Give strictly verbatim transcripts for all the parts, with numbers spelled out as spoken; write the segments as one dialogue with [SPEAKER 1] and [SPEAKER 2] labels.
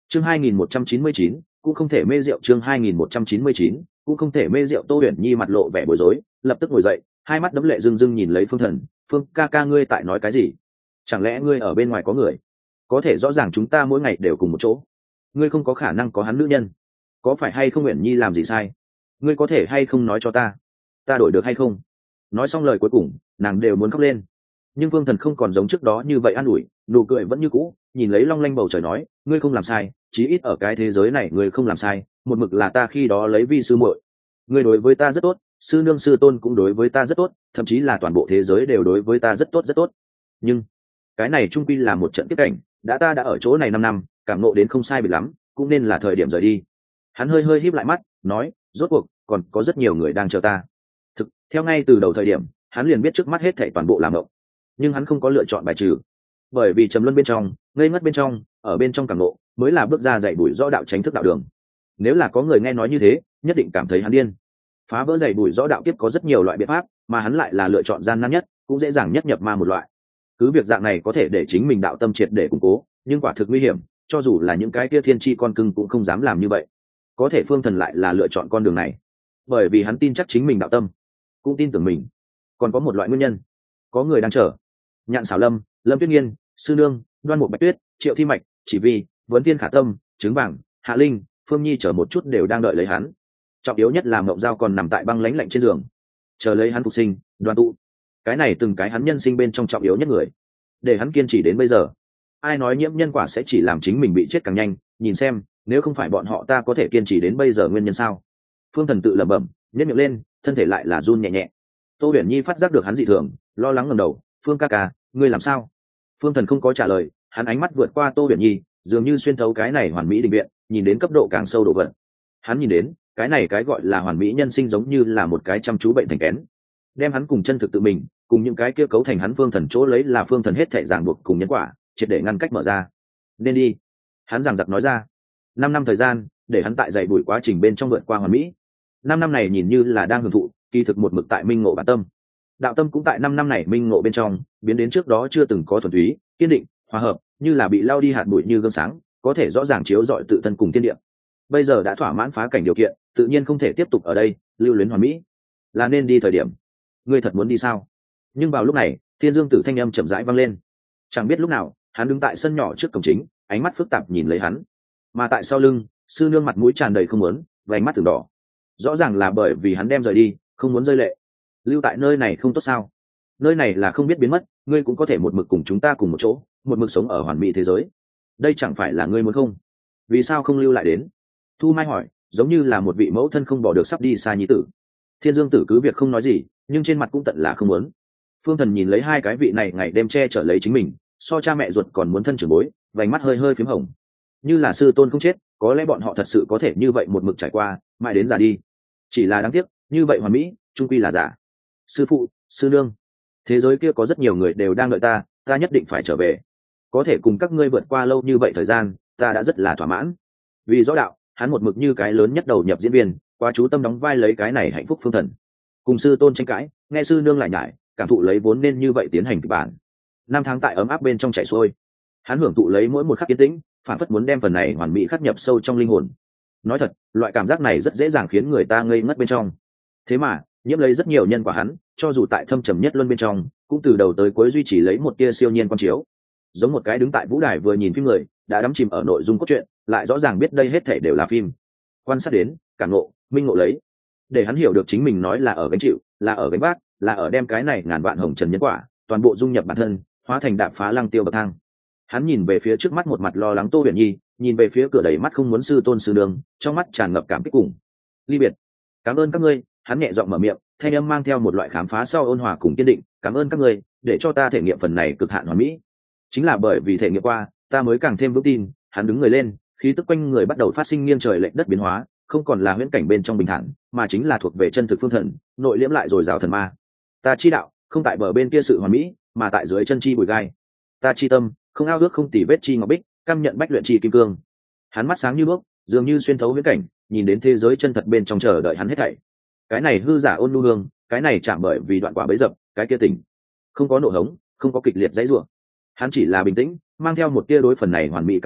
[SPEAKER 1] chương hai nghìn một trăm chín mươi chín cũng không thể mê rượu chương hai nghìn một trăm chín mươi chín cũng không thể mê rượu. Tô Huyền Nhi mặt lộ vẻ bối rối, lập tức ngồi dậy, hai mắt đẫm lệ rưng rưng nhìn lấy Phương Thần. Phương ca ca, ngươi tại nói cái gì? Chẳng lẽ ngươi ở bên ngoài có người? Có thể rõ ràng chúng ta mỗi ngày đều cùng một chỗ, ngươi không có khả năng có hắn nữ nhân. Có phải hay không Huyền Nhi làm gì sai? Ngươi có thể hay không nói cho ta, ta đổi được hay không? Nói xong lời cuối cùng, nàng đều muốn khóc lên. Nhưng Phương Thần không còn giống trước đó như vậy an ủi, nụ cười vẫn như cũ, nhìn lấy long lanh bầu trời nói, ngươi không làm sai, chí ít ở cái thế giới này ngươi không làm sai, một mực là ta khi đó lấy vi sư muội. Ngươi đối với ta rất tốt, sư nương sư tôn cũng đối với ta rất tốt, thậm chí là toàn bộ thế giới đều đối với ta rất tốt rất tốt. Nhưng cái này trung quy là một trận tiếp cảnh, đã ta đã ở chỗ này năm năm, cảm nộ đến không sai biệt lắm, cũng nên là thời điểm rời đi. Hắn hơi hơi híp lại mắt, nói, rốt cuộc còn có rất nhiều người đang chờ ta. Thực, theo ngay từ đầu thời điểm, hắn liền biết trước mắt hết thảy toàn bộ làm mộng, nhưng hắn không có lựa chọn bài trừ, bởi vì trầm luân bên trong, ngây ngất bên trong, ở bên trong cảm nộ mới là bước ra dạy bụi rõ đạo tránh thức đạo đường. Nếu là có người nghe nói như thế, nhất định cảm thấy hắn điên. Phá vỡ dạy bụi rõ đạo kiếp có rất nhiều loại biện pháp, mà hắn lại là lựa chọn gian nan nhất, cũng dễ dàng nhất nhập ma một loại. Cứ việc dạng này có thể để chính mình đạo tâm triệt để củng cố, nhưng quả thực nguy hiểm, cho dù là những cái kia thiên tri con cưng cũng không dám làm như vậy. Có thể Phương Thần lại là lựa chọn con đường này, bởi vì hắn tin chắc chính mình đạo tâm, cũng tin tưởng mình. Còn có một loại nguyên nhân, có người đang chờ. Nhạn Xảo Lâm, Lâm Tuyết Nghiên, sư nương, Đoan Mục Bạch Tuyết, Triệu Thi Mạch, Chỉ Vi, Vấn Tiên Khả Tâm, Trứng Vàng, Hạ Linh, Phương Nhi chờ một chút đều đang đợi lấy hắn. Trọng yếu nhất là Mộng Giao còn nằm tại băng lãnh lạnh trên giường, chờ lấy hắn phục sinh, đoàn tụ. Cái này từng cái hắn nhân sinh bên trong trọng yếu nhất người, để hắn kiên trì đến bây giờ. Ai nói nhiễm nhân quả sẽ chỉ làm chính mình bị chết càng nhanh, nhìn xem, nếu không phải bọn họ ta có thể kiên trì đến bây giờ nguyên nhân sao? Phương Thần tự lẩm bẩm, nhếch miệng lên, thân thể lại là run nhẹ nhẹ. Tô Huyền Nhi phát giác được hắn dị thường, lo lắng ngẩng đầu, Phương ca ca, ngươi làm sao? Phương Thần không có trả lời, hắn ánh mắt vượt qua Tô Huyền Nhi, dường như xuyên thấu cái này hoàn mỹ định viện, nhìn đến cấp độ càng sâu độ vận. Hắn nhìn đến, cái này cái gọi là hoàn mỹ nhân sinh giống như là một cái chăm chú bệnh thành kén, đem hắn cùng chân thực tự mình, cùng những cái kia cấu thành hắn Phương Thần chỗ lấy là Phương Thần hết thảy ràng buộc cùng nhân quả, triệt để ngăn cách mở ra. Nên đi, hắn giằng giặc nói ra. Năm năm thời gian, để hắn tại dạy bụi quá trình bên trong vượt qua hoàn mỹ. Năm năm này nhìn như là đang hưởng thụ, kỳ thực một mực tại minh ngộ bản tâm. Đạo tâm cũng tại năm năm này minh ngộ bên trong, biến đến trước đó chưa từng có thuần túy, kiên định, hòa hợp, như là bị lao đi hạt bụi như gương sáng, có thể rõ ràng chiếu rọi tự thân cùng thiên địa. Bây giờ đã thỏa mãn phá cảnh điều kiện, tự nhiên không thể tiếp tục ở đây lưu luyến hoàn mỹ, là nên đi thời điểm. Ngươi thật muốn đi sao? Nhưng vào lúc này, Thiên Dương Tử thanh âm chậm rãi vang lên. Chẳng biết lúc nào, hắn đứng tại sân nhỏ trước cổng chính, ánh mắt phức tạp nhìn lấy hắn. Mà tại sau lưng, sư nương mặt mũi tràn đầy không muốn, và ánh mắt từng đỏ. Rõ ràng là bởi vì hắn đem rời đi, không muốn rơi lệ. Lưu tại nơi này không tốt sao? Nơi này là không biết biến mất, ngươi cũng có thể một mực cùng chúng ta cùng một chỗ, một mực sống ở hoàn mỹ thế giới. Đây chẳng phải là ngươi muốn không? Vì sao không lưu lại đến? Thu Mai hỏi, giống như là một vị mẫu thân không bỏ được sắp đi xa nhi tử. Thiên Dương Tử cứ việc không nói gì, nhưng trên mặt cũng tận là không muốn. Phương Thần nhìn lấy hai cái vị này ngày đêm che chở lấy chính mình, so cha mẹ ruột còn muốn thân trưởng bối, vành mắt hơi hơi phím hồng. Như là sư tôn không chết, có lẽ bọn họ thật sự có thể như vậy một mực trải qua, mãi đến già đi. Chỉ là đáng tiếc, như vậy hoàn mỹ, trung quy là giả. Sư phụ, sư nương, thế giới kia có rất nhiều người đều đang đợi ta, ta nhất định phải trở về. Có thể cùng các ngươi vượt qua lâu như vậy thời gian, ta đã rất là thỏa mãn. Vì rõ đạo, hắn một mực như cái lớn nhất đầu nhập diễn viên, quá chú tâm đóng vai lấy cái này hạnh phúc Phương Thần. Cùng sư tôn tranh cãi, nghe sư nương lại nhải, cảm thụ lấy vốn nên như vậy tiến hành kịch bản. Năm tháng tại ấm áp bên trong chảy xuôi, hắn hưởng thụ lấy mỗi một khắc yên tĩnh, phản phất muốn đem phần này hoàn mỹ khắc nhập sâu trong linh hồn. Nói thật, loại cảm giác này rất dễ dàng khiến người ta ngây ngất bên trong. Thế mà, nhiễm lấy rất nhiều nhân quả hắn, cho dù tại thâm trầm nhất luân bên trong, cũng từ đầu tới cuối duy trì lấy một tia siêu nhiên quan chiếu. Giống một cái đứng tại vũ đài vừa nhìn phim người, đã đắm chìm ở nội dung cốt truyện, lại rõ ràng biết đây hết thảy đều là phim. Quan sát đến, cảm ngộ, minh ngộ lấy, để hắn hiểu được chính mình nói là ở gánh chịu, là ở gánh vác, là ở đem cái này ngàn vạn hồng trần nhân quả, toàn bộ dung nhập bản thân, hóa thành đạp phá lăng tiêu bậc thang. Hắn nhìn về phía trước mắt một mặt lo lắng Tô Huyền Nhi, nhìn về phía cửa đầy mắt không muốn sư tôn sư đường, trong mắt tràn ngập cảm kích cùng ly biệt. Cảm ơn các ngươi, hắn nhẹ giọng mở miệng, thanh âm mang theo một loại khám phá sau ôn hòa cùng kiên định. Cảm ơn các ngươi, để cho ta thể nghiệm phần này cực hạn hoàn mỹ. Chính là bởi vì thể nghiệm qua, ta mới càng thêm vững tin. Hắn đứng người lên, khí tức quanh người bắt đầu phát sinh nghiêng trời lệch đất biến hóa, không còn là huyễn cảnh bên trong bình thản, mà chính là thuộc về chân thực phương thần, nội liễm lại rồi rào thần ma. Ta chi đạo, không tại bờ bên kia sự hoàn mỹ, mà tại dưới chân chi bụi gai. Ta chi tâm, không ao ước không tỉ vết chi ngọc bích, cam nhận bách luyện chi kim cương. Hắn mắt sáng như đuốc, dường như xuyên thấu huyễn cảnh, nhìn đến thế giới chân thật bên trong chờ đợi hắn hết thảy. Cái này hư giả ôn nhu hương, cái này chạm bởi vì đoạn quả bấy dập, cái kia tỉnh, không có nộ hống, không có kịch liệt dãy rủa. Hắn chỉ là bình tĩnh, mang theo một tia đối phần này hoàn mỹ cảm tạ,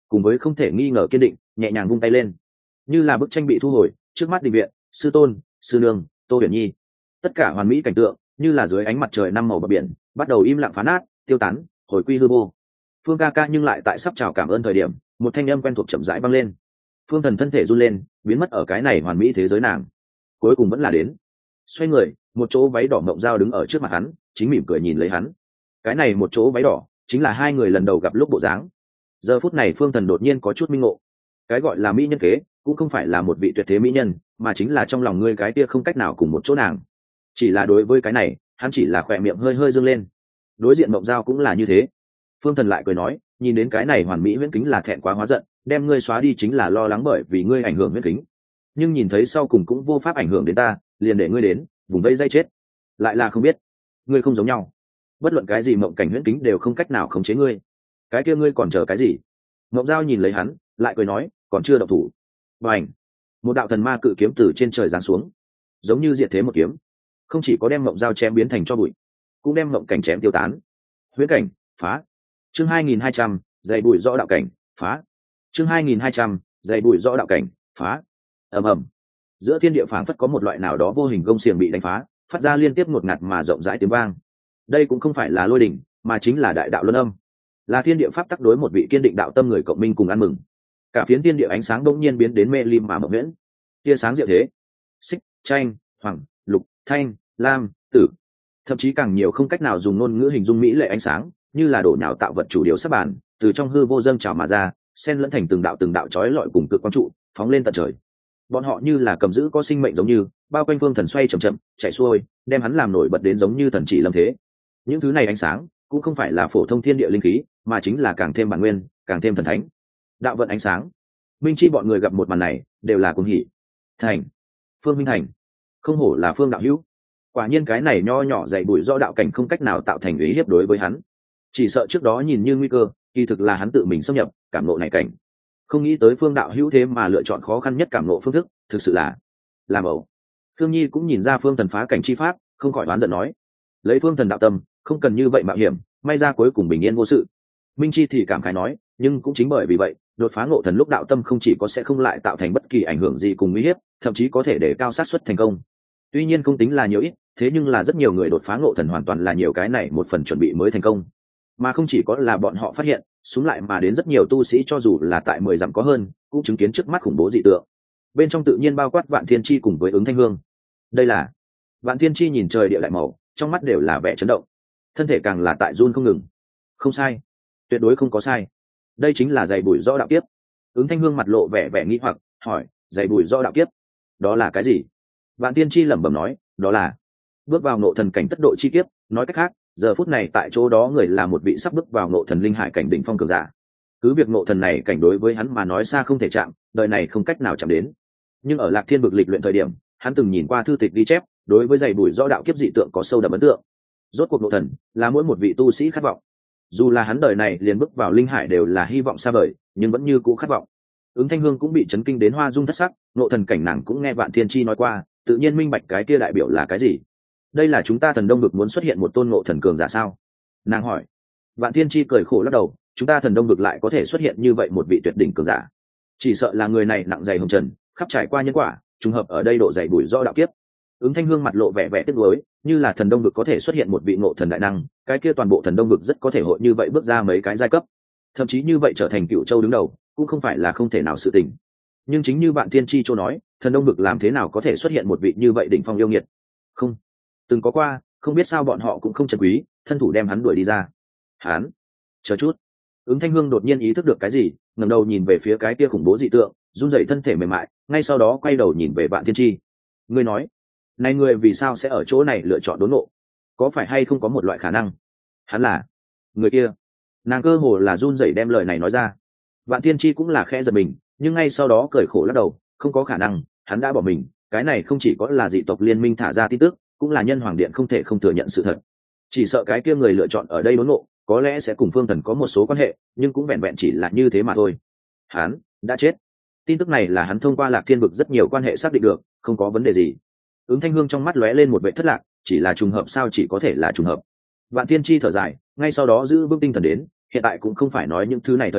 [SPEAKER 1] cùng với không thể nghi ngờ kiên định, nhẹ nhàng vung tay lên, như là bức tranh bị thu hồi, trước mắt đình viện, sư tôn, sư nương, Tô Huyền Nhi, tất cả hoàn mỹ cảnh tượng như là dưới ánh mặt trời năm màu bờ biển bắt đầu im lặng phá nát, tiêu tán, hồi quy hư vô. Phương ca ca nhưng lại tại sắp chào cảm ơn thời điểm, một thanh âm quen thuộc chậm rãi vang lên. Phương Thần thân thể run lên, biến mất ở cái này hoàn mỹ thế giới nàng. Cuối cùng vẫn là đến. Xoay người, một chỗ váy đỏ mộng dao đứng ở trước mặt hắn, chính mỉm cười nhìn lấy hắn. Cái này một chỗ váy đỏ, chính là hai người lần đầu gặp lúc bộ dáng. Giờ phút này Phương Thần đột nhiên có chút minh ngộ. Cái gọi là mỹ nhân kế, cũng không phải là một vị tuyệt thế mỹ nhân, mà chính là trong lòng ngươi cái kia không cách nào cùng một chỗ nàng. Chỉ là đối với cái này, hắn chỉ là khỏe miệng hơi hơi dương lên. Đối diện mộng dao cũng là như thế. Phương Thần lại cười nói, nhìn đến cái này hoàn mỹ huyễn kính là thẹn quá hóa giận, đem ngươi xóa đi chính là lo lắng bởi vì ngươi ảnh hưởng huyễn kính, nhưng nhìn thấy sau cùng cũng vô pháp ảnh hưởng đến ta, liền để ngươi đến vùng vây dây chết. Lại là không biết, ngươi không giống nhau, bất luận cái gì mộng cảnh huyễn kính đều không cách nào khống chế ngươi. Cái kia ngươi còn chờ cái gì? Mộng Giao nhìn lấy hắn, lại cười nói, còn chưa động thủ. Bành! Một đạo thần ma cự kiếm từ trên trời giáng xuống, giống như diệt thế một kiếm, không chỉ có đem Mộng Giao chém biến thành tro bụi, cũng đem mộng cảnh chém tiêu tán. Huyễn cảnh phá. Chương hai nghìn hai trăm, dày bụi rõ đạo cảnh phá. Chương hai nghìn hai trăm, dày bụi rõ đạo cảnh phá. Ầm ầm. Giữa thiên địa phảng phất có một loại nào đó vô hình gông xiềng bị đánh phá, phát ra liên tiếp ngột ngạt mà rộng rãi tiếng vang. Đây cũng không phải là lôi đỉnh, mà chính là đại đạo luân âm, là thiên địa pháp tắc đối một vị kiên định đạo tâm người cộng minh cùng ăn mừng. Cả phiến thiên địa ánh sáng đông nhiên biến đến mê lim mà mộng nguyễn, tia sáng diệu thế, xích, tranh, hoàng, lục, thanh, lam, tử, thậm chí càng nhiều không cách nào dùng ngôn ngữ hình dung mỹ lệ ánh sáng, như là đổ nhào tạo vật chủ điếu sắp bàn từ trong hư vô dâng trào mà ra, xen lẫn thành từng đạo từng đạo chói lọi cùng cực quang trụ, phóng lên tận trời. Bọn họ như là cầm giữ có sinh mệnh giống như bao quanh Phương Thần xoay chậm chậm chạy xuôi, đem hắn làm nổi bật đến giống như thần chỉ lâm thế. Những thứ này ánh sáng cũng không phải là phổ thông thiên địa linh khí, mà chính là càng thêm bản nguyên, càng thêm thần thánh đạo vận ánh sáng. Minh Chi bọn người gặp một màn này đều là cuồng hỉ. Thành, Phương Minh Thành, không hổ là Phương đạo hữu, quả nhiên cái này nho nhỏ dày bụi do đạo cảnh không cách nào tạo thành ý hiếp đối với hắn. Chỉ sợ trước đó nhìn như nguy cơ, kỳ thực là hắn tự mình xâm nhập cảm ngộ này cảnh. Không nghĩ tới Phương đạo hữu thế mà lựa chọn khó khăn nhất cảm ngộ phương thức, thực sự là làm ẩu. Khương Nhi cũng nhìn ra Phương Thần phá cảnh chi pháp, không khỏi oán giận nói, lấy Phương Thần đạo tâm, không cần như vậy mạo hiểm, may ra cuối cùng bình yên vô sự. Minh Chi thì cảm khái nói, nhưng cũng chính bởi vì vậy, đột phá ngộ thần lúc đạo tâm không chỉ có sẽ không lại tạo thành bất kỳ ảnh hưởng gì cùng uy hiếp, thậm chí có thể để cao sát suất thành công. Tuy nhiên không tính là nhiều ít, thế nhưng là rất nhiều người đột phá ngộ thần hoàn toàn là nhiều cái này một phần chuẩn bị mới thành công, mà không chỉ có là bọn họ phát hiện, xuống lại mà đến rất nhiều tu sĩ cho dù là tại mười dặm có hơn, cũng chứng kiến trước mắt khủng bố dị tượng. Bên trong tự nhiên bao quát Vạn Thiên Chi cùng với Ứng Thanh Hương. Đây là Vạn Thiên Chi nhìn trời địa lại màu, trong mắt đều là vẻ chấn động, thân thể càng là tại run không ngừng. Không sai, tuyệt đối không có sai, đây chính là dày bụi rõ đạo kiếp. Ứng Thanh Hương mặt lộ vẻ vẻ nghi hoặc, hỏi, dày bụi rõ đạo kiếp, đó là cái gì? Vạn Thiên Chi lẩm bẩm nói, đó là bước vào ngộ thần cảnh tất độ chi kiếp, nói cách khác, giờ phút này tại chỗ đó người là một vị sắp bước vào ngộ thần linh hải cảnh đỉnh phong cường giả. Cứ việc ngộ thần này cảnh đối với hắn mà nói xa không thể chạm, đời này không cách nào chạm đến. Nhưng ở Lạc Thiên vực lịch luyện thời điểm, hắn từng nhìn qua thư tịch ghi chép, đối với dày bụi rõ đạo kiếp dị tượng có sâu đậm ấn tượng. Rốt cuộc ngộ thần là mỗi một vị tu sĩ khát vọng. Dù là hắn đời này liền bước vào linh hải đều là hy vọng xa vời, nhưng vẫn như cũ khát vọng. Ứng Thanh Hương cũng bị chấn kinh đến hoa dung thất sắc, ngộ thần cảnh nàng cũng nghe Vạn Thiên Chi nói qua, tự nhiên minh bạch cái kia đại biểu là cái gì. Đây là chúng ta thần đông vực muốn xuất hiện một tôn ngộ thần cường giả sao? Nàng hỏi. Vạn Thiên Chi cười khổ lắc đầu, chúng ta thần đông vực lại có thể xuất hiện như vậy một vị tuyệt đỉnh cường giả, chỉ sợ là người này nặng dày hồng trần, khắp trải qua nhân quả, trùng hợp ở đây độ dày bụi do đạo kiếp. Ứng Thanh Hương mặt lộ vẻ vẻ tiếc nuối, như là thần đông vực có thể xuất hiện một vị ngộ thần đại năng, cái kia toàn bộ thần đông vực rất có thể hội như vậy bước ra mấy cái giai cấp, thậm chí như vậy trở thành cựu châu đứng đầu, cũng không phải là không thể nào sự tình. Nhưng chính như Vạn Thiên Chi châu nói, thần đông vực làm thế nào có thể xuất hiện một vị như vậy đỉnh phong yêu nghiệt? Không, từng có qua, không biết sao bọn họ cũng không trân quý, thân thủ đem hắn đuổi đi ra. Hắn, chờ chút. Ứng Thanh Hương đột nhiên ý thức được cái gì, ngẩng đầu nhìn về phía cái kia khủng bố dị tượng, run rẩy thân thể mềm mại, ngay sau đó quay đầu nhìn về Vạn Thiên Chi. Ngươi nói, này người vì sao sẽ ở chỗ này lựa chọn đốn ngộ? Có phải hay không có một loại khả năng, hắn là người kia? Nàng cơ hồ là run rẩy đem lời này nói ra. Vạn Thiên Chi cũng là khẽ giật mình, nhưng ngay sau đó cười khổ lắc đầu, không có khả năng, hắn đã bỏ mình. Cái này không chỉ có là dị tộc liên minh thả ra tin tức, cũng là nhân hoàng điện không thể không thừa nhận sự thật. Chỉ sợ cái kia người lựa chọn ở đây đốn ngộ, có lẽ sẽ cùng Phương Thần có một số quan hệ, nhưng cũng vẹn vẹn chỉ là như thế mà thôi. Hắn đã chết. Tin tức này là hắn thông qua Lạc Thiên vực rất nhiều quan hệ xác định được, không có vấn đề gì. Ứng Thanh Hương trong mắt lóe lên một vẻ thất lạc, chỉ là trùng hợp sao? Chỉ có thể là trùng hợp. Vạn Thiên Chi thở dài, ngay sau đó giữ vững tinh thần đến, hiện tại cũng không phải nói những thứ này thời điểm,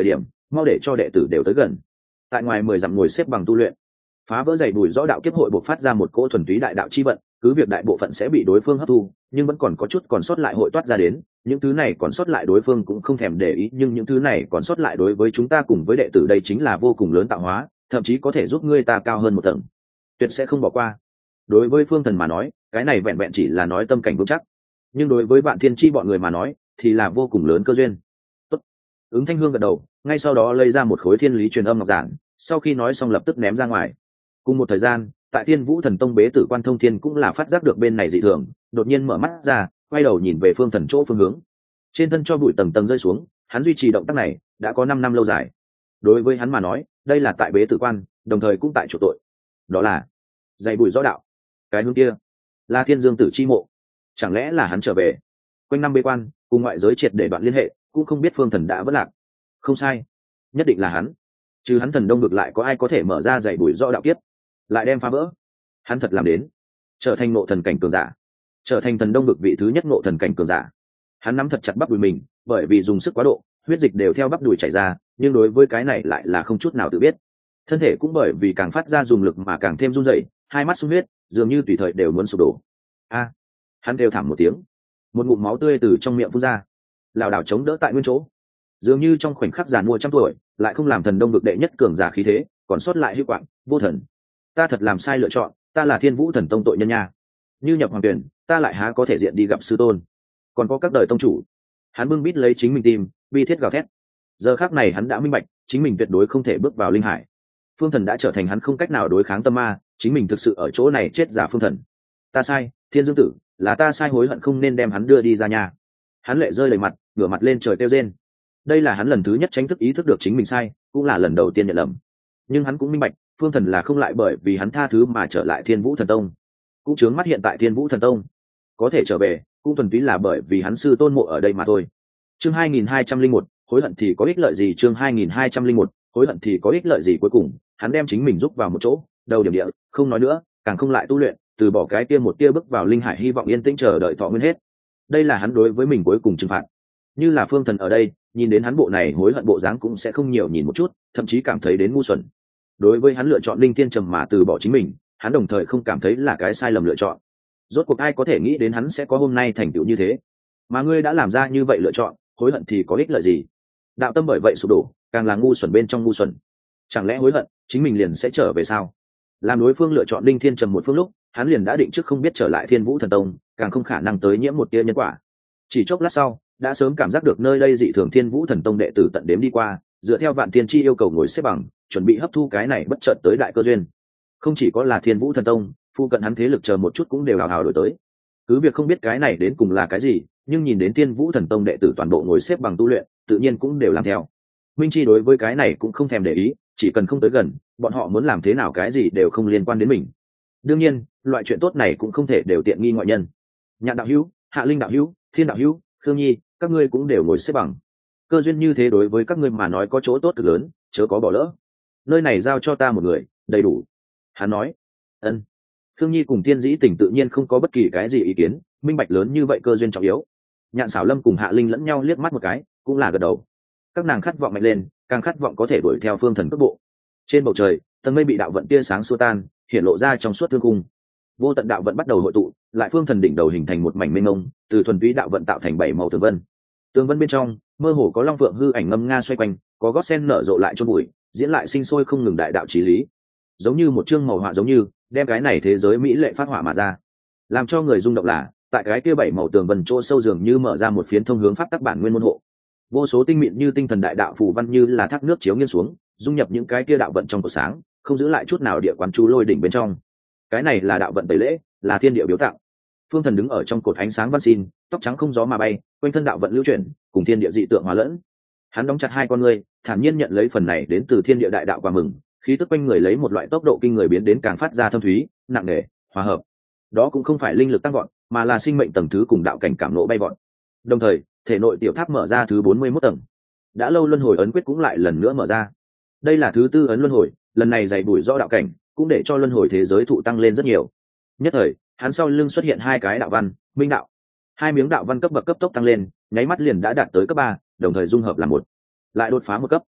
[SPEAKER 1] mau để cho đệ tử đều tới gần. Tại ngoài mười dặm ngồi xếp bằng tu luyện, phá vỡ dày bùi rõ đạo kiếp hội bộc phát ra một cỗ thuần túy đại đạo chi vận, cứ việc đại bộ phận sẽ bị đối phương hấp thu, nhưng vẫn còn có chút còn sót lại hội toát ra đến, những thứ này còn sót lại đối phương cũng không thèm để ý, nhưng những thứ này còn sót lại đối với chúng ta cùng với đệ tử đây chính là vô cùng lớn tạo hóa, thậm chí có thể giúp ngươi ta cao hơn một tầng, tuyệt sẽ không bỏ qua. Đối với Phương Thần mà nói, cái này vẹn vẹn chỉ là nói tâm cảnh vững chắc, nhưng đối với Vạn Thiên Chi bọn người mà nói thì là vô cùng lớn cơ duyên. Tốt. Ứng Thanh Hương gật đầu, ngay sau đó lấy ra một khối thiên lý truyền âm ngọc giản, sau khi nói xong lập tức ném ra ngoài. Cùng một thời gian, tại Thiên Vũ Thần Tông bế tử Quan Thông Thiên cũng là phát giác được bên này dị thường, đột nhiên mở mắt ra, quay đầu nhìn về Phương Thần chỗ phương hướng. Trên thân cho bụi tầng tầng rơi xuống, hắn duy trì động tác này đã có năm năm lâu dài. Đối với hắn mà nói, đây là tại bế tử quan, đồng thời cũng tại chỗ tội. Đó là dày bụi rõ đạo. Cái hướng kia là Thiên Dương Tử chi mộ. Chẳng lẽ là hắn trở về? Quanh năm bế quan, cùng ngoại giới triệt để đoạn liên hệ, cũng không biết Phương Thần đã vất lạc. Không sai, nhất định là hắn. Trừ hắn Thần Đông ngược lại có ai có thể mở ra dày bụi rõ đạo kiếp, lại đem phá vỡ? Hắn thật làm đến, trở thành ngộ thần cảnh cường giả, trở thành Thần Đông ngược vị thứ nhất ngộ thần cảnh cường giả. Hắn nắm thật chặt bắp đùi mình, bởi vì dùng sức quá độ, huyết dịch đều theo bắp đùi chảy ra, nhưng đối với cái này lại là không chút nào tự biết. Thân thể cũng bởi vì càng phát ra dùng lực mà càng thêm run rẩy, hai mắt sung huyết, dường như tùy thời đều muốn sụp đổ. A! Hắn kêu thảm một tiếng, một ngụm máu tươi từ trong miệng phun ra, lảo đảo chống đỡ tại nguyên chỗ, dường như trong khoảnh khắc giàn mua trăm tuổi, lại không làm Thần Đông vực đệ nhất cường giả khí thế, còn sót lại hữu quạng, vô thần. Ta thật làm sai lựa chọn, ta là Thiên Vũ Thần Tông tội nhân nha. Như nhập hoàng tuyển, ta lại há có thể diện đi gặp sư tôn. Còn có các đời tông chủ. Hắn bưng bít lấy chính mình tim, bi thiết gào thét. Giờ khắc này hắn đã minh bạch, chính mình tuyệt đối không thể bước vào linh hải. Phương Thần đã trở thành hắn không cách nào đối kháng tâm ma, chính mình thực sự ở chỗ này chết giả Phương Thần. Ta sai, Thiên Dương Tử, là ta sai, hối hận không nên đem hắn đưa đi ra nhà. Hắn lệ rơi đầy mặt, ngửa mặt lên trời kêu rên. Đây là hắn lần thứ nhất tránh thức ý thức được chính mình sai, cũng là lần đầu tiên nhận lầm. Nhưng hắn cũng minh bạch, Phương Thần là không lại bởi vì hắn tha thứ mà trở lại Thiên Vũ Thần Tông, cũng chướng mắt hiện tại Thiên Vũ Thần Tông có thể trở về, cũng thuần túy là bởi vì hắn sư tôn mộ ở đây mà thôi. Chương hai nghìn hai trăm lẻ một, hối hận thì có ích lợi gì? Chương hai nghìn hai trăm lẻ một, hối hận thì có ích lợi gì? Cuối cùng, hắn đem chính mình rút vào một chỗ, đầu điểm địa, không nói nữa, càng không lại tu luyện, từ bỏ cái kia một tia bước vào linh hải hy vọng yên tĩnh chờ đợi thọ nguyên hết. Đây là hắn đối với mình cuối cùng trừng phạt. Như là Phương Thần ở đây, nhìn đến hắn bộ này hối hận bộ dáng cũng sẽ không nhiều nhìn một chút, thậm chí cảm thấy đến ngu xuẩn. Đối với hắn lựa chọn linh thiên trầm mà từ bỏ chính mình, hắn đồng thời không cảm thấy là cái sai lầm lựa chọn. Rốt cuộc ai có thể nghĩ đến hắn sẽ có hôm nay thành tựu như thế? Mà ngươi đã làm ra như vậy lựa chọn, hối hận thì có ích lợi gì? Đạo tâm bởi vậy sụp đổ, càng là ngu xuẩn bên trong ngu xuẩn. Chẳng lẽ hối hận, chính mình liền sẽ trở về sao? Làm đối phương lựa chọn linh thiên trầm một phương lúc, hắn liền đã định trước không biết trở lại Thiên Vũ Thần Tông, càng không khả năng tới nhiễm một tia nhân quả. Chỉ chốc lát sau, đã sớm cảm giác được nơi đây dị thường Thiên Vũ Thần Tông đệ tử tận đếm đi qua, dựa theo Vạn Tiên Chi yêu cầu ngồi xếp bằng, chuẩn bị hấp thu cái này bất chợt tới đại cơ duyên. Không chỉ có là Thiên Vũ Thần Tông, phu cận hắn thế lực chờ một chút cũng đều hào hào đổi tới. Cứ việc không biết cái này đến cùng là cái gì, nhưng nhìn đến Thiên Vũ Thần Tông đệ tử toàn bộ ngồi xếp bằng tu luyện, tự nhiên cũng đều làm theo. Minh Chi đối với cái này cũng không thèm để ý, chỉ cần không tới gần, bọn họ muốn làm thế nào cái gì đều không liên quan đến mình. Đương nhiên, loại chuyện tốt này cũng không thể đều tiện nghi ngoại nhân. Nhạn đạo hữu, Hạ Linh đạo hữu, Thiên đạo hữu, Khương Nhi, các ngươi cũng đều ngồi xếp bằng. Cơ duyên như thế đối với các ngươi mà nói có chỗ tốt cực lớn, chớ có bỏ lỡ. Nơi này giao cho ta một người, đầy đủ. Hắn nói. Ân. Khương Nhi cùng Tiên Dĩ Tình tự nhiên không có bất kỳ cái gì ý kiến, minh bạch lớn như vậy cơ duyên trọng yếu. Nhạn Sảo Lâm cùng Hạ Linh lẫn nhau liếc mắt một cái, cũng là gật đầu. Các nàng khát vọng mạnh lên, càng khát vọng có thể đuổi theo Phương Thần cước bộ. Trên bầu trời, tầng mây bị đạo vận tia sáng xua tan, hiện lộ ra trong suốt thương cung. Vô tận đạo vận bắt đầu hội tụ, lại Phương Thần đỉnh đầu hình thành một mảnh mênh mông, từ thuần túy đạo vận tạo thành bảy màu tường vân. Tường vân bên trong, mơ hồ có long phượng hư ảnh ngâm nga xoay quanh, có gót sen nở rộ lại chôn bụi, diễn lại sinh sôi không ngừng đại đạo chí lý. Giống như một chương màu họa, giống như đem cái này thế giới mỹ lệ phát họa mà ra. Làm cho người rung động là, tại cái kia bảy màu tường vân chỗ sâu dường như mở ra một phiến thông hướng pháp tắc bản nguyên môn hộ. Vô số tinh mịn như tinh thần đại đạo phù văn như là thác nước chiếu nghiêng xuống, dung nhập những cái kia đạo vận trong cột sáng, không giữ lại chút nào địa quán chú lôi đỉnh bên trong. Cái này là đạo vận tẩy lễ, là thiên địa biểu tạo. Phương Thần đứng ở trong cột ánh sáng văn xin, tóc trắng không gió mà bay, quanh thân đạo vận lưu chuyển, cùng thiên địa dị tượng hòa lẫn. Hắn đóng chặt hai con ngươi, thản nhiên nhận lấy phần này đến từ thiên địa đại đạo và mừng, khí tức quanh người lấy một loại tốc độ kinh người biến đến càng phát ra thâm thúy, nặng nề, hòa hợp. Đó cũng không phải linh lực tăng vọt, mà là sinh mệnh tầng thứ cùng đạo cảnh cảm nộ bay vọt. Đồng thời, thể nội tiểu tháp mở ra thứ bốn mươi mốt tầng. Đã lâu luân hồi ấn quyết cũng lại lần nữa mở ra. Đây là thứ tư ấn luân hồi, lần này dày bùi rõ đạo cảnh, cũng để cho luân hồi thế giới thụ tăng lên rất nhiều. Nhất thời, hắn sau lưng xuất hiện hai cái đạo văn, minh đạo. Hai miếng đạo văn cấp bậc cấp tốc tăng lên, nháy mắt liền đã đạt tới cấp ba, đồng thời dung hợp làm một, lại đột phá một cấp.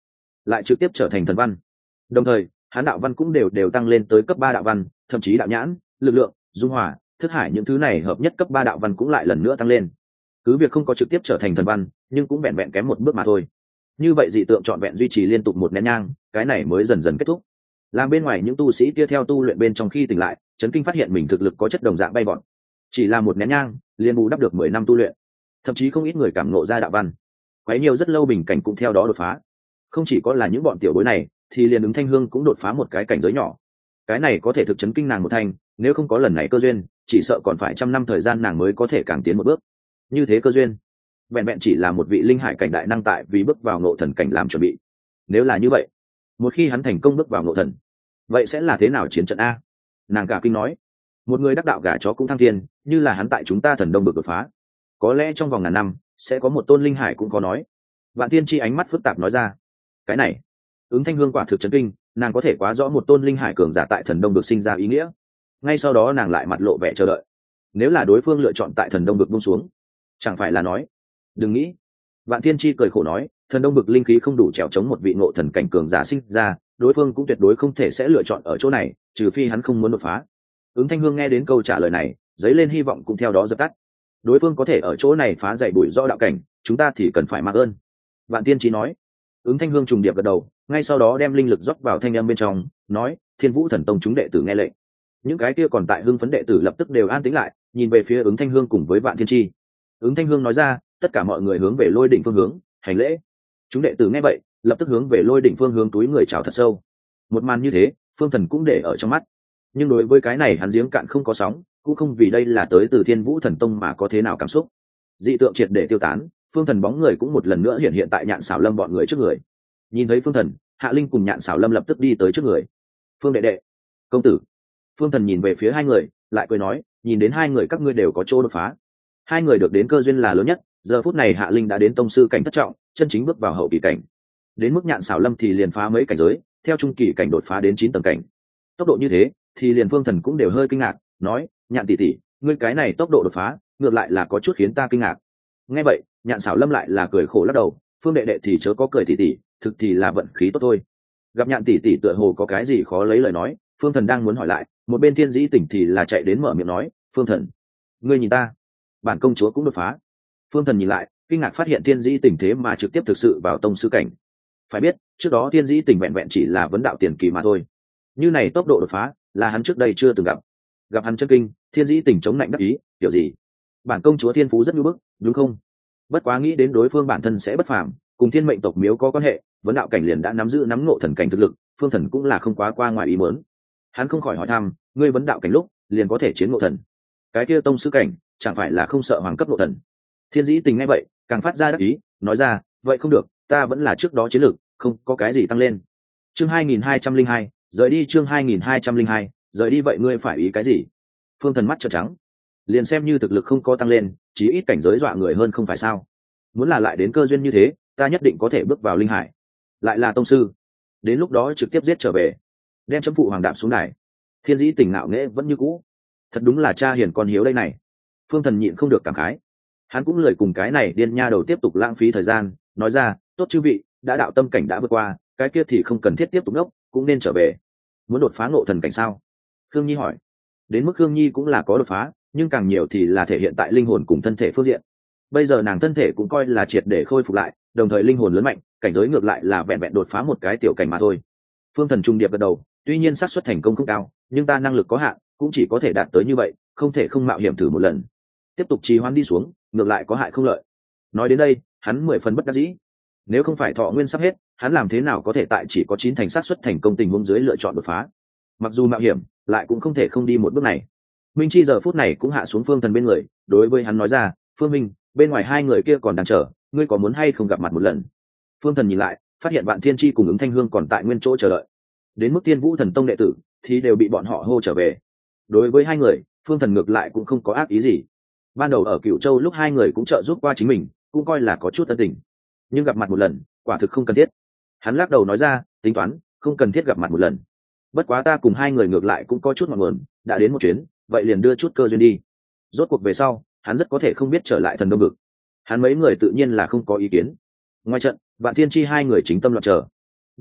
[SPEAKER 1] lại trực tiếp trở thành thần văn. Đồng thời hắn đạo văn cũng đều đều tăng lên tới cấp ba đạo văn, thậm chí đạo nhãn, lực lượng, dung hòa, thức hải những thứ này hợp nhất cấp ba đạo văn cũng lại lần nữa tăng lên. Cứ việc không có trực tiếp trở thành thần văn, nhưng cũng vẹn vẹn kém một bước mà thôi. Như vậy dị tượng trọn vẹn duy trì liên tục một nén nhang, cái này mới dần dần kết thúc. Làm bên ngoài những tu sĩ kia theo tu luyện bên trong khi tỉnh lại, chấn kinh phát hiện mình thực lực có chất đồng dạng bay vọt. Chỉ là một nén nhang, liền bù đắp được mười năm tu luyện. Thậm chí không ít người cảm ngộ ra đạo văn. Quấy nhiều rất lâu bình cảnh cũng theo đó đột phá. Không chỉ có là những bọn tiểu bối này, thì liền ứng Thanh Hương cũng đột phá một cái cảnh giới nhỏ. Cái này có thể thực chấn kinh nàng một thành, nếu không có lần này cơ duyên, chỉ sợ còn phải trăm năm thời gian nàng mới có thể càng tiến một bước. Như thế cơ duyên, vẹn vẹn chỉ là một vị linh hải cảnh đại năng tại vì bước vào ngộ thần cảnh làm chuẩn bị. Nếu là như vậy, một khi hắn thành công bước vào ngộ thần, vậy sẽ là thế nào chiến trận a? Nàng cả kinh nói, một người đắc đạo gà chó cũng thăng thiên, như là hắn tại chúng ta thần đông bực đột phá, có lẽ trong vòng ngàn năm sẽ có một tôn linh hải cũng có nói. Vạn Tiên Chi ánh mắt phức tạp nói ra, cái này ứng Thanh Hương quả thực chấn kinh, nàng có thể quá rõ một tôn linh hải cường giả tại thần đông được sinh ra ý nghĩa. Ngay sau đó nàng lại mặt lộ vẻ chờ đợi, nếu là đối phương lựa chọn tại thần đông được buông xuống, chẳng phải là nói, đừng nghĩ. Vạn Thiên Chi cười khổ nói, thần đông bực linh khí không đủ trèo chống một vị ngộ thần cảnh cường giả sinh ra, đối phương cũng tuyệt đối không thể sẽ lựa chọn ở chỗ này, trừ phi hắn không muốn đột phá. Ứng Thanh Hương nghe đến câu trả lời này, dấy lên hy vọng cũng theo đó dập tắt. Đối phương có thể ở chỗ này phá giải bụi do đạo cảnh, chúng ta thì cần phải mang ơn. Vạn Tiên Chí nói. Ứng Thanh Hương trùng điệp gật đầu, ngay sau đó đem linh lực rót vào thanh âm bên trong, nói, Thiên Vũ Thần Tông chúng đệ tử nghe lệnh. Những cái kia còn tại hưng phấn đệ tử lập tức đều an tĩnh lại, nhìn về phía Ứng Thanh Hương cùng với Vạn Thiên Chi. Ứng Thanh Hương nói ra, tất cả mọi người hướng về Lôi Đỉnh phương hướng hành lễ. Chúng đệ tử nghe vậy, lập tức hướng về Lôi Đỉnh phương hướng túi người chào thật sâu. Một màn như thế, Phương Thần cũng để ở trong mắt, nhưng đối với cái này hắn giếng cạn không có sóng, cũng không vì đây là tới từ Thiên Vũ Thần Tông mà có thế nào cảm xúc. Dị tượng triệt để tiêu tán, Phương Thần bóng người cũng một lần nữa hiện hiện tại Nhạn Sảo Lâm bọn người trước người. Nhìn thấy Phương Thần, Hạ Linh cùng Nhạn Sảo Lâm lập tức đi tới trước người. Phương đệ đệ, công tử. Phương Thần nhìn về phía hai người, lại cười nói, nhìn đến hai người các ngươi đều có chỗ đột phá. Hai người được đến cơ duyên là lớn nhất, giờ phút này Hạ Linh đã đến tông sư cảnh thất trọng, chân chính bước vào hậu kỳ cảnh. Đến mức Nhạn Sảo Lâm thì liền phá mấy cảnh giới, theo trung kỳ cảnh đột phá đến chín tầng cảnh. Tốc độ như thế, thì liền Phương Thần cũng đều hơi kinh ngạc, nói, Nhạn tỷ tỷ, ngươi cái này tốc độ đột phá, ngược lại là có chút khiến ta kinh ngạc. Nghe vậy, Nhạn Sảo Lâm lại là cười khổ lắc đầu, Phương đệ đệ thì chớ có cười tỷ tỷ, thực thì là vận khí tốt thôi. Gặp Nhạn tỷ tỷ tựa hồ có cái gì khó lấy lời nói, Phương Thần đang muốn hỏi lại, một bên Thiên Dĩ Tỉnh thì là chạy đến mở miệng nói, Phương Thần, ngươi nhìn ta, bản công chúa cũng đột phá. Phương Thần nhìn lại, kinh ngạc phát hiện Thiên Dĩ Tỉnh thế mà trực tiếp thực sự vào tông sư cảnh. Phải biết, trước đó Thiên Dĩ Tỉnh vẹn vẹn chỉ là vấn đạo tiền kỳ mà thôi. Như này tốc độ đột phá, là hắn trước đây chưa từng gặp. Gặp hắn chân kinh, Thiên Dĩ Tỉnh chống lạnh đắc ý, kiểu gì? Bản công chúa thiên phú rất nhu bức, đúng không? Bất quá nghĩ đến đối phương bản thân sẽ bất phàm, cùng Thiên Mệnh tộc miếu có quan hệ, vấn đạo cảnh liền đã nắm giữ nắm ngộ thần cảnh thực lực, Phương Thần cũng là không quá qua ngoài ý muốn. Hắn không khỏi hỏi thăm, ngươi vấn đạo cảnh lúc, liền có thể chiến ngộ thần. Cái kia tông sư cảnh, chẳng phải là không sợ hoàng cấp ngộ thần? Thiên Dĩ Tình nghe vậy, càng phát ra đắc ý, nói ra, vậy không được, ta vẫn là trước đó chiến lược, không có cái gì tăng lên. Chương hai nghìn hai trăm linh hai, rời đi chương hai nghìn hai trăm linh hai, rời đi vậy ngươi phải ý cái gì? Phương Thần mắt trợn trắng, liền xem như thực lực không có tăng lên, chí ít cảnh giới dọa người hơn không phải sao? Muốn là lại đến cơ duyên như thế, ta nhất định có thể bước vào linh hải, lại là tông sư, đến lúc đó trực tiếp giết trở về, đem chấm phụ hoàng đạp xuống đài. Thiên Dĩ Tình ngạo nghễ vẫn như cũ, thật đúng là cha hiền con hiếu đây này. Phương Thần nhịn không được cảm khái, hắn cũng lười cùng cái này điên nha đầu tiếp tục lãng phí thời gian, nói ra, tốt chư vị, đã đạo tâm cảnh đã vượt qua, cái kia thì không cần thiết tiếp tục ngốc, cũng nên trở về. Muốn đột phá ngộ thần cảnh sao? Khương Nhi hỏi. Đến mức Khương Nhi cũng là có đột phá, nhưng càng nhiều thì là thể hiện tại linh hồn cùng thân thể phương diện. Bây giờ nàng thân thể cũng coi là triệt để khôi phục lại, đồng thời linh hồn lớn mạnh, cảnh giới ngược lại là vẹn vẹn đột phá một cái tiểu cảnh mà thôi. Phương Thần trung điệp gật đầu, tuy nhiên xác suất thành công không cao, nhưng ta năng lực có hạn, cũng chỉ có thể đạt tới như vậy, không thể không mạo hiểm thử một lần. Tiếp tục trì hoãn đi xuống, ngược lại có hại không lợi. Nói đến đây, hắn mười phần bất đắc dĩ. Nếu không phải thọ nguyên sắp hết, hắn làm thế nào có thể tại chỉ có chín thành xác suất thành công tình huống dưới lựa chọn đột phá? Mặc dù mạo hiểm, lại cũng không thể không đi một bước này. Minh Chi giờ phút này cũng hạ xuống Phương Thần bên người, đối với hắn nói ra, Phương Minh, bên ngoài hai người kia còn đang chờ, ngươi có muốn hay không gặp mặt một lần? Phương Thần nhìn lại, phát hiện Vạn Thiên Chi cùng Ứng Thanh Hương còn tại nguyên chỗ chờ đợi. Đến mức Thiên Vũ Thần Tông đệ tử thì đều bị bọn họ hô trở về. Đối với hai người, Phương Thần ngược lại cũng không có ác ý gì. Ban đầu ở Cửu Châu lúc hai người cũng trợ giúp qua chính mình, cũng coi là có chút ân tình. Nhưng gặp mặt một lần, quả thực không cần thiết. Hắn lắc đầu nói ra, tính toán, không cần thiết gặp mặt một lần. Bất quá ta cùng hai người ngược lại cũng có chút ngọn nguồn, đã đến một chuyến, vậy liền đưa chút cơ duyên đi. Rốt cuộc về sau, hắn rất có thể không biết trở lại Thần Đông Vực. Hắn mấy người tự nhiên là không có ý kiến. Ngoài trận, Vạn Thiên Chi hai người chính tâm loạn chờ.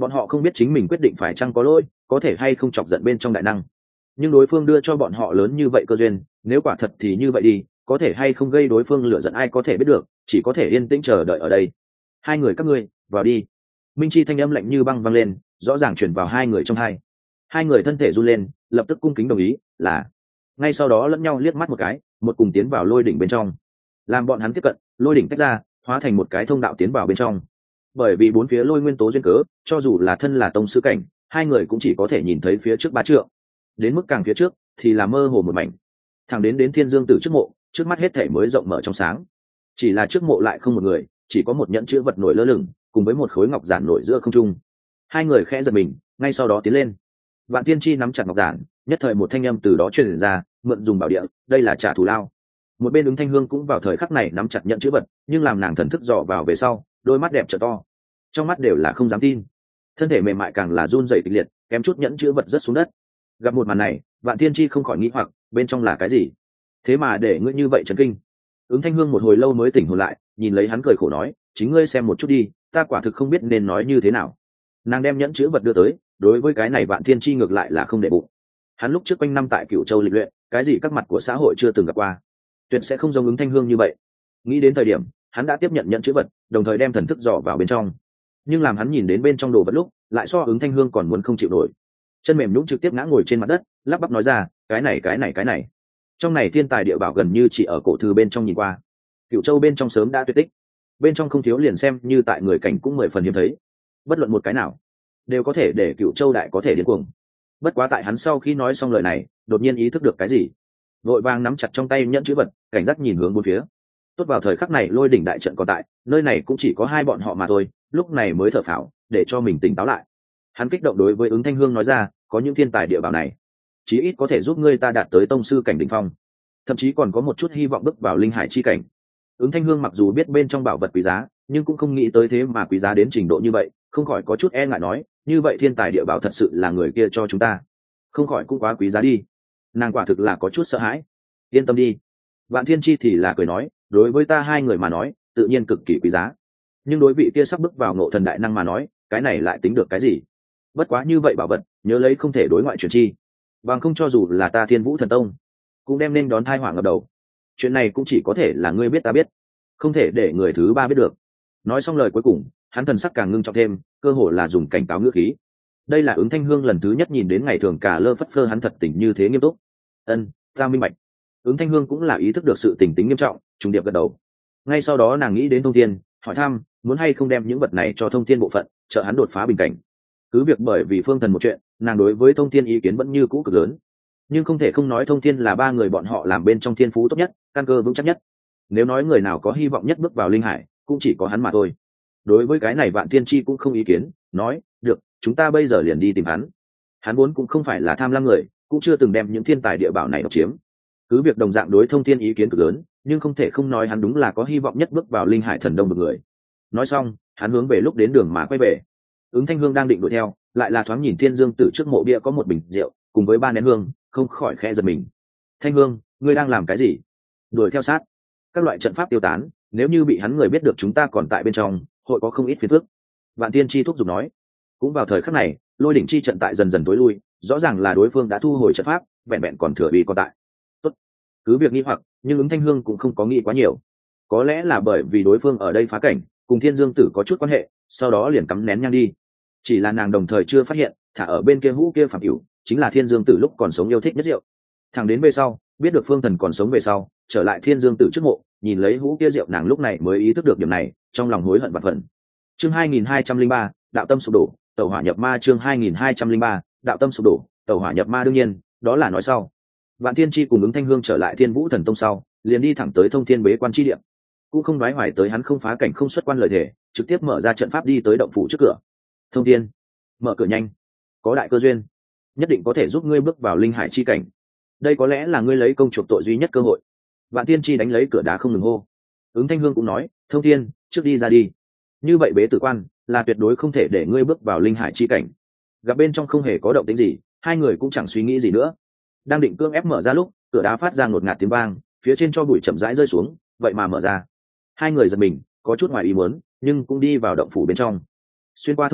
[SPEAKER 1] bọn họ không biết chính mình quyết định phải chăng có lỗi, có thể hay không chọc giận bên trong đại năng, nhưng đối phương đưa cho bọn họ lớn như vậy cơ duyên, nếu quả thật thì như vậy đi, có thể hay không gây đối phương lửa giận ai có thể biết được, chỉ có thể yên tĩnh chờ đợi ở đây. Hai người các ngươi vào đi. Minh Chi thanh âm lạnh như băng vang lên, rõ ràng truyền vào hai người trong hai. Hai người thân thể run lên, lập tức cung kính đồng ý, là. Ngay sau đó lẫn nhau liếc mắt một cái, một cùng tiến vào lôi đỉnh bên trong. Làm bọn hắn tiếp cận, lôi đỉnh tách ra, hóa thành một cái thông đạo tiến vào bên trong. Bởi vì bốn phía lôi nguyên tố duyên cớ, cho dù là thân là tông sư cảnh, hai người cũng chỉ có thể nhìn thấy phía trước ba trượng. Đến mức càng phía trước thì là mơ hồ một mảnh. Thẳng đến đến Thiên Dương Tử trước mộ, trước mắt hết thể mới rộng mở trong sáng. Chỉ là trước mộ lại không một người, chỉ có một nhẫn chữ vật nổi lơ lửng, cùng với một khối ngọc giản nổi giữa không trung. Hai người khẽ giật mình, ngay sau đó tiến lên. Vạn Tiên Chi nắm chặt ngọc giản, nhất thời một thanh âm từ đó truyền ra, mượn dùng bảo địa, đây là trả thù lao. Một bên ứng Thanh Hương cũng vào thời khắc này nắm chặt nhẫn chữ vật, nhưng làm nàng thần thức dò vào về sau, đôi mắt đẹp trợ to, trong mắt đều là không dám tin, thân thể mềm mại càng là run rẩy kịch liệt, kém chút nhẫn chữ vật rớt xuống đất. Gặp một màn này, Vạn Tiên Chi không khỏi nghĩ hoặc, bên trong là cái gì? Thế mà để ngươi như vậy chấn kinh. Ứng Thanh Hương một hồi lâu mới tỉnh hồn lại, nhìn lấy hắn cười khổ nói, chính ngươi xem một chút đi, ta quả thực không biết nên nói như thế nào. Nàng đem nhẫn chữ vật đưa tới, đối với cái này Vạn Tiên Chi ngược lại là không để bụng. Hắn lúc trước quanh năm tại Cửu Châu lịch luyện, cái gì các mặt của xã hội chưa từng gặp qua, tuyệt sẽ không giống Ứng Thanh Hương như vậy. Nghĩ đến thời điểm, hắn đã tiếp nhận nhẫn chữ vật, đồng thời đem thần thức dò vào bên trong. Nhưng làm hắn nhìn đến bên trong đồ vật lúc, lại so Ứng Thanh Hương còn muốn không chịu nổi. Chân mềm nhũn trực tiếp ngã ngồi trên mặt đất, lắp bắp nói ra, cái này cái này cái này. Trong này thiên tài địa bảo gần như chỉ ở cổ thư bên trong nhìn qua. Cửu Châu bên trong sớm đã tuyệt tích, bên trong không thiếu liền xem như tại người cảnh cũng mười phần hiếm thấy. Bất luận một cái nào, đều có thể để Cửu Châu đại có thể điên cuồng. Bất quá tại hắn sau khi nói xong lời này, đột nhiên ý thức được cái gì, vội vàng nắm chặt trong tay nhẫn chữ vật, cảnh giác nhìn hướng bốn phía. Tốt vào thời khắc này lôi đỉnh đại trận còn tại, nơi này cũng chỉ có hai bọn họ mà thôi, lúc này mới thở phào, để cho mình tỉnh táo lại. Hắn kích động đối với Ứng Thanh Hương nói ra, có những thiên tài địa bảo này, chí ít có thể giúp ngươi ta đạt tới tông sư cảnh đỉnh phong, thậm chí còn có một chút hy vọng bước vào linh hải chi cảnh. Ứng Thanh Hương mặc dù biết bên trong bảo vật quý giá, nhưng cũng không nghĩ tới thế mà quý giá đến trình độ như vậy, không khỏi có chút e ngại nói, như vậy thiên tài địa bảo thật sự là người kia cho chúng ta, không khỏi cũng quá quý giá đi. Nàng quả thực là có chút sợ hãi. Yên tâm đi. Vạn Thiên Chi thì là cười nói, đối với ta hai người mà nói, tự nhiên cực kỳ quý giá, nhưng đối vị kia sắp bước vào ngộ thần đại năng mà nói, cái này lại tính được cái gì? Bất quá như vậy bảo vật, nhớ lấy không thể đối ngoại truyền chi, bằng không cho dù là ta Thiên Vũ Thần Tông, cũng đem nên đón thai họa ngập đầu. Chuyện này cũng chỉ có thể là ngươi biết ta biết, không thể để người thứ ba biết được. Nói xong lời cuối cùng, hắn thần sắc càng ngưng trọng thêm, cơ hồ là dùng cảnh cáo ngữ khí. Đây là Ứng Thanh Hương lần thứ nhất nhìn đến ngày thường cả lơ phất phơ hắn thật tình như thế nghiêm túc. Ân, ta minh bạch. Ứng Thanh Hương cũng là ý thức được sự tình tính nghiêm trọng, trùng điệp gật đầu. Ngay sau đó nàng nghĩ đến Thông Thiên, hỏi thăm, muốn hay không đem những vật này cho Thông Thiên bộ phận, trợ hắn đột phá bình cảnh. Cứ việc bởi vì phương thần một chuyện, nàng đối với Thông Thiên ý kiến vẫn như cũ cực lớn, nhưng không thể không nói Thông Thiên là ba người bọn họ làm bên trong thiên phú tốt nhất, căn cơ vững chắc nhất. Nếu nói người nào có hy vọng nhất bước vào linh hải, cũng chỉ có hắn mà thôi. Đối với cái này Vạn Thiên Chi cũng không ý kiến, nói, được, chúng ta bây giờ liền đi tìm hắn. Hắn vốn cũng không phải là tham lam người, cũng chưa từng đem những thiên tài địa bảo này độc chiếm. Cứ việc đồng dạng đối Thông Thiên ý kiến cực lớn, nhưng không thể không nói hắn đúng là có hy vọng nhất bước vào linh hải thần đông một người. Nói xong, hắn hướng về lúc đến đường mà quay về. Ứng Thanh Hương đang định đuổi theo, lại là thoáng nhìn Thiên Dương Tử trước mộ bia có một bình rượu, cùng với ba nén hương, không khỏi khẽ giật mình. Thanh Hương, ngươi đang làm cái gì? Đuổi theo sát. Các loại trận pháp tiêu tán, nếu như bị hắn người biết được chúng ta còn tại bên trong, hội có không ít phiền phức. Vạn Tiên Chi thúc giục nói. Cũng vào thời khắc này, lôi đỉnh chi trận tại dần dần tối lui, rõ ràng là đối phương đã thu hồi trận pháp, vẹn vẹn còn thừa bị còn tại. Tốt. Cứ việc nghi hoặc, nhưng Ứng Thanh Hương cũng không có nghĩ quá nhiều. Có lẽ là bởi vì đối phương ở đây phá cảnh, cùng Thiên Dương Tử có chút quan hệ, sau đó liền cắm nén nhang đi. Chỉ là nàng đồng thời chưa phát hiện, thả ở bên kia hũ kia phạm hữu, chính là Thiên Dương Tử lúc còn sống yêu thích nhất rượu. Thằng đến về sau, biết được phương thần còn sống về sau, trở lại Thiên Dương Tử trước mộ, nhìn lấy hũ kia rượu, nàng lúc này mới ý thức được điểm này, trong lòng hối hận vạn phần. Chương hai nghìn hai trăm linh ba, đạo tâm sụp đổ, tẩu hỏa nhập ma. Chương hai nghìn hai trăm linh ba, đạo tâm sụp đổ, tẩu hỏa nhập ma. Đương nhiên, đó là nói sau. Vạn Thiên Chi cùng Ứng Thanh Hương trở lại Thiên Vũ Thần Tông sau, liền đi thẳng tới Thông Thiên Bế Quan chi địa. Cũng không đoái hoài tới hắn không phá cảnh không xuất quan lời thể, trực tiếp mở ra trận pháp đi tới động phủ trước cửa. Thông Thiên, mở cửa nhanh, có đại cơ duyên, nhất định có thể giúp ngươi bước vào linh hải chi cảnh. Đây có lẽ là ngươi lấy công chuộc tội duy nhất cơ hội. Vạn Thiên Chi đánh lấy cửa đá không ngừng hô. Ứng Thanh Hương cũng nói, Thông Thiên, trước đi ra đi. Như vậy bế tử quan là tuyệt đối không thể để ngươi bước vào linh hải chi cảnh. Gặp bên trong không hề có động tĩnh gì, hai người cũng chẳng suy nghĩ gì nữa. Đang định cương ép mở ra lúc, cửa đá phát ra ngột ngạt tiếng vang, phía trên cho bụi chậm rãi rơi xuống, vậy mà mở ra. Hai người giật mình, có chút ngoài ý muốn, nhưng cũng đi vào động phủ bên trong. Xuyên qua thông đạo,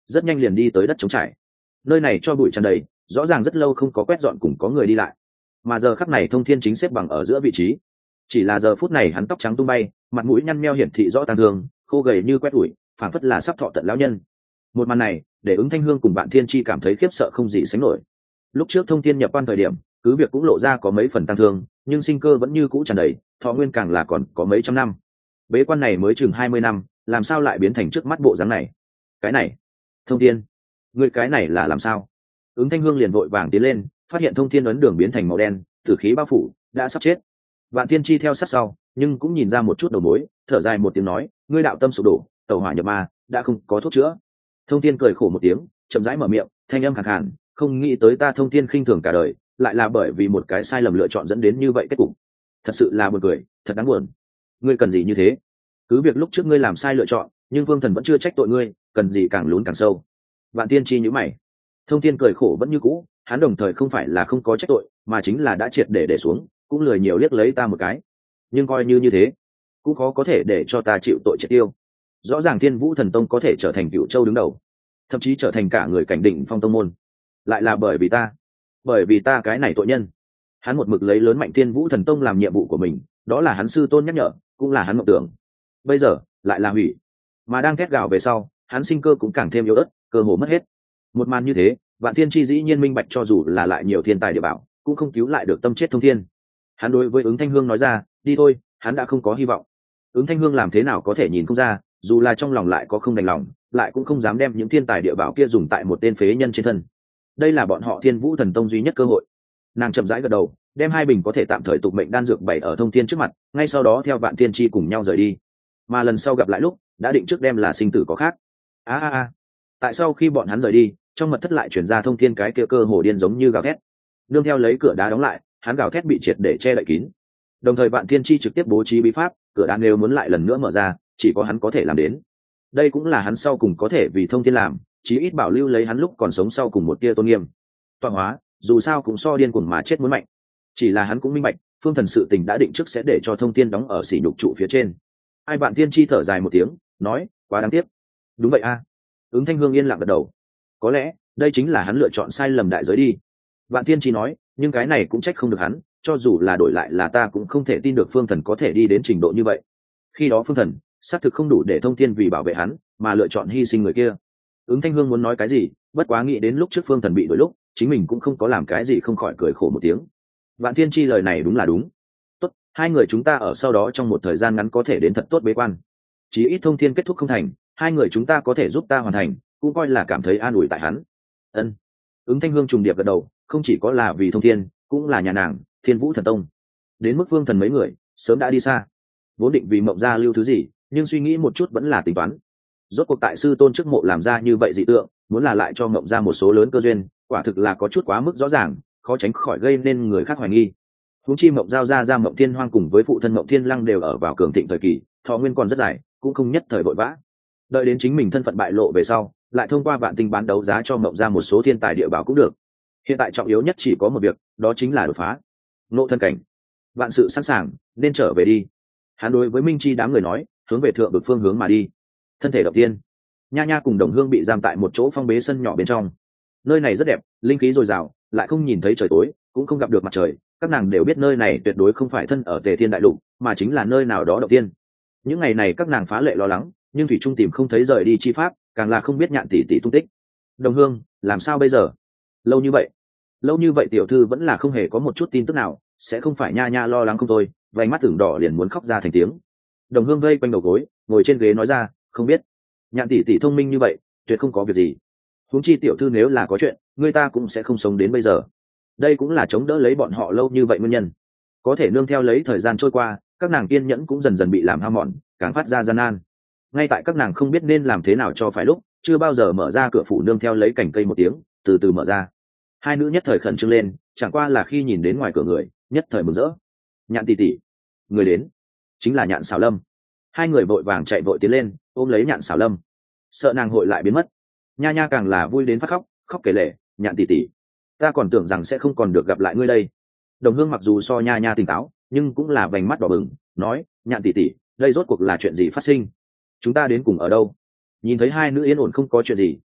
[SPEAKER 1] rất nhanh liền đi tới đất trống trải. Nơi này cho bụi tràn đầy, rõ ràng rất lâu không có quét dọn cùng có người đi lại, mà giờ khắc này Thông Thiên chính xếp bằng ở giữa vị trí. Chỉ là giờ phút này hắn tóc trắng tung bay, mặt mũi nhăn nheo hiển thị rõ tàn thương, khô gầy như quét ủi, phảng phất là sắp thọ tận lão nhân. Một màn này để Ứng Thanh Hương cùng Vạn Thiên Chi cảm thấy khiếp sợ không gì sánh nổi. Lúc trước Thông Thiên nhập quan thời điểm, cứ việc cũng lộ ra có mấy phần tăng thương, nhưng sinh cơ vẫn như cũ tràn đầy, thọ nguyên càng là còn có mấy trăm năm. Bế quan này mới chừng hai mươi năm, làm sao lại biến thành trước mắt bộ dáng này? Cái này, Thông Thiên, người cái này là làm sao? Ứng Thanh Hương liền vội vàng tiến lên, phát hiện Thông Thiên ấn đường biến thành màu đen, tử khí bao phủ, đã sắp chết. Vạn Thiên Chi theo sát sau, nhưng cũng nhìn ra một chút đầu mối, thở dài một tiếng nói, ngươi đạo tâm sụp đổ, tẩu hỏa nhập ma, đã không có thuốc chữa. Thông Thiên cười khổ một tiếng, chậm rãi mở miệng, thanh âm khàn khàn, không nghĩ tới ta Thông Thiên khinh thường cả đời, lại là bởi vì một cái sai lầm lựa chọn dẫn đến như vậy kết cục. Thật sự là buồn cười, thật đáng buồn. Ngươi cần gì như thế? Cứ việc lúc trước ngươi làm sai lựa chọn, nhưng Vương Thần vẫn chưa trách tội ngươi, cần gì càng lún càng sâu. Vạn Tiên Chi nhíu mày. Thông Thiên cười khổ vẫn như cũ, hắn đồng thời không phải là không có trách tội, mà chính là đã triệt để để xuống, cũng lười nhiều liếc lấy ta một cái. Nhưng coi như như thế, cũng khó có thể để cho ta chịu tội triệt tiêu. Rõ ràng Thiên Vũ Thần Tông có thể trở thành Cửu Châu đứng đầu, thậm chí trở thành cả người cảnh định phong tông môn, lại là bởi vì ta, bởi vì ta cái này tội nhân. Hắn một mực lấy lớn mạnh Thiên Vũ Thần Tông làm nhiệm vụ của mình, đó là hắn sư tôn nhắc nhở, cũng là hắn mộng tưởng. Bây giờ lại là hủy, mà đang thét gào về sau, hắn sinh cơ cũng càng thêm yếu ớt, cơ hồ mất hết. Một màn như thế, Vạn Thiên Chi dĩ nhiên minh bạch, cho dù là lại nhiều thiên tài địa bảo, cũng không cứu lại được tâm chết Thông Thiên. Hắn đối với Ứng Thanh Hương nói ra, đi thôi, hắn đã không có hy vọng. Ứng Thanh Hương làm thế nào có thể nhìn không ra, dù là trong lòng lại có không đành lòng, lại cũng không dám đem những thiên tài địa bảo kia dùng tại một tên phế nhân trên thân. Đây là bọn họ Thiên Vũ Thần Tông duy nhất cơ hội. Nàng chậm rãi gật đầu, đem hai bình có thể tạm thời tục mệnh đan dược bày ở Thông Thiên trước mặt, ngay sau đó theo Vạn Thiên Chi cùng nhau rời đi. Mà lần sau gặp lại lúc, đã định trước đem là sinh tử có khác. A a a. Tại sao khi bọn hắn rời đi, trong mật thất lại chuyển ra Thông Thiên cái kia cơ hồ điên giống như gào thét. Nương theo lấy cửa đá đóng lại, hắn gào thét bị triệt để che đậy kín. Đồng thời Vạn Thiên Chi trực tiếp bố trí bí pháp, cửa đá nếu muốn lại lần nữa mở ra, chỉ có hắn có thể làm đến. Đây cũng là hắn sau cùng có thể vì Thông Thiên làm, chí ít bảo lưu lấy hắn lúc còn sống sau cùng một tia tôn nghiêm. Tọa hóa, dù sao cũng so điên cuồng mà chết muốn mạnh. Chỉ là hắn cũng minh bạch, phương thần sự tình đã định trước sẽ để cho Thông Thiên đóng ở sỉ nhục trụ phía trên. Ai Vạn Thiên Chi thở dài một tiếng, nói, quá đáng tiếc. Đúng vậy a. Ứng Thanh Hương yên lặng gật đầu. Có lẽ đây chính là hắn lựa chọn sai lầm đại giới đi. Vạn Thiên Chi nói, nhưng cái này cũng trách không được hắn, cho dù là đổi lại là ta cũng không thể tin được phương thần có thể đi đến trình độ như vậy. Khi đó phương thần xác thực không đủ để Thông Thiên vì bảo vệ hắn mà lựa chọn hy sinh người kia. Ứng Thanh Hương muốn nói cái gì, bất quá nghĩ đến lúc trước phương thần bị đuổi lúc, chính mình cũng không có làm cái gì, không khỏi cười khổ một tiếng. Vạn Thiên Chi lời này đúng là đúng. Tốt, hai người chúng ta ở sau đó trong một thời gian ngắn có thể đến thật tốt bế quan. Chí ít Thông Thiên kết thúc không thành, hai người chúng ta có thể giúp ta hoàn thành, cũng coi là cảm thấy an ủi tại hắn. Ân. Ứng Thanh Hương trùng điệp gật đầu, không chỉ có là vì Thông Thiên, cũng là nhà nàng, Thiên Vũ Thần Tông. Đến mức phương thần mấy người sớm đã đi xa, vốn định vì mộng gia lưu thứ gì, nhưng suy nghĩ một chút vẫn là tính toán. Rốt cuộc tại sư tôn trước mộ làm ra như vậy dị tượng, muốn là lại cho mộng gia một số lớn cơ duyên, quả thực là có chút quá mức rõ ràng, khó tránh khỏi gây nên người khác hoài nghi. Huống chi mộng giao ra ra mộng thiên hoang cùng với phụ thân mộng thiên lăng đều ở vào cường thịnh thời kỳ, thọ nguyên còn rất dài, cũng không nhất thời vội vã. Đợi đến chính mình thân phận bại lộ về sau, lại thông qua vạn tinh bán đấu giá cho mộng ra một số thiên tài địa bảo cũng được. Hiện tại trọng yếu nhất chỉ có một việc, đó chính là đột phá nộ thân cảnh. Vạn sự sẵn sàng, nên trở về đi. Hắn đối với Minh Chi đám người nói, hướng về thượng vực phương hướng mà đi. Thân thể động tiên, Nha Nha cùng Đồng Hương bị giam tại một chỗ phong bế sân nhỏ bên trong. Nơi này rất đẹp, linh khí dồi dào, lại không nhìn thấy trời tối, cũng không gặp được mặt trời. Các nàng đều biết nơi này tuyệt đối không phải thân ở Tề Thiên Đại Lục, mà chính là nơi nào đó động tiên. Những ngày này các nàng phá lệ lo lắng, nhưng thủy trung tìm không thấy rời đi chi pháp, càng là không biết Nhạn tỷ tỷ tung tích. Đồng Hương, làm sao bây giờ? Lâu như vậy, lâu như vậy tiểu thư vẫn là không hề có một chút tin tức nào, sẽ không phải Nha Nha lo lắng không thôi, vành mắt tưởng đỏ liền muốn khóc ra thành tiếng. Đồng Hương vây quanh đầu gối, ngồi trên ghế nói ra, không biết. Nhạn tỷ tỷ thông minh như vậy, tuyệt không có việc gì. Huống chi tiểu thư nếu là có chuyện, người ta cũng sẽ không sống đến bây giờ. Đây cũng là chống đỡ lấy bọn họ lâu như vậy nguyên nhân. Có thể nương theo lấy thời gian trôi qua, các nàng kiên nhẫn cũng dần dần bị làm hao mòn, càng phát ra gian nan. Ngay tại các nàng không biết nên làm thế nào cho phải lúc, chưa bao giờ mở ra cửa phủ, nương theo lấy cành cây một tiếng, từ từ mở ra. Hai nữ nhất thời khẩn trương lên, chẳng qua là khi nhìn đến ngoài cửa người, nhất thời mừng rỡ. Nhạn tỷ tỷ, người đến, chính là Nhạn Sảo Lâm. Hai người vội vàng chạy vội tiến lên, ôm lấy Nhạn Sảo Lâm, sợ nàng hội lại biến mất. Nha Nha càng là vui đến phát khóc, khóc kể lể, Nhạn tỷ tỷ, ta còn tưởng rằng sẽ không còn được gặp lại ngươi đây. Đồng Hương mặc dù so Nha Nha tỉnh táo, nhưng cũng là vành mắt đỏ bừng, nói, Nhạn tỷ tỷ, đây rốt cuộc là chuyện gì phát sinh? Chúng ta đến cùng ở đâu? Nhìn thấy hai nữ yên ổn không có chuyện gì,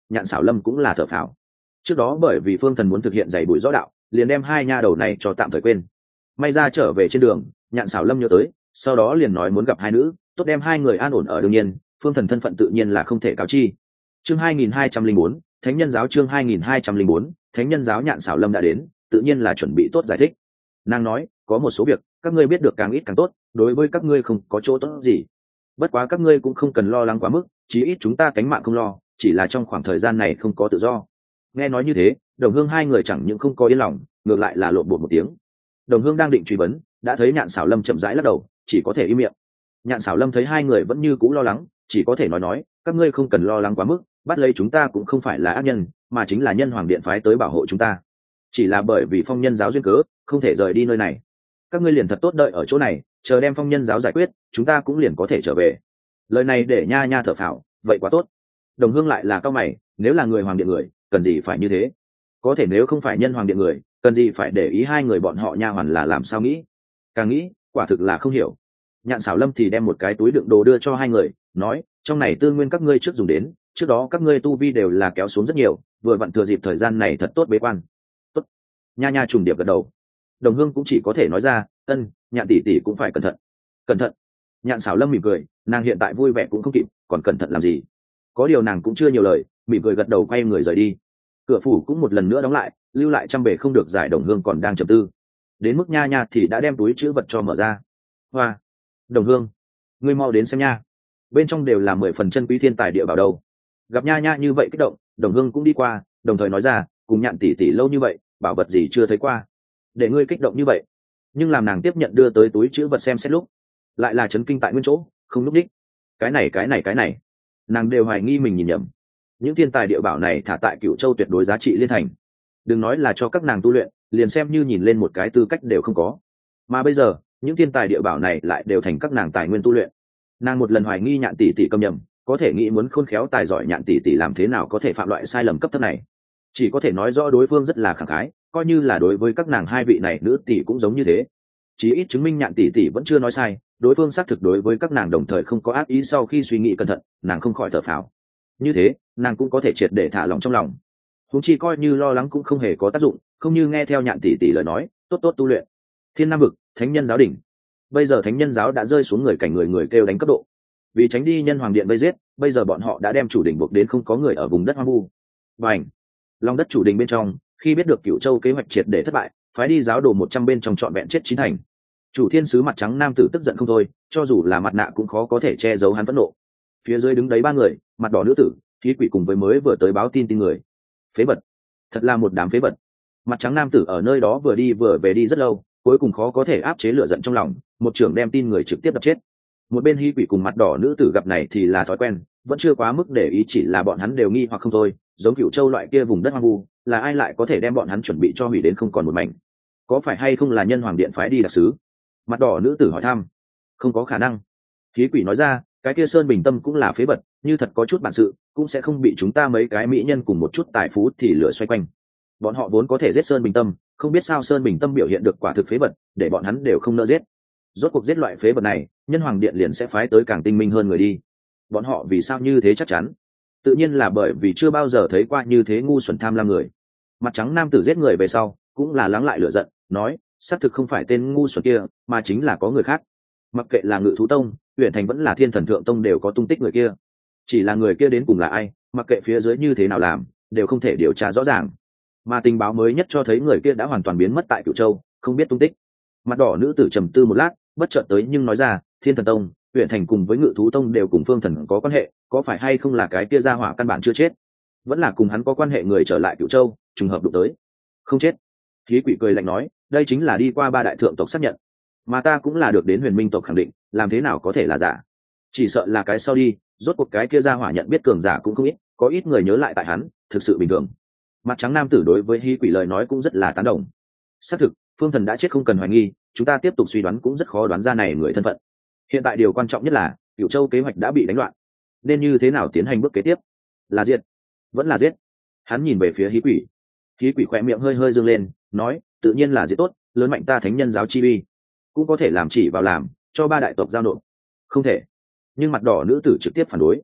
[SPEAKER 1] Nhạn Sảo Lâm cũng là thở phào. Trước đó bởi vì Phương Thần muốn thực hiện giày bụi rõ đạo, liền đem hai nha đầu này cho tạm thời quên. May ra trở về trên đường, Nhạn Sảo Lâm nhớ tới, sau đó liền nói muốn gặp hai nữ, tốt đem hai người an ổn ở. Đương nhiên, Phương Thần thân phận tự nhiên là không thể cáo chi. Chương hai nghìn hai trăm linh bốn, Thánh Nhân Giáo. Chương hai nghìn hai trăm linh bốn, Thánh Nhân Giáo. Nhạn Sảo Lâm đã đến, tự nhiên là chuẩn bị tốt giải thích. Nàng nói, có một số việc các ngươi biết được càng ít càng tốt, đối với các ngươi không có chỗ tốt gì. Bất quá các ngươi cũng không cần lo lắng quá mức, chí ít chúng ta cánh mạng không lo, chỉ là trong khoảng thời gian này không có tự do. Nghe nói như thế, Đồng Hương hai người chẳng những không có yên lòng, ngược lại là lộn bột một tiếng. Đồng Hương đang định truy vấn, đã thấy Nhạn Sảo Lâm chậm rãi lắc đầu, chỉ có thể im miệng. Nhạn Sảo Lâm thấy hai người vẫn như cũ lo lắng, chỉ có thể nói nói, các ngươi không cần lo lắng quá mức, bắt lấy chúng ta cũng không phải là ác nhân, mà chính là Nhân Hoàng Điện phái tới bảo hộ chúng ta. Chỉ là bởi vì Phong Nhân Giáo duyên cớ, không thể rời đi nơi này. Các ngươi liền thật tốt đợi ở chỗ này, chờ đem Phong Nhân Giáo giải quyết, chúng ta cũng liền có thể trở về. Lời này để nha nha thở phào, vậy quá tốt. Đồng Hương lại là cao mày, nếu là người Hoàng Điện người, cần gì phải như thế? Có thể nếu không phải Nhân Hoàng Điện người, cần gì phải để ý hai người bọn họ nha hoàn là làm sao nghĩ? Càng nghĩ, quả thực là không hiểu. Nhạn Sảo Lâm thì đem một cái túi đựng đồ đưa cho hai người, nói, trong này tư nguyên các ngươi trước dùng đến, trước đó các ngươi tu vi đều là kéo xuống rất nhiều, vừa vặn thừa dịp thời gian này thật tốt bế quan. Tốt. Nha nha trùng điệp gật đầu. Đồng Hương cũng chỉ có thể nói ra, ân, Nhạn tỷ tỷ cũng phải cẩn thận. Cẩn thận. Nhạn Sảo Lâm mỉm cười, nàng hiện tại vui vẻ cũng không kịp, còn cẩn thận làm gì? Có điều nàng cũng chưa nhiều lời, mỉm cười gật đầu quay người rời đi. Cửa phủ cũng một lần nữa đóng lại, lưu lại trăm bể không được giải. Đồng Hương còn đang trầm tư, đến mức nha nha thì đã đem túi chữ vật cho mở ra. Hoa, Đồng Hương, ngươi mau đến xem nha, bên trong đều là mười phần chân quý thiên tài địa bảo đâu. Gặp nha nha như vậy kích động, Đồng Hương cũng đi qua, đồng thời nói ra, cùng Nhạn tỷ tỷ lâu như vậy, bảo vật gì chưa thấy qua, để ngươi kích động như vậy. Nhưng làm nàng tiếp nhận đưa tới túi chữ vật xem xét lúc, lại là chấn kinh tại nguyên chỗ, không lúc đích. Cái này cái này cái này, nàng đều hoài nghi mình nhìn nhầm. Những thiên tài địa bảo này thả tại Cửu Châu tuyệt đối giá trị liên thành, đừng nói là cho các nàng tu luyện, liền xem như nhìn lên một cái tư cách đều không có. Mà bây giờ những thiên tài địa bảo này lại đều thành các nàng tài nguyên tu luyện. Nàng một lần hoài nghi Nhạn tỷ tỷ cầm nhầm, có thể nghĩ muốn khôn khéo tài giỏi Nhạn tỷ tỷ làm thế nào có thể phạm loại sai lầm cấp thấp này. Chỉ có thể nói rõ đối phương rất là khẳng khái, coi như là đối với các nàng hai vị này nữ tỷ cũng giống như thế. Chỉ ít chứng minh Nhạn tỷ tỷ vẫn chưa nói sai, đối phương xác thực đối với các nàng đồng thời không có ác ý. Sau khi suy nghĩ cẩn thận, nàng không khỏi thở phào. Như thế nàng cũng có thể triệt để thả lòng trong lòng. Huống chi coi như lo lắng cũng không hề có tác dụng, không như nghe theo Nhạn tỷ tỷ lời nói, tốt tốt tu luyện. Thiên Nam vực, Thánh Nhân Giáo đỉnh. Bây giờ Thánh Nhân Giáo đã rơi xuống người cảnh người người kêu đánh cấp độ. Vì tránh đi Nhân Hoàng Điện vây giết, bây giờ bọn họ đã đem chủ đỉnh buộc đến không có người ở vùng đất hoang vu. Bành! Long đất chủ đỉnh bên trong, khi biết được Cửu Châu kế hoạch triệt để thất bại, phái đi giáo đồ một trăm bên trong trọn vẹn chết chín thành. Chủ thiên sứ mặt trắng nam tử tức giận không thôi, cho dù là mặt nạ cũng khó có thể che giấu hắn phẫn nộ. Phía dưới đứng đấy ba người, mặt đỏ nữ tử, khí quỷ cùng với mới vừa tới báo tin tin người. Phế vật, thật là một đám phế vật. Mặt trắng nam tử ở nơi đó vừa đi vừa về đi rất lâu, cuối cùng khó có thể áp chế lửa giận trong lòng, một trưởng đem tin người trực tiếp đập chết. Một bên hy quỷ cùng mặt đỏ nữ tử gặp này thì là thói quen, vẫn chưa quá mức để ý, chỉ là bọn hắn đều nghi hoặc không thôi, giống Cửu Châu loại kia vùng đất hoang vu, là ai lại có thể đem bọn hắn chuẩn bị cho hủy đến không còn một mảnh? Có phải hay không là Nhân Hoàng Điện phái đi đặc sứ? Mặt đỏ nữ tử hỏi thăm. Không có khả năng. Khí quỷ nói ra, cái kia Sơn Bình Tâm cũng là phế vật, như thật có chút bản sự, cũng sẽ không bị chúng ta mấy cái mỹ nhân cùng một chút tài phú thì lửa xoay quanh. Bọn họ vốn có thể giết Sơn Bình Tâm, không biết sao Sơn Bình Tâm biểu hiện được quả thực phế vật, để bọn hắn đều không nỡ giết. Rốt cuộc giết loại phế vật này, Nhân Hoàng Điện liền sẽ phái tới càng tinh minh hơn người đi. Bọn họ vì sao như thế chắc chắn? Tự nhiên là bởi vì chưa bao giờ thấy qua như thế ngu xuẩn tham lam người. Mặt trắng nam tử giết người về sau, cũng là lắng lại lửa giận, nói, xác thực không phải tên ngu xuẩn kia, mà chính là có người khác. Mặc kệ là Ngự Thú Tông, Huyền Thành vẫn là Thiên Thần Thượng Tông đều có tung tích người kia. Chỉ là người kia đến cùng là ai, mặc kệ phía dưới như thế nào làm, đều không thể điều tra rõ ràng. Mà tình báo mới nhất cho thấy người kia đã hoàn toàn biến mất tại Cửu Châu, không biết tung tích. Mặt đỏ nữ tử trầm tư một lát, bất chợt tới nhưng nói ra, Thiên Thần Tông, Huyền Thành cùng với Ngự Thú Tông đều cùng Phương Thần có quan hệ, có phải hay không là cái kia gia hỏa căn bản chưa chết, vẫn là cùng hắn có quan hệ người trở lại Cửu Châu, trùng hợp đụng tới. Không chết. Khí quỷ cười lạnh nói, đây chính là đi qua ba đại thượng tộc xác nhận, mà ta cũng là được đến Huyền Minh tộc khẳng định, làm thế nào có thể là giả? Chỉ sợ là cái sau đi, rốt cuộc cái kia gia hỏa nhận biết cường giả cũng không ít, có ít người nhớ lại tại hắn, thực sự bình thường. Mặt trắng nam tử đối với Hí quỷ lời nói cũng rất là tán đồng. Xác thực, Phương Thần đã chết không cần hoài nghi, chúng ta tiếp tục suy đoán cũng rất khó đoán ra này người thân phận. Hiện tại điều quan trọng nhất là Cửu Châu kế hoạch đã bị đánh loạn, nên như thế nào tiến hành bước kế tiếp? Là diệt, vẫn là giết? Hắn nhìn về phía Hí quỷ. Hí quỷ khỏe miệng hơi hơi dương lên, nói, tự nhiên là giết tốt, lớn mạnh ta Thánh Nhân Giáo chi uy, cũng có thể làm chỉ vào làm cho ba đại tộc giao nộp. Không thể. Nhưng mặt đỏ nữ tử trực tiếp phản đối.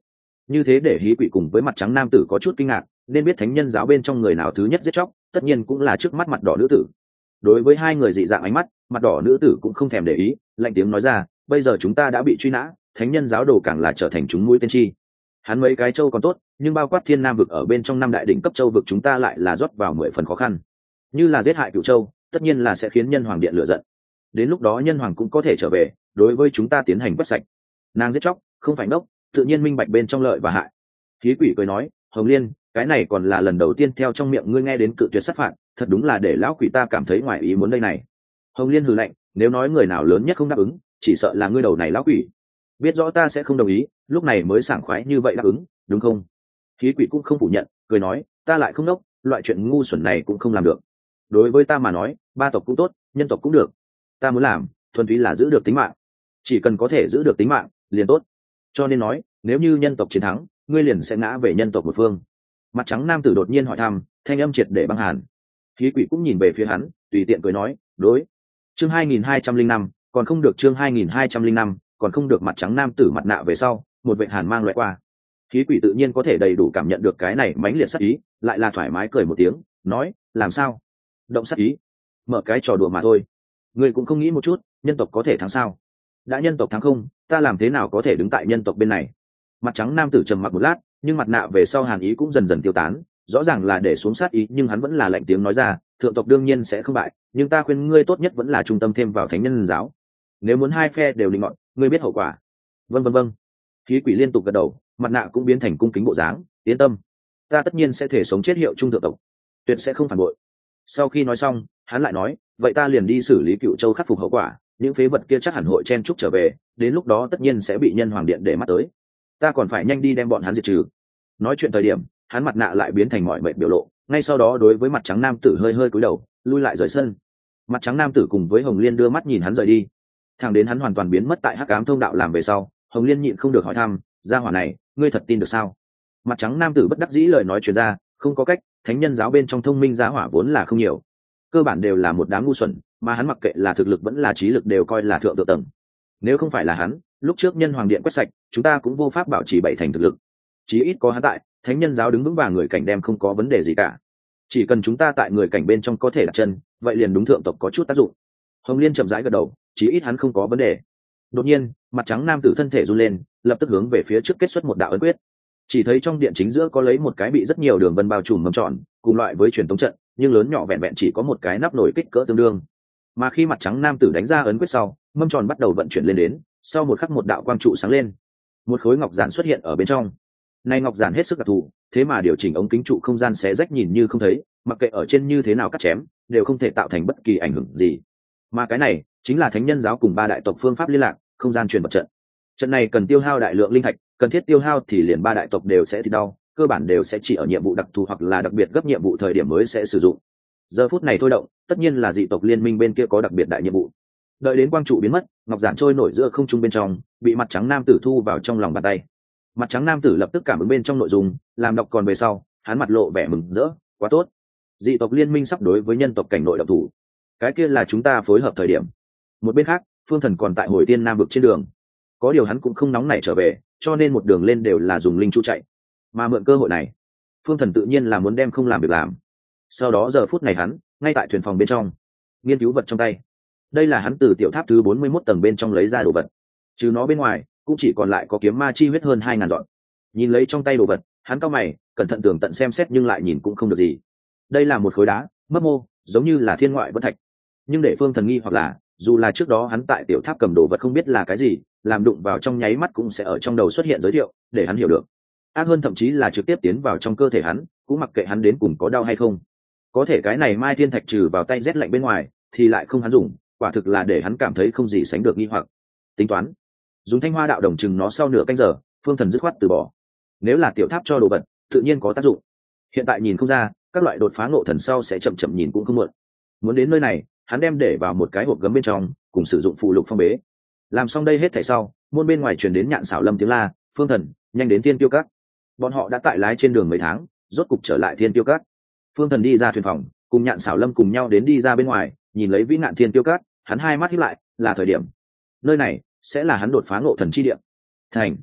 [SPEAKER 1] Như thế để hí quỷ cùng với mặt trắng nam tử có chút kinh ngạc, nên biết thánh nhân giáo bên trong người nào thứ nhất giết chóc, tất nhiên cũng là trước mắt mặt đỏ nữ tử. Đối với hai người dị dạng ánh mắt, mặt đỏ nữ tử cũng không thèm để ý, lạnh tiếng nói ra, bây giờ chúng ta đã bị truy nã, thánh nhân giáo đồ càng là trở thành chúng mũi tên chi. Hắn mấy cái châu còn tốt, nhưng bao quát thiên nam vực ở bên trong năm đại đỉnh cấp châu vực chúng ta lại là rót vào mười phần khó khăn. Như là giết hại cựu châu, tất nhiên là sẽ khiến nhân hoàng điện lựa giận. Đến lúc đó nhân hoàng cũng có thể trở về, đối với chúng ta tiến hành quét sạch. Nàng giết chóc, không phải ngốc, tự nhiên minh bạch bên trong lợi và hại. Khí quỷ cười nói, Hồng Liên, cái này còn là lần đầu tiên theo trong miệng ngươi nghe đến cự tuyệt sát phạt, thật đúng là để lão quỷ ta cảm thấy ngoài ý muốn đây này. Hồng Liên hừ lạnh, nếu nói người nào lớn nhất không đáp ứng, chỉ sợ là ngươi đầu này lão quỷ. Biết rõ ta sẽ không đồng ý, lúc này mới sảng khoái như vậy đáp ứng, đúng không? Khí quỷ cũng không phủ nhận, cười nói, ta lại không đốc, loại chuyện ngu xuẩn này cũng không làm được. Đối với ta mà nói, ba tộc cũng tốt, nhân tộc cũng được. Ta muốn làm, thuần túy là giữ được tính mạng. Chỉ cần có thể giữ được tính mạng, liền tốt. Cho nên nói, nếu như nhân tộc chiến thắng, ngươi liền sẽ ngã về nhân tộc một phương. Mặt trắng nam tử đột nhiên hỏi thăm, thanh âm triệt để băng hàn. Khí quỷ cũng nhìn về phía hắn, tùy tiện cười nói, đối. Chương hai nghìn hai trăm linh năm, còn không được chương hai nghìn hai trăm linh năm, còn không được. Mặt trắng nam tử mặt nạ về sau, một vệt hàn mang loại qua. Khí quỷ tự nhiên có thể đầy đủ cảm nhận được cái này mãnh liệt sát ý, lại là thoải mái cười một tiếng, nói, làm sao? Động sát ý? Mở cái trò đùa mà thôi. Ngươi cũng không nghĩ một chút, nhân tộc có thể thắng sao? Đã nhân tộc thắng không, ta làm thế nào có thể đứng tại nhân tộc bên này? Mặt trắng nam tử trầm mặc một lát, nhưng mặt nạ về sau hàn ý cũng dần dần tiêu tán, rõ ràng là để xuống sát ý, nhưng hắn vẫn là lạnh tiếng nói ra, thượng tộc đương nhiên sẽ không bại, nhưng ta khuyên ngươi tốt nhất vẫn là trung tâm thêm vào thánh nhân giáo. Nếu muốn hai phe đều linh ngọn, ngươi biết hậu quả. Vâng vâng vâng. Khí quỷ liên tục gật đầu, mặt nạ cũng biến thành cung kính bộ dáng, yên tâm, ta tất nhiên sẽ thể sống chết hiệu trung thượng tộc, tuyệt sẽ không phản bội. Sau khi nói xong, hắn lại nói, vậy ta liền đi xử lý cựu châu khắc phục hậu quả, những phế vật kia chắc hẳn hội chen chúc trở về, đến lúc đó tất nhiên sẽ bị nhân hoàng điện để mắt tới, ta còn phải nhanh đi đem bọn hắn diệt trừ. Nói chuyện thời điểm, hắn mặt nạ lại biến thành mọi mệnh biểu lộ, ngay sau đó đối với mặt trắng nam tử hơi hơi cúi đầu, lui lại rời sân. Mặt trắng nam tử cùng với Hồng Liên đưa mắt nhìn hắn rời đi, thẳng đến hắn hoàn toàn biến mất tại hắc ám thông đạo làm về sau, Hồng Liên nhịn không được hỏi thăm, gia hỏa này, ngươi thật tin được sao? Mặt trắng nam tử bất đắc dĩ lời nói truyền ra, không có cách, thánh nhân giáo bên trong thông minh gia hỏa vốn là không nhiều, cơ bản đều là một đám ngu xuẩn, mà hắn mặc kệ là thực lực vẫn là trí lực đều coi là thượng tự tầng. Nếu không phải là hắn, lúc trước nhân hoàng điện quét sạch, chúng ta cũng vô pháp bảo trì bảy thành thực lực. Chí ít có hắn tại, thánh nhân giáo đứng vững vàng người cảnh đem không có vấn đề gì cả. Chỉ cần chúng ta tại người cảnh bên trong có thể đặt chân, vậy liền đúng thượng tộc có chút tác dụng. Hồng Liên chậm rãi gật đầu, chí ít hắn không có vấn đề. Đột nhiên, mặt trắng nam tử thân thể run lên, lập tức hướng về phía trước kết xuất một đạo ấn quyết. Chỉ thấy trong điện chính giữa có lấy một cái bị rất nhiều đường vân bao trùm mâm tròn, cùng loại với truyền tống trận, nhưng lớn nhỏ vẹn vẹn chỉ có một cái nắp nổi kích cỡ tương đương. Mà khi mặt trắng nam tử đánh ra ấn quyết sau, mâm tròn bắt đầu vận chuyển lên đến, sau một khắc một đạo quang trụ sáng lên, một khối ngọc giản xuất hiện ở bên trong. Này ngọc giản hết sức đặc thù, thế mà điều chỉnh ống kính trụ không gian xé rách nhìn như không thấy, mặc kệ ở trên như thế nào cắt chém, đều không thể tạo thành bất kỳ ảnh hưởng gì. Mà cái này chính là thánh nhân giáo cùng ba đại tộc phương pháp liên lạc, không gian truyền vật trận. Trận này cần tiêu hao đại lượng linh thạch, cần thiết tiêu hao thì liền ba đại tộc đều sẽ thì đau, cơ bản đều sẽ chỉ ở nhiệm vụ đặc thù hoặc là đặc biệt gấp nhiệm vụ thời điểm mới sẽ sử dụng. Giờ phút này thôi động, tất nhiên là dị tộc liên minh bên kia có đặc biệt đại nhiệm vụ. Đợi đến quang trụ biến mất, ngọc giản trôi nổi giữa không trung bên trong, bị mặt trắng nam tử thu vào trong lòng bàn tay. Mặt trắng nam tử lập tức cảm ứng bên trong nội dung, làm đọc còn về sau, hắn mặt lộ vẻ mừng rỡ, quá tốt, dị tộc liên minh sắp đối với nhân tộc cảnh nội động thủ, cái kia là chúng ta phối hợp thời điểm. Một bên khác, Phương Thần còn tại hồi tiên nam vực trên đường, có điều hắn cũng không nóng nảy trở về, cho nên một đường lên đều là dùng linh chu chạy, mà mượn cơ hội này, Phương Thần tự nhiên là muốn đem không làm việc làm. Sau đó giờ phút này hắn ngay tại thuyền phòng bên trong nghiên cứu vật trong tay. Đây là hắn từ tiểu tháp thứ bốn mươi mốt tầng bên trong lấy ra đồ vật, trừ nó bên ngoài cũng chỉ còn lại có kiếm ma chi huyết hơn hai ngàn dọn. Nhìn lấy trong tay đồ vật, hắn cau mày, cẩn thận tường tận xem xét nhưng lại nhìn cũng không được gì. Đây là một khối đá mấp mô, giống như là thiên ngoại vân thạch, nhưng để Phương Thần nghi hoặc là, dù là trước đó hắn tại tiểu tháp cầm đồ vật không biết là cái gì, làm đụng vào trong nháy mắt cũng sẽ ở trong đầu xuất hiện giới thiệu, để hắn hiểu được. Ác hơn thậm chí là trực tiếp tiến vào trong cơ thể hắn, cũng mặc kệ hắn đến cùng có đau hay không. Có thể cái này mai thiên thạch trừ vào tay rét lạnh bên ngoài thì lại không hắn dùng, quả thực là để hắn cảm thấy không gì sánh được nghi hoặc. Tính toán dùng thanh hoa đạo đồng chừng nó sau nửa canh giờ, Phương Thần dứt khoát từ bỏ. Nếu là tiểu tháp cho đồ vật, tự nhiên có tác dụng. Hiện tại nhìn không ra, các loại đột phá ngộ thần sau sẽ chậm chậm nhìn cũng không muộn. Muốn đến nơi này, hắn đem để vào một cái hộp gấm bên trong, cùng sử dụng phụ lục phong bế. Làm xong đây hết thảy sau, môn bên ngoài truyền đến Nhạn Xảo Lâm tiếng la, "Phương Thần, nhanh đến Thiên Tiêu Các." Bọn họ đã tại lái trên đường mấy tháng, rốt cục trở lại Thiên Tiêu Các. Phương Thần đi ra thuyền phòng, cùng Nhạn Xảo Lâm cùng nhau đến đi ra bên ngoài, nhìn lấy vĩ nạn Thiên Tiêu Các, hắn hai mắt híp lại, là thời điểm. Nơi này sẽ là hắn đột phá ngộ thần chi địa. Thành.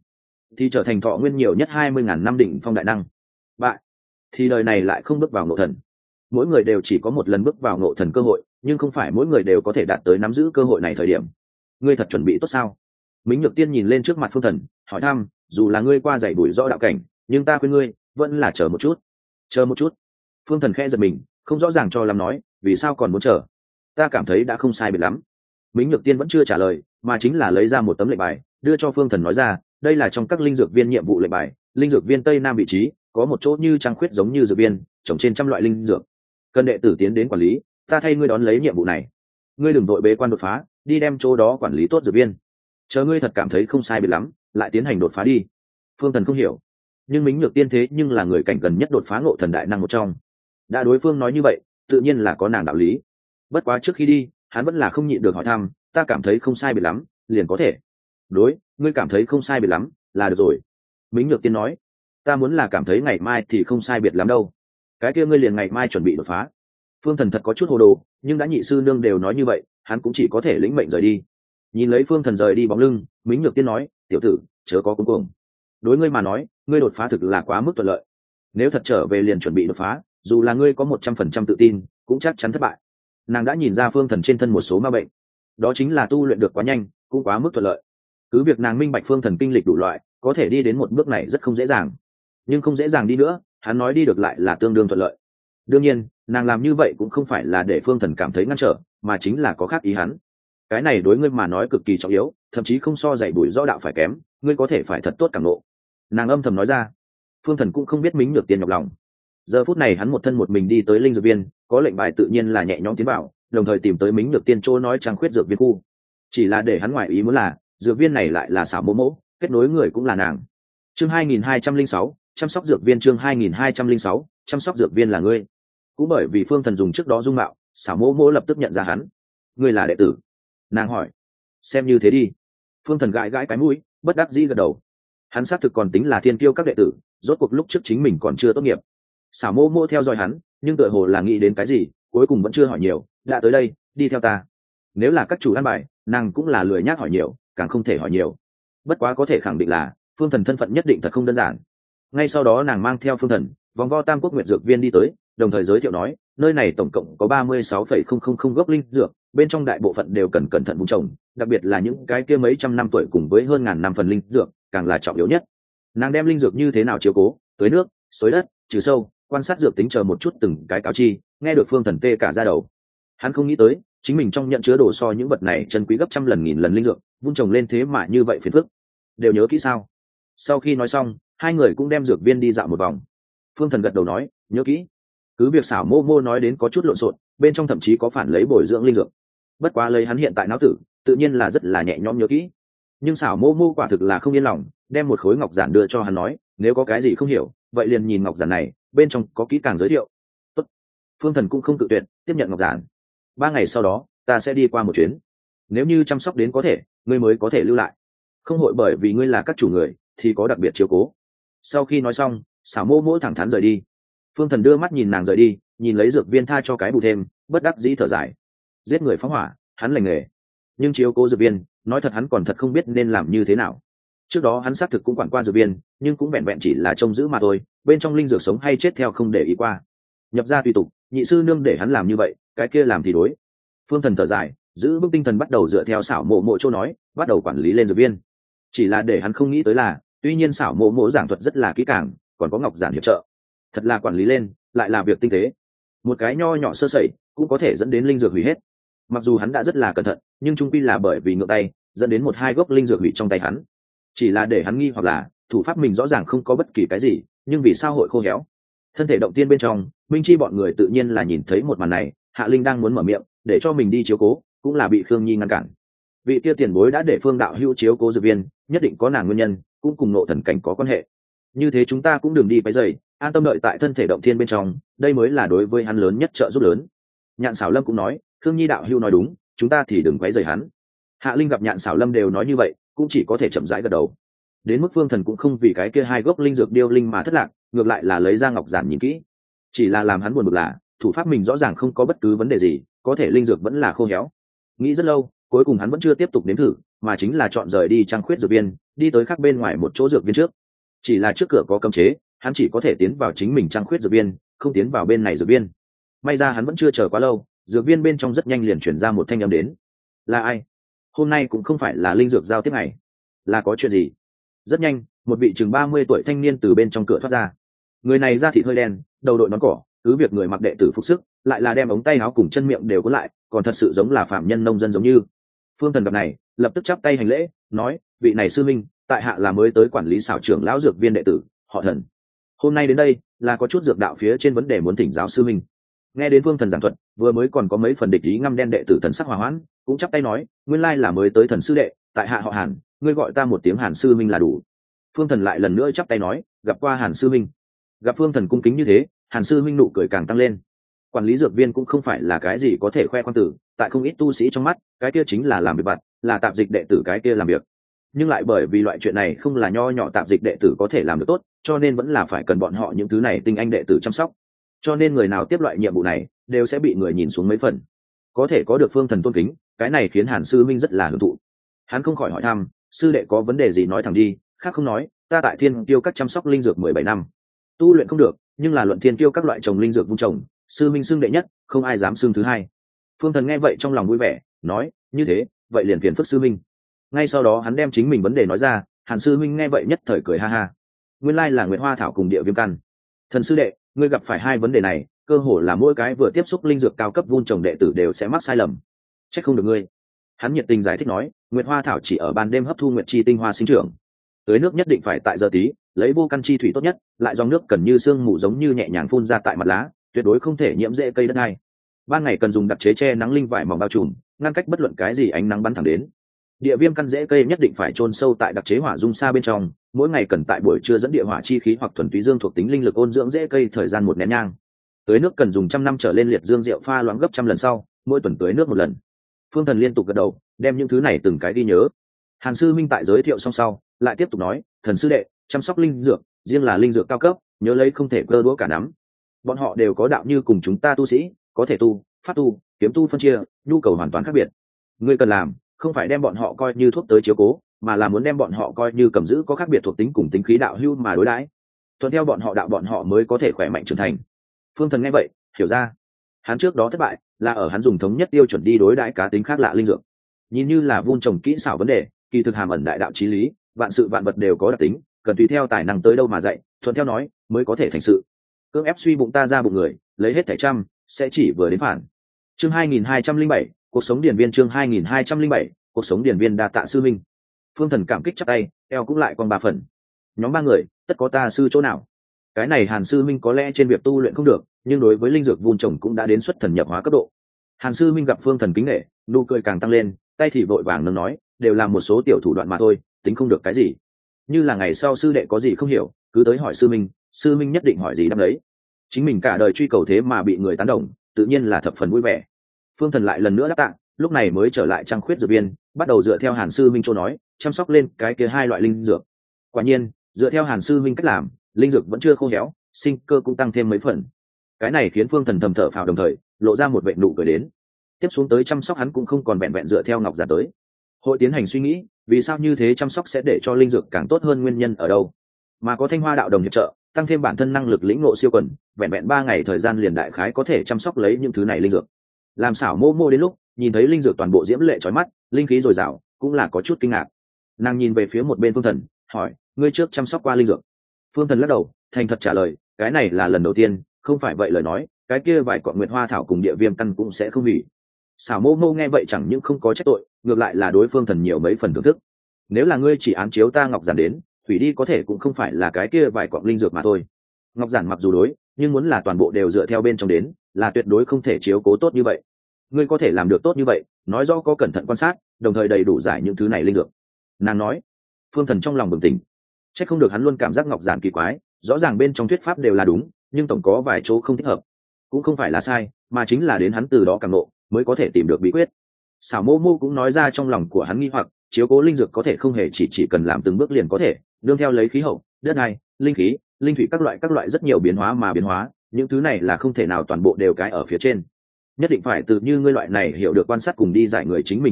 [SPEAKER 1] thì trở thành thọ nguyên nhiều nhất hai mươi ngàn năm đỉnh phong đại năng. Bại thì đời này lại không bước vào ngộ thần. Mỗi người đều chỉ có một lần bước vào ngộ thần cơ hội, nhưng không phải mỗi người đều có thể đạt tới nắm giữ cơ hội này thời điểm. Ngươi thật chuẩn bị tốt sao? Mính Nhược Tiên nhìn lên trước mặt Phương Thần, hỏi thăm, dù là ngươi qua dày bụi rõ đạo cảnh, nhưng ta khuyên ngươi vẫn là chờ một chút. Chờ một chút. Phương Thần khẽ giật mình, không rõ ràng cho lắm nói, vì sao còn muốn chờ? Ta cảm thấy đã không sai biệt lắm. Mính Nhược Tiên vẫn chưa trả lời, mà chính là lấy ra một tấm lệnh bài, đưa cho Phương Thần nói ra, đây là trong các linh dược viên nhiệm vụ lệnh bài, linh dược viên tây nam vị trí có một chỗ như trăng khuyết giống như dược viên, trồng trên trăm loại linh dược. Cần đệ tử tiến đến quản lý, ta thay ngươi đón lấy nhiệm vụ này. Ngươi đừng vội bế quan đột phá, đi đem chỗ đó quản lý tốt dược viên. Chờ ngươi thật cảm thấy không sai biệt lắm, lại tiến hành đột phá đi. Phương Thần không hiểu, nhưng Mính Nhược Tiên thế nhưng là người cảnh gần nhất đột phá ngộ thần đại năng một trong. Đã đối phương nói như vậy, tự nhiên là có nàng đạo lý. Bất quá trước khi đi, hắn vẫn là không nhịn được hỏi thăm, ta cảm thấy không sai biệt lắm, liền có thể. Đối, ngươi cảm thấy không sai biệt lắm, là được rồi. Mính Nhược Tiên nói, ta muốn là cảm thấy ngày mai thì không sai biệt lắm đâu. Cái kia ngươi liền ngày mai chuẩn bị đột phá. Phương Thần thật có chút hồ đồ, nhưng đã nhị sư nương đều nói như vậy, hắn cũng chỉ có thể lĩnh mệnh rời đi. Nhìn lấy Phương Thần rời đi bóng lưng, Mính Nhược Tiên nói, tiểu tử, chớ có cuống cuồng. Đối ngươi mà nói, ngươi đột phá thực là quá mức thuận lợi. Nếu thật trở về liền chuẩn bị đột phá, dù là ngươi có một trăm phần trăm tự tin, cũng chắc chắn thất bại. Nàng đã nhìn ra Phương Thần trên thân một số ma bệnh, đó chính là tu luyện được quá nhanh, cũng quá mức thuận lợi. Cứ việc nàng minh bạch Phương Thần kinh lịch đủ loại, có thể đi đến một bước này rất không dễ dàng, nhưng không dễ dàng đi nữa, hắn nói đi được lại là tương đương thuận lợi. Đương nhiên, nàng làm như vậy cũng không phải là để Phương Thần cảm thấy ngăn trở, mà chính là có khác ý hắn. Cái này đối ngươi mà nói cực kỳ trọng yếu, thậm chí không so dạy bùi rõ đạo phải kém, ngươi có thể phải thật tốt cảm ngộ. Nàng âm thầm nói ra. Phương Thần cũng không biết Mính Nhược Tiên nhọc lòng. Giờ phút này hắn một thân một mình đi tới linh dược viên, có lệnh bài tự nhiên là nhẹ nhõm tiến vào, đồng thời tìm tới Mính Nhược Tiên chỗ nói trang khuyết dược viên khu. Chỉ là để hắn ngoài ý muốn là, dược viên này lại là xảo mỗ mỗ, kết nối người cũng là nàng. Chương hai nghìn hai trăm lẻ sáu, chăm sóc dược viên. Chương hai nghìn hai trăm lẻ sáu, chăm sóc dược viên là ngươi. Cũng bởi vì Phương Thần dùng trước đó dung mạo, xảo mỗ mỗ lập tức nhận ra hắn. Ngươi là đệ tử? Nàng hỏi. Xem như thế đi. Phương Thần gãi gãi cái mũi, bất đắc dĩ gật đầu. Hắn xác thực còn tính là thiên kiêu các đệ tử, rốt cuộc lúc trước chính mình còn chưa tốt nghiệp. Xảo mỗ mỗ theo dõi hắn, nhưng tựa hồ là nghĩ đến cái gì, cuối cùng vẫn chưa hỏi nhiều, đã tới đây, đi theo ta. Nếu là các chủ ăn bài, nàng cũng là lười nhác hỏi nhiều, càng không thể hỏi nhiều. Bất quá có thể khẳng định là Phương Thần thân phận nhất định thật không đơn giản. Ngay sau đó nàng mang theo Phương Thần vòng vo Tam Quốc Nguyệt dược viên đi tới, đồng thời giới thiệu nói, nơi này tổng cộng có ba mươi sáu phẩy không không không gốc linh dược, bên trong đại bộ phận đều cần cẩn thận vùng trồng, đặc biệt là những cái kia mấy trăm năm tuổi cùng với hơn ngàn năm phần linh dược, càng là trọng yếu nhất. Nàng đem linh dược như thế nào chiếu cố, tưới nước, xới đất, trừ sâu, quan sát dược tính chờ một chút từng cái cáo chi, nghe được Phương Thần tê cả da đầu. Hắn không nghĩ tới, chính mình trong nhận chứa đồ so những vật này chân quý gấp trăm lần nghìn lần linh dược, vun trồng lên thế mà như vậy phiền phức. Đều nhớ kỹ sao? Sau khi nói xong, hai người cũng đem dược viên đi dạo một vòng. Phương Thần gật đầu nói, nhớ kỹ. Cứ việc xảo mô mô nói đến có chút lộn xộn, bên trong thậm chí có phản lấy bồi dưỡng linh dược. Bất quá lấy hắn hiện tại não tử, tự nhiên là rất là nhẹ nhõm nhớ kỹ. Nhưng xảo mô mô quả thực là không yên lòng, đem một khối ngọc giản đưa cho hắn nói, nếu có cái gì không hiểu, vậy liền nhìn ngọc giản này, bên trong có kỹ càng giới thiệu. Tốt. Phương Thần cũng không tự tuyệt, tiếp nhận ngọc giản. Ba ngày sau đó, ta sẽ đi qua một chuyến. Nếu như chăm sóc đến có thể, ngươi mới có thể lưu lại. Không hội bởi vì ngươi là các chủ người, thì có đặc biệt chiếu cố. Sau khi nói xong, xảo mô mô thẳng thắn rời đi. Phương Thần đưa mắt nhìn nàng rời đi, nhìn lấy dược viên tha cho cái bù thêm, bất đắc dĩ thở dài. Giết người phóng hỏa, hắn lành nghề. Nhưng chiếu cố dược viên, nói thật hắn còn thật không biết nên làm như thế nào. Trước đó hắn xác thực cũng quản qua dược viên, nhưng cũng vẹn vẹn chỉ là trông giữ mà thôi, bên trong linh dược sống hay chết theo không để ý qua. Nhập ra tùy tục, nhị sư nương để hắn làm như vậy, cái kia làm thì đối. Phương Thần thở dài, giữ vững tinh thần bắt đầu dựa theo xảo mộ mộ chỗ nói, bắt đầu quản lý lên dược viên. Chỉ là để hắn không nghĩ tới là, tuy nhiên xảo mộ mộ giảng thuật rất là kỹ càng, còn có ngọc giản hiệp trợ, thật là quản lý lên lại là việc tinh tế. Một cái nho nhỏ sơ sẩy cũng có thể dẫn đến linh dược hủy hết. Mặc dù hắn đã rất là cẩn thận, nhưng trung quy là bởi vì ngược tay dẫn đến một hai gốc linh dược hủy trong tay hắn. Chỉ là để hắn nghi hoặc là thủ pháp mình rõ ràng không có bất kỳ cái gì, nhưng vì sao hội khô héo. Thân thể động tiên bên trong, Minh Chi bọn người tự nhiên là nhìn thấy một màn này, Hạ Linh đang muốn mở miệng để cho mình đi chiếu cố, cũng là bị Khương Nhi ngăn cản. Vị kia tiền bối đã để Phương đạo hữu chiếu cố dược viên, nhất định có nàng nguyên nhân, cũng cùng nộ thần cảnh có quan hệ. Như thế chúng ta cũng đừng đi quấy rầy, an tâm đợi tại thân thể động thiên bên trong, đây mới là đối với hắn lớn nhất trợ giúp lớn. Nhạn Sảo Lâm cũng nói, Khương Nhi đạo hữu nói đúng, chúng ta thì đừng quấy rầy hắn. Hạ Linh gặp Nhạn Sảo Lâm đều nói như vậy, cũng chỉ có thể chậm rãi gật đầu. Đến mức Phương Thần cũng không vì cái kia hai gốc linh dược điêu linh mà thất lạc, ngược lại là lấy ra ngọc giản nhìn kỹ. Chỉ là làm hắn buồn bực là, thủ pháp mình rõ ràng không có bất cứ vấn đề gì, có thể linh dược vẫn là khô héo. Nghĩ rất lâu, cuối cùng hắn vẫn chưa tiếp tục nếm thử, mà chính là chọn rời đi trăng khuyết dược viên, đi tới khác bên ngoài một chỗ dược viên trước. Chỉ là trước cửa có cấm chế, hắn chỉ có thể tiến vào chính mình trăng khuyết dược viên, không tiến vào bên này dược viên. May ra hắn vẫn chưa chờ quá lâu, dược viên bên trong rất nhanh liền chuyển ra một thanh âm đến. Là ai? Hôm nay cũng không phải là linh dược giao tiếp ngày, là có chuyện gì? Rất nhanh, một vị chừng ba mươi tuổi thanh niên từ bên trong cửa thoát ra. Người này da thịt hơi đen, đầu đội nón cỏ, cứ việc người mặc đệ tử phục sức, lại là đem ống tay áo cùng chân miệng đều có lại, còn thật sự giống là phạm nhân nông dân giống như. Phương Thần gặp này, lập tức chắp tay hành lễ, nói: vị này sư minh, tại hạ là mới tới quản lý xảo trưởng lão dược viên đệ tử, họ Thần. Hôm nay đến đây là có chút dược đạo phía trên vấn đề muốn thỉnh giáo sư minh. Nghe đến Phương Thần giảng thuật, vừa mới còn có mấy phần địch ý ngăm đen đệ tử thần sắc hòa hoãn, cũng chắp tay nói: nguyên lai là mới tới Thần sư đệ, tại hạ họ Hàn, ngươi gọi ta một tiếng Hàn sư minh là đủ. Phương Thần lại lần nữa chắp tay nói: gặp qua Hàn sư minh. Gặp Phương Thần cung kính như thế, Hàn sư minh nụ cười càng tăng lên. Quản lý dược viên cũng không phải là cái gì có thể khoe khoang tử, tại không ít tu sĩ trong mắt, cái kia chính là làm việc vặt, là tạp dịch đệ tử cái kia làm việc. Nhưng lại bởi vì loại chuyện này không là nho nhỏ tạp dịch đệ tử có thể làm được tốt, cho nên vẫn là phải cần bọn họ những thứ này tinh anh đệ tử chăm sóc. Cho nên người nào tiếp loại nhiệm vụ này, đều sẽ bị người nhìn xuống mấy phần. Có thể có được Phương Thần tôn kính, cái này khiến Hàn sư minh rất là hưởng thụ. Hắn không khỏi hỏi thăm: sư đệ có vấn đề gì nói thẳng đi, khác không nói, ta tại Thiên Tiêu các chăm sóc linh dược mười bảy năm, tu luyện không được, nhưng là luận Thiên Tiêu các loại trồng linh dược vun trồng, sư minh xưng đệ nhất, không ai dám xưng thứ hai. Phương Thần nghe vậy trong lòng vui vẻ, nói: như thế, vậy liền phiền phức sư minh. Ngay sau đó hắn đem chính mình vấn đề nói ra, Hàn sư minh nghe vậy nhất thời cười ha ha. Nguyên lai là Nguyệt Hoa thảo cùng địa viêm căn. Thần sư đệ, ngươi gặp phải hai vấn đề này, cơ hồ là mỗi cái vừa tiếp xúc linh dược cao cấp vun trồng đệ tử đều sẽ mắc sai lầm. Trách không được ngươi. Hắn nhiệt tình giải thích nói: Nguyệt Hoa thảo chỉ ở ban đêm hấp thu nguyệt chi tinh hoa sinh trưởng, tưới nước nhất định phải tại giờ tí, lấy vô căn chi thủy tốt nhất, lại dòng nước cần như sương mù giống như nhẹ nhàng phun ra tại mặt lá, tuyệt đối không thể nhiễm rễ cây đất này. Ban ngày cần dùng đặc chế che nắng linh vải mỏng bao trùm, ngăn cách bất luận cái gì ánh nắng bắn thẳng đến. Địa viêm căn rễ cây nhất định phải chôn sâu tại đặc chế hỏa dung sa bên trong, mỗi ngày cần tại buổi trưa dẫn địa hỏa chi khí hoặc thuần túy dương thuộc tính linh lực ôn dưỡng rễ cây thời gian một nén nhang. Tưới nước cần dùng trăm năm trở lên liệt dương rượu pha loãng gấp trăm lần sau, mỗi tuần tưới nước một lần. Phương Thần liên tục gật đầu, đem những thứ này từng cái ghi nhớ. Hàn sư minh tại giới thiệu xong sau, lại tiếp tục nói: Thần sư đệ, chăm sóc linh dược, riêng là linh dược cao cấp, nhớ lấy không thể cơ đũa cả nắm. Bọn họ đều có đạo như cùng chúng ta tu sĩ, có thể tu, pháp tu, kiếm tu phân chia, nhu cầu hoàn toàn khác biệt. Ngươi cần làm, không phải đem bọn họ coi như thuốc tới chiếu cố, mà là muốn đem bọn họ coi như cầm giữ có khác biệt thuộc tính cùng tính khí đạo hưu mà đối đãi. Thuận theo bọn họ đạo bọn họ mới có thể khỏe mạnh trưởng thành. Phương Thần nghe vậy, hiểu ra. Hắn trước đó thất bại, là ở hắn dùng thống nhất tiêu chuẩn đi đối đãi cá tính khác lạ linh dược. Nhìn như là vun trồng kỹ xảo vấn đề, kỳ thực hàm ẩn đại đạo chí lý, vạn sự vạn vật đều có đặc tính, cần tùy theo tài năng tới đâu mà dạy, thuận theo nói, mới có thể thành sự. Cưỡng ép suy bụng ta ra bụng người, lấy hết thảy trăm, sẽ chỉ vừa đến phản. Chương hai nghìn hai trăm linh bảy, cuộc sống điển viên. Chương hai nghìn hai trăm linh bảy, cuộc sống điển viên. Đa tạ sư minh. Phương Thần cảm kích chắp tay, eo cũng lại còn ba phần. Nhóm ba người, tất có ta sư chỗ nào. Cái này Hàn sư minh có lẽ trên việc tu luyện không được, nhưng đối với linh dược vun trồng cũng đã đến xuất thần nhập hóa cấp độ. Hàn sư minh gặp Phương Thần kính nể, nụ cười càng tăng lên, tay thì vội vàng nâng nói: đều là một số tiểu thủ đoạn mà thôi, tính không được cái gì. Như là ngày sau sư đệ có gì không hiểu, cứ tới hỏi sư minh, sư minh nhất định hỏi gì đáp đấy. Chính mình cả đời truy cầu thế mà bị người tán đồng, tự nhiên là thập phần vui vẻ. Phương Thần lại lần nữa đáp tạ, lúc này mới trở lại trăng khuyết dược viên, bắt đầu dựa theo Hàn sư minh chỗ nói, chăm sóc lên cái kia hai loại linh dược. Quả nhiên, dựa theo Hàn sư minh cách làm, linh dược vẫn chưa khô héo, sinh cơ cũng tăng thêm mấy phần. Cái này khiến Phương Thần thầm thở phào, đồng thời lộ ra một vẻ nụ cười đến. Tiếp xuống tới chăm sóc hắn cũng không còn vẹn vẹn dựa theo ngọc giả tới, hội tiến hành suy nghĩ, vì sao như thế chăm sóc sẽ để cho linh dược càng tốt hơn, nguyên nhân ở đâu. Mà có Thanh Hoa đạo đồng hiệp trợ, tăng thêm bản thân năng lực lĩnh ngộ siêu quần, vẹn vẹn ba ngày thời gian liền đại khái có thể chăm sóc lấy những thứ này linh dược. Làm xảo mô mô đến lúc nhìn thấy linh dược toàn bộ diễm lệ chói mắt, linh khí dồi dào, cũng là có chút kinh ngạc. Nàng nhìn về phía một bên Phương Thần, hỏi: ngươi trước chăm sóc qua linh dược? Phương Thần lắc đầu, thành thật trả lời: cái này là lần đầu tiên, không phải vậy lời nói, cái kia vài cọn nguyệt hoa thảo cùng địa viêm căn cũng sẽ không hủy. Xảo mô mô nghe vậy chẳng những không có trách tội, ngược lại là đối Phương Thần nhiều mấy phần thưởng thức. Nếu là ngươi chỉ án chiếu ta ngọc giản đến, hủy đi có thể cũng không phải là cái kia vài cọn linh dược mà thôi. Ngọc giản mặc dù đối, nhưng muốn là toàn bộ đều dựa theo bên trong đến, là tuyệt đối không thể chiếu cố tốt như vậy. Ngươi có thể làm được tốt như vậy, nói rõ có cẩn thận quan sát, đồng thời đầy đủ giải những thứ này linh dược. Nàng nói. Phương Thần trong lòng bừng tỉnh. Chắc không được hắn luôn cảm giác ngọc giản kỳ quái, rõ ràng bên trong thuyết pháp đều là đúng, nhưng tổng có vài chỗ không thích hợp. Cũng không phải là sai, mà chính là đến hắn từ đó cảm ngộ, mới có thể tìm được bí quyết. Xảo mô mô cũng nói ra trong lòng của hắn nghi hoặc, chiếu cố linh dược có thể không hề chỉ chỉ cần làm từng bước liền có thể, đương theo lấy khí hậu, đất đai, linh khí, linh thủy các loại các loại rất nhiều biến hóa mà biến hóa, những thứ này là không thể nào toàn bộ đều cái ở phía trên. Nhất định phải từ như ngươi loại này hiểu được quan sát cùng đi giải người chính mình đi học,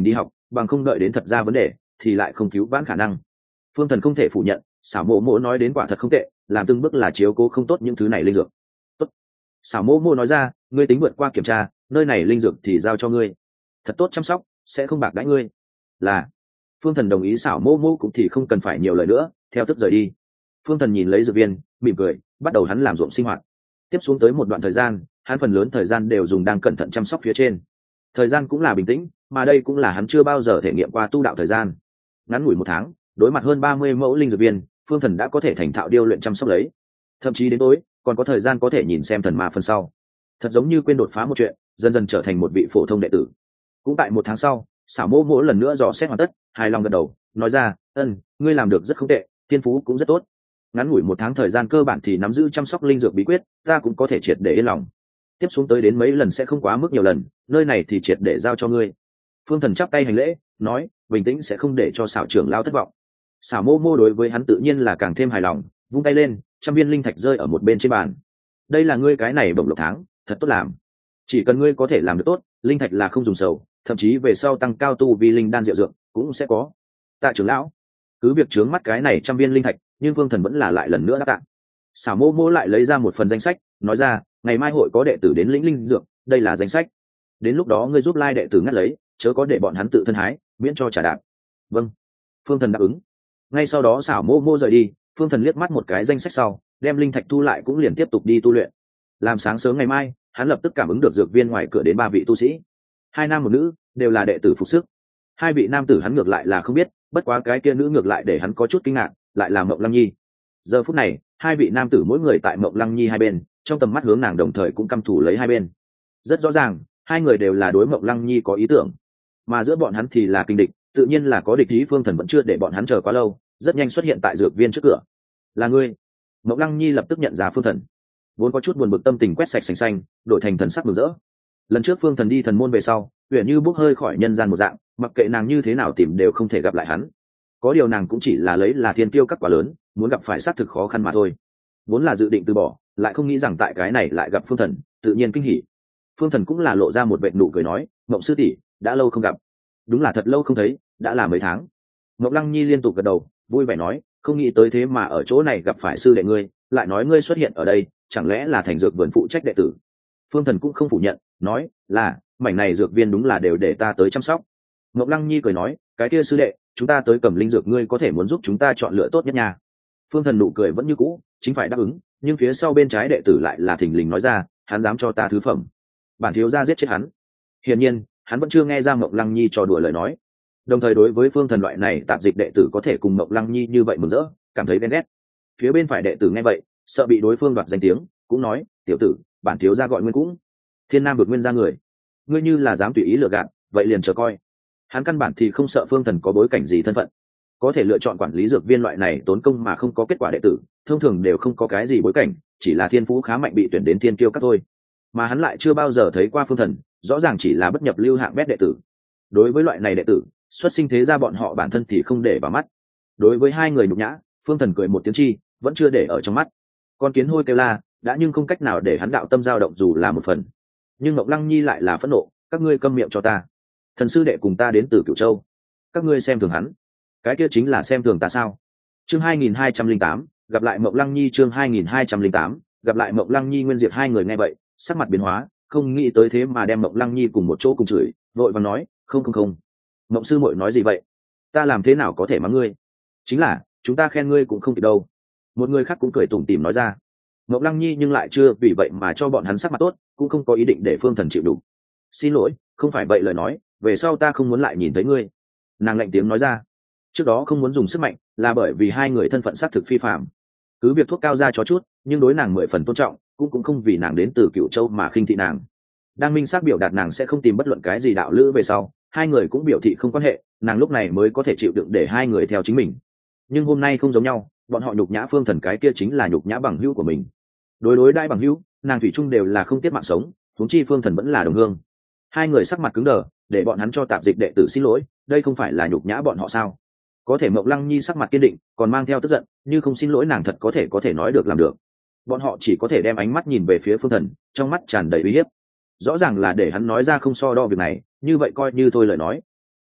[SPEAKER 1] bằng không đợi đến thật ra vấn đề thì lại không cứu vãn khả năng. Phương Thần không thể phủ nhận, xảo mộ mộ nói đến quả thật không tệ, làm từng bước là chiếu cố không tốt những thứ này linh dược. Tốt. Xảo mộ mộ nói ra, ngươi tính vượt qua kiểm tra, nơi này linh dược thì giao cho ngươi, thật tốt chăm sóc, sẽ không bạc đãi ngươi. Là. Phương Thần đồng ý. Xảo mộ mộ cũng thì không cần phải nhiều lời nữa, theo tức rời đi. Phương Thần nhìn lấy dược viên, mỉm cười, bắt đầu hắn làm ruộng sinh hoạt. Tiếp xuống tới một đoạn thời gian, hắn phần lớn thời gian đều dùng đang cẩn thận chăm sóc phía trên. Thời gian cũng là bình tĩnh, mà đây cũng là hắn chưa bao giờ thể nghiệm qua tu đạo thời gian. Ngắn ngủi một tháng, đối mặt hơn ba mươi mẫu linh dược viên, Phương Thần đã có thể thành thạo điêu luyện chăm sóc lấy. Thậm chí đến tối, còn có thời gian có thể nhìn xem thần ma phần sau. Thật giống như quên đột phá một chuyện, dần dần trở thành một vị phổ thông đệ tử. Cũng tại một tháng sau, xảo mô mỗi lần nữa dò xét hoàn tất, hài lòng gật đầu, nói ra, ân, ngươi làm được rất không tệ, thiên phú cũng rất tốt. Ngắn ngủi một tháng thời gian cơ bản thì nắm giữ chăm sóc linh dược bí quyết, ta cũng có thể triệt để yên lòng. Tiếp xuống tới đến mấy lần sẽ không quá mức nhiều lần, nơi này thì triệt để giao cho ngươi. Phương Thần chắp tay hành lễ, nói, bình tĩnh sẽ không để cho xảo trưởng lao thất vọng. Xảo mô mô đối với hắn tự nhiên là càng thêm hài lòng, vung tay lên, trăm viên linh thạch rơi ở một bên trên bàn. Đây là ngươi cái này bổng lộc tháng, thật tốt làm. Chỉ cần ngươi có thể làm được tốt, linh thạch là không dùng sầu, thậm chí về sau tăng cao tu vi linh đan diệu dược cũng sẽ có. Tạ trưởng lão, cứ việc trướng mắt cái này trăm viên linh thạch, nhưng Phương Thần vẫn là lại lần nữa đáp tạ. Xảo mô mô lại lấy ra một phần danh sách, nói ra, ngày mai hội có đệ tử đến lĩnh linh dược, đây là danh sách. Đến lúc đó ngươi giúp lai đệ tử ngắt lấy, chớ có để bọn hắn tự thân hái, miễn cho trả đạp. Vâng. Phương Thần đáp ứng. Ngay sau đó xảo mô mô rời đi, Phương Thần liếc mắt một cái danh sách sau, đem linh thạch thu lại cũng liền tiếp tục đi tu luyện. Làm sáng sớm ngày mai, hắn lập tức cảm ứng được dược viên ngoài cửa đến ba vị tu sĩ, hai nam một nữ, đều là đệ tử phục sức. Hai vị nam tử hắn ngược lại là không biết, bất quá cái kia nữ ngược lại để hắn có chút kinh ngạc, lại là Mộng Lăng Nhi. Giờ phút này, hai vị nam tử mỗi người tại Mộng Lăng Nhi hai bên, trong tầm mắt hướng nàng đồng thời cũng căm thủ lấy hai bên. Rất rõ ràng, hai người đều là đối Mộng Lăng Nhi có ý tưởng, mà giữa bọn hắn thì là kinh địch, tự nhiên là có địch ý. Phương Thần vẫn chưa để bọn hắn chờ quá lâu, rất nhanh xuất hiện tại dược viên trước cửa. Là ngươi? Mộng Lăng Nhi lập tức nhận ra Phương Thần, vốn có chút buồn bực tâm tình quét sạch sành xanh, đổi thành thần sắc mừng rỡ. Lần trước Phương Thần đi thần môn về sau, uyển như bốc hơi khỏi nhân gian một dạng, mặc kệ nàng như thế nào tìm đều không thể gặp lại hắn. Có điều nàng cũng chỉ là lấy là thiên tiêu các quả lớn, muốn gặp phải xác thực khó khăn mà thôi. Vốn là dự định từ bỏ, lại không nghĩ rằng tại cái này lại gặp Phương Thần, tự nhiên kinh hỉ. Phương Thần cũng là lộ ra một vệt nụ cười nói, Mộng sư tỷ, đã lâu không gặp. Đúng là thật lâu không thấy, đã là mấy tháng. Mộng Lăng Nhi liên tục gật đầu, vui vẻ nói, không nghĩ tới thế mà ở chỗ này gặp phải sư đệ ngươi, lại nói ngươi xuất hiện ở đây, chẳng lẽ là thành dược vườn phụ trách đệ tử? Phương Thần cũng không phủ nhận, nói là mảnh này dược viên đúng là đều để ta tới chăm sóc. Mộng Lăng Nhi cười nói, cái kia sư đệ, chúng ta tới cầm linh dược, ngươi có thể muốn giúp chúng ta chọn lựa tốt nhất nha. Phương Thần nụ cười vẫn như cũ, chính phải đáp ứng, nhưng phía sau bên trái đệ tử lại là thình lình nói ra, hắn dám cho ta thứ phẩm, bản thiếu gia giết chết hắn. Hiển nhiên, hắn vẫn chưa nghe ra Mộng Lăng Nhi trò đùa lời nói. Đồng thời đối với Phương Thần loại này tạp dịch đệ tử có thể cùng Mộng Lăng Nhi như vậy mừng rỡ, cảm thấy ghen ghét. Phía bên phải đệ tử nghe vậy, sợ bị đối phương đoạt danh tiếng, cũng nói, tiểu tử, bản thiếu gia gọi Nguyên cũng Thiên Nam vực Nguyên gia người, ngươi như là dám tùy ý lừa gạt, vậy liền chờ coi. Hắn căn bản thì không sợ Phương Thần có bối cảnh gì thân phận, có thể lựa chọn quản lý dược viên loại này tốn công mà không có kết quả đệ tử, thông thường đều không có cái gì bối cảnh, chỉ là thiên phú khá mạnh bị tuyển đến thiên kiêu các thôi. Mà hắn lại chưa bao giờ thấy qua Phương Thần, rõ ràng chỉ là bất nhập lưu hạng bét đệ tử. Đối với loại này đệ tử, xuất sinh thế ra bọn họ bản thân thì không để vào mắt. Đối với hai người nhục nhã, Phương Thần cười một tiếng chi, vẫn chưa để ở trong mắt. Con kiến hôi kêu la, đã nhưng không cách nào để hắn đạo tâm dao động dù là một phần. Nhưng Mộng Lăng Nhi lại là phẫn nộ, các ngươi câm miệng cho ta. Thần sư đệ cùng ta đến từ Cửu Châu, các ngươi xem thường hắn, cái kia chính là xem thường ta sao? Chương hai nghìn hai trăm linh tám, gặp lại Mộng Lăng Nhi. Chương hai nghìn hai trăm linh tám, gặp lại Mộng Lăng Nhi. Nguyên Diệp hai người nghe vậy, sắc mặt biến hóa, không nghĩ tới thế mà đem Mộng Lăng Nhi cùng một chỗ cùng chửi, vội vàng nói, không không không, Mộng sư muội nói gì vậy? Ta làm thế nào có thể mắng ngươi? Chính là chúng ta khen ngươi cũng không kịp đâu. Một người khác cũng cười tủm tỉm nói ra. Mộng Lăng Nhi nhưng lại chưa vì vậy mà cho bọn hắn sắc mặt tốt, cũng không có ý định để Phương Thần chịu đủ. Xin lỗi, không phải vậy lời nói, về sau ta không muốn lại nhìn thấy ngươi. Nàng lạnh tiếng nói ra. Trước đó không muốn dùng sức mạnh, là bởi vì hai người thân phận xác thực phi phạm. Cứ việc thuốc cao ra cho chút, nhưng đối nàng mười phần tôn trọng, cũng cũng không vì nàng đến từ Cửu Châu mà khinh thị nàng. Đang minh xác biểu đạt nàng sẽ không tìm bất luận cái gì đạo lữ về sau, hai người cũng biểu thị không quan hệ, nàng lúc này mới có thể chịu đựng để hai người theo chính mình. Nhưng hôm nay không giống nhau, bọn họ nhục nhã Phương Thần, cái kia chính là nhục nhã bằng hữu của mình. Đối đối đãi bằng hữu, nàng thủy chung đều là không tiếc mạng sống, huống chi Phương Thần vẫn là đồng hương. Hai người sắc mặt cứng đờ, để bọn hắn cho tạp dịch đệ tử xin lỗi, đây không phải là nhục nhã bọn họ sao? Có thể Mộng Lăng Nhi sắc mặt kiên định, còn mang theo tức giận, như không xin lỗi nàng thật có thể có thể nói được làm được. Bọn họ chỉ có thể đem ánh mắt nhìn về phía Phương Thần, trong mắt tràn đầy uy hiếp. Rõ ràng là để hắn nói ra không so đo việc này, như vậy coi như thôi lời nói.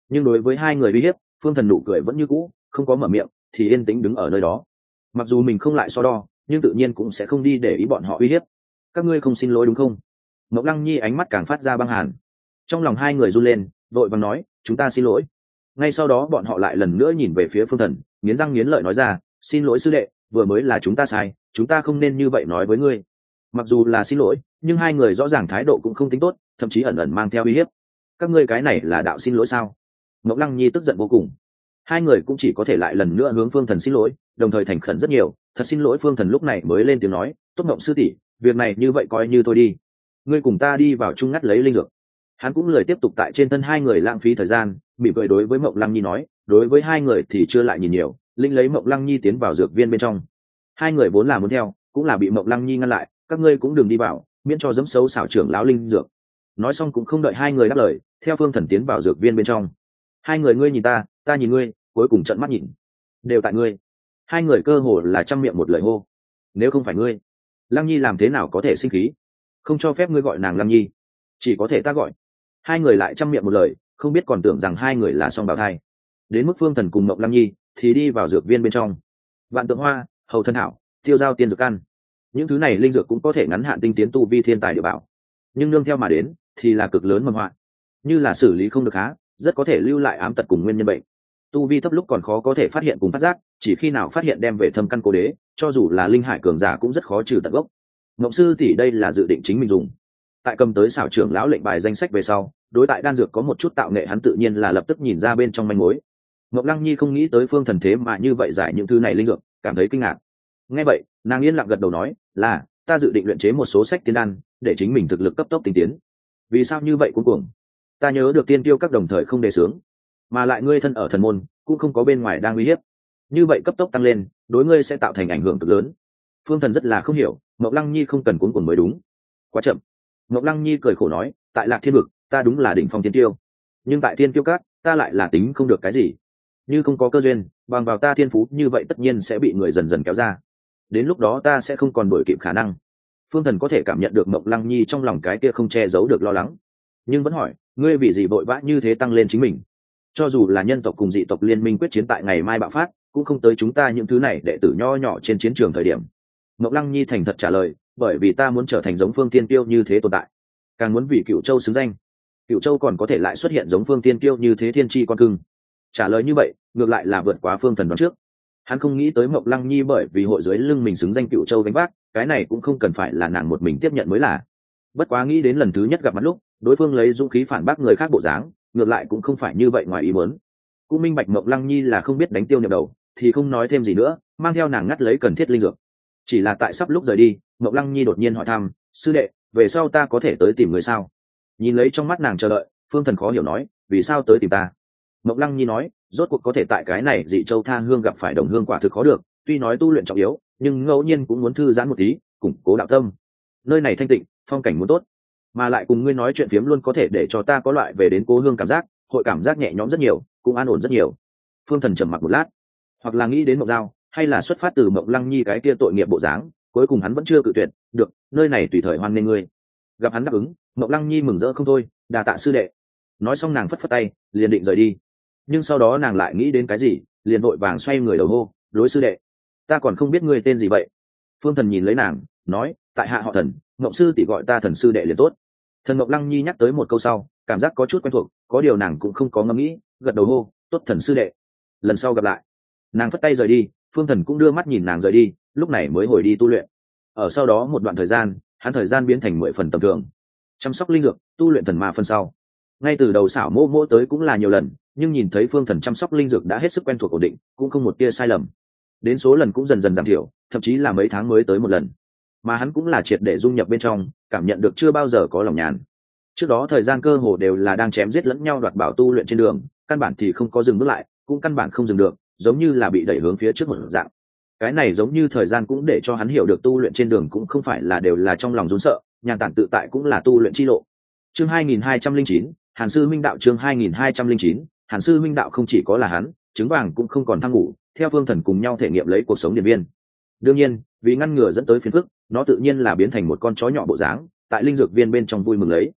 [SPEAKER 1] nhưng đối với hai người uy hiếp, phương thần nụ cười vẫn như cũ, không có mở miệng thì yên tĩnh đứng ở nơi đó. Mặc dù mình không lại so đo, nhưng tự nhiên cũng sẽ không đi để ý bọn họ uy hiếp. Các ngươi không xin lỗi đúng không? Mộc Lăng Nhi ánh mắt càng phát ra băng hàn. Trong lòng hai người run lên, vội vàng nói, chúng ta xin lỗi. Ngay sau đó bọn họ lại lần nữa nhìn về phía phương thần, nghiến răng nghiến lợi nói ra, xin lỗi sư đệ, vừa mới là chúng ta sai, chúng ta không nên như vậy nói với ngươi. Mặc dù là xin lỗi, nhưng hai người rõ ràng thái độ cũng không tính tốt, thậm chí ẩn ẩn mang theo uy hiếp. Các ngươi cái này là đạo xin lỗi sao? Mộc Lăng Nhi tức giận vô cùng. Hai người cũng chỉ có thể lại lần nữa hướng phương thần xin lỗi, đồng thời thành khẩn rất nhiều. Thật xin lỗi. Phương thần lúc này mới lên tiếng nói, tốt Mộng sư tỷ, việc này như vậy coi như thôi đi, ngươi cùng ta đi vào chung ngắt lấy linh dược. Hắn cũng lười tiếp tục tại trên thân hai người lãng phí thời gian, mỉm cười đối với Mộng Lăng Nhi nói, đối với hai người thì chưa lại nhìn nhiều, linh lấy Mộng Lăng Nhi tiến vào dược viên bên trong. Hai người vốn là muốn theo, cũng là bị Mộng Lăng Nhi ngăn lại, các ngươi cũng đừng đi vào, miễn cho dẫm xấu xảo trưởng lão linh dược. Nói xong cũng không đợi hai người đáp lời, theo phương thần tiến vào dược viên bên trong. Hai người ngươi nhìn ta, ta nhìn ngươi, cuối cùng trận mắt nhìn, đều tại ngươi. Hai người cơ hồ là trăm miệng một lời hô, nếu không phải ngươi, Lăng Nhi làm thế nào có thể sinh khí, không cho phép ngươi gọi nàng Lăng Nhi, chỉ có thể ta gọi. Hai người lại trăm miệng một lời, không biết còn tưởng rằng hai người là song bào thai. Đến mức phương thần cùng Mộng Lăng Nhi thì đi vào dược viên bên trong. Vạn tượng hoa, hầu thân hảo, tiêu giao tiên dược ăn, những thứ này linh dược cũng có thể ngắn hạn tinh tiến tu vi thiên tài địa bảo, nhưng nương theo mà đến thì là cực lớn mầm họa, như là xử lý không được há, rất có thể lưu lại ám tật cùng nguyên nhân bệnh. Tu vi thấp lúc còn khó có thể phát hiện cùng phát giác, chỉ khi nào phát hiện đem về thâm căn cố đế, cho dù là linh hải cường giả cũng rất khó trừ tận gốc. Ngộng sư tỷ đây là dự định chính mình dùng. Tại cầm tới xảo trưởng lão lệnh bài danh sách về sau, đối tại đan dược có một chút tạo nghệ, hắn tự nhiên là lập tức nhìn ra bên trong manh mối. Ngọc Lăng Nhi không nghĩ tới phương thần thế mà như vậy giải những thứ này linh dược, cảm thấy kinh ngạc. Nghe vậy, nàng yên lặng gật đầu nói, là ta dự định luyện chế một số sách tiên đan, để chính mình thực lực cấp tốc tinh tiến. Vì sao như vậy cuối cùng? Ta nhớ được tiên tiêu các đồng thời không đề xướng, mà lại ngươi thân ở thần môn, cũng không có bên ngoài đang uy hiếp, như vậy cấp tốc tăng lên, đối ngươi sẽ tạo thành ảnh hưởng cực lớn. Phương thần rất là không hiểu, Ngọc Lăng Nhi không cần cuốn cuồng mới đúng. Quá chậm. Ngọc Lăng Nhi cười khổ nói, tại Lạc Thiên vực, ta đúng là đỉnh phong tiên tiêu, nhưng tại tiên tiêu các, ta lại là tính không được cái gì. Như không có cơ duyên, bằng vào ta thiên phú như vậy tất nhiên sẽ bị người dần dần kéo ra. Đến lúc đó ta sẽ không còn đuổi kịp khả năng. Phương thần có thể cảm nhận được Ngọc Lăng Nhi trong lòng cái kia không che giấu được lo lắng, nhưng vẫn hỏi, ngươi vì gì vội vã như thế tăng lên chính mình? Cho dù là nhân tộc cùng dị tộc liên minh quyết chiến tại ngày mai bạo phát, cũng không tới chúng ta những thứ này đệ tử nho nhỏ trên chiến trường thời điểm. Ngọc Lăng Nhi thành thật trả lời, bởi vì ta muốn trở thành giống Phương Tiên Tiêu như thế tồn tại, càng muốn vì Cựu Châu xứng danh. Cựu Châu còn có thể lại xuất hiện giống Phương Tiên Tiêu như thế thiên chi con cưng. Trả lời như vậy, ngược lại là vượt quá Phương thần đoán trước. Hắn không nghĩ tới Ngọc Lăng Nhi bởi vì hội dưới lưng mình xứng danh Cựu Châu gánh vác, cái này cũng không cần phải là nàng một mình tiếp nhận mới là. Bất quá nghĩ đến lần thứ nhất gặp mặt lúc, đối phương lấy dũng khí phản bác người khác bộ dáng, ngược lại cũng không phải như vậy ngoài ý muốn. Cũng minh bạch Ngọc Lăng Nhi là không biết đánh tiêu nhập đầu, thì không nói thêm gì nữa, mang theo nàng ngắt lấy cần thiết linh dược. Chỉ là tại sắp lúc rời đi, Ngọc Lăng Nhi đột nhiên hỏi thăm, sư đệ, về sau ta có thể tới tìm người sao? Nhìn lấy trong mắt nàng chờ đợi, Phương thần khó hiểu nói, vì sao tới tìm ta? Ngọc Lăng Nhi nói, rốt cuộc có thể tại cái này dị châu tha hương gặp phải đồng hương quả thực khó được, tuy nói tu luyện trọng yếu, nhưng ngẫu nhiên cũng muốn thư giãn một tí, củng cố đạo tâm. Nơi này thanh tịnh, phong cảnh muốn tốt, mà lại cùng ngươi nói chuyện phiếm luôn có thể để cho ta có loại về đến cố hương cảm giác, hội cảm giác nhẹ nhõm rất nhiều, cũng an ổn rất nhiều. Phương thần trầm mặc một lát, hoặc là nghĩ đến Mộng Giao, hay là xuất phát từ Mộng Lăng Nhi cái kia tội nghiệp bộ dáng, cuối cùng hắn vẫn chưa cự tuyệt, được, nơi này tùy thời hoan nghênh ngươi. Gặp hắn đáp ứng, Mộng Lăng Nhi mừng rỡ không thôi, đà tạ sư đệ. Nói xong nàng phất phất tay, liền định rời đi. Nhưng sau đó nàng lại nghĩ đến cái gì, liền vội vàng xoay người đầu hô, đối sư đệ, ta còn không biết ngươi tên gì vậy? Phương thần nhìn lấy nàng, nói, tại hạ họ Thần, Ngộng sư tỷ gọi ta Thần sư đệ liền tốt. Thần Ngọc Lăng Nhi nhắc tới một câu sau, cảm giác có chút quen thuộc, có điều nàng cũng không có ngẫm nghĩ, gật đầu hô, tốt Thần sư đệ, lần sau gặp lại. Nàng phất tay rời đi, Phương thần cũng đưa mắt nhìn nàng rời đi, lúc này mới hồi đi tu luyện. Ở sau đó một đoạn thời gian, hắn thời gian biến thành mười phần tầm thường, chăm sóc linh dược, tu luyện thần ma phân sau. Ngay từ đầu xảo mô mô tới cũng là nhiều lần, nhưng nhìn thấy Phương thần chăm sóc linh dược đã hết sức quen thuộc ổn định, cũng không một tia sai lầm. Đến số lần cũng dần dần giảm thiểu, thậm chí là mấy tháng mới tới một lần. Mà hắn cũng là triệt để dung nhập bên trong, cảm nhận được chưa bao giờ có lòng nhàn. Trước đó thời gian cơ hồ đều là đang chém giết lẫn nhau đoạt bảo tu luyện trên đường, căn bản thì không có dừng bước lại, cũng căn bản không dừng được, giống như là bị đẩy hướng phía trước một dạng. Cái này giống như thời gian cũng để cho hắn hiểu được tu luyện trên đường cũng không phải là đều là trong lòng run sợ, nhàn tản tự tại cũng là tu luyện chi lộ. Chương hai nghìn hai trăm lẻ chín, Hàn sư minh đạo. Chương hai nghìn hai trăm lẻ chín, Hàn sư minh đạo. Không chỉ có là hắn, trứng vàng cũng không còn thăng ngủ, theo Phương thần cùng nhau thể nghiệm lấy cuộc sống điện viên. Đương nhiên, vì ngăn ngừa dẫn tới phiền phức, nó tự nhiên là biến thành một con chó nhỏ bộ dáng, tại linh dược viên bên trong vui mừng lấy.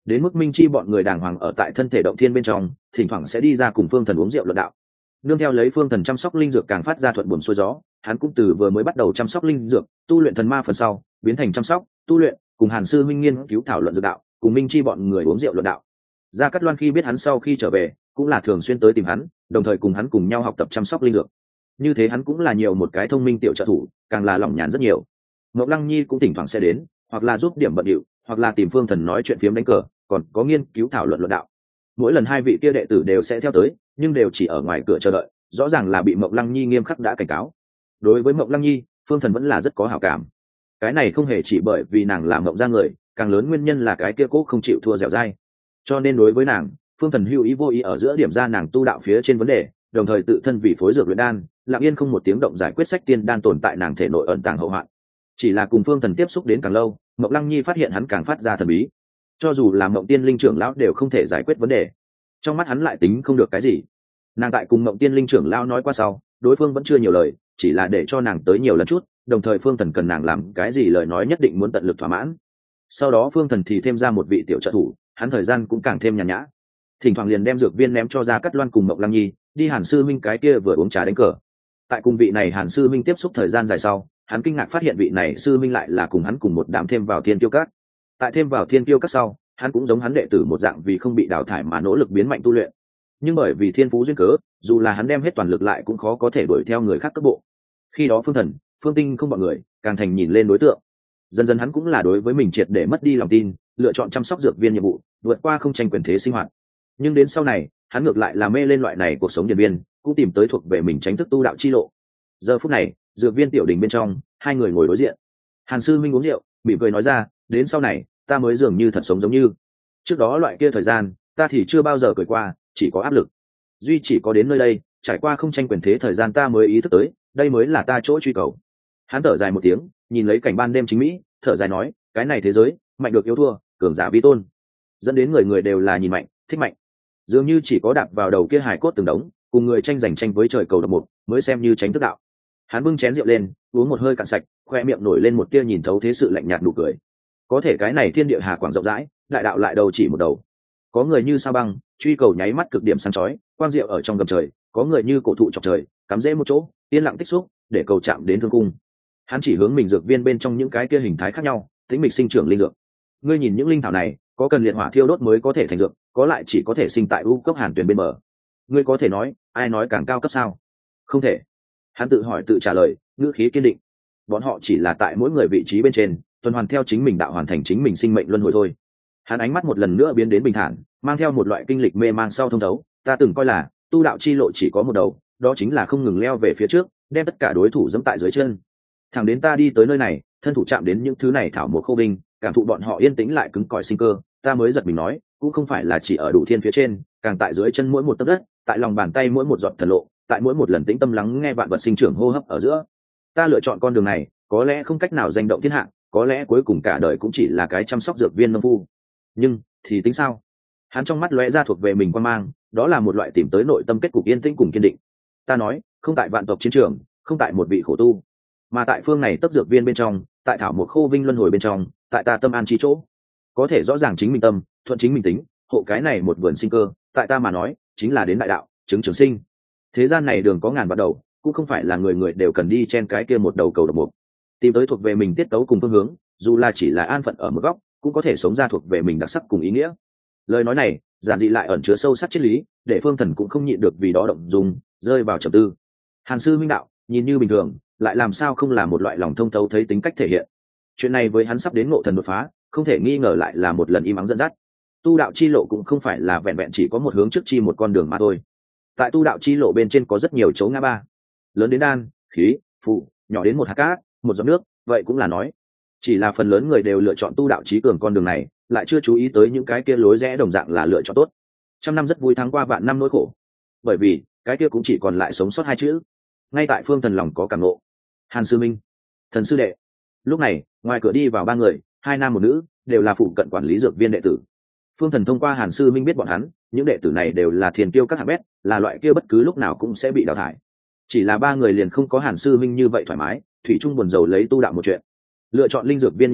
[SPEAKER 1] đến mức minh chi bọn người đàng hoàng ở tại thân thể động thiên bên trong, thỉnh thoảng sẽ đi ra cùng phương thần uống rượu luận đạo. Nương theo lấy phương thần chăm sóc linh dược càng phát ra thuận buồm xuôi gió, hắn cũng từ vừa mới bắt đầu chăm sóc linh dược tu luyện thần ma phần sau biến thành chăm sóc tu luyện cùng hàn sư minh nghiên cứu thảo luận dược đạo, cùng minh chi bọn người uống rượu luận đạo. Gia Cát Loan khi biết hắn sau khi trở về cũng là thường xuyên tới tìm hắn, đồng thời cùng hắn cùng nhau học tập chăm sóc linh dược. Như thế hắn cũng là nhiều một cái thông minh tiểu trợ thủ, càng là lỏng nhàn rất nhiều. Mộc Lăng Nhi cũng thỉnh thoảng sẽ đến, hoặc là giúp điểm bận điệu, hoặc là tìm phương thần nói chuyện phiếm đánh cờ, còn có nghiên cứu thảo luận luận đạo. Mỗi lần hai vị kia đệ tử đều sẽ theo tới, nhưng đều chỉ ở ngoài cửa chờ đợi, rõ ràng là bị Mộc Lăng Nhi nghiêm khắc đã cảnh cáo. Đối với Mộc Lăng Nhi, phương thần vẫn là rất có hảo cảm. Cái này không hề chỉ bởi vì nàng là Mộc gia người, càng lớn nguyên nhân là cái kia cố không chịu thua dẻo dai. Cho nên đối với nàng, phương thần hữu ý vô ý ở giữa điểm ra nàng tu đạo phía trên vấn đề, đồng thời tự thân vì phối dược luyện đan, lặng yên không một tiếng động giải quyết sách tiên đan tồn tại nàng thể nội ẩn tàng hậu hoạn. Chỉ là cùng phương thần tiếp xúc đến càng lâu, Mộc Lăng Nhi phát hiện hắn càng phát ra thần bí. Cho dù là Mộng Tiên Linh trưởng lão đều không thể giải quyết vấn đề, trong mắt hắn lại tính không được cái gì. Nàng tại cùng Mộng Tiên Linh trưởng lão nói qua sau, đối phương vẫn chưa nhiều lời, chỉ là để cho nàng tới nhiều lần chút, đồng thời phương thần cần nàng làm cái gì lời nói nhất định muốn tận lực thỏa mãn. Sau đó phương thần thì thêm ra một vị tiểu trợ thủ, hắn thời gian cũng càng thêm nhàn nhã, thỉnh thoảng liền đem dược viên ném cho Gia Cát Loan cùng Mộc Lăng Nhi đi Hàn sư minh cái kia vừa uống trà đánh cờ. Tại cùng vị này Hàn sư minh tiếp xúc thời gian dài sau, hắn kinh ngạc phát hiện vị này sư minh lại là cùng hắn cùng một đám thêm vào Thiên Kiêu Các. Tại thêm vào Thiên Kiêu Các sau, hắn cũng giống hắn đệ tử một dạng vì không bị đào thải mà nỗ lực biến mạnh tu luyện. Nhưng bởi vì thiên phú duyên cớ, dù là hắn đem hết toàn lực lại cũng khó có thể đuổi theo người khác cấp bộ. Khi đó phương thần, phương tinh không bọn người càng thành nhìn lên đối tượng. Dần dần hắn cũng là đối với mình triệt để mất đi lòng tin, lựa chọn chăm sóc dược viên nhiệm vụ, vượt qua không tranh quyền thế sinh hoạt. Nhưng đến sau này, hắn ngược lại là mê lên loại này cuộc sống điện viên, cũng tìm tới thuộc về mình tránh thức tu đạo chi lộ. Giờ phút này, dược viên tiểu đình bên trong, hai người ngồi đối diện. Hàn sư minh uống rượu, mỉm cười nói ra, đến sau này, ta mới dường như thật sống giống như trước đó loại kia thời gian, ta thì chưa bao giờ cười qua, chỉ có áp lực. Duy chỉ có đến nơi đây, trải qua không tranh quyền thế thời gian ta mới ý thức tới, đây mới là ta chỗ truy cầu. Hắn thở dài một tiếng, nhìn lấy cảnh ban đêm chính mỹ, thở dài nói, cái này thế giới, mạnh được yếu thua, cường giả vi tôn, dẫn đến người người đều là nhìn mạnh, thích mạnh. Dường như chỉ có đạp vào đầu kia hài cốt từng đống, cùng người tranh giành tranh với trời cầu độc mục, mới xem như tránh thức đạo. Hắn bưng chén rượu lên, uống một hơi cạn sạch, khoe miệng nổi lên một tia nhìn thấu thế sự lạnh nhạt nụ cười. Có thể cái này thiên địa hà quảng rộng rãi, đại đạo lại đầu chỉ một đầu. Có người như sao băng, truy cầu nháy mắt cực điểm sáng chói, quang diệu ở trong gầm trời, có người như cổ thụ chọc trời, cắm rễ một chỗ, yên lặng tích xúc, để cầu chạm đến thương cung. Hắn chỉ hướng mình dược viên bên trong những cái kia hình thái khác nhau, tính mịch sinh trưởng linh dược. Ngươi nhìn những linh thảo này, có cần liệt hỏa thiêu đốt mới có thể thành dược, có lại chỉ có thể sinh tại u cốc hàn tuyền bên bờ. Ngươi có thể nói, ai nói càng cao cấp sao? Không thể. Hắn tự hỏi tự trả lời, ngữ khí kiên định. Bọn họ chỉ là tại mỗi người vị trí bên trên, tuần hoàn theo chính mình đạo hoàn thành chính mình sinh mệnh luân hồi thôi. Hắn ánh mắt một lần nữa biến đến bình thản, mang theo một loại kinh lịch mê mang sau thông thấu. Ta từng coi là tu đạo chi lộ chỉ có một đầu, đó chính là không ngừng leo về phía trước, đem tất cả đối thủ dẫm tại dưới chân. Thẳng đến ta đi tới nơi này, thân thủ chạm đến những thứ này thảo một khô binh, cảm thụ bọn họ yên tĩnh lại cứng cỏi sinh cơ, ta mới giật mình nói, cũng không phải là chỉ ở đủ thiên phía trên, càng tại dưới chân mỗi một tấc đất, tại lòng bàn tay mỗi một giọt thần lộ, tại mỗi một lần tĩnh tâm lắng nghe vạn vật sinh trưởng hô hấp ở giữa. Ta lựa chọn con đường này, có lẽ không cách nào danh động thiên hạ, có lẽ cuối cùng cả đời cũng chỉ là cái chăm sóc dược viên nông phu. Nhưng thì tính sao? Hắn trong mắt lóe ra thuộc về mình quan mang, đó là một loại tìm tới nội tâm kết cục yên tĩnh cùng kiên định. Ta nói, không tại vạn tộc chiến trường, không tại một vị khổ tu, mà tại phương này tấp dược viên bên trong, tại thảo một khô vinh luân hồi bên trong, tại ta tâm an trí chỗ, có thể rõ ràng chính mình tâm, thuận chính mình tính, hộ cái này một vườn sinh cơ, tại ta mà nói, chính là đến đại đạo, chứng trường sinh. Thế gian này đường có ngàn bắt đầu, cũng không phải là người người đều cần đi trên cái kia một đầu cầu độc mục. Tìm tới thuộc về mình tiết tấu cùng phương hướng, dù là chỉ là an phận ở một góc, cũng có thể sống ra thuộc về mình đặc sắc cùng ý nghĩa. Lời nói này, giản dị lại ẩn chứa sâu sắc triết lý, để phương thần cũng không nhịn được vì đó động dung, rơi vào trầm tư. Hàn sư minh đạo, nhìn như bình thường, lại làm sao không là một loại lòng thông thấu thấy tính cách thể hiện. Chuyện này với hắn sắp đến ngộ thần đột phá, không thể nghi ngờ lại là một lần im ắng dẫn dắt. Tu đạo chi lộ cũng không phải là vẹn vẹn chỉ có một hướng trước chi một con đường mà thôi. Tại tu đạo chi lộ bên trên có rất nhiều chỗ ngã ba, lớn đến đan, khí, phụ, nhỏ đến một hạt cát, một giọt nước, vậy cũng là nói. Chỉ là phần lớn người đều lựa chọn tu đạo chí cường con đường này, lại chưa chú ý tới những cái kia lối rẽ đồng dạng là lựa chọn tốt. Trăm năm rất vui thắng qua vạn năm nỗi khổ, bởi vì cái kia cũng chỉ còn lại sống sót hai chữ. Ngay tại phương thần lòng có cảm ngộ. Hàn sư minh, thần sư đệ. Lúc này ngoài cửa đi vào ba người, hai nam một nữ, đều là phụ cận quản lý dược viên đệ tử. Phương thần thông qua Hàn sư minh biết bọn hắn, những đệ tử này đều là thiên kiêu các hạng bét, là loại kia bất cứ lúc nào cũng sẽ bị đào thải. Chỉ là ba người liền không có Hàn sư minh như vậy thoải mái, thủy chung buồn rầu lấy tu đạo một chuyện. Lựa chọn linh dược viên nhiệm vụ,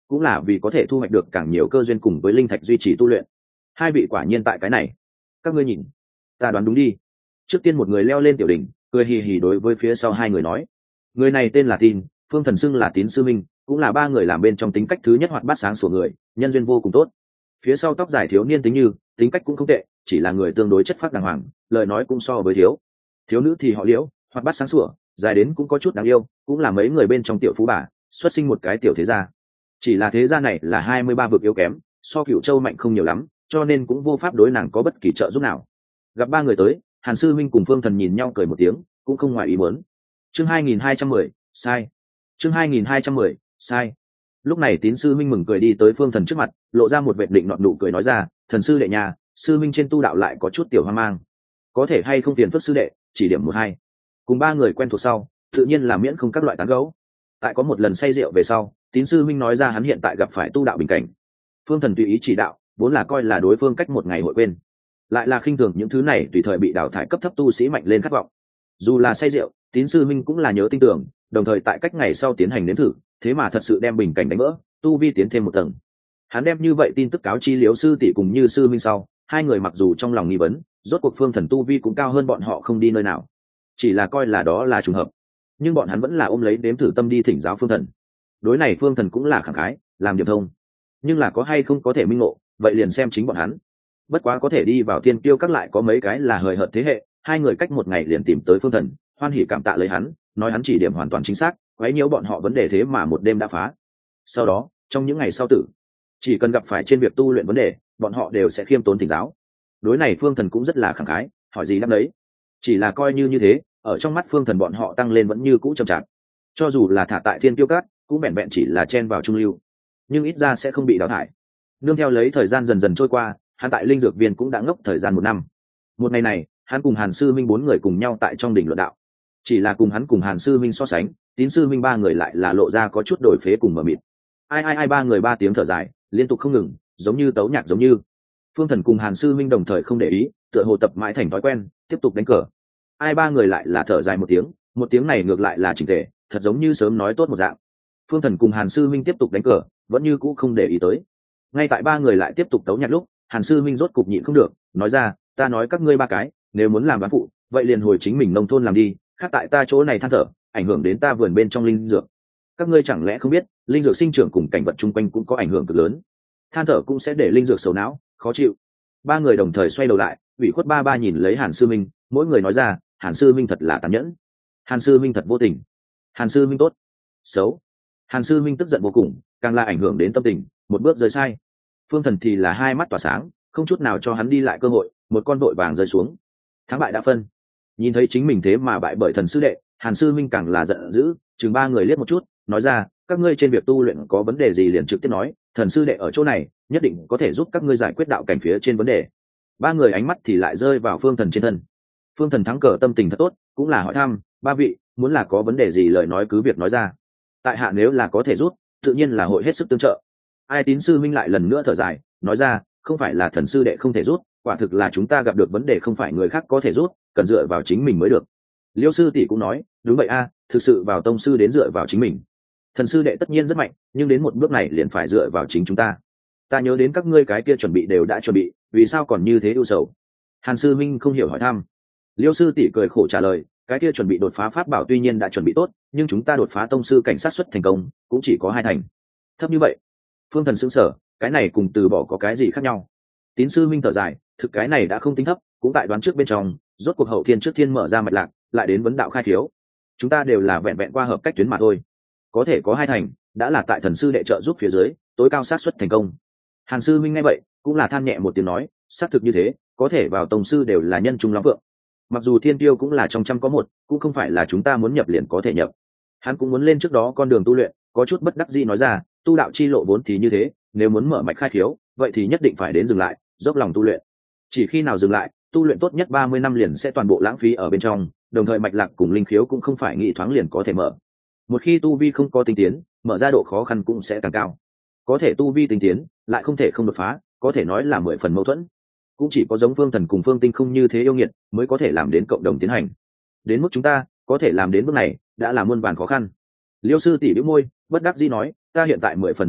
[SPEAKER 1] cũng là vì có thể thu hoạch được càng nhiều cơ duyên cùng với linh thạch duy trì tu luyện. Hai vị quả nhiên tại cái này. Các ngươi nhìn, ta đoán đúng đi. Trước tiên một người leo lên tiểu đỉnh, cười hì hì đối với phía sau hai người nói. Người này tên là Tin, Phương Thần xưng là Tín sư minh, cũng là ba người làm bên trong tính cách thứ nhất hoạt bát sáng sủa người, nhân duyên vô cùng tốt. Phía sau tóc dài thiếu niên tính như, tính cách cũng không tệ, chỉ là người tương đối chất phác đàng hoàng, lời nói cũng so với thiếu. Thiếu nữ thì họ Liễu, hoạt bát sáng sủa, dài đến cũng có chút đáng yêu, cũng là mấy người bên trong tiểu phú bà, xuất sinh một cái tiểu thế gia. Chỉ là thế gia này là hai mươi ba vực yếu kém, so Cửu Châu mạnh không nhiều lắm, cho nên cũng vô pháp đối nàng có bất kỳ trợ giúp nào. Gặp ba người tới, Hàn sư minh cùng Phương Thần nhìn nhau cười một tiếng, cũng không ngoài ý muốn. Chương hai nghìn hai trăm mười, sai. Chương hai nghìn hai trăm mười, sai. Lúc này Tín sư minh mừng cười đi tới Phương Thần trước mặt, lộ ra một vệt định nọt nụ cười nói ra, thần sư đệ nhà, sư minh trên tu đạo lại có chút tiểu hoang mang, có thể hay không phiền phức sư đệ chỉ điểm một hai. Cùng ba người quen thuộc sau, tự nhiên là miễn không các loại tán gẫu. Tại có một lần say rượu về sau, Tín sư minh nói ra hắn hiện tại gặp phải tu đạo bình cảnh. Phương Thần tùy ý chỉ đạo, vốn là coi là đối phương cách một ngày hội quên, lại là khinh thường những thứ này tùy thời bị đào thải cấp thấp tu sĩ mạnh lên khát vọng. Dù là say rượu, Tín sư minh cũng là nhớ tin tưởng, đồng thời tại cách ngày sau tiến hành nếm thử, thế mà thật sự đem bình cảnh đánh vỡ, tu vi tiến thêm một tầng. Hắn đem như vậy tin tức cáo chi Liễu sư tỷ cùng Như sư minh sau, hai người mặc dù trong lòng nghi vấn, rốt cuộc Phương Thần tu vi cũng cao hơn bọn họ không đi nơi nào, chỉ là coi là đó là trùng hợp, nhưng bọn hắn vẫn là ôm lấy nếm thử tâm đi thỉnh giáo Phương Thần. Đối này Phương Thần cũng là khẳng khái, làm điểm thông, nhưng là có hay không có thể minh ngộ, vậy liền xem chính bọn hắn. Bất quá có thể đi vào Thiên Kiêu các lại có mấy cái là hời hợt thế hệ, hai người cách một ngày liền tìm tới Phương Thần, hoan hỉ cảm tạ lấy hắn, nói hắn chỉ điểm hoàn toàn chính xác, quấy nhiễu bọn họ vấn đề thế mà một đêm đã phá. Sau đó, trong những ngày sau tử, chỉ cần gặp phải trên việc tu luyện vấn đề, bọn họ đều sẽ khiêm tốn thỉnh giáo. Đối này Phương Thần cũng rất là khẳng khái, hỏi gì đáp đấy. Chỉ là coi như như thế, ở trong mắt Phương Thần bọn họ tăng lên vẫn như cũ chậm chạp. Cho dù là thả tại Thiên Kiêu các, cũng vẹn vẹn chỉ là chen vào trung lưu, nhưng ít ra sẽ không bị đào thải. Nương theo lấy thời gian dần dần trôi qua, hắn tại linh dược viên cũng đã ngốc thời gian một năm. Một ngày này, hắn cùng Hàn sư minh bốn người cùng nhau tại trong đỉnh luận đạo. Chỉ là cùng hắn cùng Hàn sư minh so sánh, Tín sư minh ba người lại là lộ ra có chút đổi phế cùng mờ mịt. Ai ai ai ba người ba tiếng thở dài, liên tục không ngừng, giống như tấu nhạc giống như. Phương Thần cùng Hàn sư minh đồng thời không để ý, tựa hồ tập mãi thành thói quen, tiếp tục đánh cờ. Ai ba người lại là thở dài một tiếng, một tiếng này ngược lại là chỉnh tề, thật giống như sớm nói tốt một dạng. Phương Thần cùng Hàn sư minh tiếp tục đánh cờ, vẫn như cũ không để ý tới. Ngay tại ba người lại tiếp tục tấu nhạc lúc, Hàn sư minh rốt cục nhịn không được, nói ra, ta nói các ngươi ba cái, nếu muốn làm bán phụ, vậy liền hồi chính mình nông thôn làm đi, khác tại ta chỗ này than thở, ảnh hưởng đến ta vườn bên trong linh dược. Các ngươi chẳng lẽ không biết, linh dược sinh trưởng cùng cảnh vật chung quanh cũng có ảnh hưởng cực lớn, than thở cũng sẽ để linh dược xấu não, khó chịu. Ba người đồng thời xoay đầu lại, ủy khuất ba ba nhìn lấy Hàn sư minh, mỗi người nói ra, Hàn sư minh thật là tàn nhẫn, Hàn sư minh thật vô tình, Hàn sư minh tốt, xấu. Hàn sư minh tức giận vô cùng, càng là ảnh hưởng đến tâm tình, một bước rơi sai. Phương Thần thì là hai mắt tỏa sáng, không chút nào cho hắn đi lại cơ hội, một con vội vàng rơi xuống. Thắng bại đã phân. Nhìn thấy chính mình thế mà bại bởi thần sư đệ, Hàn sư minh càng là giận dữ, chừng ba người liếc một chút, nói ra, các ngươi trên việc tu luyện có vấn đề gì liền trực tiếp nói, thần sư đệ ở chỗ này, nhất định có thể giúp các ngươi giải quyết đạo cảnh phía trên vấn đề. Ba người ánh mắt thì lại rơi vào Phương Thần trên thân. Phương Thần thắng cờ tâm tình thật tốt, cũng là hỏi thăm, ba vị, muốn là có vấn đề gì lời nói cứ việc nói ra. Tại hạ nếu là có thể giúp, tự nhiên là hội hết sức tương trợ. Ai Tín sư minh lại lần nữa thở dài, nói ra, không phải là thần sư đệ không thể giúp, quả thực là chúng ta gặp được vấn đề không phải người khác có thể giúp, cần dựa vào chính mình mới được. Liêu sư tỷ cũng nói, đúng vậy a, thực sự vào tông sư đến dựa vào chính mình. Thần sư đệ tất nhiên rất mạnh, nhưng đến một bước này liền phải dựa vào chính chúng ta. Ta nhớ đến các ngươi cái kia chuẩn bị đều đã chuẩn bị, vì sao còn như thế ưu sầu? Hàn sư minh không hiểu hỏi thăm. Liêu sư tỷ cười khổ trả lời, cái kia chuẩn bị đột phá pháp bảo tuy nhiên đã chuẩn bị tốt, nhưng chúng ta đột phá tông sư cảnh sát xuất thành công cũng chỉ có hai thành. Thấp như vậy. Phương Thần sững sờ, cái này cùng từ bỏ có cái gì khác nhau? Tín sư minh thở dài, thực cái này đã không tính thấp, cũng tại đoán trước bên trong, rốt cuộc hậu thiên trước thiên mở ra mạch lạc, lại đến vấn đạo khai thiếu. Chúng ta đều là vẹn vẹn qua hợp cách tuyến mà thôi. Có thể có hai thành, đã là tại thần sư đệ trợ giúp phía dưới, tối cao xác suất thành công. Hàn sư minh nghe vậy, cũng là than nhẹ một tiếng nói, xác thực như thế, có thể vào tông sư đều là nhân trung lắm vượng. Mặc dù thiên tiêu cũng là trong trăm có một, cũng không phải là chúng ta muốn nhập liền có thể nhập. Hắn cũng muốn lên trước đó con đường tu luyện, có chút bất đắc dĩ nói ra, tu đạo chi lộ vốn thì như thế, nếu muốn mở mạch khai thiếu, vậy thì nhất định phải đến dừng lại, dốc lòng tu luyện. Chỉ khi nào dừng lại, tu luyện tốt nhất ba mươi năm liền sẽ toàn bộ lãng phí ở bên trong, đồng thời mạch lạc cùng linh khiếu cũng không phải nghĩ thoáng liền có thể mở. Một khi tu vi không có tinh tiến, mở ra độ khó khăn cũng sẽ càng cao. Có thể tu vi tinh tiến, lại không thể không đột phá, có thể nói là mười phần mâu thuẫn. Cũng chỉ có giống Phương Thần cùng Phương Tinh không như thế yêu nghiệt, mới có thể làm đến cộng đồng tiến hành. Đến mức chúng ta có thể làm đến bước này, đã là muôn vàn khó khăn. Liêu sư tỷ bĩu môi, bất đắc dĩ nói, ta hiện tại mười phần hối hận,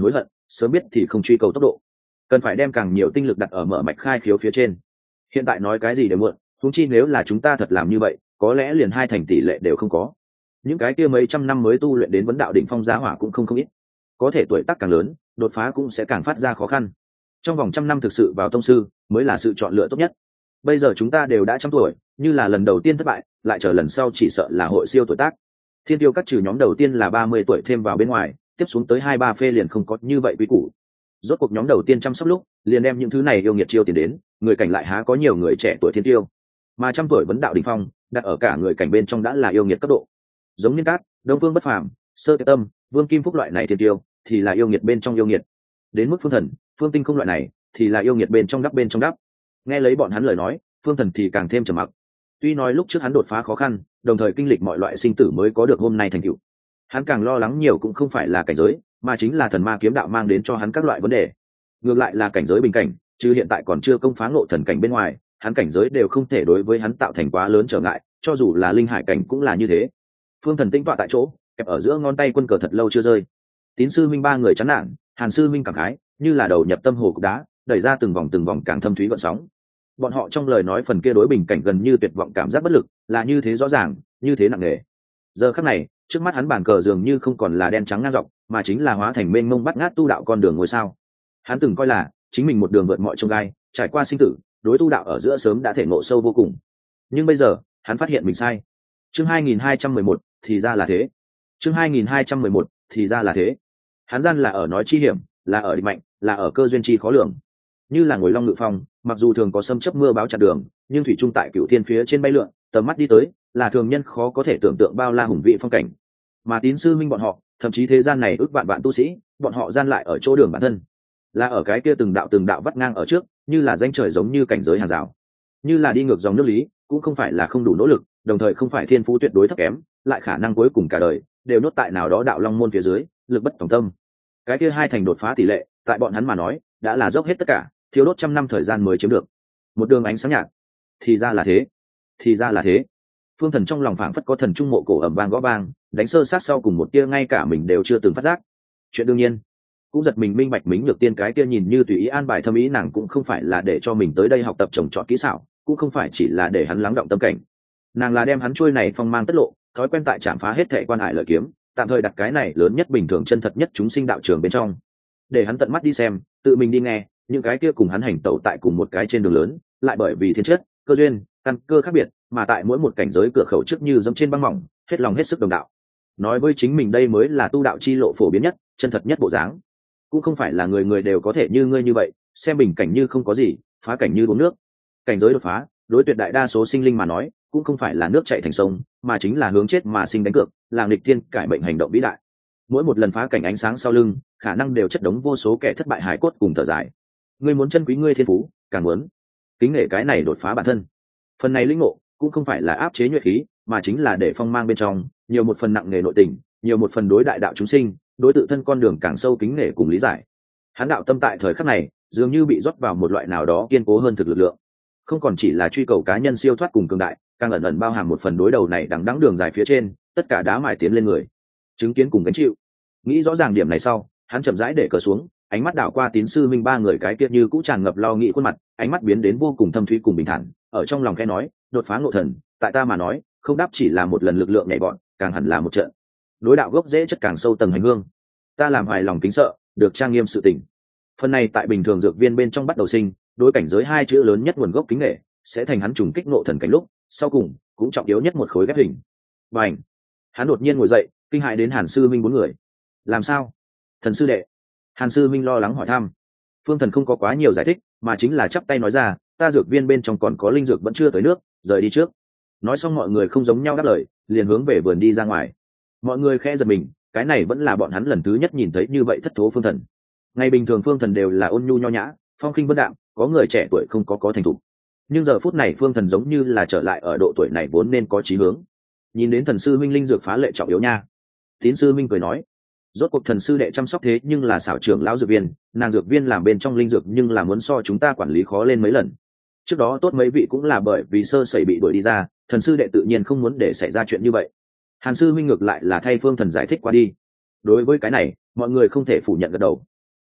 [SPEAKER 1] sớm biết thì không truy cầu tốc độ, cần phải đem càng nhiều tinh lực đặt ở mở mạch khai khiếu phía trên. Hiện tại nói cái gì đều muộn, huống chi nếu là chúng ta thật làm như vậy, có lẽ liền hai thành tỷ lệ đều không có. Những cái kia mấy trăm năm mới tu luyện đến vấn đạo đỉnh phong giá hỏa cũng không không ít, có thể tuổi tác càng lớn, đột phá cũng sẽ càng phát ra khó khăn. Trong vòng trăm năm thực sự vào tông sư mới là sự chọn lựa tốt nhất. Bây giờ chúng ta đều đã trăm tuổi, như là lần đầu tiên thất bại, lại chờ lần sau chỉ sợ là hội siêu tuổi tác. Thiên tiêu các trừ nhóm đầu tiên là ba mươi tuổi thêm vào bên ngoài, tiếp xuống tới hai ba phê liền không có như vậy quý củ. Rốt cuộc nhóm đầu tiên chăm sóc lúc, liền đem những thứ này yêu nghiệt chiêu tiền đến, người cảnh lại há có nhiều người trẻ tuổi thiên tiêu. Mà trăm tuổi vấn đạo đỉnh phong, đặt ở cả người cảnh bên trong đã là yêu nghiệt cấp độ. Giống Niên Cát, Đông Phương Bất Phàm, Sơ Tiệp Tâm, Vương Kim Phúc loại này thiên tiêu, thì là yêu nghiệt bên trong yêu nghiệt. Đến mức Phương Thần, Phương Tinh không loại này, thì là yêu nghiệt bên trong đắp bên trong đắp. Nghe lấy bọn hắn lời nói, Phương Thần thì càng thêm trầm mặc. Tuy nói lúc trước hắn đột phá khó khăn, đồng thời kinh lịch mọi loại sinh tử mới có được hôm nay thành tựu, hắn càng lo lắng nhiều cũng không phải là cảnh giới, mà chính là thần ma kiếm đạo mang đến cho hắn các loại vấn đề. Ngược lại là cảnh giới bình cảnh, chứ hiện tại còn chưa công phá ngộ thần cảnh bên ngoài, hắn cảnh giới đều không thể đối với hắn tạo thành quá lớn trở ngại, cho dù là linh hải cảnh cũng là như thế. Phương Thần tĩnh tọa tại chỗ, kẹp ở giữa ngón tay quân cờ thật lâu chưa rơi. Tín sư minh ba người chán nản, Hàn sư minh cảm khái, như là đầu nhập tâm hồ cục đá, đẩy ra từng vòng từng vòng càng thâm thúy gợn sóng. Bọn họ trong lời nói phần kia đối bình cảnh gần như tuyệt vọng cảm giác bất lực, là như thế rõ ràng, như thế nặng nề. Giờ khắc này, trước mắt hắn bàn cờ dường như không còn là đen trắng ngang dọc, mà chính là hóa thành mênh mông bắt ngát tu đạo con đường ngôi sao. Hắn từng coi là chính mình một đường vượt mọi chông gai, trải qua sinh tử, đối tu đạo ở giữa sớm đã thể ngộ sâu vô cùng. Nhưng bây giờ, hắn phát hiện mình sai. Chương hai nghìn hai trăm mười một, thì ra là thế. Chương hai nghìn hai trăm mười một, thì ra là thế. Hắn gian là ở nói chi hiểm, là ở địch mạnh, là ở cơ duyên chi khó lường. Như là ngồi long ngự phong, mặc dù thường có xâm chấp mưa báo chặn đường, nhưng thủy trung tại cửu thiên phía trên bay lượn, tầm mắt đi tới, là thường nhân khó có thể tưởng tượng bao la hùng vĩ phong cảnh. Mà Tín sư minh bọn họ, thậm chí thế gian này ước vạn vạn tu sĩ, bọn họ gian lại ở chỗ đường bản thân, là ở cái kia từng đạo từng đạo vắt ngang ở trước, như là danh trời giống như cảnh giới hàng rào, như là đi ngược dòng nước lý, cũng không phải là không đủ nỗ lực, đồng thời không phải thiên phú tuyệt đối thấp kém, lại khả năng cuối cùng cả đời đều nốt tại nào đó đạo long môn phía dưới, lực bất tòng tâm. Cái kia hai thành đột phá tỷ lệ, tại bọn hắn mà nói, đã là dốc hết tất cả, thiếu đốt trăm năm thời gian mới chiếm được một đường ánh sáng nhạt. Thì ra là thế, thì ra là thế. Phương Thần trong lòng phảng phất có thần trung mộ cổ ầm vang gõ vang, đánh sơ sát sau cùng một tia ngay cả mình đều chưa từng phát giác. Chuyện đương nhiên, cũng giật mình minh bạch Mính Nhược Tiên cái kia nhìn như tùy ý an bài thâm ý nàng cũng không phải là để cho mình tới đây học tập trồng trọt kỹ xảo, cũng không phải chỉ là để hắn lắng động tâm cảnh. Nàng là đem hắn trôi này phong mang tất lộ, thói quen tại chạm phá hết thệ quan hải lợi kiếm, tạm thời đặt cái này lớn nhất bình thường chân thật nhất chúng sinh đạo trường bên trong, để hắn tận mắt đi xem, tự mình đi nghe, những cái kia cùng hắn hành tẩu tại cùng một cái trên đường lớn, lại bởi vì thiên chất, cơ duyên, căn cơ khác biệt, mà tại mỗi một cảnh giới cửa khẩu trước như dẫm trên băng mỏng, hết lòng hết sức đồng đạo. Nói với chính mình đây mới là tu đạo chi lộ phổ biến nhất, chân thật nhất bộ dáng. Cũng không phải là người người đều có thể như ngươi như vậy, xem bình cảnh như không có gì, phá cảnh như uống nước. Cảnh giới đột phá, đối tuyệt đại đa số sinh linh mà nói, cũng không phải là nước chảy thành sông, mà chính là hướng chết mà sinh đánh cược, là nghịch thiên cải mệnh hành động vĩ đại. Mỗi một lần phá cảnh ánh sáng sau lưng, khả năng đều chất đống vô số kẻ thất bại hải cốt cùng thở dài. Ngươi muốn chân quý ngươi thiên phú, càng muốn kính nể cái này đột phá bản thân. Phần này linh ngộ cũng không phải là áp chế nhuệ khí, mà chính là để phong mang bên trong nhiều một phần nặng nghề nội tình, nhiều một phần đối đại đạo chúng sinh, đối tự thân con đường càng sâu kính nể cùng lý giải. Hắn đạo tâm tại thời khắc này dường như bị rót vào một loại nào đó kiên cố hơn thực lực lượng, không còn chỉ là truy cầu cá nhân siêu thoát cùng cường đại, càng ẩn ẩn bao hàm một phần đối đầu này đằng đẵng đường dài phía trên, tất cả đá mài tiến lên người, chứng kiến cùng gánh chịu. Nghĩ rõ ràng điểm này sau, hắn chậm rãi để cờ xuống, ánh mắt đảo qua Tín sư minh ba người cái kia như cũ tràn ngập lo nghĩ khuôn mặt, ánh mắt biến đến vô cùng thâm thúy cùng bình thản, ở trong lòng khẽ nói, đột phá ngộ thần, tại ta mà nói, không đáp chỉ là một lần lực lượng nhảy vọt, càng hẳn là một trận đối đạo gốc dễ chất càng sâu tầng hành hương. Ta làm hài lòng kính sợ, được trang nghiêm sự tình. Phần này tại bình thường dược viên bên trong bắt đầu sinh, đối cảnh giới hai chữ lớn nhất nguồn gốc kính nghệ, sẽ thành hắn trùng kích ngộ thần cảnh lúc, sau cùng cũng trọng yếu nhất một khối ghép hình. Bành! Hắn đột nhiên ngồi dậy, kinh hãi đến Hàn sư minh bốn người. Làm sao? Thần sư đệ. Hàn sư minh lo lắng hỏi thăm. Phương Thần không có quá nhiều giải thích, mà chính là chắp tay nói ra, ta dược viên bên trong còn có linh dược vẫn chưa tới nước, rời đi trước. Nói xong mọi người không giống nhau đáp lời, liền hướng về vườn đi ra ngoài. Mọi người khẽ giật mình, cái này vẫn là bọn hắn lần thứ nhất nhìn thấy như vậy thất thố Phương Thần. Ngày bình thường Phương Thần đều là ôn nhu nho nhã, phong khinh vân đạm, có người trẻ tuổi không có có thành thục. Nhưng giờ phút này Phương Thần giống như là trở lại ở độ tuổi này vốn nên có chí hướng. Nhìn đến thần sư minh linh dược phá lệ trọng yếu nha. Tín sư minh cười nói, rốt cuộc thần sư đệ chăm sóc thế nhưng là xảo trưởng lão dược viên, nàng dược viên làm bên trong linh dược nhưng là muốn so chúng ta quản lý khó lên mấy lần. Trước đó tốt mấy vị cũng là bởi vì sơ sẩy bị đuổi đi ra, thần sư đệ tự nhiên không muốn để xảy ra chuyện như vậy. Hàn sư minh ngược lại là thay Phương Thần giải thích qua đi. Đối với cái này, mọi người không thể phủ nhận gật đầu.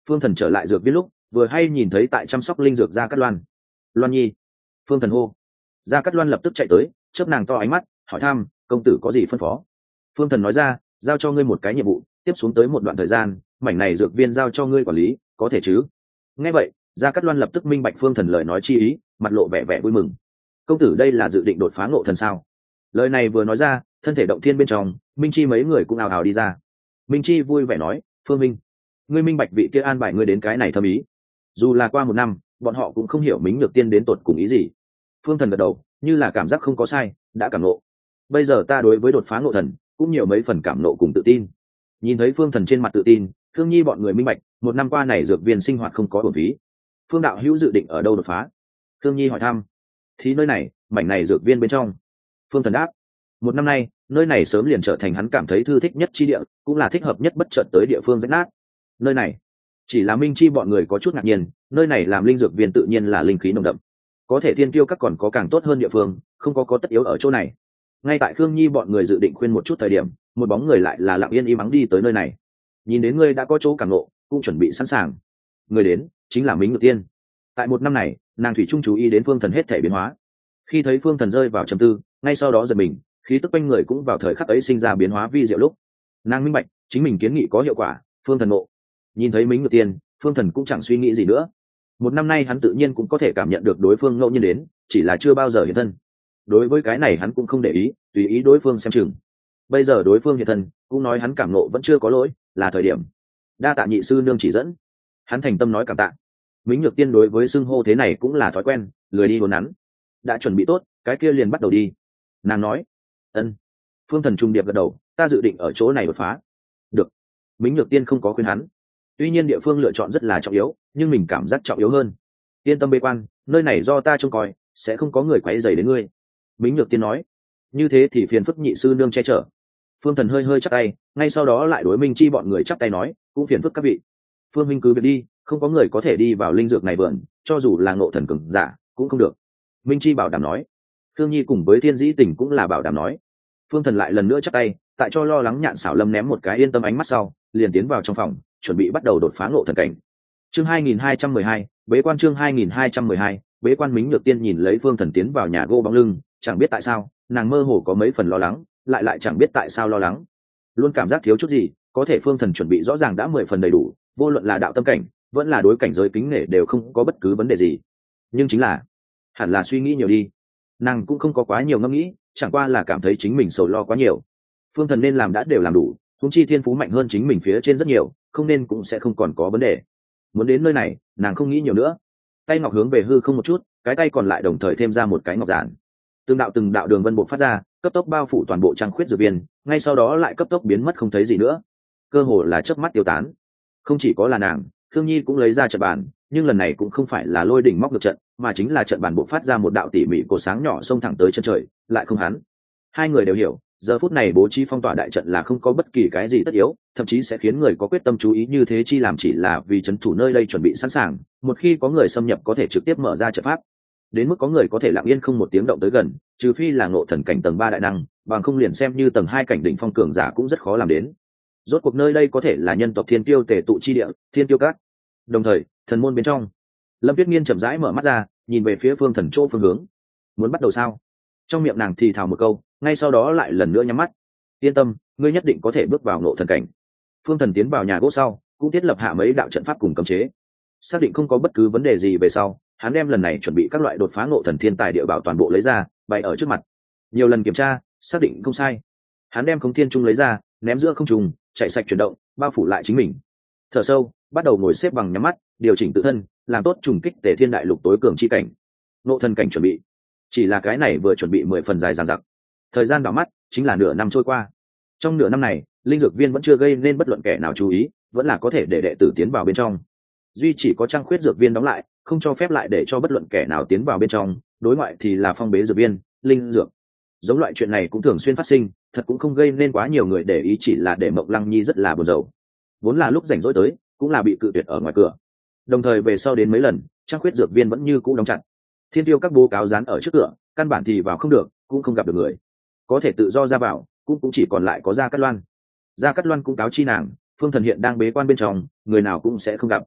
[SPEAKER 1] Phương Thần trở lại dược viên lúc vừa hay nhìn thấy tại chăm sóc linh dược Gia Cát Loan. Loan nhi. Phương Thần hô. Gia Cát Loan lập tức chạy tới, chớp nàng to ánh mắt hỏi thăm công tử có gì phân phó. Phương Thần nói ra, giao cho ngươi một cái nhiệm vụ, tiếp xuống tới một đoạn thời gian mảnh này dược viên giao cho ngươi quản lý, có thể chứ? Nghe vậy, Gia Cát Loan lập tức minh bạch Phương Thần lời nói chi ý, mặt lộ vẻ vẻ vui mừng. Công tử đây là dự định đột phá ngộ thần sao? Lời này vừa nói ra, thân thể động thiên bên trong Minh Chi mấy người cũng ào ào đi ra. Minh Chi vui vẻ nói, Phương Minh, ngươi minh bạch vị kia an bài ngươi đến cái này thâm ý. Dù là qua một năm bọn họ cũng không hiểu Mính Nhược Tiên đến tột cùng ý gì. Phương Thần gật đầu, như là cảm giác không có sai, đã cảm nộ. Bây giờ ta đối với đột phá ngộ thần cũng nhiều mấy phần cảm nộ cùng tự tin. Nhìn thấy Phương Thần trên mặt tự tin, Thương Nhi bọn người minh bạch, một năm qua này dược viên sinh hoạt không có uổng phí. Phương đạo hữu dự định ở đâu đột phá? Thương Nhi hỏi thăm. Thì nơi này, mảnh này dược viên bên trong. Phương Thần đáp. Một năm nay, nơi này sớm liền trở thành hắn cảm thấy thư thích nhất chi địa, cũng là thích hợp nhất bất chợt tới địa phương rách nát. Nơi này, chỉ là Minh Chi bọn người có chút ngạc nhiên, nơi này làm linh dược viên tự nhiên là linh khí nồng đậm. Có thể thiên tiêu các còn có càng tốt hơn địa phương, không có có tất yếu ở chỗ này. Ngay tại Khương Nhi bọn người dự định khuyên một chút thời điểm, một bóng người lại là lặng yên im ắng đi tới nơi này. Nhìn đến ngươi đã có chỗ cảm ngộ, cũng chuẩn bị sẵn sàng. Người đến chính là Mính Nhược Tiên. Tại một năm này, nàng thủy chung chú ý đến Phương Thần hết thể biến hóa. Khi thấy Phương Thần rơi vào trầm tư, ngay sau đó giật mình, khí tức quanh người cũng vào thời khắc ấy sinh ra biến hóa vi diệu lúc. Nàng minh bạch, chính mình kiến nghị có hiệu quả, Phương Thần ngộ. Nhìn thấy Mính Nhược Tiên, Phương Thần cũng chẳng suy nghĩ gì nữa. Một năm nay hắn tự nhiên cũng có thể cảm nhận được đối phương ngẫu nhiên đến, chỉ là chưa bao giờ hiện thân. Đối với cái này hắn cũng không để ý, tùy ý đối phương xem chừng. Bây giờ đối phương hiện thân, cũng nói hắn cảm nộ vẫn chưa có lỗi, là thời điểm. Đa tạ nhị sư nương chỉ dẫn. Hắn thành tâm nói cảm tạ. Mính Nhược Tiên đối với xưng hô thế này cũng là thói quen, lười đi hồn nắn. Đã chuẩn bị tốt, cái kia liền bắt đầu đi. Nàng nói. Ân. Phương Thần trung điệp gật đầu, ta dự định ở chỗ này đột phá. Được. Mính Nhược Tiên không có khuyên hắn. Tuy nhiên địa phương lựa chọn rất là trọng yếu, nhưng mình cảm giác trọng yếu hơn. Yên tâm bế quan, nơi này do ta trông coi, sẽ không có người quấy rầy đến ngươi. Mính Nhược Tiên nói. Như thế thì phiền phức nhị sư nương che chở. Phương Thần hơi hơi chắp tay, ngay sau đó lại đối Minh Chi bọn người chắp tay nói, cũng phiền phức các vị. Phương Minh cứ việc đi, không có người có thể đi vào linh dược này vườn, cho dù là ngộ thần cường giả cũng không được. Minh Chi bảo đảm nói. Thương Nhi cùng với Thiên Dĩ Tình cũng là bảo đảm nói. Phương Thần lại lần nữa chắp tay, tại cho lo lắng Nhạn Xảo Lâm ném một cái yên tâm ánh mắt sau, liền tiến vào trong phòng, chuẩn bị bắt đầu đột phá ngộ thần cảnh. Chương hai nghìn hai trăm mười hai, bế quan chương hai nghìn hai trăm mười hai, bế quan. Mính Nhược Tiên nhìn lấy Phương Thần tiến vào nhà gỗ bóng lưng, chẳng biết tại sao, nàng mơ hồ có mấy phần lo lắng, lại lại chẳng biết tại sao lo lắng. Luôn cảm giác thiếu chút gì, có thể Phương Thần chuẩn bị rõ ràng đã mười phần đầy đủ, vô luận là đạo tâm cảnh, vẫn là đối cảnh giới kính nể đều không có bất cứ vấn đề gì. Nhưng chính là, hẳn là suy nghĩ nhiều đi. Nàng cũng không có quá nhiều ngẫm nghĩ, chẳng qua là cảm thấy chính mình sầu lo quá nhiều. Phương Thần nên làm đã đều làm đủ, huống chi thiên phú mạnh hơn chính mình phía trên rất nhiều, không nên cũng sẽ không còn có vấn đề. Muốn đến nơi này, nàng không nghĩ nhiều nữa. Tay ngọc hướng về hư không một chút, cái tay còn lại đồng thời thêm ra một cái ngọc giản. Từng đạo từng đạo đường vân bộ phát ra, cấp tốc bao phủ toàn bộ trăng khuyết dược viên, ngay sau đó lại cấp tốc biến mất không thấy gì nữa. Cơ hồ là chớp mắt tiêu tán. Không chỉ có là nàng, Khương Nhi cũng lấy ra trận bàn, nhưng lần này cũng không phải là lôi đỉnh móc được trận, mà chính là trận bàn bộ phát ra một đạo tỉ mỉ cổ sáng nhỏ xông thẳng tới chân trời, lại không hắn. Hai người đều hiểu, giờ phút này bố trí phong tỏa đại trận là không có bất kỳ cái gì tất yếu, thậm chí sẽ khiến người có quyết tâm chú ý như thế chi làm chỉ là vì trấn thủ nơi đây chuẩn bị sẵn sàng, một khi có người xâm nhập có thể trực tiếp mở ra trận pháp. Đến mức có người có thể lặng yên không một tiếng động tới gần, trừ phi là ngộ thần cảnh tầng ba đại năng, bằng không liền xem như tầng hai cảnh đỉnh phong cường giả cũng rất khó làm đến. Rốt cuộc nơi đây có thể là nhân tộc thiên tiêu tề tụ chi địa, thiên tiêu các. Đồng thời, thần môn bên trong, Lâm Tuyết Nghiên chậm rãi mở mắt ra, nhìn về phía Phương Thần chỗ phương hướng. Muốn bắt đầu sao? Trong miệng nàng thì thào một câu, ngay sau đó lại lần nữa nhắm mắt. Yên tâm, ngươi nhất định có thể bước vào ngộ thần cảnh. Phương Thần tiến vào nhà gỗ sau, cũng thiết lập hạ mấy đạo trận pháp cùng cấm chế. Xác định không có bất cứ vấn đề gì về sau, hắn đem lần này chuẩn bị các loại đột phá ngộ thần thiên tài địa bảo toàn bộ lấy ra, bày ở trước mặt. Nhiều lần kiểm tra, xác định không sai. Hắn đem Không Thiên Trung lấy ra, ném giữa không trung, chạy sạch chuyển động, bao phủ lại chính mình. Thở sâu, bắt đầu ngồi xếp bằng nhắm mắt, điều chỉnh tự thân, làm tốt trùng kích Tề Thiên Đại Lục tối cường chi cảnh. Ngộ thần cảnh chuẩn bị. Chỉ là cái này vừa chuẩn bị mười phần dài dằng dặc. Thời gian đảo mắt, chính là nửa năm trôi qua. Trong nửa năm này, linh dược viên vẫn chưa gây nên bất luận kẻ nào chú ý, vẫn là có thể để đệ tử tiến vào bên trong. Duy chỉ có Trăng Khuyết dược viên đóng lại, không cho phép lại để cho bất luận kẻ nào tiến vào bên trong, đối ngoại thì là phong bế dược viên, linh dược. Giống loại chuyện này cũng thường xuyên phát sinh, thật cũng không gây nên quá nhiều người để ý, chỉ là để Mộng Lăng Nhi rất là buồn rầu. Vốn là lúc rảnh rỗi tới, cũng là bị cự tuyệt ở ngoài cửa. Đồng thời về sau đến mấy lần, Trăng Khuyết dược viên vẫn như cũ đóng chặt. Thiên tiêu các bố cáo dán ở trước cửa, căn bản thì vào không được, cũng không gặp được người. Có thể tự do ra vào, cũng cũng chỉ còn lại có Gia Cát Loan. Gia Cát Loan cũng cáo chi nàng, Phương Thần hiện đang bế quan bên trong, người nào cũng sẽ không gặp.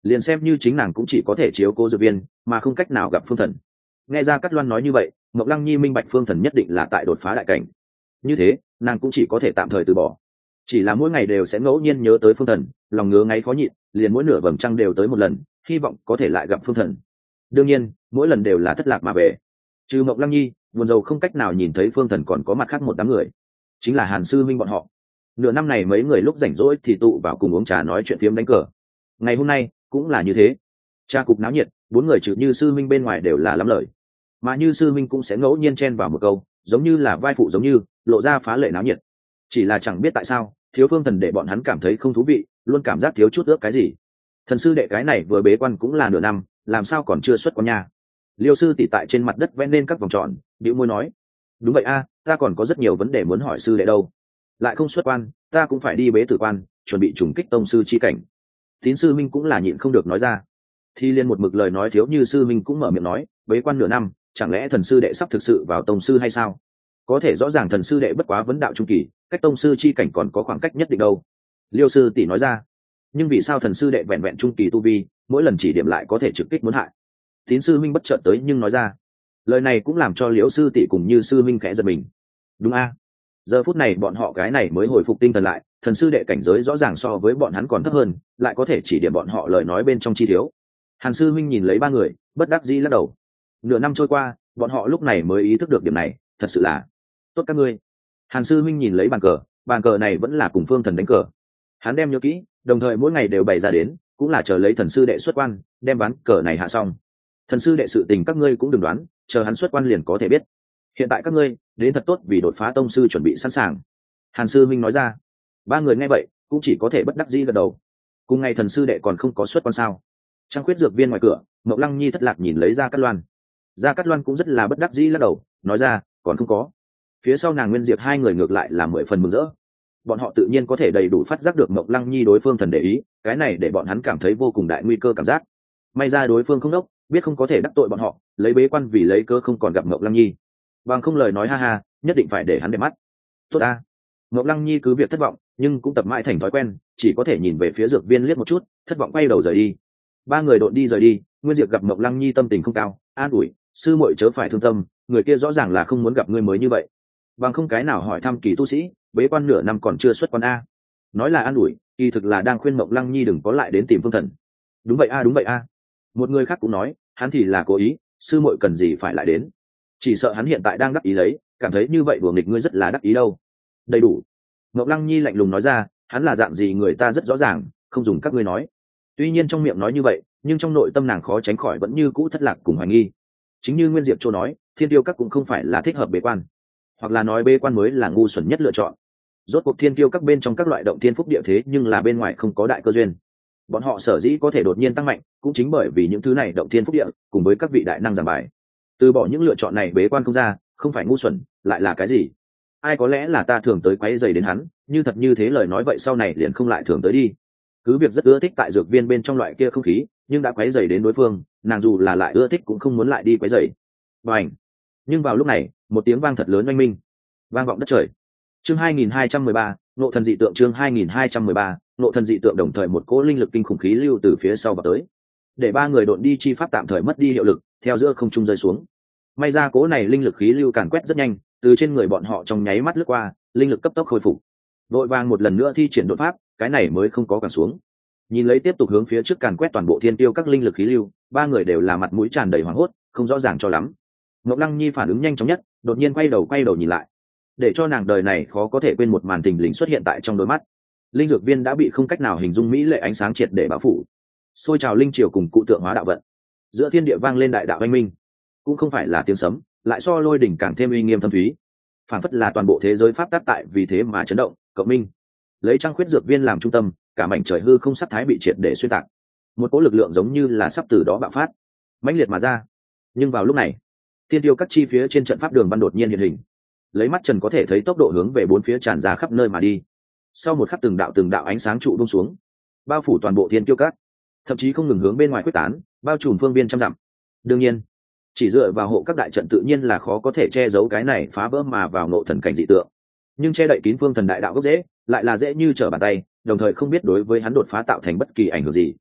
[SPEAKER 1] liền xem như chính nàng cũng chỉ có thể chiếu cố dược viên mà không cách nào gặp phương thần. Nghe ra Cát Loan nói như vậy, Mộc Lăng Nhi minh bạch phương thần nhất định là tại đột phá đại cảnh, như thế nàng cũng chỉ có thể tạm thời từ bỏ. Chỉ là mỗi ngày đều sẽ ngẫu nhiên nhớ tới phương thần, lòng ngứa ngáy khó nhịn, liền mỗi nửa vầng trăng đều tới một lần, hy vọng có thể lại gặp phương thần. Đương nhiên mỗi lần đều là thất lạc mà về. Trừ Mộc Lăng Nhi, buồn rầu không cách nào nhìn thấy phương thần còn có mặt khác một đám người, chính là Hàn Sư Minh bọn họ. Nửa năm này mấy người lúc rảnh rỗi thì tụ vào cùng uống trà nói chuyện phiếm đánh cờ. Ngày hôm nay cũng là như thế, trà cục náo nhiệt, bốn người trừ Như Sư Minh bên ngoài đều là lắm lời, mà Như Sư Minh cũng sẽ ngẫu nhiên chen vào một câu, giống như là vai phụ giống như lộ ra phá lệ náo nhiệt. Chỉ là chẳng biết tại sao thiếu phương thần để bọn hắn cảm thấy không thú vị, luôn cảm giác thiếu chút ước cái gì. Thần sư đệ cái này vừa bế quan cũng là nửa năm, làm sao còn chưa xuất quan nha? Liêu sư tỷ tại trên mặt đất vẽ nên các vòng tròn, bĩu môi nói: đúng vậy a, ta còn có rất nhiều vấn đề muốn hỏi sư đệ đâu. Lại không xuất quan, ta cũng phải đi bế tử quan, chuẩn bị trùng kích tông sư chi cảnh. Tín sư minh cũng là nhịn không được nói ra. Thì liên một mực lời nói thiếu Như sư minh cũng mở miệng nói: bế quan nửa năm, chẳng lẽ thần sư đệ sắp thực sự vào tông sư hay sao? Có thể rõ ràng thần sư đệ bất quá vấn đạo trung kỳ, cách tông sư chi cảnh còn có khoảng cách nhất định đâu. Liêu sư tỷ nói ra. Nhưng vì sao thần sư đệ vẹn vẹn trung kỳ tu vi, mỗi lần chỉ điểm lại có thể trực kích muốn hại? Tín sư minh bất chợt tới nhưng nói ra. Lời này cũng làm cho Liễu sư tỷ cùng Như sư minh khẽ giật mình. Đúng a, giờ phút này bọn họ cái này mới hồi phục tinh thần lại, thần sư đệ cảnh giới rõ ràng so với bọn hắn còn thấp hơn, lại có thể chỉ điểm bọn họ lời nói bên trong chi thiếu. Hàn sư minh nhìn lấy ba người, bất đắc dĩ lắc đầu. Nửa năm trôi qua, bọn họ lúc này mới ý thức được điểm này, thật sự là tốt các ngươi. Hàn sư minh nhìn lấy bàn cờ, bàn cờ này vẫn là cùng phương thần đánh cờ, hắn đem nhớ kỹ, đồng thời mỗi ngày đều bày ra đến, cũng là chờ lấy thần sư đệ xuất quan, đem ván cờ này hạ xong. Thần sư đệ sự tình các ngươi cũng đừng đoán, chờ hắn xuất quan liền có thể biết. Hiện tại các ngươi đến thật tốt vì đột phá tông sư chuẩn bị sẵn sàng. Hàn sư minh nói ra. Ba người nghe vậy cũng chỉ có thể bất đắc dĩ gật đầu. Cùng ngày thần sư đệ còn không có xuất quan sao? Trang khuyết dược viên ngoài cửa, Mộc Lăng Nhi thất lạc nhìn lấy Gia Cát Loan. Gia Cát Loan cũng rất là bất đắc dĩ lắc đầu, nói ra, còn không có. Phía sau nàng Nguyên Diệp hai người ngược lại là mười phần mừng rỡ. Bọn họ tự nhiên có thể đầy đủ phát giác được Mộc Lăng Nhi đối phương thần để ý, cái này để bọn hắn cảm thấy vô cùng đại nguy cơ cảm giác. May ra đối phương không đốc, biết không có thể đắc tội bọn họ, lấy bế quan vì lấy cơ không còn gặp Mộc Lăng Nhi. Bằng không lời nói ha ha, nhất định phải để hắn để mắt. Tốt a. Mộc Lăng Nhi cứ việc thất vọng, nhưng cũng tập mãi thành thói quen, chỉ có thể nhìn về phía dược viên liếc một chút, thất vọng quay đầu rời đi. Ba người độn đi rời đi, Nguyên Diệp gặp Mộc Lăng Nhi tâm tình không cao, an ủi, sư muội chớ phải thương tâm, người kia rõ ràng là không muốn gặp ngươi mới như vậy. Bằng không cái nào hỏi thăm kỳ tu sĩ, bế quan nửa năm còn chưa xuất quan a. Nói là an ủi, kỳ thực là đang khuyên Mộc Lăng Nhi đừng có lại đến tìm phương thần. Đúng vậy a, đúng vậy a. Một người khác cũng nói, hắn thì là cố ý, sư muội cần gì phải lại đến. Chỉ sợ hắn hiện tại đang đắc ý lấy, cảm thấy như vậy đùa nghịch ngươi rất là đắc ý đâu. Đầy đủ. Mộc Lăng Nhi lạnh lùng nói ra, hắn là dạng gì người ta rất rõ ràng, không dùng các ngươi nói. Tuy nhiên trong miệng nói như vậy, nhưng trong nội tâm nàng khó tránh khỏi vẫn như cũ thất lạc cùng hoài nghi. Chính như Nguyên Diệp Châu nói, Thiên Tiêu Các cũng không phải là thích hợp bế quan, hoặc là nói bế quan mới là ngu xuẩn nhất lựa chọn. Rốt cuộc Thiên Tiêu Các bên trong các loại động thiên phúc địa thế nhưng là bên ngoài không có đại cơ duyên. Bọn họ sở dĩ có thể đột nhiên tăng mạnh, cũng chính bởi vì những thứ này động thiên phúc địa, cùng với các vị đại năng giảng bài. Từ bỏ những lựa chọn này bế quan không ra, không phải ngu xuẩn, lại là cái gì? Ai có lẽ là ta thường tới quấy rầy đến hắn, như thật như thế lời nói vậy sau này liền không lại thường tới đi. Cứ việc rất ưa thích tại dược viên bên trong loại kia không khí, nhưng đã quấy rầy đến đối phương, nàng dù là lại ưa thích cũng không muốn lại đi quấy rầy. Bành! Nhưng vào lúc này, một tiếng vang thật lớn oanh minh, vang vọng đất trời. Chương hai nghìn hai trăm mười ba, Ngộ thần dị tượng. Chương hai nghìn hai trăm mười ba, Ngộ thần dị tượng. Đồng thời một cỗ linh lực kinh khủng khí lưu từ phía sau vào tới, để ba người độn đi chi pháp tạm thời mất đi hiệu lực, theo giữa không trung rơi xuống. May ra cỗ này linh lực khí lưu càn quét rất nhanh, từ trên người bọn họ trong nháy mắt lướt qua, linh lực cấp tốc khôi phục. Vội vàng một lần nữa thi triển đột pháp, cái này mới không có cản xuống. Nhìn lấy tiếp tục hướng phía trước càn quét toàn bộ Thiên Tiêu các linh lực khí lưu, ba người đều là mặt mũi tràn đầy hoảng hốt, không rõ ràng cho lắm. Ngọc Lăng Nhi phản ứng nhanh chóng nhất, đột nhiên quay đầu quay đầu nhìn lại, để cho nàng đời này khó có thể quên một màn tình lình xuất hiện tại trong đôi mắt. Linh dược viên đã bị không cách nào hình dung mỹ lệ ánh sáng triệt để bao phủ, xôi trào linh triều cùng cụ tượng hóa đạo vận, giữa thiên địa vang lên đại đạo anh minh, cũng không phải là tiếng sấm, lại so lôi đỉnh càng thêm uy nghiêm thâm thúy, phản phất là toàn bộ thế giới pháp tác tại vì thế mà chấn động, cộng minh. Lấy Trăng Khuyết dược viên làm trung tâm, cả mảnh trời hư không sắc thái bị triệt để xuyên tạc, một cỗ lực lượng giống như là sắp từ đó bạo phát, mãnh liệt mà ra. Nhưng vào lúc này, Thiên Tiêu các chi phía trên trận pháp đường văn đột nhiên hiện hình, lấy mắt trần có thể thấy tốc độ hướng về bốn phía tràn ra khắp nơi mà đi. Sau một khắc từng đạo từng đạo ánh sáng trụ buông xuống, bao phủ toàn bộ Thiên Tiêu các, thậm chí không ngừng hướng bên ngoài quyết tán, bao trùm phương viên trăm dặm. Đương nhiên, chỉ dựa vào hộ các đại trận tự nhiên là khó có thể che giấu cái này phá vỡ mà vào ngộ thần cảnh dị tượng, nhưng che đậy kín phương thần đại đạo gốc dễ lại là dễ như trở bàn tay, đồng thời không biết đối với hắn đột phá tạo thành bất kỳ ảnh hưởng gì.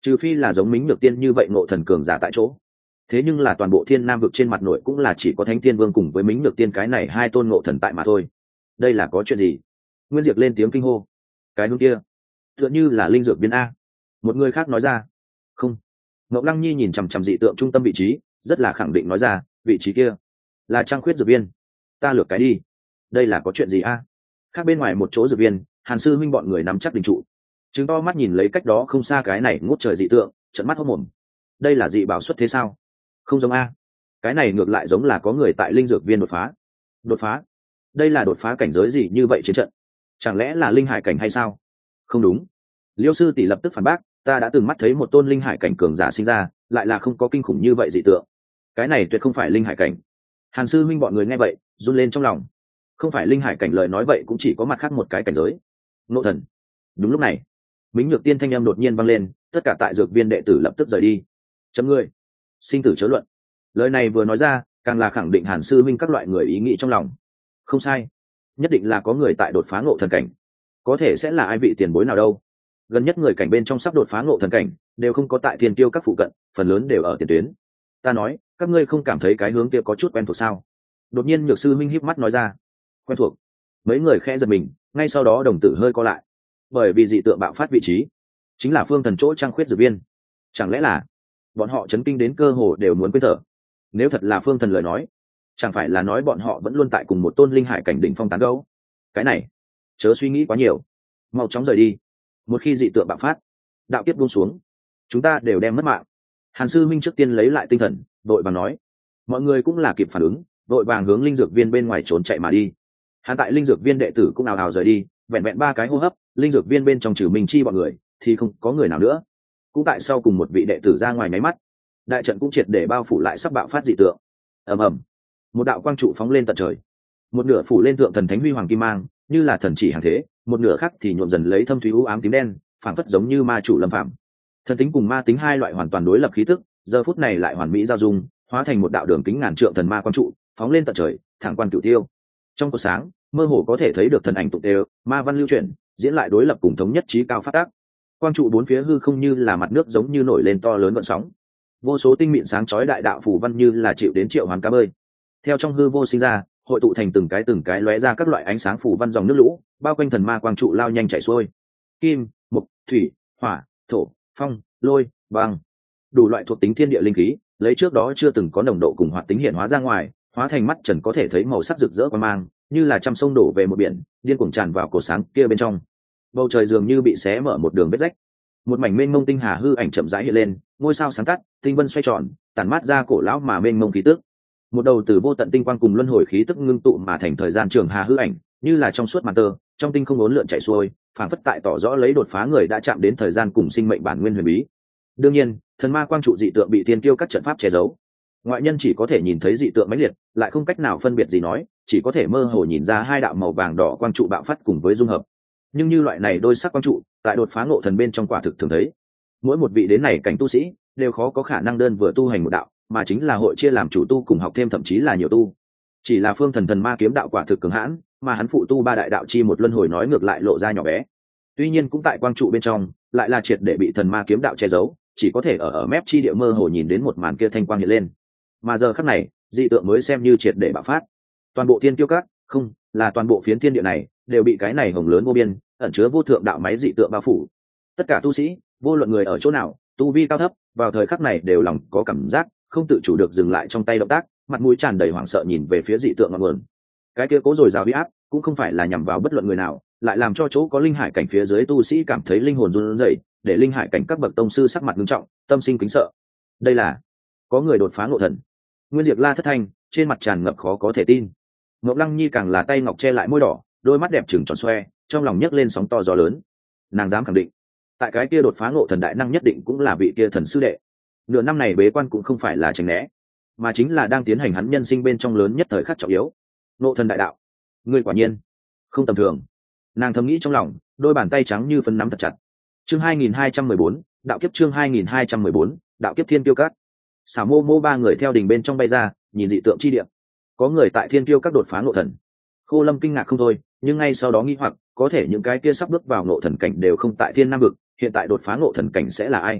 [SPEAKER 1] trừ phi là giống Mính Nhược Tiên như vậy ngộ thần cường giả tại chỗ. Thế nhưng là toàn bộ Thiên Nam vực trên mặt nội cũng là chỉ có Thánh Tiên Vương cùng với Mính Nhược Tiên cái này hai tôn ngộ thần tại mà thôi. Đây là có chuyện gì? Nguyên Diệp lên tiếng kinh hô. Cái hướng kia tựa như là linh dược viên a. Một người khác nói ra. Không. Ngọc Lăng Nhi nhìn chằm chằm dị tượng trung tâm vị trí, rất là khẳng định nói ra, vị trí kia là Trăng Khuyết dược viên. Ta lược cái đi. Đây là có chuyện gì a? Khác bên ngoài một chỗ dược viên, Hàn sư huynh bọn người nắm chắc đình trụ, chứng to mắt nhìn lấy cách đó không xa cái này ngút trời dị tượng, trận mắt hốt mồm. Đây là dị bảo xuất thế sao? Không giống a. Cái này ngược lại giống là có người tại linh dược viên đột phá. Đột phá? Đây là đột phá cảnh giới gì như vậy chiến trận? Chẳng lẽ là linh hải cảnh hay sao? Không đúng. Liêu sư tỷ lập tức phản bác, ta đã từng mắt thấy một tôn linh hải cảnh cường giả sinh ra, lại là không có kinh khủng như vậy dị tượng. Cái này tuyệt không phải linh hải cảnh. Hàn sư huynh bọn người nghe vậy run lên trong lòng. Không phải linh hải cảnh lời nói vậy cũng chỉ có mặt khác một cái cảnh giới. Ngộ thần. Đúng lúc này, Mính Nhược Tiên thanh âm đột nhiên vang lên, tất cả tại dược viên đệ tử lập tức rời đi. Chấm ngươi, sinh tử chớ luận. Lời này vừa nói ra, càng là khẳng định Hàn sư huynh các loại người ý nghĩ trong lòng. Không sai, nhất định là có người tại đột phá ngộ thần cảnh. Có thể sẽ là ai vị tiền bối nào đâu? Gần nhất người cảnh bên trong sắp đột phá ngộ thần cảnh, đều không có tại Thiên Tiêu các phụ cận, phần lớn đều ở tiền tuyến. Ta nói, các ngươi không cảm thấy cái hướng kia có chút quen thuộc sao? Đột nhiên Nhược sư huynh híp mắt nói ra. Quen thuộc? Mấy người khẽ giật mình, ngay sau đó đồng tử hơi co lại. Bởi vì dị tượng bạo phát vị trí chính là Phương Thần chỗ Trăng Khuyết dược viên. Chẳng lẽ là bọn họ chấn kinh đến cơ hồ đều muốn quên thở? Nếu thật là Phương Thần lời nói, chẳng phải là nói bọn họ vẫn luôn tại cùng một tôn linh hải cảnh đỉnh phong tán gẫu? Cái này, chớ suy nghĩ quá nhiều, mau chóng rời đi. Một khi dị tượng bạo phát, đạo kiếp buông xuống, chúng ta đều đem mất mạng. Hàn sư minh trước tiên lấy lại tinh thần, vội vàng nói. Mọi người cũng là kịp phản ứng, vội vàng hướng linh dược viên bên ngoài trốn chạy mà đi. Hàn tại linh dược viên đệ tử cũng ào ào rời đi, vẹn vẹn ba cái hô hấp, linh dược viên bên trong trừ Minh Chi bọn người thì không có người nào nữa. Cũng tại sau cùng một vị đệ tử ra ngoài nháy mắt, đại trận cũng triệt để bao phủ lại sắp bạo phát dị tượng. Ầm ầm, một đạo quang trụ phóng lên tận trời, một nửa phủ lên thượng thần thánh huy hoàng kim mang, như là thần chỉ hàng thế, một nửa khác thì nhuộm dần lấy thâm thúy u ám tím đen, phảng phất giống như ma chủ lâm phạm. Thần tính cùng ma tính hai loại hoàn toàn đối lập khí tức, giờ phút này lại hoàn mỹ giao dung, hóa thành một đạo đường kính ngàn trượng thần ma quang trụ, phóng lên tận trời, thẳng quan cửu tiêu. Trong cột sáng, mơ hồ có thể thấy được thần ảnh tụng đều, ma văn lưu chuyển, diễn lại đối lập cùng thống nhất trí cao phát tác. Quang trụ bốn phía hư không như là mặt nước giống như nổi lên to lớn gợn sóng. Vô số tinh mịn sáng chói đại đạo phù văn như là chịu đến triệu hoàn cá bơi. Theo trong hư vô sinh ra, hội tụ thành từng cái từng cái lóe ra các loại ánh sáng phù văn dòng nước lũ, bao quanh thần ma quang trụ lao nhanh chảy xuôi. Kim, mộc, thủy, hỏa, thổ, phong, lôi, băng, đủ loại thuộc tính thiên địa linh khí, lấy trước đó chưa từng có nồng độ cùng hoạt tính hiện hóa ra ngoài, hóa thành mắt trần có thể thấy màu sắc rực rỡ quang mang, như là trăm sông đổ về một biển, điên cuồng tràn vào cổ sáng kia bên trong. Bầu trời dường như bị xé mở một đường vết rách, một mảnh mênh mông tinh hà hư ảnh chậm rãi hiện lên, ngôi sao sáng tắt, tinh vân xoay tròn, tản mát ra cổ lão mà mênh mông khí tức. Một đầu từ vô tận tinh quang cùng luân hồi khí tức ngưng tụ mà thành thời gian trường hà hư ảnh, như là trong suốt màn tơ, trong tinh không uốn lượn chảy xuôi, phảng phất tại tỏ rõ lấy đột phá người đã chạm đến thời gian cùng sinh mệnh bản nguyên huyền bí. Đương nhiên, thần ma quang trụ dị tượng bị thiên kiêu các trận pháp che giấu, ngoại nhân chỉ có thể nhìn thấy dị tượng mãnh liệt, lại không cách nào phân biệt gì nói, chỉ có thể mơ hồ nhìn ra hai đạo màu vàng đỏ quang trụ bạo phát cùng với dung hợp. Nhưng như loại này đôi sắc quang trụ, tại đột phá ngộ thần bên trong quả thực thường thấy. Mỗi một vị đến này cảnh tu sĩ đều khó có khả năng đơn vừa tu hành một đạo, mà chính là hội chia làm chủ tu cùng học thêm thậm chí là nhiều tu. Chỉ là Phương Thần thần ma kiếm đạo quả thực cường hãn, mà hắn phụ tu ba đại đạo chi một luân hồi nói ngược lại lộ ra nhỏ bé. Tuy nhiên cũng tại quang trụ bên trong, lại là triệt để bị thần ma kiếm đạo che giấu, chỉ có thể ở ở mép chi địa mơ hồ nhìn đến một màn kia thanh quang hiện lên. Mà giờ khắc này, dị tượng mới xem như triệt để bạo phát. Toàn bộ thiên tiêu các, không, là toàn bộ phiến thiên địa này, đều bị cái này hồng lớn vô biên, ẩn chứa vô thượng đạo máy dị tượng bao phủ. Tất cả tu sĩ, vô luận người ở chỗ nào, tu vi cao thấp, vào thời khắc này đều lòng có cảm giác không tự chủ được dừng lại trong tay động tác, mặt mũi tràn đầy hoảng sợ nhìn về phía dị tượng ngọn nguồn. Cái kia cố rồi rào uy áp, cũng không phải là nhằm vào bất luận người nào, lại làm cho chỗ có linh hải cảnh phía dưới tu sĩ cảm thấy linh hồn run rẩy, để linh hải cảnh các bậc tông sư sắc mặt nghiêm trọng, tâm sinh kính sợ. Đây là có người đột phá ngộ thần. Nguyên Diệp la thất thanh, trên mặt tràn ngập khó có thể tin. Ngọc Lăng Nhi càng là tay ngọc che lại môi đỏ, đôi mắt đẹp trừng tròn xoe, trong lòng nhấc lên sóng to gió lớn. Nàng dám khẳng định, tại cái kia đột phá ngộ thần đại năng nhất định cũng là vị kia thần sư đệ. Nửa năm này bế quan cũng không phải là tránh né, mà chính là đang tiến hành hắn nhân sinh bên trong lớn nhất thời khắc trọng yếu. Ngộ thần đại đạo, ngươi quả nhiên không tầm thường. Nàng thầm nghĩ trong lòng, đôi bàn tay trắng như phấn nắm thật chặt. Chương hai nghìn hai trăm mười bốn, đạo kiếp chương hai nghìn hai trăm mười bốn, đạo kiếp thiên tiêu cát. Xảo Mô Mô ba người theo đình bên trong bay ra, nhìn dị tượng chi địa. Có người tại thiên tiêu các đột phá ngộ thần. Khô Lâm kinh ngạc không thôi, nhưng ngay sau đó nghi hoặc, có thể những cái kia sắp bước vào ngộ thần cảnh đều không tại thiên nam vực, hiện tại đột phá ngộ thần cảnh sẽ là ai?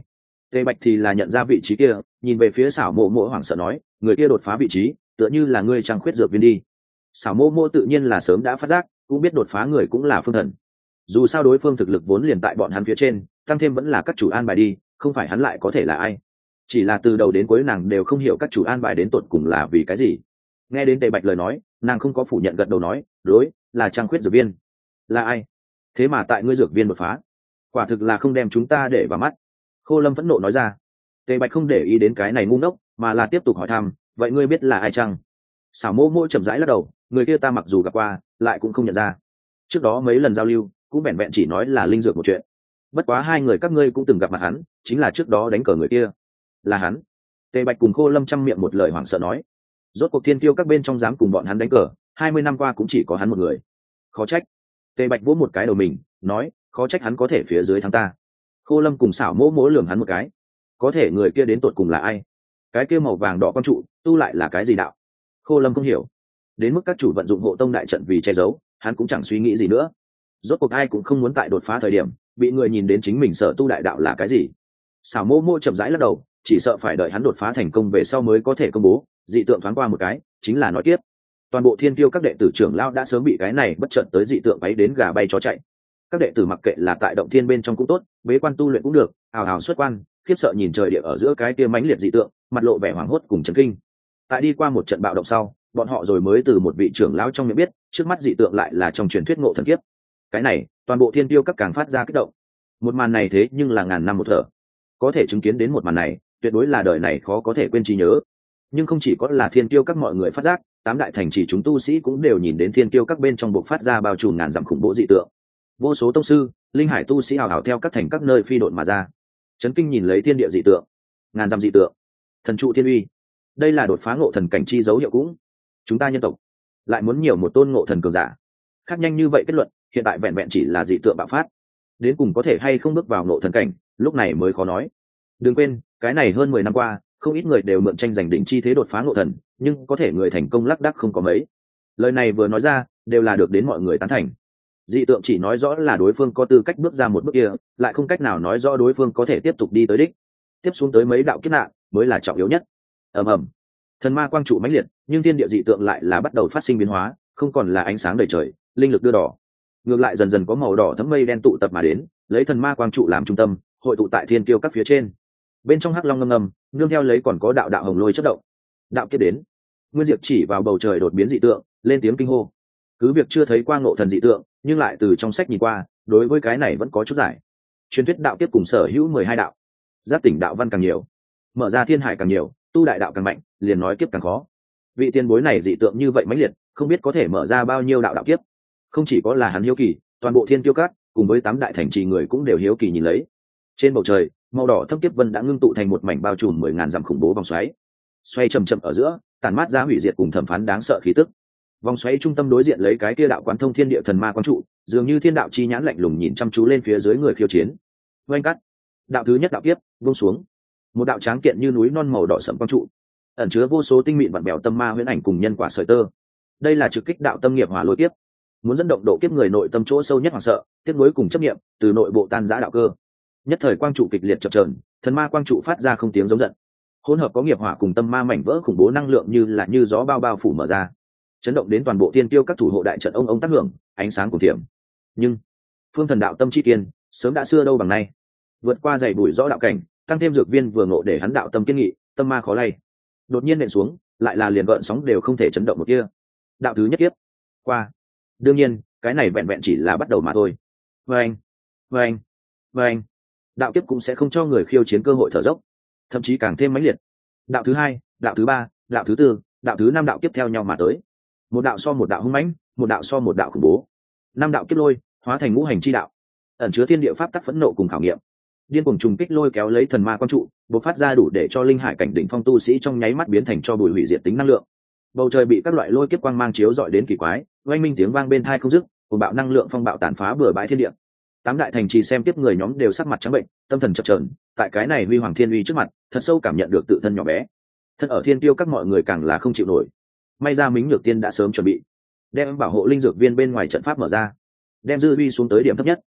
[SPEAKER 1] Tề Bạch thì là nhận ra vị trí kia, nhìn về phía xảo mộ mộ hoảng sợ nói, người kia đột phá vị trí, tựa như là ngươi trăng khuyết dược viên đi. Xảo mộ mộ tự nhiên là sớm đã phát giác, cũng biết đột phá người cũng là Phương Thần. Dù sao đối phương thực lực vốn liền tại bọn hắn phía trên, tăng thêm vẫn là các chủ an bài đi, không phải hắn lại có thể là ai. Chỉ là từ đầu đến cuối nàng đều không hiểu các chủ an bài đến tột cùng là vì cái gì. Nghe đến Tề Bạch lời nói, nàng không có phủ nhận, gật đầu nói, đối, là trăng khuyết dược viên. Là ai? Thế mà tại ngươi dược viên đột phá, quả thực là không đem chúng ta để vào mắt. Khô Lâm phẫn nộ nói ra. Tề Bạch không để ý đến cái này ngu ngốc, mà là tiếp tục hỏi thăm, vậy ngươi biết là ai chăng? Xảo mô mô chậm rãi lắc đầu, người kia ta mặc dù gặp qua, lại cũng không nhận ra. Trước đó mấy lần giao lưu, cũng vẹn vẹn chỉ nói là linh dược một chuyện. Bất quá hai người các ngươi cũng từng gặp mặt hắn, chính là trước đó đánh cờ người kia. Là hắn. Tề Bạch cùng Khô Lâm chăm miệng một lời hoảng sợ nói. Rốt cuộc thiên kiêu các bên trong dám cùng bọn hắn đánh cờ, hai mươi năm qua cũng chỉ có hắn một người. Khó trách. Tề Bạch vỗ một cái đầu mình, nói, khó trách hắn có thể phía dưới thắng ta. Khô Lâm cùng xảo mỗ mỗ lườm hắn một cái. Có thể người kia đến tột cùng là ai? Cái kia màu vàng đỏ con trụ tu lại là cái gì đạo? Khô Lâm không hiểu. Đến mức các chủ vận dụng hộ tông đại trận vì che giấu, hắn cũng chẳng suy nghĩ gì nữa. Rốt cuộc ai cũng không muốn tại đột phá thời điểm bị người nhìn đến chính mình sở tu đại đạo là cái gì. Xảo mô mô chậm rãi lắc đầu, chỉ sợ phải đợi hắn đột phá thành công về sau mới có thể công bố. Dị tượng thoáng qua một cái, chính là nói tiếp. Toàn bộ thiên kiêu các đệ tử trưởng lao đã sớm bị cái này bất chợt tới dị tượng bay đến gà bay chó chạy. Các đệ tử mặc kệ là tại động thiên bên trong cũng tốt, bế quan tu luyện cũng được, hào hào xuất quan, khiếp sợ nhìn trời địa ở giữa cái kia mãnh liệt dị tượng, mặt lộ vẻ hoảng hốt cùng chấn kinh. Tại đi qua một trận bạo động sau, bọn họ rồi mới từ một vị trưởng lão trong miệng biết, trước mắt dị tượng lại là trong truyền thuyết ngộ thần kiếp. Cái này, toàn bộ thiên tiêu các càng phát ra kích động. Một màn này thế nhưng là ngàn năm một thở. Có thể chứng kiến đến một màn này, tuyệt đối là đời này khó có thể quên trí nhớ. Nhưng không chỉ có là thiên tiêu các mọi người phát giác, tám đại thành trì chúng tu sĩ cũng đều nhìn đến thiên tiêu các bên trong bộc phát ra bao trùm ngàn dặm khủng bố dị tượng. Vô số tông sư, linh hải tu sĩ hào hào theo các thành các nơi phi độn mà ra. Chấn kinh nhìn lấy thiên địa dị tượng, ngàn dặm dị tượng, thần trụ thiên uy. Đây là đột phá ngộ thần cảnh chi dấu hiệu cũng. Chúng ta nhân tộc lại muốn nhiều một tôn ngộ thần cường giả. Khác nhanh như vậy kết luận, hiện tại vẹn vẹn chỉ là dị tượng bạo phát. Đến cùng có thể hay không bước vào ngộ thần cảnh, lúc này mới khó nói. Đừng quên, cái này hơn mười năm qua, không ít người đều mượn tranh giành đỉnh chi thế đột phá ngộ thần, nhưng có thể người thành công lác đác không có mấy. Lời này vừa nói ra, đều là được đến mọi người tán thành. Dị tượng chỉ nói rõ là đối phương có tư cách bước ra một bước kia, lại không cách nào nói rõ đối phương có thể tiếp tục đi tới đích. Tiếp xuống tới mấy đạo kiếp nạn mới là trọng yếu nhất. Ầm ầm, thần ma quang trụ mãnh liệt, nhưng thiên địa dị tượng lại là bắt đầu phát sinh biến hóa, không còn là ánh sáng đầy trời, linh lực đưa đỏ, ngược lại dần dần có màu đỏ thấm mây đen tụ tập mà đến, lấy thần ma quang trụ làm trung tâm, hội tụ tại thiên kiêu các phía trên. Bên trong hắc long ngâm ngâm, nương theo lấy còn có đạo đạo hồng lôi chớp động. Đạo kiếp đến. Nguyên Diệp chỉ vào bầu trời đột biến dị tượng, lên tiếng kinh hô. Cứ việc chưa thấy qua ngộ thần dị tượng, nhưng lại từ trong sách nhìn qua, đối với cái này vẫn có chút giải. Truyền thuyết đạo kiếp cùng sở hữu mười hai đạo, giác tỉnh đạo văn càng nhiều, mở ra thiên hải càng nhiều, tu đại đạo càng mạnh, liền nói kiếp càng khó. Vị tiền bối này dị tượng như vậy mãnh liệt, không biết có thể mở ra bao nhiêu đạo đạo kiếp. Không chỉ có là hắn hiếu kỳ, toàn bộ thiên kiêu cát cùng với tám đại thành trì người cũng đều hiếu kỳ nhìn lấy. Trên bầu trời, màu đỏ thâm kiếp vân đã ngưng tụ thành một mảnh bao trùm mười ngàn dặm khủng bố vòng xoáy, xoay chậm chậm ở giữa, tàn mát ra hủy diệt cùng thẩm phán đáng sợ khí tức. Vòng xoáy trung tâm đối diện lấy cái kia đạo quán thông thiên địa thần ma quang trụ, dường như thiên đạo chi nhãn lạnh lùng nhìn chăm chú lên phía dưới người khiêu chiến. Oanh cắt, đạo thứ nhất đạo kiếp buông xuống, một đạo tráng kiện như núi non màu đỏ sẫm quang trụ, ẩn chứa vô số tinh mịn vặn bèo tâm ma huyễn ảnh cùng nhân quả sợi tơ. Đây là trực kích đạo tâm nghiệp hỏa lôi kiếp, muốn dẫn động độ kiếp người nội tâm chỗ sâu nhất hoảng sợ, tiếc nuối cùng chấp niệm, từ nội bộ tan rã đạo cơ. Nhất thời quang trụ kịch liệt chập chờn, thần ma quang trụ phát ra không tiếng giống giận. Hỗn hợp có nghiệp hỏa cùng tâm ma mảnh vỡ khủng bố năng lượng như là như gió bao bao phủ mở ra, chấn động đến toàn bộ thiên tiêu các thủ hộ đại trận ông ông tác hưởng, ánh sáng cùng thiểm. Nhưng phương thần đạo tâm chi kiên, sớm đã xưa đâu bằng nay. Vượt qua dày bụi rõ đạo cảnh, tăng thêm dược viên vừa ngộ để hắn đạo tâm kiên nghị, tâm ma khó lay. Đột nhiên nện xuống, lại là liền gợn sóng đều không thể chấn động một kia. Đạo thứ nhất kiếp qua. Đương nhiên, cái này vẹn vẹn chỉ là bắt đầu mà thôi. Vâng, vâng, vâng. Đạo kiếp cũng sẽ không cho người khiêu chiến cơ hội thở dốc, thậm chí càng thêm mãnh liệt. Đạo thứ hai, đạo thứ ba, đạo thứ tư, đạo thứ năm đạo kiếp theo nhau mà tới. Một đạo so một đạo hung mãnh, một đạo so một đạo khủng bố. Năm đạo kiếp lôi hóa thành ngũ hành chi đạo, ẩn chứa thiên địa pháp tắc phẫn nộ cùng khảo nghiệm. Điên cuồng trùng kích lôi kéo lấy thần ma quang trụ, bộc phát ra đủ để cho linh hải cảnh đỉnh phong tu sĩ trong nháy mắt biến thành cho bụi hủy diệt tính năng lượng. Bầu trời bị các loại lôi kiếp quang mang chiếu rọi đến kỳ quái, oanh minh tiếng vang bên tai không dứt, cùng bạo năng lượng phong bạo tàn phá bừa bãi thiên địa. Tám đại thành trì xem tiếp người nhóm đều sắc mặt trắng bệnh, tâm thần chập chờn, tại cái này huy hoàng thiên uy trước mặt, thật sâu cảm nhận được tự thân nhỏ bé. Thân ở thiên tiêu các mọi người càng là không chịu nổi. May ra Mính Nhược Tiên đã sớm chuẩn bị, đem bảo hộ linh dược viên bên ngoài trận pháp mở ra, đem dư uy xuống tới điểm thấp nhất.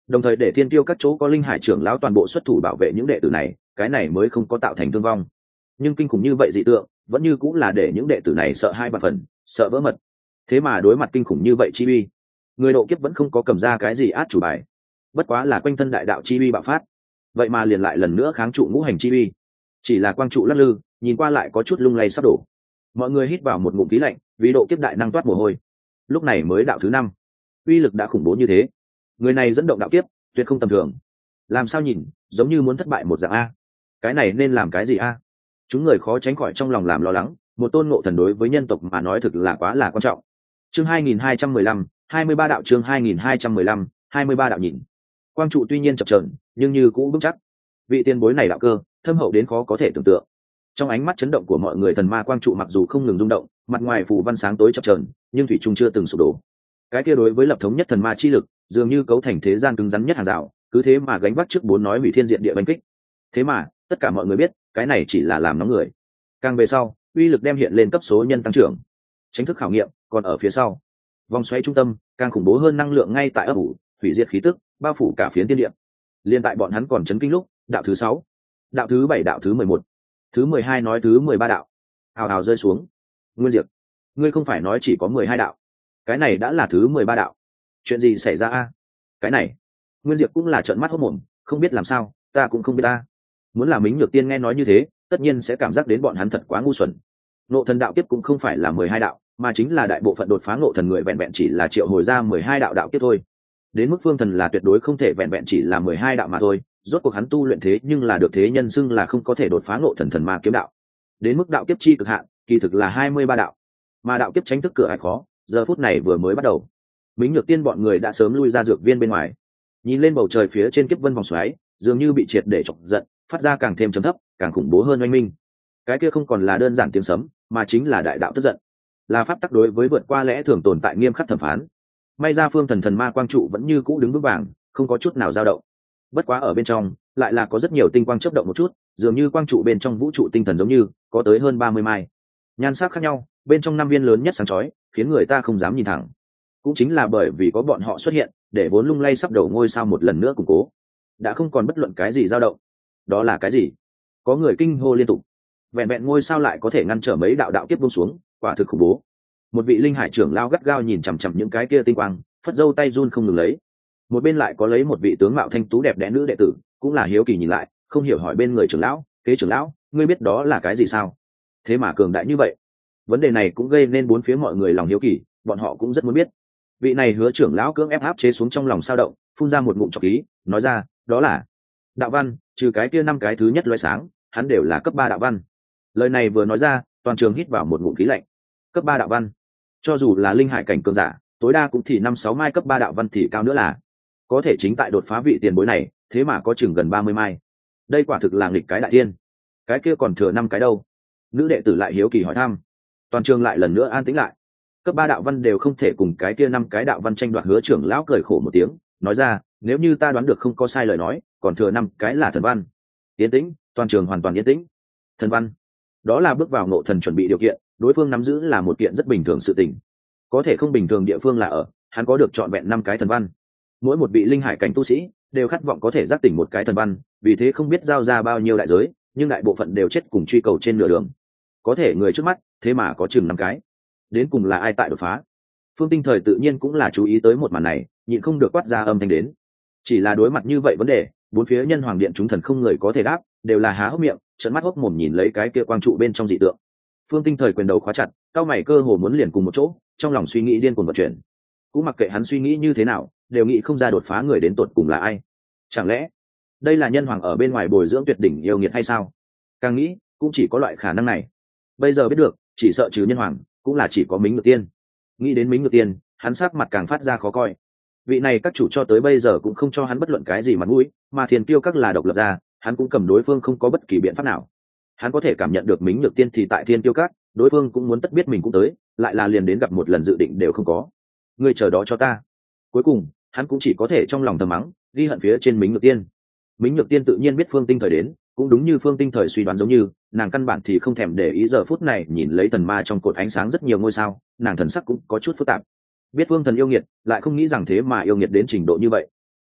[SPEAKER 1] đồng thời để thiên tiêu các chỗ có linh hải trưởng lão toàn bộ xuất thủ bảo vệ những đệ tử này, cái này mới không có tạo thành thương vong. Nhưng kinh khủng như vậy dị tượng vẫn như cũng là để những đệ tử này sợ hai ba phần, sợ vỡ mật. Thế mà đối mặt kinh khủng như vậy chi uy, người độ kiếp vẫn không có cầm ra cái gì át chủ bài, bất quá là quanh thân đại đạo chi uy bạo phát, vậy mà liền lại lần nữa kháng trụ ngũ hành chi uy. Chỉ là quang trụ lắc lư, nhìn qua lại có chút lung lay sắp đổ. Mọi người hít vào một ngụm khí lạnh, vì độ kiếp đại năng toát mồ hôi. Lúc này mới đạo thứ năm, uy lực đã khủng bố như thế, người này dẫn động đạo kiếp tuyệt không tầm thường. Làm sao nhìn giống như muốn thất bại một dạng a, cái này nên làm cái gì a? Chúng người khó tránh khỏi trong lòng làm lo lắng, một tôn ngộ thần đối với nhân tộc mà nói thực là quá là quan trọng. Chương hai nghìn hai trăm mười lăm, hai mươi ba đạo. Chương hai nghìn hai trăm mười lăm, hai mươi ba đạo. Nhìn quang trụ tuy nhiên chập chờn nhưng như cũng vững chắc. Vị tiền bối này đạo cơ thâm hậu đến khó có thể tưởng tượng. Trong ánh mắt chấn động của mọi người, thần ma quang trụ mặc dù không ngừng rung động, mặt ngoài phù văn sáng tối chập chờn nhưng thủy trung chưa từng sụp đổ. Cái kia đối với lập thống nhất thần ma chi lực dường như cấu thành thế gian cứng rắn nhất hàng rào, cứ thế mà gánh vác trước bốn nói hủy thiên diện địa đánh kích. Thế mà tất cả mọi người biết cái này chỉ là làm nóng người, càng về sau uy lực đem hiện lên cấp số nhân tăng trưởng. Chính thức khảo nghiệm còn ở phía sau. Vòng xoáy trung tâm càng khủng bố hơn năng lượng ngay tại ấp ủ, hủy diệt khí tức bao phủ cả phiến thiên địa. Liên tại bọn hắn còn chấn kinh lúc, đạo thứ sáu, đạo thứ bảy, đạo thứ mười một, thứ mười hai nói thứ mười ba đạo hào hào rơi xuống. Nguyên Diệp, ngươi không phải nói chỉ có mười hai đạo? Cái này đã là thứ mười ba đạo, chuyện gì xảy ra a? Cái này Nguyên Diệp cũng là trợn mắt hốt mồm, không biết làm sao, ta cũng không biết ta. Muốn là Mính Nhược Tiên nghe nói như thế, tất nhiên sẽ cảm giác đến bọn hắn thật quá ngu xuẩn. Ngộ thần đạo kiếp cũng không phải là mười hai đạo, mà chính là đại bộ phận đột phá ngộ thần người vẹn vẹn chỉ là triệu hồi ra mười hai đạo đạo kiếp thôi. Đến mức phương thần là tuyệt đối không thể vẹn vẹn chỉ là mười hai đạo mà thôi, rốt cuộc hắn tu luyện thế nhưng là được thế nhân xưng là không có thể đột phá ngộ thần thần ma kiếm đạo. Đến mức đạo kiếp chi cực hạn, kỳ thực là hai mươi ba đạo. Mà đạo kiếp tránh thức cửa ải khó, giờ phút này vừa mới bắt đầu. Mính Nhược Tiên bọn người đã sớm lui ra dược viên bên ngoài. Nhìn lên bầu trời phía trên kiếp vân vòng xoáy, dường như bị triệt để chọc giận, phát ra càng thêm trầm thấp, càng khủng bố hơn oanh minh. Cái kia không còn là đơn giản tiếng sấm, mà chính là đại đạo tức giận, là pháp tắc đối với vượt qua lẽ thường tồn tại nghiêm khắc thẩm phán. May ra phương thần thần ma quang trụ vẫn như cũ đứng vững vàng, không có chút nào dao động. Bất quá ở bên trong lại là có rất nhiều tinh quang chớp động một chút, dường như quang trụ bên trong vũ trụ tinh thần giống như có tới hơn ba mươi mai, nhan sắc khác nhau, bên trong năm viên lớn nhất sáng chói, khiến người ta không dám nhìn thẳng. Cũng chính là bởi vì có bọn họ xuất hiện, để vốn lung lay sắp đổ ngôi sao một lần nữa củng cố, đã không còn bất luận cái gì dao động. Đó là cái gì? Có người kinh hô liên tục. Vẹn vẹn ngôi sao lại có thể ngăn trở mấy đạo đạo kiếp buông xuống, quả thực khủng bố. Một vị linh hải trưởng lao gắt gao nhìn chằm chằm những cái kia tinh quang, phất dâu tay run không ngừng lấy. Một bên lại có lấy một vị tướng mạo thanh tú đẹp đẽ nữ đệ tử, cũng là hiếu kỳ nhìn lại, không hiểu hỏi bên người trưởng lão, kế trưởng lão, ngươi biết đó là cái gì sao? Thế mà cường đại như vậy. Vấn đề này cũng gây nên bốn phía mọi người lòng hiếu kỳ, bọn họ cũng rất muốn biết. Vị này Hứa trưởng lão cưỡng ép áp chế xuống trong lòng sao động, phun ra một ngụm trọc khí, nói ra, đó là đạo văn, trừ cái kia năm cái thứ nhất loé sáng, hắn đều là cấp ba đạo văn. Lời này vừa nói ra, toàn trường hít vào một ngụm khí lạnh. Cấp ba đạo văn, cho dù là linh hải cảnh cường giả, tối đa cũng thì năm sáu mai cấp ba đạo văn thì cao nữa là. Có thể chính tại đột phá vị tiền bối này, thế mà có chừng gần ba mươi mai. Đây quả thực là nghịch cái đại thiên. Cái kia còn thừa năm cái đâu? Nữ đệ tử lại hiếu kỳ hỏi thăm. Toàn trường lại lần nữa an tĩnh lại. Cấp ba đạo văn đều không thể cùng cái kia năm cái đạo văn tranh đoạt. Hứa trưởng lão cười khổ một tiếng, nói ra, nếu như ta đoán được không có sai lời nói, còn thừa năm cái là thần văn. Yên tĩnh, toàn trường hoàn toàn yên tĩnh. Thần văn, đó là bước vào ngộ thần chuẩn bị điều kiện, đối phương nắm giữ là một kiện rất bình thường sự tình. Có thể không bình thường địa phương là ở, hắn có được trọn vẹn năm cái thần văn. Mỗi một vị linh hải cảnh tu sĩ đều khát vọng có thể giác tỉnh một cái thần văn, vì thế không biết giao ra bao nhiêu đại giới, nhưng đại bộ phận đều chết cùng truy cầu trên nửa đường. Có thể người trước mắt thế mà có chừng năm cái, đến cùng là ai tại đột phá? Phương Tinh Thời tự nhiên cũng là chú ý tới một màn này, nhịn không được quát ra âm thanh đến. Chỉ là đối mặt như vậy vấn đề, bốn phía nhân hoàng điện chúng thần không người có thể đáp, đều là há hốc miệng, trợn mắt hốc mồm nhìn lấy cái kia quang trụ bên trong dị tượng. Phương Tinh Thời quyền đầu khóa chặt, cao mày cơ hồ muốn liền cùng một chỗ, trong lòng suy nghĩ điên cuồng vận chuyển. Cũng mặc kệ hắn suy nghĩ như thế nào, đều nghĩ không ra đột phá người đến tột cùng là ai. Chẳng lẽ đây là nhân hoàng ở bên ngoài bồi dưỡng tuyệt đỉnh yêu nghiệt hay sao? Càng nghĩ cũng chỉ có loại khả năng này. Bây giờ biết được, chỉ sợ trừ nhân hoàng cũng là chỉ có Mính Nhược Tiên. Nghĩ đến Mính Nhược Tiên, hắn sắc mặt càng phát ra khó coi. Vị này các chủ cho tới bây giờ cũng không cho hắn bất luận cái gì mặt mũi, mà Thiên Kiêu các là độc lập ra, hắn cũng cầm đối phương không có bất kỳ biện pháp nào. Hắn có thể cảm nhận được Mính Nhược Tiên thì tại Thiên Kiêu các, đối phương cũng muốn tất biết mình cũng tới, lại là liền đến gặp một lần dự định đều không có. Ngươi chờ đó cho ta. Cuối cùng hắn cũng chỉ có thể trong lòng thầm mắng, ghi hận phía trên Mính Nhược Tiên. Mính Nhược Tiên tự nhiên biết Phương Tinh Thời đến, cũng đúng như Phương Tinh Thời suy đoán giống như, nàng căn bản thì không thèm để ý giờ phút này nhìn lấy thần ma trong cột ánh sáng rất nhiều ngôi sao, nàng thần sắc cũng có chút phức tạp. Biết Phương thần yêu nghiệt, lại không nghĩ rằng thế mà yêu nghiệt đến trình độ như vậy.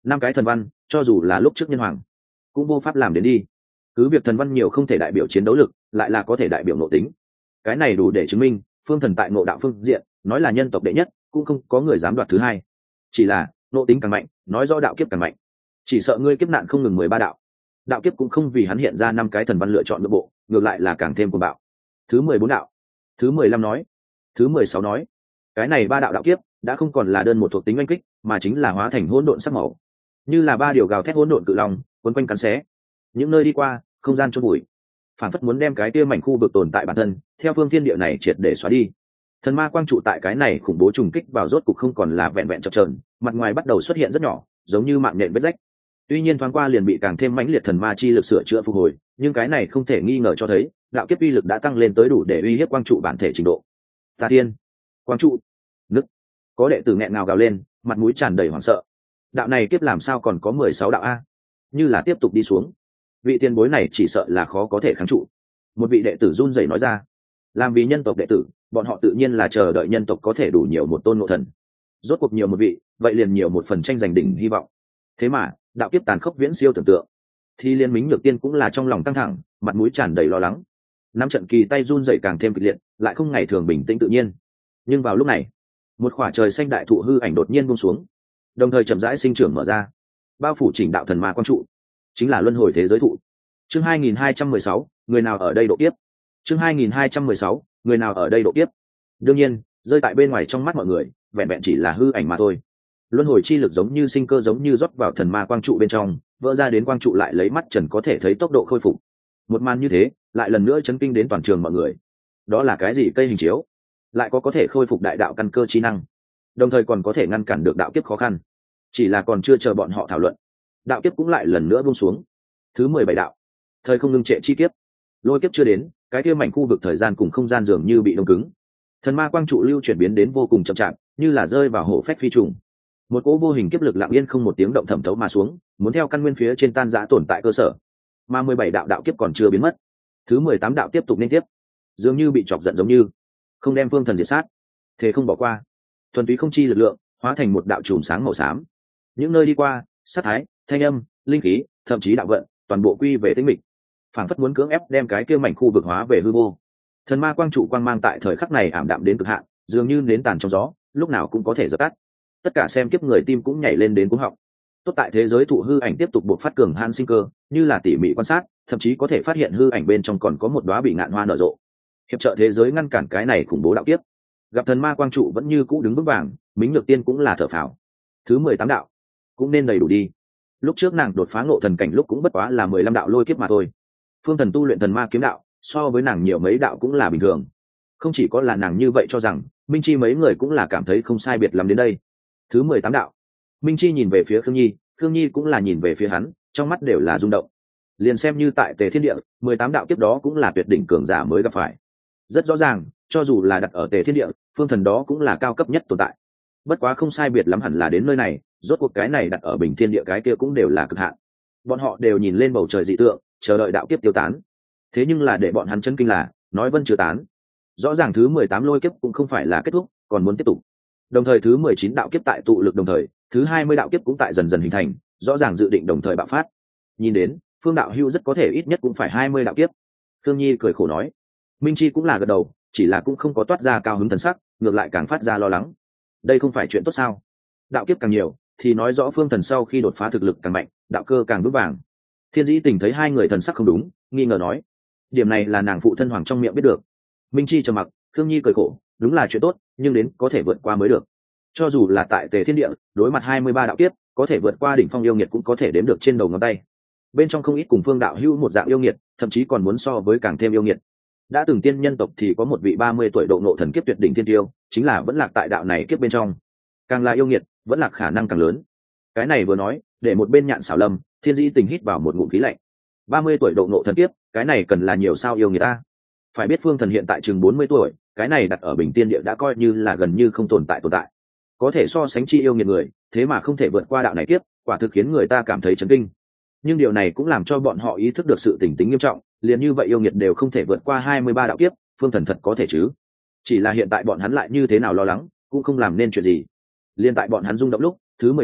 [SPEAKER 1] năm cái thần văn cho dù là lúc trước nhân hoàng cũng vô pháp làm đến đi. Cứ việc thần văn nhiều không thể đại biểu chiến đấu lực, lại là có thể đại biểu nội tính. Cái này đủ để chứng minh phương thần tại ngộ đạo phương diện nói là nhân tộc đệ nhất, cũng không có người dám đoạt thứ hai. Chỉ là nội tính càng mạnh, nói rõ đạo kiếp càng mạnh. Chỉ sợ ngươi kiếp nạn không ngừng mười ba đạo, đạo kiếp cũng không vì hắn hiện ra năm cái thần văn lựa chọn nội bộ, ngược lại là càng thêm cuồng bạo. Thứ mười bốn đạo, thứ mười lăm nói, thứ mười sáu nói, cái này ba đạo đạo kiếp đã không còn là đơn một thuộc tính oanh kích, mà chính là hóa thành hỗn độn sắc màu, như là ba điều gào thét hỗn độn cự long quấn quanh cắn xé. Những nơi đi qua, không gian chôn bụi, phản phất muốn đem cái kia mảnh khu vực tồn tại bản thân theo phương thiên địa này triệt để xóa đi. Thần ma quang trụ tại cái này khủng bố trùng kích vào rốt cục không còn là vẹn vẹn chập chờn, mặt ngoài bắt đầu xuất hiện rất nhỏ, giống như mạng nhện vết rách. Tuy nhiên thoáng qua liền bị càng thêm mãnh liệt thần ma chi lực sửa chữa phục hồi, nhưng cái này không thể nghi ngờ cho thấy đạo kiếp uy lực đã tăng lên tới đủ để uy hiếp quang trụ bản thể trình độ. Tà Thiên, quang trụ, nứt. Có đệ tử nghẹn ngào gào lên, mặt mũi tràn đầy hoảng sợ. Đạo này kiếp làm sao còn có mười sáu đạo a? Như là tiếp tục đi xuống, vị tiền bối này chỉ sợ là khó có thể kháng trụ. Một vị đệ tử run rẩy nói ra. Làm vì nhân tộc đệ tử, bọn họ tự nhiên là chờ đợi nhân tộc có thể đủ nhiều một tôn ngộ thần. Rốt cuộc nhiều một vị, vậy liền nhiều một phần tranh giành đỉnh hy vọng. Thế mà đạo kiếp tàn khốc viễn siêu tưởng tượng, thì liên Minh Nhược Tiên cũng là trong lòng căng thẳng, mặt mũi tràn đầy lo lắng. Năm trận kỳ tay run rẩy càng thêm kịch liệt, lại không ngày thường bình tĩnh tự nhiên. Nhưng vào lúc này, một khỏa trời xanh đại thụ hư ảnh đột nhiên buông xuống, đồng thời chậm rãi sinh trưởng mở ra, bao phủ chỉnh đạo thần ma quang trụ, chính là luân hồi thế giới thụ. Chương hai nghìn hai trăm mười sáu, người nào ở đây độ kiếp. Chương hai nghìn hai trăm mười sáu, người nào ở đây độ kiếp. Đương nhiên, rơi tại bên ngoài trong mắt mọi người, vẹn vẹn chỉ là hư ảnh mà thôi. Luân hồi chi lực giống như sinh cơ giống như rót vào thần ma quang trụ bên trong, vỡ ra đến quang trụ lại lấy mắt trần có thể thấy tốc độ khôi phục. Một màn như thế, lại lần nữa chấn kinh đến toàn trường mọi người. Đó là cái gì? Cây hình chiếu, lại có có thể khôi phục đại đạo căn cơ trí năng, đồng thời còn có thể ngăn cản được đạo kiếp khó khăn. Chỉ là còn chưa chờ bọn họ thảo luận, đạo kiếp cũng lại lần nữa buông xuống. Thứ mười bảy đạo, thời không ngưng trệ chi kiếp. Lôi kiếp chưa đến, cái kia mảnh khu vực thời gian cùng không gian dường như bị đông cứng. Thần ma quang trụ lưu chuyển biến đến vô cùng chậm chạp, như là rơi vào hổ phách phi trùng. Một cỗ vô hình kiếp lực lặng yên không một tiếng động thẩm thấu mà xuống, muốn theo căn nguyên phía trên tan rã tồn tại cơ sở. Mà mười bảy đạo đạo kiếp còn chưa biến mất. Thứ mười tám đạo tiếp tục liên tiếp, dường như bị chọc giận giống như không đem phương thần diệt sát, thế không bỏ qua. Thuần túy không chi lực lượng hóa thành một đạo chùm sáng màu xám. Những nơi đi qua, sát thái, thanh âm, linh khí, thậm chí đạo vận, toàn bộ quy về tĩnh mịch, phảng phất muốn cưỡng ép đem cái kia mảnh khu vực hóa về hư vô. Thần ma quang trụ quang mang tại thời khắc này ảm đạm đến cực hạn, dường như nến tàn trong gió, lúc nào cũng có thể dập tắt. Tất cả xem kiếp người tim cũng nhảy lên đến cuống họng. Tốt tại thế giới thụ hư ảnh tiếp tục buộc phát cường han sinh cơ, như là tỉ mỉ quan sát, thậm chí có thể phát hiện hư ảnh bên trong còn có một đóa bị ngạn hoa nở rộ, hiệp trợ thế giới ngăn cản cái này khủng bố đạo kiếp. Gặp thần ma quang trụ vẫn như cũ đứng vững vàng, Mính Nhược Tiên cũng là thở phào. Thứ mười tám đạo cũng nên đầy đủ đi. Lúc trước nàng đột phá ngộ thần cảnh lúc cũng bất quá là mười lăm đạo lôi kiếp mà thôi. Phương thần tu luyện thần ma kiếm đạo, so với nàng nhiều mấy đạo cũng là bình thường. Không chỉ có là nàng như vậy cho rằng, Minh Chi mấy người cũng là cảm thấy không sai biệt lắm đến đây. Thứ mười tám đạo, Minh Chi nhìn về phía Khương Nhi, Khương Nhi cũng là nhìn về phía hắn, trong mắt đều là rung động. Liền xem như tại Tề Thiên Địa, mười tám đạo kiếp đó cũng là tuyệt đỉnh cường giả mới gặp phải. Rất rõ ràng, cho dù là đặt ở Tề Thiên Địa, phương thần đó cũng là cao cấp nhất tồn tại. Bất quá không sai biệt lắm hẳn là đến nơi này, rốt cuộc cái này đặt ở Bình Thiên Địa cái kia cũng đều là cực hạn. Bọn họ đều nhìn lên bầu trời dị tượng, chờ đợi đạo kiếp tiêu tán. Thế nhưng là để bọn hắn chấn kinh là, nói vân chưa tán. Rõ ràng thứ mười tám lôi kiếp cũng không phải là kết thúc, còn muốn tiếp tục. Đồng thời thứ mười chín đạo kiếp tại tụ lực đồng thời, thứ hai mươi đạo kiếp cũng tại dần dần hình thành, rõ ràng dự định đồng thời bạo phát. Nhìn đến, Phương đạo hữu rất có thể ít nhất cũng phải hai mươi đạo kiếp. Thương Nhi cười khổ nói. Minh Chi cũng là gật đầu, chỉ là cũng không có toát ra cao hứng thần sắc, ngược lại càng phát ra lo lắng. Đây không phải chuyện tốt sao? Đạo kiếp càng nhiều, thì nói rõ phương thần sau khi đột phá thực lực càng mạnh, đạo cơ càng vững vàng. Thiên Dĩ Tình thấy hai người thần sắc không đúng, nghi ngờ nói. Điểm này là nàng phụ thân hoàng trong miệng biết được. Minh Chi trầm mặc, Thương Nhi cười khổ, đúng là chuyện tốt, nhưng đến có thể vượt qua mới được. Cho dù là tại Tề Thiên Địa, đối mặt hai mươi ba đạo kiếp, có thể vượt qua đỉnh phong yêu nghiệt cũng có thể đếm được trên đầu ngón tay. Bên trong không ít cùng Phương đạo hữu một dạng yêu nghiệt, thậm chí còn muốn so với càng thêm yêu nghiệt. Đã từng tiên nhân tộc thì có một vị ba mươi tuổi độ ngộ thần kiếp tuyệt đỉnh thiên tiêu, chính là vẫn lạc tại đạo này kiếp bên trong. Càng là yêu nghiệt, vẫn lạc khả năng càng lớn. Cái này vừa nói, để một bên Nhạn Xảo Lâm, Thiên Dĩ Tình hít vào một ngụm khí lạnh. ba mươi tuổi độ ngộ thần kiếp, cái này cần là nhiều sao yêu người ta. Phải biết phương thần hiện tại chừng bốn mươi tuổi, cái này đặt ở Bình Tiên Địa đã coi như là gần như không tồn tại tồn tại. Có thể so sánh chi yêu nghiệt người, thế mà không thể vượt qua đạo này kiếp, quả thực khiến người ta cảm thấy chấn kinh. Nhưng điều này cũng làm cho bọn họ ý thức được sự tình tính nghiêm trọng, liền như vậy yêu nghiệt đều không thể vượt qua hai mươi ba đạo kiếp, phương thần thật có thể chứ? Chỉ là hiện tại bọn hắn lại như thế nào lo lắng, cũng không làm nên chuyện gì. Liên tại bọn hắn rung động lúc, thứ mười chín,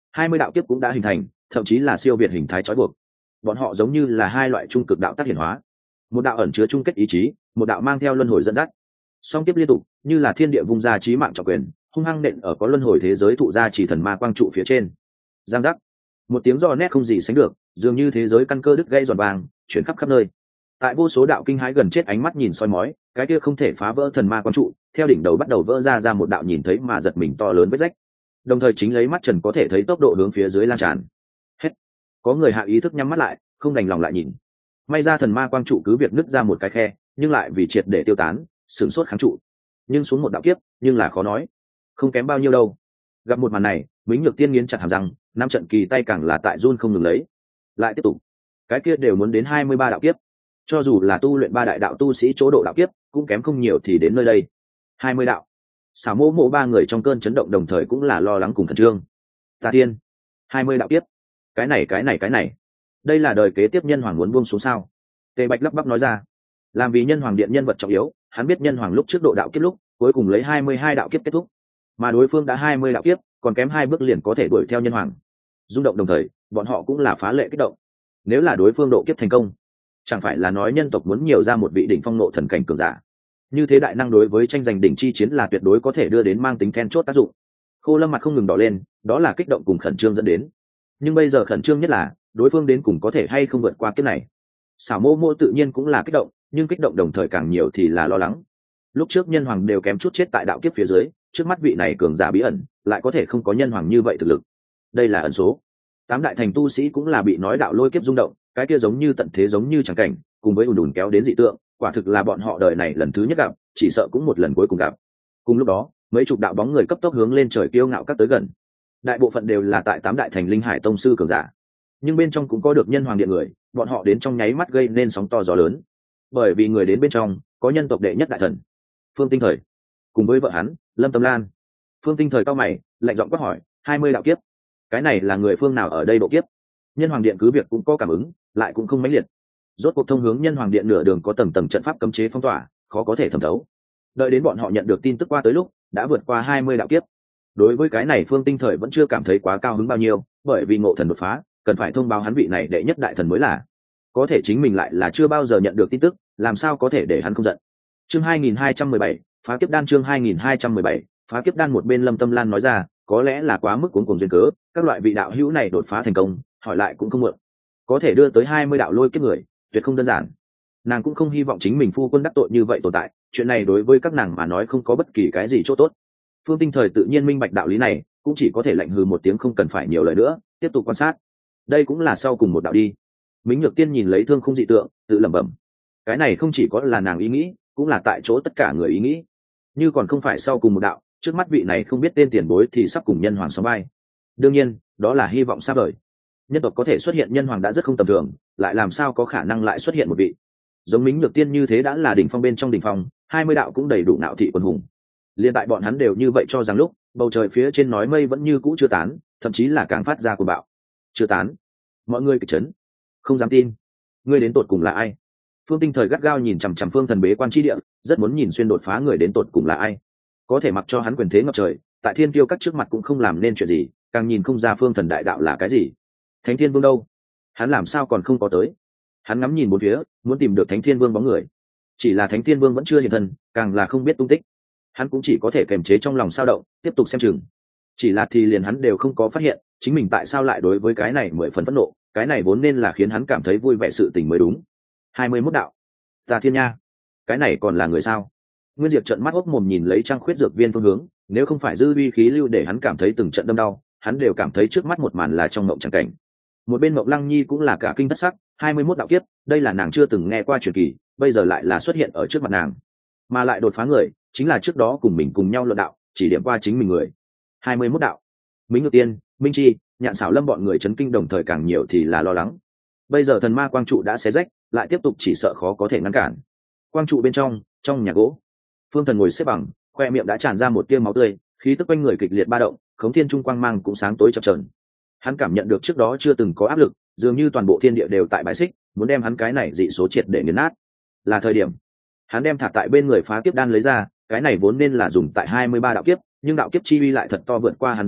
[SPEAKER 1] hai mươi đạo kiếp cũng đã hình thành, thậm chí là siêu việt hình thái trói buộc. Bọn họ giống như là hai loại trung cực đạo tác hiển hóa, một đạo ẩn chứa chung kết ý chí, một đạo mang theo luân hồi dẫn dắt. Song kiếp liên tục, như là thiên địa vung ra chí mạng trọng quyền, hung hăng nện ở có luân hồi thế giới thụ ra chỉ thần ma quang trụ phía trên. Giang giác, một tiếng giò nét không gì sánh được, dường như thế giới căn cơ đứt gãy giòn vàng, chuyển khắp khắp nơi. Tại vô số đạo kinh hãi gần chết ánh mắt nhìn soi mói, cái kia không thể phá vỡ thần ma quang trụ, theo đỉnh đầu bắt đầu vỡ ra ra một đạo nhìn thấy mà giật mình to lớn vết rách. Đồng thời chính lấy mắt trần có thể thấy tốc độ hướng phía dưới lan tràn. Hết. Có người hạ ý thức nhắm mắt lại, không đành lòng lại nhìn. May ra thần ma quang trụ cứ việc nứt ra một cái khe, nhưng lại vì triệt để tiêu tán, sửng sốt kháng trụ. Nhưng xuống một đạo kiếp, nhưng là khó nói, không kém bao nhiêu đâu. Gặp một màn này, Mính Nhược Tiên nghiến chặt hàm răng, năm trận kỳ tay càng là tại run không ngừng lấy. Lại tiếp tục, cái kia đều muốn đến hai mươi ba đạo kiếp, cho dù là tu luyện ba đại đạo tu sĩ chỗ độ đạo kiếp, cũng kém không nhiều thì đến nơi đây. hai mươi đạo. Xảo Mộ Mộ ba người trong cơn chấn động đồng thời cũng là lo lắng cùng khẩn trương. Ta tiên, hai mươi đạo kiếp. Cái này cái này cái này, đây là đời kế tiếp nhân hoàng muốn buông xuống sao? Tề Bạch lắp bắp nói ra. Làm vì nhân hoàng điện nhân vật trọng yếu, hắn biết nhân hoàng lúc trước độ đạo kiếp lúc, cuối cùng lấy hai mươi hai đạo kiếp kết thúc, mà đối phương đã hai mươi đạo kiếp, còn kém hai bước liền có thể đuổi theo nhân hoàng. Rung động đồng thời, bọn họ cũng là phá lệ kích động. Nếu là đối phương độ kiếp thành công, chẳng phải là nói nhân tộc muốn nhiều ra một vị đỉnh phong nộ thần cảnh cường giả. Như thế đại năng đối với tranh giành đỉnh chi chiến là tuyệt đối có thể đưa đến mang tính then chốt tác dụng. Khô Lâm mặt không ngừng đỏ lên, đó là kích động cùng khẩn trương dẫn đến. Nhưng bây giờ khẩn trương nhất là đối phương đến cùng có thể hay không vượt qua kiếp này. Xảo Mộ Mộ tự nhiên cũng là kích động, nhưng kích động đồng thời càng nhiều thì là lo lắng. Lúc trước nhân hoàng đều kém chút chết tại đạo kiếp phía dưới, trước mắt vị này cường giả bí ẩn lại có thể không có nhân hoàng như vậy thực lực. Đây là ẩn số. Tám đại thành tu sĩ cũng là bị nói đạo lôi kiếp rung động, cái kia giống như tận thế giống như chẳng cảnh, cùng với ùn ùn kéo đến dị tượng, quả thực là bọn họ đời này lần thứ nhất gặp, chỉ sợ cũng một lần cuối cùng gặp. Cùng lúc đó, mấy chục đạo bóng người cấp tốc hướng lên trời kiêu ngạo các tới gần. Đại bộ phận đều là tại tám đại thành linh hải tông sư cường giả, nhưng bên trong cũng có được nhân hoàng điện người, bọn họ đến trong nháy mắt gây nên sóng to gió lớn. Bởi vì người đến bên trong có nhân tộc đệ nhất đại thần Phương Tinh Thời, cùng với vợ hắn Lâm Tâm Lan. Phương Tinh Thời cao mày, lạnh giọng quát hỏi, hai mươi đạo kiếp, cái này là người phương nào ở đây độ kiếp? Nhân hoàng điện cứ việc cũng có cảm ứng, lại cũng không mãnh liệt. Rốt cuộc thông hướng nhân hoàng điện nửa đường có tầng tầng trận pháp cấm chế phong tỏa, khó có thể thẩm thấu. Đợi đến bọn họ nhận được tin tức qua tới lúc, đã vượt qua hai mươi đạo kiếp. Đối với cái này Phương Tinh Thời vẫn chưa cảm thấy quá cao hứng bao nhiêu, bởi vì ngộ thần đột phá, cần phải thông báo hắn vị này đệ nhất đại thần mới là. Có thể chính mình lại là chưa bao giờ nhận được tin tức, làm sao có thể để hắn không giận. Chương hai nghìn hai trăm mười bảy, phá kiếp đan. Chương hai nghìn hai trăm mười bảy, phá kiếp đan. Một bên Lâm Tâm Lan nói ra, có lẽ là quá mức cuống cuồng duyên cớ, các loại vị đạo hữu này đột phá thành công, hỏi lại cũng không muộn. Có thể đưa tới hai mươi đạo lôi kiếp người, tuyệt không đơn giản. Nàng cũng không hy vọng chính mình phu quân đắc tội như vậy tồn tại, chuyện này đối với các nàng mà nói không có bất kỳ cái gì chỗ tốt. Phương Tinh Thời tự nhiên minh bạch đạo lý này, cũng chỉ có thể lạnh hừ một tiếng không cần phải nhiều lời nữa, tiếp tục quan sát. Đây cũng là sau cùng một đạo đi. Mính Nhược Tiên nhìn lấy thương không dị tượng, tự lẩm bẩm. Cái này không chỉ có là nàng ý nghĩ, cũng là tại chỗ tất cả người ý nghĩ. Như còn không phải sau cùng một đạo, trước mắt vị này không biết tên tiền bối thì sắp cùng nhân hoàng sóng vai. Đương nhiên, đó là hy vọng xa vời. Nhân tộc có thể xuất hiện nhân hoàng đã rất không tầm thường, lại làm sao có khả năng lại xuất hiện một vị giống Mính Nhược Tiên như thế đã là đỉnh phong bên trong đỉnh phong, hai mươi đạo cũng đầy đủ nạo thị quân hùng. Liên tại bọn hắn đều như vậy cho rằng lúc, bầu trời phía trên nói mây vẫn như cũ chưa tán, thậm chí là càng phát ra của bạo. Chưa tán. Mọi người kịch chấn, không dám tin. Ngươi đến tột cùng là ai? Phương Tinh Thời gắt gao nhìn chằm chằm Phương Thần bế quan chi địa, rất muốn nhìn xuyên đột phá người đến tột cùng là ai. Có thể mặc cho hắn quyền thế ngập trời, tại thiên tiêu các trước mặt cũng không làm nên chuyện gì, càng nhìn không ra Phương Thần đại đạo là cái gì. Thánh Thiên Vương đâu? Hắn làm sao còn không có tới? Hắn ngắm nhìn bốn phía, muốn tìm được Thánh Thiên Vương bóng người. Chỉ là Thánh Thiên Vương vẫn chưa hiện thân, càng là không biết tung tích. Hắn cũng chỉ có thể kiềm chế trong lòng sao động, tiếp tục xem chừng. Chỉ là thì liền hắn đều không có phát hiện, chính mình tại sao lại đối với cái này mười phần phẫn nộ, cái này vốn nên là khiến hắn cảm thấy vui vẻ sự tình mới đúng. hai mươi mốt đạo. Ta thiên nha, cái này còn là người sao? Nguyên Diệp trợn mắt hốc mồm nhìn lấy Trang Khuyết dược viên phương hướng, nếu không phải dư uy khí lưu để hắn cảm thấy từng trận đâm đau, hắn đều cảm thấy trước mắt một màn là trong mộng chẳng cảnh. Một bên Mộng Lăng Nhi cũng là cả kinh thất sắc, hai mươi mốt đạo kiếp, đây là nàng chưa từng nghe qua truyền kỳ, bây giờ lại là xuất hiện ở trước mặt nàng, mà lại đột phá người, chính là trước đó cùng mình cùng nhau luận đạo, chỉ điểm qua chính mình người. hai mươi mốt đạo. Mính Ngự Tiên, Minh Chi, Nhạn Sảo Lâm bọn người chấn kinh đồng thời càng nhiều thì là lo lắng. Bây giờ thần ma quang trụ đã xé rách, lại tiếp tục chỉ sợ khó có thể ngăn cản. Quang trụ bên trong, trong nhà gỗ, Phương Thần ngồi xếp bằng, khoe miệng đã tràn ra một tia máu tươi, khí tức quanh người kịch liệt ba động, Khống Thiên Trung quang mang cũng sáng tối chập chờn. Hắn cảm nhận được trước đó chưa từng có áp lực, dường như toàn bộ thiên địa đều tại bài xích, muốn đem hắn cái này dị số triệt để nghiền nát. Là thời điểm, hắn đem thả tại bên người phá kiếp đan lấy ra, cái này vốn nên là dùng tại hai mươi ba đạo kiếp, nhưng đạo kiếp chi uy lại thật to vượt qua hắn đoán trước,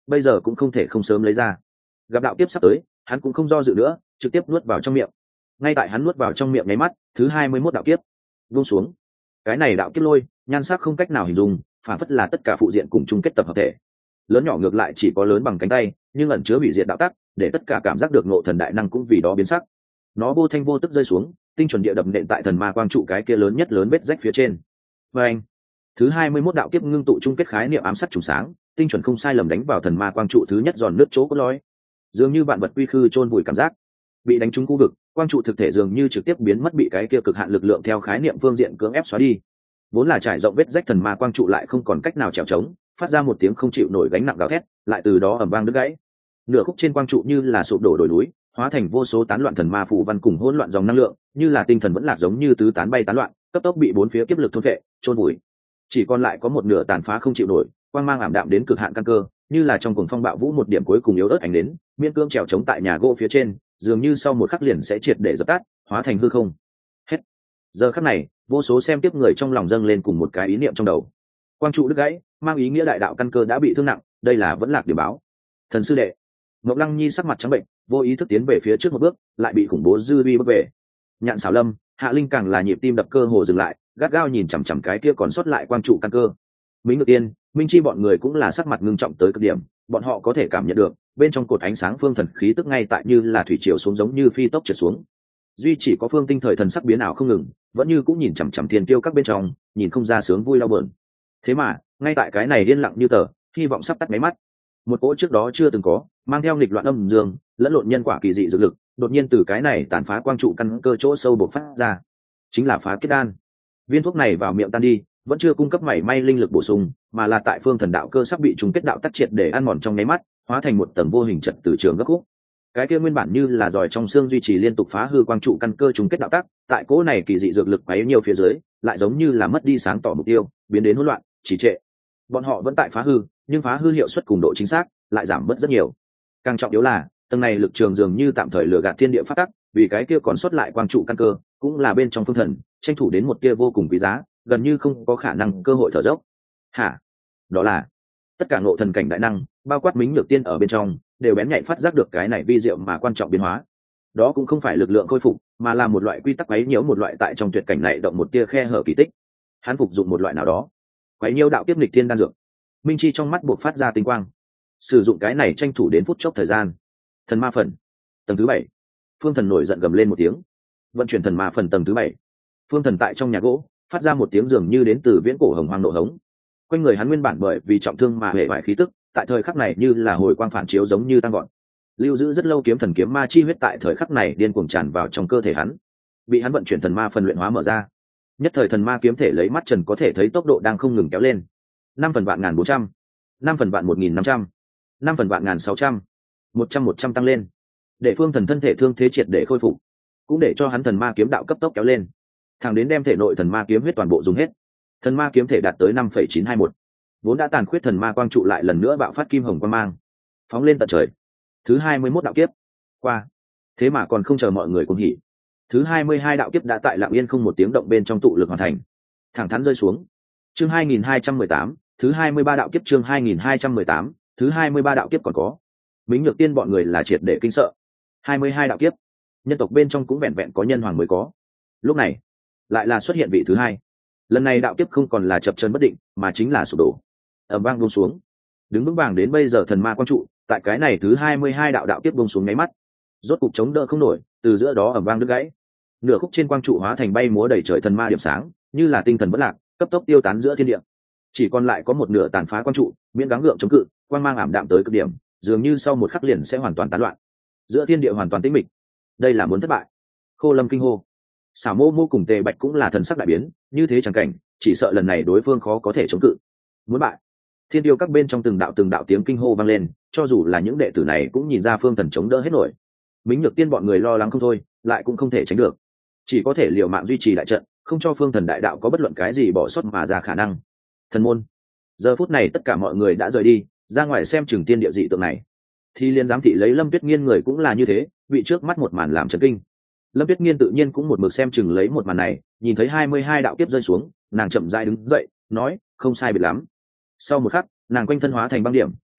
[SPEAKER 1] bây giờ cũng không thể không sớm lấy ra. Gặp đạo kiếp sắp tới, hắn cũng không do dự nữa, trực tiếp nuốt vào trong miệng. Ngay tại hắn nuốt vào trong miệng nháy mắt, thứ hai mươi mốt đạo kiếp buông xuống. Cái này đạo kiếp lôi, nhan sắc không cách nào hình dung, phản phất là tất cả phụ diện cùng chung kết tập hợp thể. Lớn nhỏ ngược lại chỉ có lớn bằng cánh tay, nhưng ẩn chứa hủy diệt đạo tắc, để tất cả cảm giác được ngộ thần đại năng cũng vì đó biến sắc. Nó vô thanh vô tức rơi xuống, tinh chuẩn địa đập nện tại thần ma quang trụ cái kia lớn nhất lớn vết rách phía trên. Và anh, thứ hai mươi mốt đạo kiếp ngưng tụ chung kết khái niệm ám sát trùng sáng, tinh chuẩn không sai lầm đánh vào thần ma quang trụ thứ nhất giòn nước chỗ cốt lõi. Dường như vạn vật quy khư chôn vùi cảm giác, bị đánh trúng khu vực, quang trụ thực thể dường như trực tiếp biến mất, bị cái kia cực hạn lực lượng theo khái niệm phương diện cưỡng ép xóa đi. Vốn là trải rộng vết rách thần ma quang trụ lại không còn cách nào trèo trống, phát ra một tiếng không chịu nổi gánh nặng gào thét, lại từ đó ầm vang đứt gãy. Nửa khúc trên quang trụ như là sụp đổ đồi núi, hóa thành vô số tán loạn thần ma phù văn cùng hỗn loạn dòng năng lượng, như là tinh thần vẫn lạc giống như tứ tán bay tán loạn, cấp tốc bị bốn phía kiếp lực thôn phệ, chôn vùi. Chỉ còn lại có một nửa tàn phá không chịu nổi, quang mang ảm đạm đến cực hạn căn cơ, như là trong cuồng phong bạo vũ một điểm cuối cùng yếu ớt ánh đến, miên cương trèo chống tại nhà gỗ phía trên, dường như sau một khắc liền sẽ triệt để dập tắt, hóa thành hư không. Hết. Giờ khắc này, vô số xem tiếp người trong lòng dâng lên cùng một cái ý niệm trong đầu. Quang trụ đứt gãy, mang ý nghĩa đại đạo căn cơ đã bị thương nặng, đây là vẫn lạc điểm báo. Thần sư đệ. Ngọc Lăng Nhi sắc mặt trắng bệnh, vô ý thức tiến về phía trước một bước, lại bị khủng bố dư uy bước về. Nhạn Sảo Lâm, Hạ Linh càng là nhịp tim đập cơ hồ dừng lại, gắt gao nhìn chằm chằm cái kia còn sót lại quang trụ căn cơ. Minh Ngự Tiên, Minh Chi bọn người cũng là sắc mặt ngưng trọng tới cực điểm, bọn họ có thể cảm nhận được, bên trong cột ánh sáng phương thần khí tức ngay tại như là thủy triều xuống giống như phi tốc trượt xuống. Duy chỉ có Phương Tinh thời thần sắc biến ảo không ngừng, vẫn như cũng nhìn chằm chằm thiên tiêu các bên trong, nhìn không ra sướng vui đau buồn. Thế mà, ngay tại cái này điên lặng như tờ, hy vọng sắp tắt máy mắt. Một cỗ trước đó chưa từng có, mang theo nghịch loạn âm dương, lẫn lộn nhân quả kỳ dị dược lực, đột nhiên từ cái này tàn phá quang trụ căn cơ chỗ sâu bộc phát ra, chính là phá kết đan. Viên thuốc này vào miệng tan đi, vẫn chưa cung cấp mảy may linh lực bổ sung, mà là tại phương thần đạo cơ sắp bị trùng kết đạo tắc triệt để ăn mòn trong nháy mắt, hóa thành một tầng vô hình trật từ trường gấp khúc. Cái kia nguyên bản như là giỏi trong xương duy trì liên tục phá hư quang trụ căn cơ trùng kết đạo tắc, tại cỗ này kỳ dị dược lực quấy nhiều phía dưới, lại giống như là mất đi sáng tỏ mục tiêu, biến đến hỗn loạn, trì trệ. Bọn họ vẫn tại phá hư, nhưng phá hư hiệu suất cùng độ chính xác lại giảm bớt rất nhiều. Càng trọng yếu là, tầng này lực trường dường như tạm thời lừa gạt thiên địa phát tắc, vì cái kia còn sót lại quang trụ căn cơ, cũng là bên trong phương thần, tranh thủ đến một kia vô cùng quý giá, gần như không có khả năng cơ hội thở dốc. Hả? Đó là tất cả ngộ thần cảnh đại năng, bao quát Mính Nhược Tiên ở bên trong, đều bén nhạy phát giác được cái này vi diệu mà quan trọng biến hóa. Đó cũng không phải lực lượng khôi phục, mà là một loại quy tắc quấy nhiễu, một loại tại trong tuyệt cảnh này động một tia khe hở kỳ tích. Hắn phục dụng một loại nào đó, quấy nhiễu đạo tiếp nghịch thiên đan dược. Minh Chi trong mắt buộc phát ra tinh quang, sử dụng cái này tranh thủ đến phút chốc thời gian. Thần ma phần tầng thứ bảy. Phương thần nổi giận gầm lên một tiếng, vận chuyển thần ma phần tầng thứ bảy. Phương thần tại trong nhà gỗ phát ra một tiếng dường như đến từ viễn cổ hồng hoang nộ hống. Quanh người hắn nguyên bản bởi vì trọng thương mà hệ vải khí tức, tại thời khắc này như là hồi quang phản chiếu giống như tăng gọn. Lưu giữ rất lâu kiếm thần kiếm ma chi huyết tại thời khắc này điên cuồng tràn vào trong cơ thể hắn, bị hắn vận chuyển thần ma phần luyện hóa mở ra. Nhất thời thần ma kiếm thể lấy mắt trần có thể thấy tốc độ đang không ngừng kéo lên. Năm phần vạn ngàn bốn trăm, năm phần vạn một nghìn năm trăm, năm phần vạn ngàn sáu trăm, một trăm một trăm tăng lên, để phương thần thân thể thương thế triệt để khôi phục, cũng để cho hắn thần ma kiếm đạo cấp tốc kéo lên, thẳng đến đem thể nội thần ma kiếm huyết toàn bộ dùng hết. Thần ma kiếm thể đạt tới năm phẩy chín hai mốt, vốn đã tàn khuyết thần ma quang trụ lại lần nữa bạo phát kim hồng quang mang, phóng lên tận trời. Thứ hai mươi mốt đạo kiếp qua, thế mà còn không chờ mọi người cùng hỉ. Thứ hai mươi hai đạo kiếp đã tại lặng yên không một tiếng động bên trong tụ lực hoàn thành, thẳng thắn rơi xuống. Chương hai nghìn hai trăm mười tám, thứ hai mươi ba đạo kiếp. Chương hai nghìn hai trăm mười tám, thứ hai mươi ba đạo kiếp còn có. Mính Nhược Tiên bọn người là triệt để kinh sợ. hai mươi hai đạo kiếp, nhân tộc bên trong cũng vẹn vẹn có nhân hoàng mới có. Lúc này, lại là xuất hiện vị thứ hai. Lần này đạo kiếp không còn là chập chờn bất định, mà chính là sụp đổ. Ầm vang buông xuống. Đứng vững vàng đến bây giờ thần ma quang trụ, tại cái này thứ hai mươi hai đạo đạo kiếp buông xuống nháy mắt, rốt cục chống đỡ không nổi, từ giữa đó ầm vang đứt gãy. Nửa khúc trên quang trụ hóa thành bay múa đầy trời thần ma điểm sáng, như là tinh thần bất lạc, cấp tốc tiêu tán giữa thiên địa. Chỉ còn lại có một nửa tàn phá quang trụ, miễn gắng gượng chống cự, quang mang ảm đạm tới cực điểm, dường như sau một khắc liền sẽ hoàn toàn tán loạn. Giữa thiên địa hoàn toàn tĩnh mịch. Đây là muốn thất bại. Khô Lâm kinh hô. Xảo Mô Mô cùng Tề Bạch cũng là thần sắc đại biến, như thế chẳng cảnh, chỉ sợ lần này đối phương khó có thể chống cự. Muốn bại. Thiên tiêu các bên trong từng đạo từng đạo tiếng kinh hô vang lên, cho dù là những đệ tử này cũng nhìn ra phương thần chống đỡ hết nổi. Mính Nhược Tiên bọn người lo lắng không thôi, lại cũng không thể tránh được, chỉ có thể liều mạng duy trì đại trận, không cho phương thần đại đạo có bất luận cái gì bỏ sót mà ra khả năng. Thần môn. Giờ phút này tất cả mọi người đã rời đi, ra ngoài xem chừng tiên địa dị tượng này. Thì liên giám thị lấy Lâm Tuyết Nghiên người cũng là như thế, bị trước mắt một màn làm chấn kinh. Lâm Tuyết Nghiên tự nhiên cũng một mực xem chừng lấy một màn này, nhìn thấy hai mươi hai đạo kiếp rơi xuống, nàng chậm rãi đứng dậy, nói, không sai biệt lắm. Sau một khắc, nàng quanh thân hóa thành băng điểm,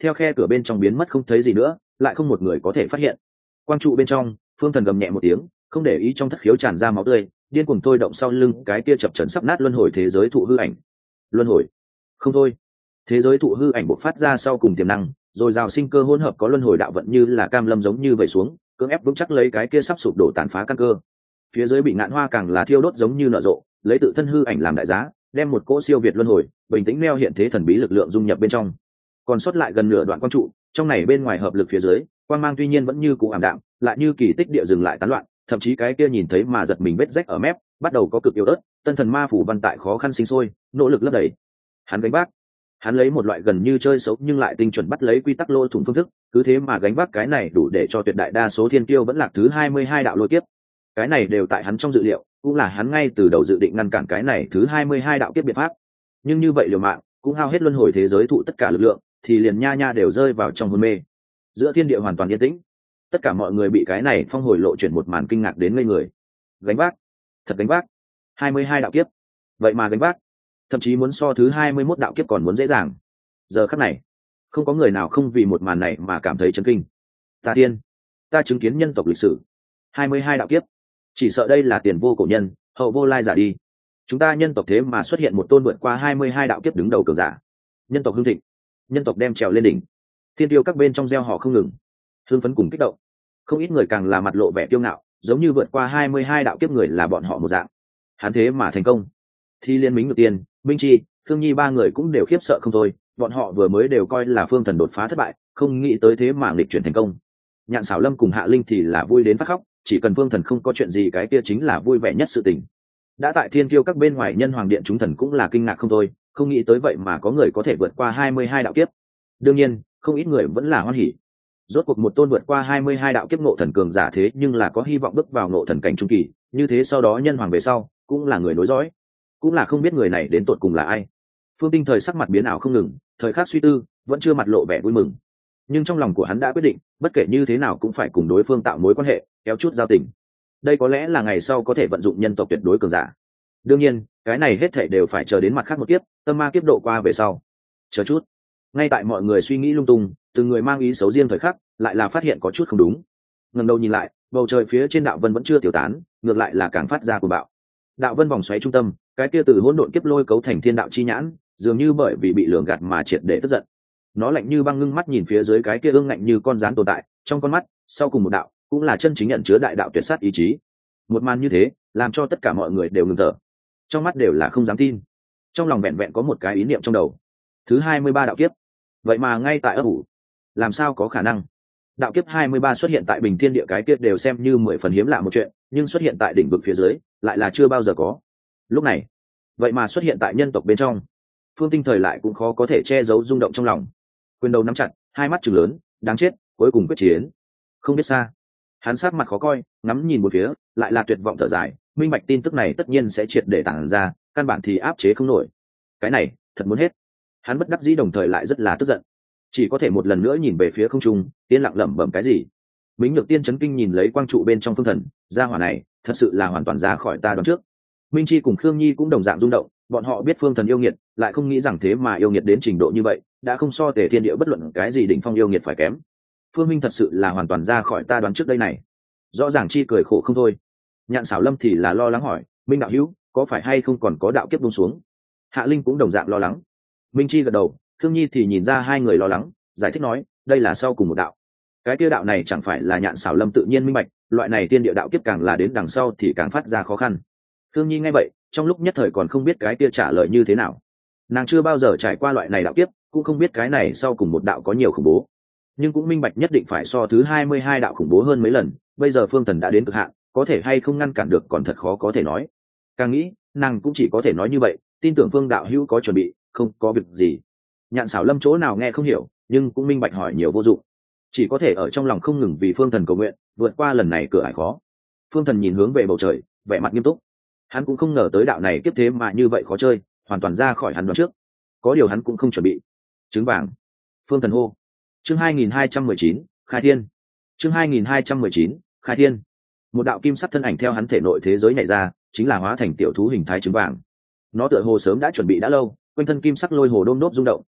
[SPEAKER 1] theo khe cửa bên trong biến mất không thấy gì nữa, lại không một người có thể phát hiện. Quang trụ bên trong, phương thần gầm nhẹ một tiếng, không để ý trong thất khiếu tràn ra máu tươi, điên cuồng thôi động sau lưng cái kia chập chấn sắp nát luân hồi thế giới thụ hư ảnh. Luân hồi, không thôi. Thế giới thụ hư ảnh bộc phát ra sau cùng tiềm năng, rồi rào sinh cơ hỗn hợp có luân hồi đạo vận như là cam lâm giống như vậy xuống, cưỡng ép vững chắc lấy cái kia sắp sụp đổ tàn phá căn cơ. Phía dưới bị ngạn hoa càng là thiêu đốt giống như nở rộ, lấy tự thân hư ảnh làm đại giá, đem một cỗ siêu việt luân hồi, bình tĩnh neo hiện thế thần bí lực lượng dung nhập bên trong. Còn sót lại gần nửa đoạn quang trụ, trong này bên ngoài hợp lực phía dưới, quang mang tuy nhiên vẫn như cũ ảm đạm, lại như kỳ tích địa dừng lại tán loạn, thậm chí cái kia nhìn thấy mà giật mình vết rách ở mép, bắt đầu có cực yếu ớt, tân thần ma phủ văn tại khó khăn sinh sôi, nỗ lực lấp đầy. Hắn gánh vác, hắn lấy một loại gần như chơi xấu nhưng lại tinh chuẩn bắt lấy quy tắc lôi thủng phương thức, cứ thế mà gánh vác cái này đủ để cho tuyệt đại đa số thiên kiêu vẫn lạc thứ hai mươi hai đạo lôi kiếp. Cái này đều tại hắn trong dự liệu, cũng là hắn ngay từ đầu dự định ngăn cản cái này thứ hai mươi hai đạo kiếp biện pháp. Nhưng như vậy liều mạng, cũng hao hết luân hồi thế giới thụ tất cả lực lượng, thì liền nha nha đều rơi vào trong hôn mê. Giữa thiên địa hoàn toàn yên tĩnh, tất cả mọi người bị cái này phong hồi lộ chuyển một màn kinh ngạc đến ngây người. Gánh vác, thật gánh vác, hai mươi hai đạo kiếp, vậy mà gánh vác, thậm chí muốn so thứ hai mươi mốt đạo kiếp còn muốn dễ dàng. Giờ khắc này, không có người nào không vì một màn này mà cảm thấy chấn kinh. Ta tiên, ta chứng kiến nhân tộc lịch sử, hai mươi hai đạo kiếp, chỉ sợ đây là tiền vô cổ nhân, hậu vô lai giả đi. Chúng ta nhân tộc thế mà xuất hiện một tôn vượt qua hai mươi hai đạo kiếp đứng đầu cường giả. Nhân tộc hưng thịnh, nhân tộc đem trèo lên đỉnh. Thiên tiêu các bên trong gieo họ không ngừng, hương phấn cùng kích động. Không ít người càng là mặt lộ vẻ kiêu ngạo, giống như vượt qua hai mươi hai đạo kiếp người là bọn họ một dạng. Hắn thế mà thành công. Thi Liên, Minh Ngự Tiên, Minh Chi, Thương Nhi ba người cũng đều khiếp sợ không thôi, bọn họ vừa mới đều coi là Phương Thần đột phá thất bại, không nghĩ tới thế mà nghịch chuyển thành công. Nhạn Sảo Lâm cùng Hạ Linh thì là vui đến phát khóc, chỉ cần Phương Thần không có chuyện gì cái kia chính là vui vẻ nhất sự tình. Đã tại thiên kiêu các bên ngoài nhân hoàng điện chúng thần cũng là kinh ngạc không thôi, không nghĩ tới vậy mà có người có thể vượt qua hai mươi hai đạo kiếp. Đương nhiên, không ít người vẫn là hoan hỉ. Rốt cuộc một tôn vượt qua hai mươi hai đạo kiếp ngộ thần cường giả thế nhưng là có hy vọng bước vào ngộ thần cảnh trung kỳ, như thế sau đó nhân hoàng về sau cũng là người nối dõi, cũng là không biết người này đến tột cùng là ai. Phương Tinh thời sắc mặt biến ảo không ngừng, thời khắc suy tư, vẫn chưa mặt lộ vẻ vui mừng. Nhưng trong lòng của hắn đã quyết định, bất kể như thế nào cũng phải cùng đối phương tạo mối quan hệ, kéo chút giao tình. Đây có lẽ là ngày sau có thể vận dụng nhân tộc tuyệt đối cường giả. Đương nhiên, cái này hết thảy đều phải chờ đến mặt khác một kiếp, tâm ma kiếp độ qua về sau. Chờ chút. Ngay tại mọi người suy nghĩ lung tung, từng người mang ý xấu riêng thời khắc, lại là phát hiện có chút không đúng. Ngẩng đầu nhìn lại, bầu trời phía trên đạo vân vẫn chưa tiêu tán, ngược lại là càng phát ra cuồng bạo. Đạo vân vòng xoáy trung tâm, cái kia từ hỗn độn kiếp lôi cấu thành thiên đạo chi nhãn, dường như bởi vì bị lường gạt mà triệt để tức giận. Nó lạnh như băng ngưng mắt nhìn phía dưới cái kia ương ngạnh như con rắn tồn tại, trong con mắt, sau cùng một đạo, cũng là chân chính nhận chứa đại đạo tuyệt sát ý chí. Một màn như thế, làm cho tất cả mọi người đều ngừng thở, trong mắt đều là không dám tin, trong lòng vẹn vẹn có một cái ý niệm trong đầu. Thứ hai mươi ba đạo kiếp, vậy mà ngay tại ấp ủ, làm sao có khả năng? Đạo kiếp hai mươi ba xuất hiện tại bình thiên địa cái kia đều xem như mười phần hiếm lạ một chuyện, nhưng xuất hiện tại đỉnh vực phía dưới, lại là chưa bao giờ có. Lúc này, vậy mà xuất hiện tại nhân tộc bên trong. Phương Tinh thời lại cũng khó có thể che giấu rung động trong lòng. Quyền đầu nắm chặt, hai mắt trừng lớn, đáng chết, cuối cùng quyết chiến. Không biết xa. Hắn sát mặt khó coi, ngắm nhìn một phía, lại là tuyệt vọng thở dài, minh bạch tin tức này tất nhiên sẽ triệt để tản ra, căn bản thì áp chế không nổi. Cái này, thật muốn hết. Hắn bất đắc dĩ đồng thời lại rất là tức giận. Chỉ có thể một lần nữa nhìn về phía không trung, tiên lặng lẩm bẩm cái gì. Mính Nhược Tiên chấn kinh nhìn lấy quang trụ bên trong phương thần, gia hỏa này, thật sự là hoàn toàn ra khỏi ta đoán trước. Minh Chi cùng Khương Nhi cũng đồng dạng rung động, bọn họ biết phương thần yêu nghiệt, lại không nghĩ rằng thế mà yêu nghiệt đến trình độ như vậy, đã không so Tề Thiên Địa bất luận cái gì đỉnh phong yêu nghiệt phải kém. Phương Minh thật sự là hoàn toàn ra khỏi ta đoán trước đây này. Rõ ràng chi cười khổ không thôi. Nhạn Sảo Lâm thì là lo lắng hỏi, Minh đạo hữu, có phải hay không còn có đạo kiếp buông xuống? Hạ Linh cũng đồng dạng lo lắng. Minh Chi gật đầu, Khương Nhi thì nhìn ra hai người lo lắng, giải thích nói, đây là sau cùng một đạo. Cái kia đạo này chẳng phải là Nhạn Sảo Lâm tự nhiên minh bạch, loại này tiên địa đạo kiếp càng là đến đằng sau thì càng phát ra khó khăn. Khương Nhi nghe vậy, trong lúc nhất thời còn không biết cái kia trả lời như thế nào. Nàng chưa bao giờ trải qua loại này đạo kiếp, cũng không biết cái này sau cùng một đạo có nhiều khủng bố, nhưng cũng minh bạch nhất định phải so thứ hai mươi hai đạo khủng bố hơn mấy lần. Bây giờ phương thần đã đến cực hạn, có thể hay không ngăn cản được còn thật khó có thể nói. Càng nghĩ, nàng cũng chỉ có thể nói như vậy, tin tưởng phương đạo hữu có chuẩn bị, không có việc gì. Nhạn Sảo Lâm chỗ nào nghe không hiểu, nhưng cũng minh bạch hỏi nhiều vô dụng, chỉ có thể ở trong lòng không ngừng vì phương thần cầu nguyện, vượt qua lần này cửa ải khó. Phương thần nhìn hướng về bầu trời, vẻ mặt nghiêm túc. Hắn cũng không ngờ tới đạo này kiếp thế mà như vậy khó chơi, hoàn toàn ra khỏi hắn đoán trước. Có điều hắn cũng không chuẩn bị. Trứng vàng. Phương thần hô. Chương hai nghìn hai trăm mười chín, khai thiên. Chương hai nghìn hai trăm mười chín, khai thiên. Một đạo kim sắc thân ảnh theo hắn thể nội thế giới nhảy ra, chính là hóa thành tiểu thú hình thái trứng vàng. Nó tựa hồ sớm đã chuẩn bị đã lâu, quanh thân kim sắc lôi hồ đôm đốp rung động,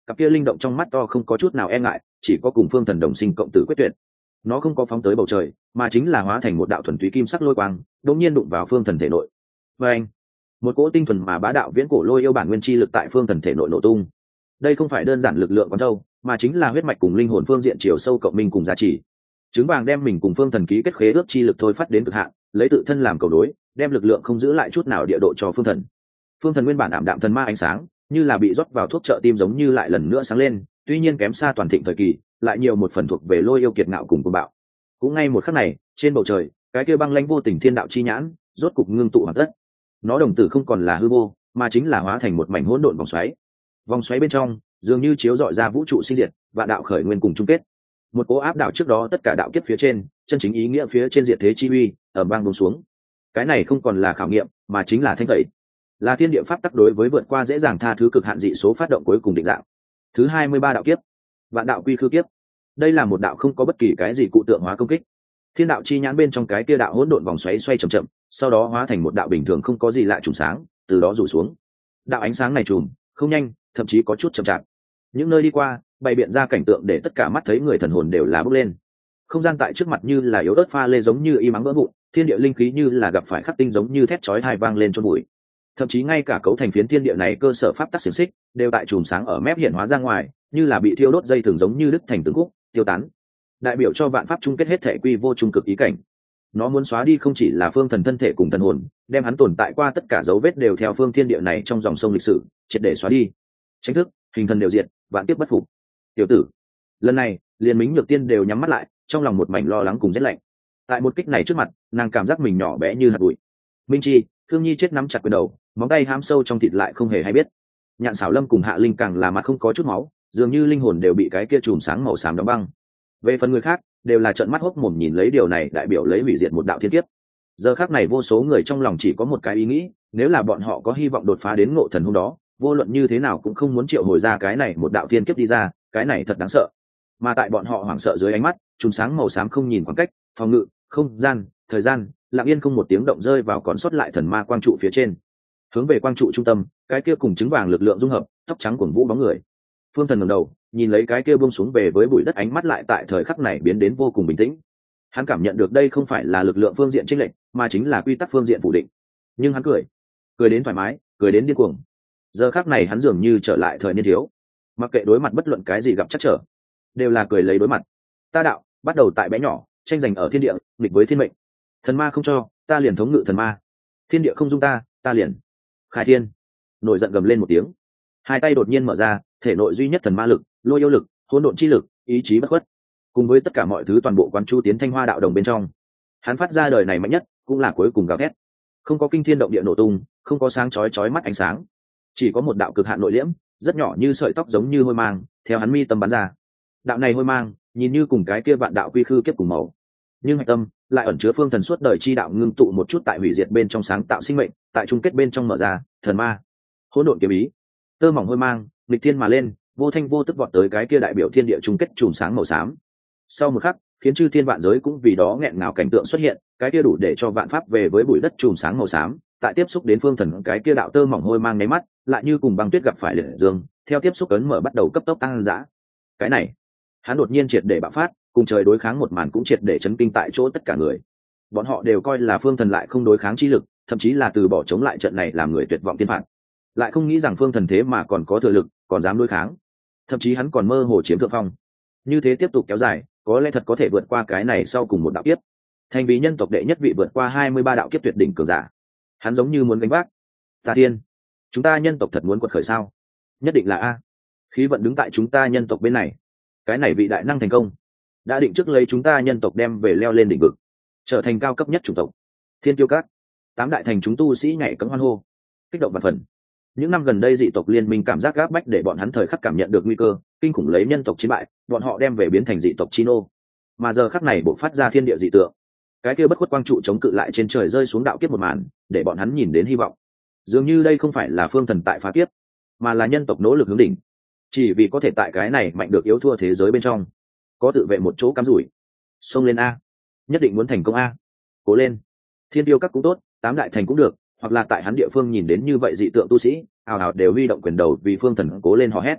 [SPEAKER 1] cặp kia linh động trong mắt to không có chút nào e ngại, chỉ có cùng phương thần đồng sinh cộng tử quyết tuyệt. Nó không có phóng tới bầu trời, mà chính là hóa thành một đạo thuần túy kim sắc lôi quang, đột nhiên đụng vào phương thần thể nội. Và anh, một cỗ tinh thuần mà bá đạo viễn cổ lôi yêu bản nguyên chi lực tại phương thần thể nội nổ tung. Đây không phải đơn giản lực lượng quán thâu, mà chính là huyết mạch cùng linh hồn phương diện chiều sâu cộng minh cùng giá trị. Trứng vàng đem mình cùng phương thần ký kết khế ước chi lực thôi phát đến cực hạn, lấy tự thân làm cầu đối, đem lực lượng không giữ lại chút nào địa độ cho phương thần. Phương thần nguyên bản ảm đạm thần ma ánh sáng, như là bị rót vào thuốc trợ tim giống như lại lần nữa sáng lên, tuy nhiên kém xa toàn thịnh thời kỳ, lại nhiều một phần thuộc về lôi yêu kiệt ngạo cùng cuồng bạo. Cũng ngay một khắc này, trên bầu trời, cái kia băng lãnh vô tình thiên đạo chi nhãn, rốt cục ngưng tụ hoàn tất. Nó đồng tử không còn là hư vô, mà chính là hóa thành một mảnh hỗn độn vòng xoáy. Vòng xoáy bên trong, dường như chiếu rọi ra vũ trụ sinh diệt, và đạo khởi nguyên cùng chung kết. Một cỗ áp đảo trước đó tất cả đạo kiếp phía trên, chân chính ý nghĩa phía trên diệt thế chi uy, ở bang buông xuống. Cái này không còn là khảo nghiệm, mà chính là thanh tẩy, là thiên địa pháp tắc đối với vượt qua dễ dàng tha thứ cực hạn dị số phát động cuối cùng định dạng. Thứ hai mươi ba đạo kiếp, vạn đạo quy khư kiếp. Đây là một đạo không có bất kỳ cái gì cụ tượng hóa công kích. Thiên đạo chi nhãn bên trong cái kia đạo hỗn độn vòng xoáy xoay chậm chậm, sau đó hóa thành một đạo bình thường không có gì lạ trùng sáng, từ đó rủ xuống. Đạo ánh sáng này trùm, không nhanh, thậm chí có chút chậm chạp. Những nơi đi qua, bày biện ra cảnh tượng để tất cả mắt thấy người thần hồn đều là bốc lên. Không gian tại trước mặt như là yếu ớt pha lê giống như y mắng vỡ vụn, thiên địa linh khí như là gặp phải khắc tinh giống như thét chói tai vang lên chôn bụi. Thậm chí ngay cả cấu thành phiến thiên địa này cơ sở pháp tắc xiển xích đều tại chùm sáng ở mép hiện hóa ra ngoài, như là bị thiêu đốt dây thường giống như đứt thành từng khúc, tiêu tán. Đại biểu cho vạn pháp chung kết hết thể quy vô trung cực ý cảnh. Nó muốn xóa đi không chỉ là phương thần thân thể cùng thần hồn, đem hắn tồn tại qua tất cả dấu vết đều theo phương thiên địa này trong dòng sông lịch sử, triệt để xóa đi. Tranh thức, hình thần đều diệt, vạn tiếp bất phục. Tiểu tử, lần này, liền Mính Nhược Tiên đều nhắm mắt lại, trong lòng một mảnh lo lắng cùng rét lạnh. Tại một kích này trước mặt, nàng cảm giác mình nhỏ bé như hạt bụi. Minh Chi, Thương Nhi chết nắm chặt quyền đầu, móng tay hám sâu trong thịt lại không hề hay biết. Nhạn Sảo Lâm cùng Hạ Linh càng là mặt không có chút máu, dường như linh hồn đều bị cái kia chùm sáng màu xám đóng băng. Về phần người khác, đều là trợn mắt hốc mồm nhìn lấy điều này đại biểu lấy hủy diệt một đạo thiên kiếp. Giờ khắc này vô số người trong lòng chỉ có một cái ý nghĩ, nếu là bọn họ có hy vọng đột phá đến ngộ thần hôm đó, vô luận như thế nào cũng không muốn triệu hồi ra cái này một đạo thiên kiếp đi ra, cái này thật đáng sợ. Mà tại bọn họ hoảng sợ dưới ánh mắt, chùm sáng màu xám không nhìn khoảng cách, phòng ngự, không gian, thời gian, lặng yên không một tiếng động rơi vào còn sót lại thần ma quang trụ phía trên. Hướng về quang trụ trung tâm, cái kia cùng trứng vàng lực lượng dung hợp, tóc trắng cuồng vũ bóng người. Phương Thần ngẩng đầu, nhìn lấy cái kia buông xuống về với bụi đất, ánh mắt lại tại thời khắc này biến đến vô cùng bình tĩnh. Hắn cảm nhận được đây không phải là lực lượng phương diện chênh lệch, mà chính là quy tắc phương diện phủ định. Nhưng hắn cười, cười đến thoải mái, cười đến điên cuồng. Giờ khắc này hắn dường như trở lại thời niên thiếu, mặc kệ đối mặt bất luận cái gì gặp chắc trở, đều là cười lấy đối mặt. Ta đạo bắt đầu tại bé nhỏ, tranh giành ở thiên địa, nghịch với thiên mệnh. Thần ma không cho, ta liền thống ngự thần ma. Thiên địa không dung ta, ta liền khai thiên. Nổi giận gầm lên một tiếng, hai tay đột nhiên mở ra, thể nội duy nhất thần ma lực, lôi yêu lực, hỗn độn chi lực, ý chí bất khuất, cùng với tất cả mọi thứ toàn bộ quán chu tiến thanh hoa đạo đồng bên trong. Hắn phát ra đời này mạnh nhất, cũng là cuối cùng gào thét. Không có kinh thiên động địa nổ tung, không có sáng chói chói mắt ánh sáng, chỉ có một đạo cực hạn nội liễm, rất nhỏ như sợi tóc giống như hôi mang, theo hắn mi tâm bắn ra. Đạo này hôi mang, nhìn như cùng cái kia vạn đạo quy khư kiếp cùng màu, nhưng hạch tâm lại ẩn chứa phương thần suốt đời chi đạo ngưng tụ một chút tại hủy diệt bên trong sáng tạo sinh mệnh, tại chung kết bên trong mở ra thần ma, hỗn độn kiếm ý. Tơ mỏng hôi mang, nghịch thiên mà lên, vô thanh vô tức vọt tới cái kia đại biểu thiên địa chung kết chùm sáng màu xám. Sau một khắc, khiến chư thiên vạn giới cũng vì đó nghẹn ngào cảnh tượng xuất hiện, cái kia đủ để cho vạn pháp về với bụi đất chùm sáng màu xám, tại tiếp xúc đến phương thần cái kia đạo tơ mỏng hôi mang nháy mắt, lại như cùng băng tuyết gặp phải liệt dương, theo tiếp xúc ấn mở bắt đầu cấp tốc tăng dã. Cái này, hắn đột nhiên triệt để bạo phát, cùng trời đối kháng một màn cũng triệt để chấn kinh tại chỗ tất cả người. Bọn họ đều coi là phương thần lại không đối kháng chi lực, thậm chí là từ bỏ chống lại trận này làm người tuyệt vọng tiên phạt. Lại không nghĩ rằng phương thần thế mà còn có thừa lực, còn dám đối kháng, thậm chí hắn còn mơ hồ chiếm thượng phong. Như thế tiếp tục kéo dài, có lẽ thật có thể vượt qua cái này sau cùng một đạo kiếp, thành vì nhân tộc đệ nhất vị vượt qua hai mươi ba đạo kiếp tuyệt đỉnh cường giả. Hắn giống như muốn gánh vác. Ta tiên, chúng ta nhân tộc thật muốn quật khởi sao? Nhất định là a. Khí vận đứng tại chúng ta nhân tộc bên này. Cái này vị đại năng thành công, đã định trước lấy chúng ta nhân tộc đem về leo lên đỉnh vực, trở thành cao cấp nhất chủng tộc. Thiên Kiêu Các, tám đại thành chúng tu sĩ nhảy cẫng hoan hô, kích động và phần. Những năm gần đây dị tộc liên minh cảm giác gáp bách để bọn hắn thời khắc cảm nhận được nguy cơ kinh khủng lấy nhân tộc chiến bại, bọn họ đem về biến thành dị tộc Chino. Mà giờ khắc này bộc phát ra thiên địa dị tượng, cái kia bất khuất quang trụ chống cự lại trên trời rơi xuống đạo kiếp một màn, để bọn hắn nhìn đến hy vọng. Dường như đây không phải là phương thần tại phá kiếp, mà là nhân tộc nỗ lực hướng đỉnh, chỉ vì có thể tại cái này mạnh được yếu thua thế giới bên trong có tự vệ một chỗ cắm rủi. Xông lên a, nhất định muốn thành công a, cố lên. Thiên Tiêu Các cũng tốt, tám đại thành cũng được, hoặc là tại hắn địa phương nhìn đến như vậy dị tượng tu sĩ ào ào đều huy động quyền đầu vì phương thần cố lên hò hét.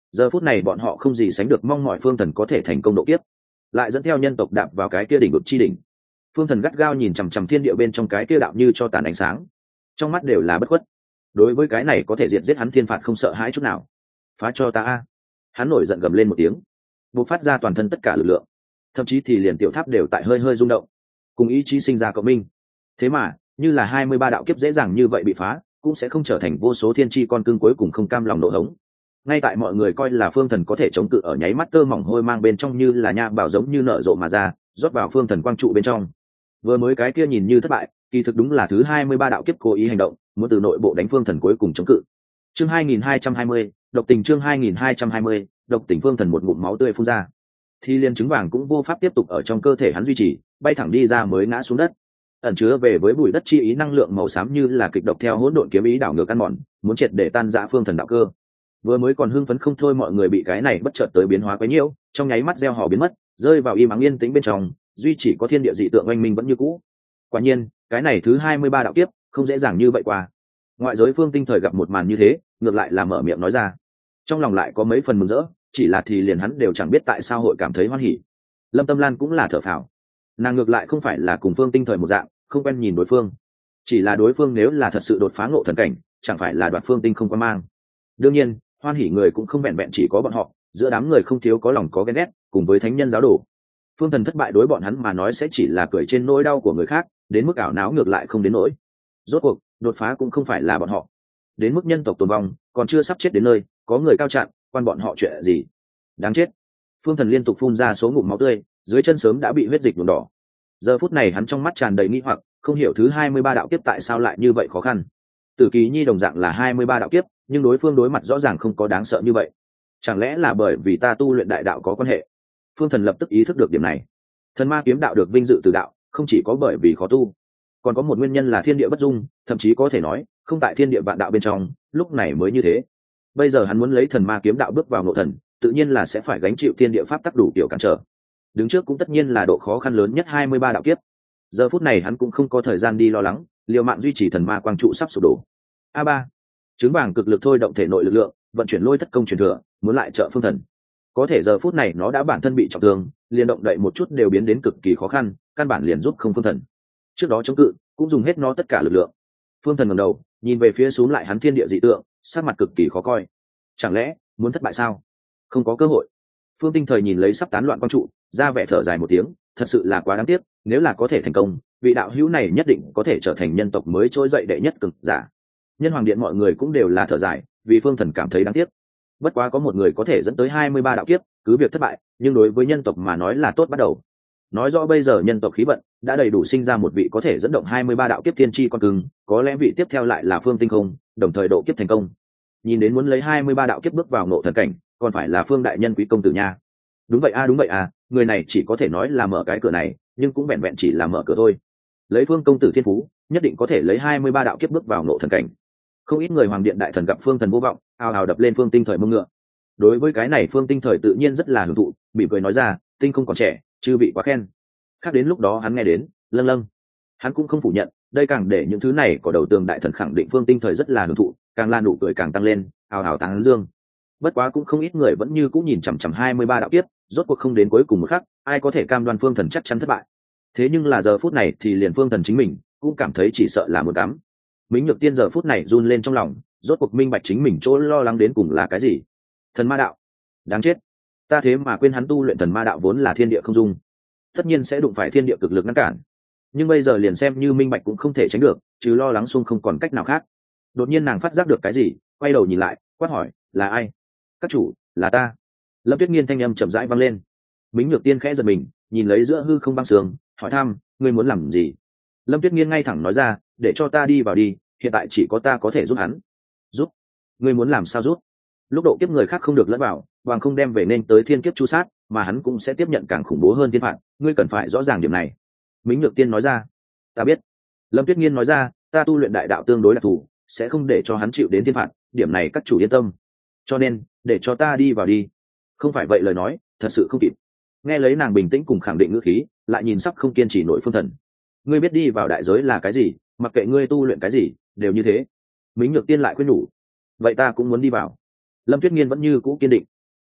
[SPEAKER 1] Giờ phút này bọn họ không gì sánh được mong mọi phương thần có thể thành công độ kiếp, lại dẫn theo nhân tộc đạp vào cái kia đỉnh vực chi đỉnh. Phương thần gắt gao nhìn chằm chằm thiên địa bên trong cái kia đạo như cho tàn ánh sáng, trong mắt đều là bất khuất. Đối với cái này có thể diệt giết hắn thiên phạt không sợ hãi chút nào. Phá cho ta a! Hắn nổi giận gầm lên một tiếng, bộc phát ra toàn thân tất cả lực lượng, thậm chí thì liền tiểu tháp đều tại hơi hơi rung động, cùng ý chí sinh ra cộng minh. Thế mà như là hai mươi ba đạo kiếp dễ dàng như vậy bị phá, cũng sẽ không trở thành vô số thiên chi con cưng cuối cùng không cam lòng nộ hống. Ngay tại mọi người coi là phương thần có thể chống cự ở nháy mắt, tơ mỏng hôi mang bên trong như là nha bảo giống như nở rộ mà ra, rót vào phương thần quang trụ bên trong. Vừa mới cái kia nhìn như thất bại, kỳ thực đúng là thứ hai mươi ba đạo kiếp cố ý hành động, muốn từ nội bộ đánh phương thần cuối cùng chống cự. Chương hai nghìn hai trăm hai mươi, độc tình chương hai nghìn hai trăm hai mươi, độc tình. Phương thần một ngụm máu tươi phun ra, thì liên trứng vàng cũng vô pháp tiếp tục ở trong cơ thể hắn duy trì, bay thẳng đi ra mới ngã xuống đất. Ẩn chứa về với bụi đất chi ý năng lượng màu xám như là kịch độc theo hỗn độn kiếm ý đảo ngược ăn mòn, muốn triệt để tan rã phương thần đạo cơ. Vừa mới còn hưng phấn không thôi mọi người bị cái này bất chợt tới biến hóa quấy nhiễu, trong nháy mắt gieo hò biến mất, rơi vào im ắng yên tĩnh bên trong, duy chỉ có thiên địa dị tượng oanh minh vẫn như cũ. Quả nhiên, cái này thứ hai mươi ba đạo kiếp, không dễ dàng như vậy qua. Ngoại giới Phương Tinh thời gặp một màn như thế, ngược lại là mở miệng nói ra, trong lòng lại có mấy phần mừng rỡ, chỉ là thì liền hắn đều chẳng biết tại sao hội cảm thấy hoan hỉ. Lâm Tâm Lan cũng là thở phào, nàng ngược lại không phải là cùng Phương Tinh thời một dạng, không quen nhìn đối phương, chỉ là đối phương nếu là thật sự đột phá ngộ thần cảnh, chẳng phải là đoạt Phương Tinh không quan mang. Đương nhiên, hoan hỉ người cũng không vẹn vẹn chỉ có bọn họ, giữa đám người không thiếu có lòng có ghen ghét, cùng với thánh nhân giáo đồ. Phương thần thất bại đối bọn hắn mà nói sẽ chỉ là cười trên nỗi đau của người khác, đến mức ảo não ngược lại không đến nỗi. Rốt cuộc đột phá cũng không phải là bọn họ, đến mức nhân tộc tồn vong còn chưa sắp chết đến nơi, có người cao chặn, quan bọn họ chuyện gì? Đáng chết! Phương thần liên tục phun ra số ngụm máu tươi, dưới chân sớm đã bị huyết dịch nhuộm đỏ. Giờ phút này hắn trong mắt tràn đầy nghi hoặc, không hiểu thứ hai mươi ba đạo kiếp tại sao lại như vậy khó khăn. Tử Kỳ Nhi đồng dạng là hai mươi ba đạo kiếp, nhưng đối phương đối mặt rõ ràng không có đáng sợ như vậy. Chẳng lẽ là bởi vì ta tu luyện đại đạo có quan hệ? Phương thần lập tức ý thức được điểm này. Thần ma kiếm đạo được vinh dự từ đạo, không chỉ có bởi vì khó tu, còn có một nguyên nhân là thiên địa bất dung, thậm chí có thể nói không tại thiên địa vạn đạo bên trong, lúc này mới như thế. Bây giờ hắn muốn lấy thần ma kiếm đạo bước vào nội thần, tự nhiên là sẽ phải gánh chịu thiên địa pháp tắc đủ kiểu cản trở. Đứng trước cũng tất nhiên là độ khó khăn lớn nhất hai mươi ba đạo kiếp. Giờ phút này hắn cũng không có thời gian đi lo lắng, liều mạng duy trì thần ma quang trụ sắp sụp đổ. A ba, trứng vàng cực lực thôi động thể nội lực lượng, vận chuyển lôi thất công truyền thừa, muốn lại trợ phương thần. Có thể giờ phút này nó đã bản thân bị trọng thương, liền động đậy một chút đều biến đến cực kỳ khó khăn, căn bản liền giúp không phương thần. Trước đó chống cự cũng dùng hết nó tất cả lực lượng. Phương thần ngẩng đầu nhìn về phía xuống lại hắn thiên địa dị tượng, sắc mặt cực kỳ khó coi. Chẳng lẽ muốn thất bại sao? Không có cơ hội. Phương Tinh thời nhìn lấy sắp tán loạn quang trụ, ra vẻ thở dài một tiếng, thật sự là quá đáng tiếc, nếu là có thể thành công, vị đạo hữu này nhất định có thể trở thành nhân tộc mới trỗi dậy đệ nhất cường giả. Nhân hoàng điện mọi người cũng đều là thở dài, vì phương thần cảm thấy đáng tiếc. Bất quá có một người có thể dẫn tới hai mươi ba đạo kiếp, cứ việc thất bại, nhưng đối với nhân tộc mà nói là tốt bắt đầu. Nói rõ bây giờ nhân tộc khí vận đã đầy đủ sinh ra một vị có thể dẫn động hai mươi ba đạo kiếp thiên chi con cưng, có lẽ vị tiếp theo lại là Phương Tinh không, đồng thời độ kiếp thành công. Nhìn đến muốn lấy hai mươi ba đạo kiếp bước vào ngộ thần cảnh, còn phải là Phương đại nhân quý công tử nha. Đúng vậy a đúng vậy à, người này chỉ có thể nói là mở cái cửa này, nhưng cũng vẹn vẹn chỉ là mở cửa thôi. Lấy Phương công tử thiên phú, nhất định có thể lấy hai mươi ba đạo kiếp bước vào ngộ thần cảnh. Không ít người hoàng điện đại thần gặp Phương thần vô vọng, ào ào đập lên Phương Tinh thời mông ngựa. Đối với cái này Phương Tinh thời tự nhiên rất là hưởng thụ, mỉm cười nói ra, Tinh không còn trẻ, chư vị quá khen. Khác đến lúc đó hắn nghe đến, lâng lâng. Hắn cũng không phủ nhận, đây càng để những thứ này có đầu tường đại thần khẳng định Phương Tinh thời rất là hưởng thụ, càng lan nụ cười càng tăng lên, ào ào tán dương. Bất quá cũng không ít người vẫn như cũng nhìn chằm chằm hai mươi ba đạo kiếp, rốt cuộc không đến cuối cùng một khắc, ai có thể cam đoan Phương thần chắc chắn thất bại. Thế nhưng là giờ phút này thì liền Phương thần chính mình cũng cảm thấy chỉ sợ là một đám. Mính Nhược Tiên giờ phút này run lên trong lòng, rốt cuộc minh bạch chính mình chỗ lo lắng đến cùng là cái gì. Thần ma đạo, đáng chết, ta thế mà quên hắn tu luyện thần ma đạo vốn là thiên địa không dung, tất nhiên sẽ đụng phải thiên địa cực lực ngăn cản. Nhưng bây giờ liền xem như minh bạch cũng không thể tránh được, trừ lo lắng xung không còn cách nào khác. Đột nhiên nàng phát giác được cái gì, quay đầu nhìn lại, quát hỏi, là ai? Các chủ, là ta. Lâm Tuyết Nghiên thanh âm chậm rãi vang lên. Mính Nhược Tiên khẽ giật mình, nhìn lấy giữa hư không băng sương, hỏi thăm, ngươi muốn làm gì? Lâm Tuyết Nghiên ngay thẳng nói ra, để cho ta đi vào đi, hiện tại chỉ có ta có thể giúp hắn. Giúp? Ngươi muốn làm sao giúp? Lúc độ kiếp người khác không được lẫn vào, bằng không đem về nên tới thiên kiếp chu sát, mà hắn cũng sẽ tiếp nhận càng khủng bố hơn thiên phạt, ngươi cần phải rõ ràng điểm này. Mính Nhược Tiên nói ra. Ta biết. Lâm Tuyết Nghiên nói ra, ta tu luyện đại đạo tương đối đặc thù, sẽ không để cho hắn chịu đến thiên phạt, điểm này các chủ yên tâm. Cho nên, để cho ta đi vào đi. Không phải vậy lời nói, thật sự không kịp. Nghe lấy nàng bình tĩnh cùng khẳng định ngữ khí, lại nhìn sắp không kiên trì nổi Phương thần. Ngươi biết đi vào đại giới là cái gì, mặc kệ ngươi tu luyện cái gì, đều như thế. Mính Nhược Tiên lại khuyên nhủ. Vậy ta cũng muốn đi vào. Lâm Tuyết Nghiên vẫn như cũ kiên định.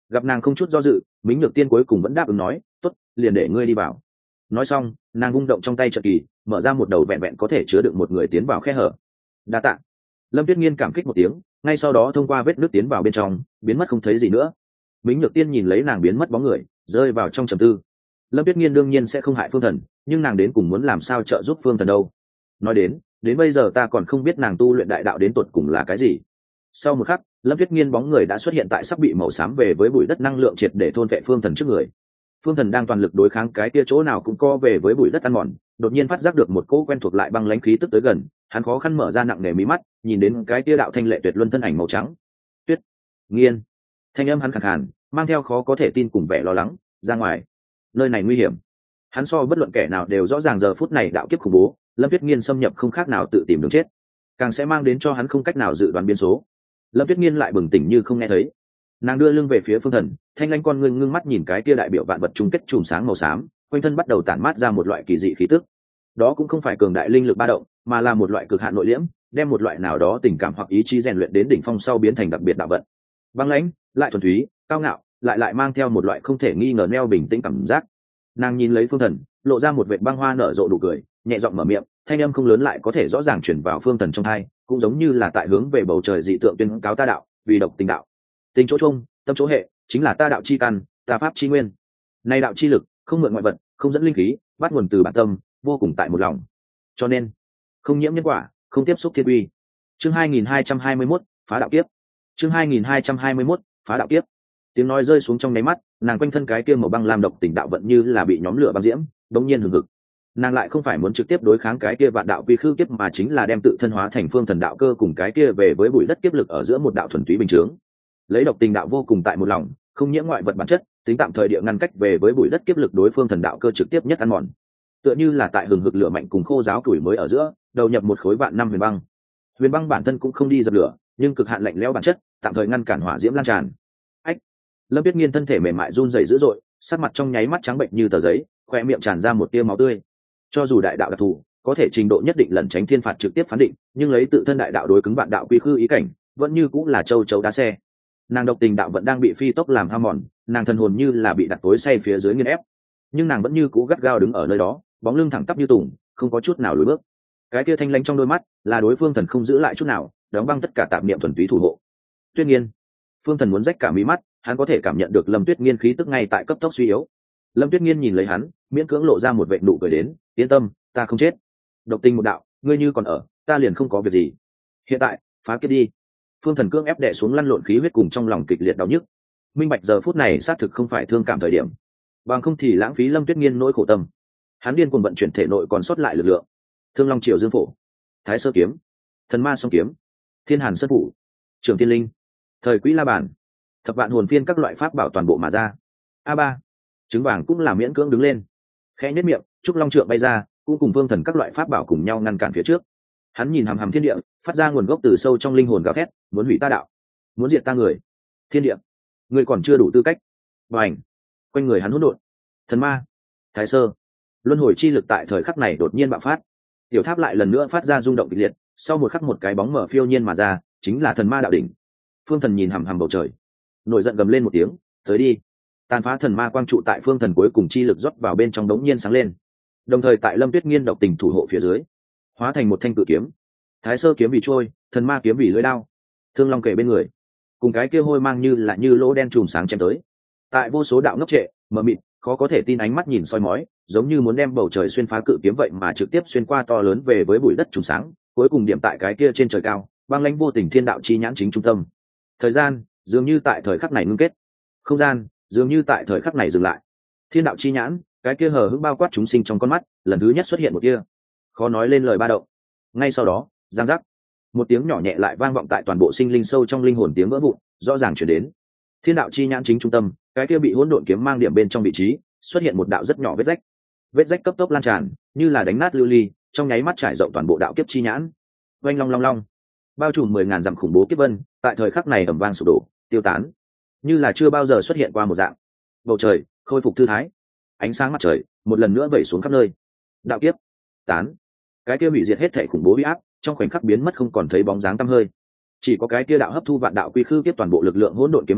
[SPEAKER 1] Gặp nàng không chút do dự, Mính Nhược Tiên cuối cùng vẫn đáp ứng nói, tốt, liền để ngươi đi vào. Nói xong, nàng vung động trong tay trận kỳ, mở ra một đầu vẹn vẹn có thể chứa được một người tiến vào khe hở. Đa tạ. Lâm Tuyết Nghiên cảm kích một tiếng, ngay sau đó thông qua vết nước tiến vào bên trong, biến mất không thấy gì nữa. Mính Nhược Tiên nhìn lấy nàng biến mất bóng người, rơi vào trong trầm tư. Lâm Tuyết Nghiên đương nhiên sẽ không hại Phương Thần, nhưng nàng đến cùng muốn làm sao trợ giúp Phương Thần đâu? Nói đến, đến bây giờ ta còn không biết nàng tu luyện đại đạo đến tột cùng là cái gì. Sau một khắc, Lâm Tuyết Nghiên bóng người đã xuất hiện tại sắp bị màu xám về với bụi đất năng lượng triệt để thôn vệ Phương Thần trước người. Phương Thần đang toàn lực đối kháng cái kia chỗ nào cũng co về với bụi đất ăn mòn, đột nhiên phát giác được một cỗ quen thuộc lại băng lãnh khí tức tới gần, hắn khó khăn mở ra nặng nề mí mắt, nhìn đến cái kia đạo thanh lệ tuyệt luân thân ảnh màu trắng. Tuyết Nghiên. Thanh âm hắn khàn khàn, mang theo khó có thể tin cùng vẻ lo lắng, ra ngoài. Nơi này nguy hiểm. Hắn so bất luận kẻ nào đều rõ ràng giờ phút này đạo kiếp khủng bố, Lâm Tuyết Nghiên xâm nhập không khác nào tự tìm đường chết, càng sẽ mang đến cho hắn không cách nào dự đoán biến số. Lâm Tuyết Nghiên lại bừng tỉnh như không nghe thấy, nàng đưa lưng về phía Phương Thần, thanh lãnh con ngươi ngưng mắt nhìn cái kia đại biểu vạn vật chung kết chùm sáng màu xám, quanh thân bắt đầu tản mát ra một loại kỳ dị khí tức. Đó cũng không phải cường đại linh lực ba động, mà là một loại cực hạn nội liễm, đem một loại nào đó tình cảm hoặc ý chí rèn luyện đến đỉnh phong sau biến thành đặc biệt đạo vận. Băng lãnh, lại thuần túy, cao ngạo, lại lại mang theo một loại không thể nghi ngờ neo bình tĩnh cảm giác. Nàng nhìn lấy Phương Thần, lộ ra một vệt băng hoa nở rộ nụ cười, nhẹ giọng mở miệng, thanh âm không lớn lại có thể rõ ràng truyền vào Phương Thần trong tai, cũng giống như là tại hướng về bầu trời dị tượng tuyên cáo ta đạo, vì độc tình đạo. Tình chỗ chung, tâm chỗ hệ, chính là ta đạo chi căn, ta pháp chi nguyên. Nay đạo chi lực, không mượn ngoại vật, không dẫn linh khí, bắt nguồn từ bản tâm, vô cùng tại một lòng. Cho nên, không nhiễm nhân quả, không tiếp xúc thiên uy. Chương hai nghìn hai trăm hai mươi mốt, phá đạo kiếp. Chương hai nghìn hai trăm hai mươi mốt, phá đạo kiếp. Tiếng nói rơi xuống trong nháy mắt, nàng quanh thân cái kia màu băng lam độc tình đạo vận như là bị nhóm lửa băng diễm, đống nhiên hừng hực. Nàng lại không phải muốn trực tiếp đối kháng cái kia vạn đạo quy khư kiếp, mà chính là đem tự thân hóa thành phương thần đạo cơ cùng cái kia về với bụi đất kiếp lực ở giữa một đạo thuần túy bình chướng. Lấy độc tình đạo vô cùng tại một lòng, không nhiễm ngoại vật bản chất, tính tạm thời địa ngăn cách về với bụi đất kiếp lực đối phương thần đạo cơ trực tiếp nhất ăn mòn. Tựa như là tại hừng hực lửa mạnh cùng khô giáo củi mới ở giữa, đầu nhập một khối vạn năm huyền băng. Huyền băng bản thân cũng không đi dập lửa, nhưng cực hạn lạnh lẽo bản chất, tạm thời ngăn cản hỏa diễm lan tràn. Ách! Lâm Tuyết Nghiên thân thể mềm mại run rẩy dữ dội, sắc mặt trong nháy mắt trắng bệnh như tờ giấy, khoe miệng tràn ra một tia máu tươi. Cho dù đại đạo đặc thù, có thể trình độ nhất định lẩn tránh thiên phạt trực tiếp phán định, nhưng lấy tự thân đại đạo đối cứng vạn đạo quy khư ý cảnh, vẫn như cũng là châu chấu đá xe. Nàng độc tình đạo vẫn đang bị phi tốc làm hao mòn, nàng thần hồn như là bị đặt tối say phía dưới nghiền ép, nhưng nàng vẫn như cũ gắt gao đứng ở nơi đó, bóng lưng thẳng tắp như tùng, không có chút nào lùi bước. Cái kia thanh lãnh trong đôi mắt là đối phương thần không giữ lại chút nào, đóng băng tất cả tạp niệm thuần túy thủ hộ. Tuyết Nghiên. Phương Thần muốn rách cả mí mắt, hắn có thể cảm nhận được Lâm Tuyết Nghiên khí tức ngay tại cấp tốc suy yếu. Lâm Tuyết Nghiên nhìn lấy hắn, miễn cưỡng lộ ra một vệt nụ cười đến, yên tâm, ta không chết. Độc tình một đạo, ngươi như còn ở, ta liền không có việc gì. Hiện tại, phá kiếp đi. Phương Thần cưỡng ép đè xuống lăn lộn khí huyết cùng trong lòng kịch liệt đau nhức. Minh bạch giờ phút này xác thực không phải thương cảm thời điểm, bằng không thì lãng phí Lâm Tuyết Nghiên nỗi khổ tâm. Hắn điên cuồng vận chuyển thể nội còn sót lại lực lượng. Thương Long Triều Dương Phổ, Thái Sơ kiếm, Thần Ma Song kiếm, Thiên Hàn Sơn phủ, Trường Thiên Linh, Thời Quỹ La Bàn, thập vạn hồn phiên các loại pháp bảo toàn bộ mà ra. A ba, trứng vàng cũng là miễn cưỡng đứng lên, khẽ nhếch miệng, trúc long trượng bay ra, cũng cùng Vương Thần các loại pháp bảo cùng nhau ngăn cản phía trước. Hắn nhìn hằm hằm thiên địa, phát ra nguồn gốc từ sâu trong linh hồn gào thét, muốn hủy ta đạo, muốn diệt ta người. Thiên địa, ngươi còn chưa đủ tư cách. Bành! Quanh người hắn hỗn độn, thần ma, thái sơ, luân hồi chi lực tại thời khắc này đột nhiên bạo phát. Tiểu tháp lại lần nữa phát ra rung động kịch liệt, sau một khắc một cái bóng mở phiêu nhiên mà ra, chính là thần ma đạo đỉnh. Phương Thần nhìn hằm hằm bầu trời, nổi giận gầm lên một tiếng, tới đi. Tàn phá thần ma quang trụ tại Phương Thần cuối cùng chi lực rót vào bên trong đống nhiên sáng lên, đồng thời tại Lâm Tuyết Nghiên độc tình thủ hộ phía dưới, hóa thành một thanh cự kiếm. Thái sơ kiếm vì trôi, thần ma kiếm vì lưỡi đao, thương long kể bên người, cùng cái kia hôi mang như là như lỗ đen chùm sáng chém tới. Tại vô số đạo ngốc trệ, mờ mịt, khó có thể tin ánh mắt nhìn soi mói, giống như muốn đem bầu trời xuyên phá cự kiếm vậy mà trực tiếp xuyên qua to lớn về với bụi đất trùng sáng, cuối cùng điểm tại cái kia trên trời cao, băng lãnh vô tình thiên đạo chi nhãn chính trung tâm. Thời gian dường như tại thời khắc này ngưng kết, không gian dường như tại thời khắc này dừng lại. Thiên đạo chi nhãn, cái kia hờ hững bao quát chúng sinh trong con mắt, lần thứ nhất xuất hiện một kia, khó nói lên lời ba động. Ngay sau đó, giang giác, một tiếng nhỏ nhẹ lại vang vọng tại toàn bộ sinh linh sâu trong linh hồn, tiếng vỡ vụn rõ ràng chuyển đến. Thiên đạo chi nhãn chính trung tâm, cái kia bị hỗn độn kiếm mang điểm bên trong vị trí, xuất hiện một đạo rất nhỏ vết rách. Vết rách cấp tốc lan tràn, như là đánh nát lưu ly, trong nháy mắt trải rộng toàn bộ đạo kiếp chi nhãn. Oanh long long long, bao trùm mười ngàn dặm khủng bố kiếp vân, tại thời khắc này ầm vang sụp đổ, tiêu tán, như là chưa bao giờ xuất hiện qua một dạng. Bầu trời khôi phục thư thái, ánh sáng mặt trời một lần nữa vẩy xuống khắp nơi. Đạo kiếp tán, cái kia hủy diệt hết thể khủng bố uy áp, trong khoảnh khắc biến mất không còn thấy bóng dáng tăm hơi. Chỉ có cái kia đạo hấp thu vạn đạo quy khư kiếp toàn bộ lực lượng hỗn độn kiếm mang,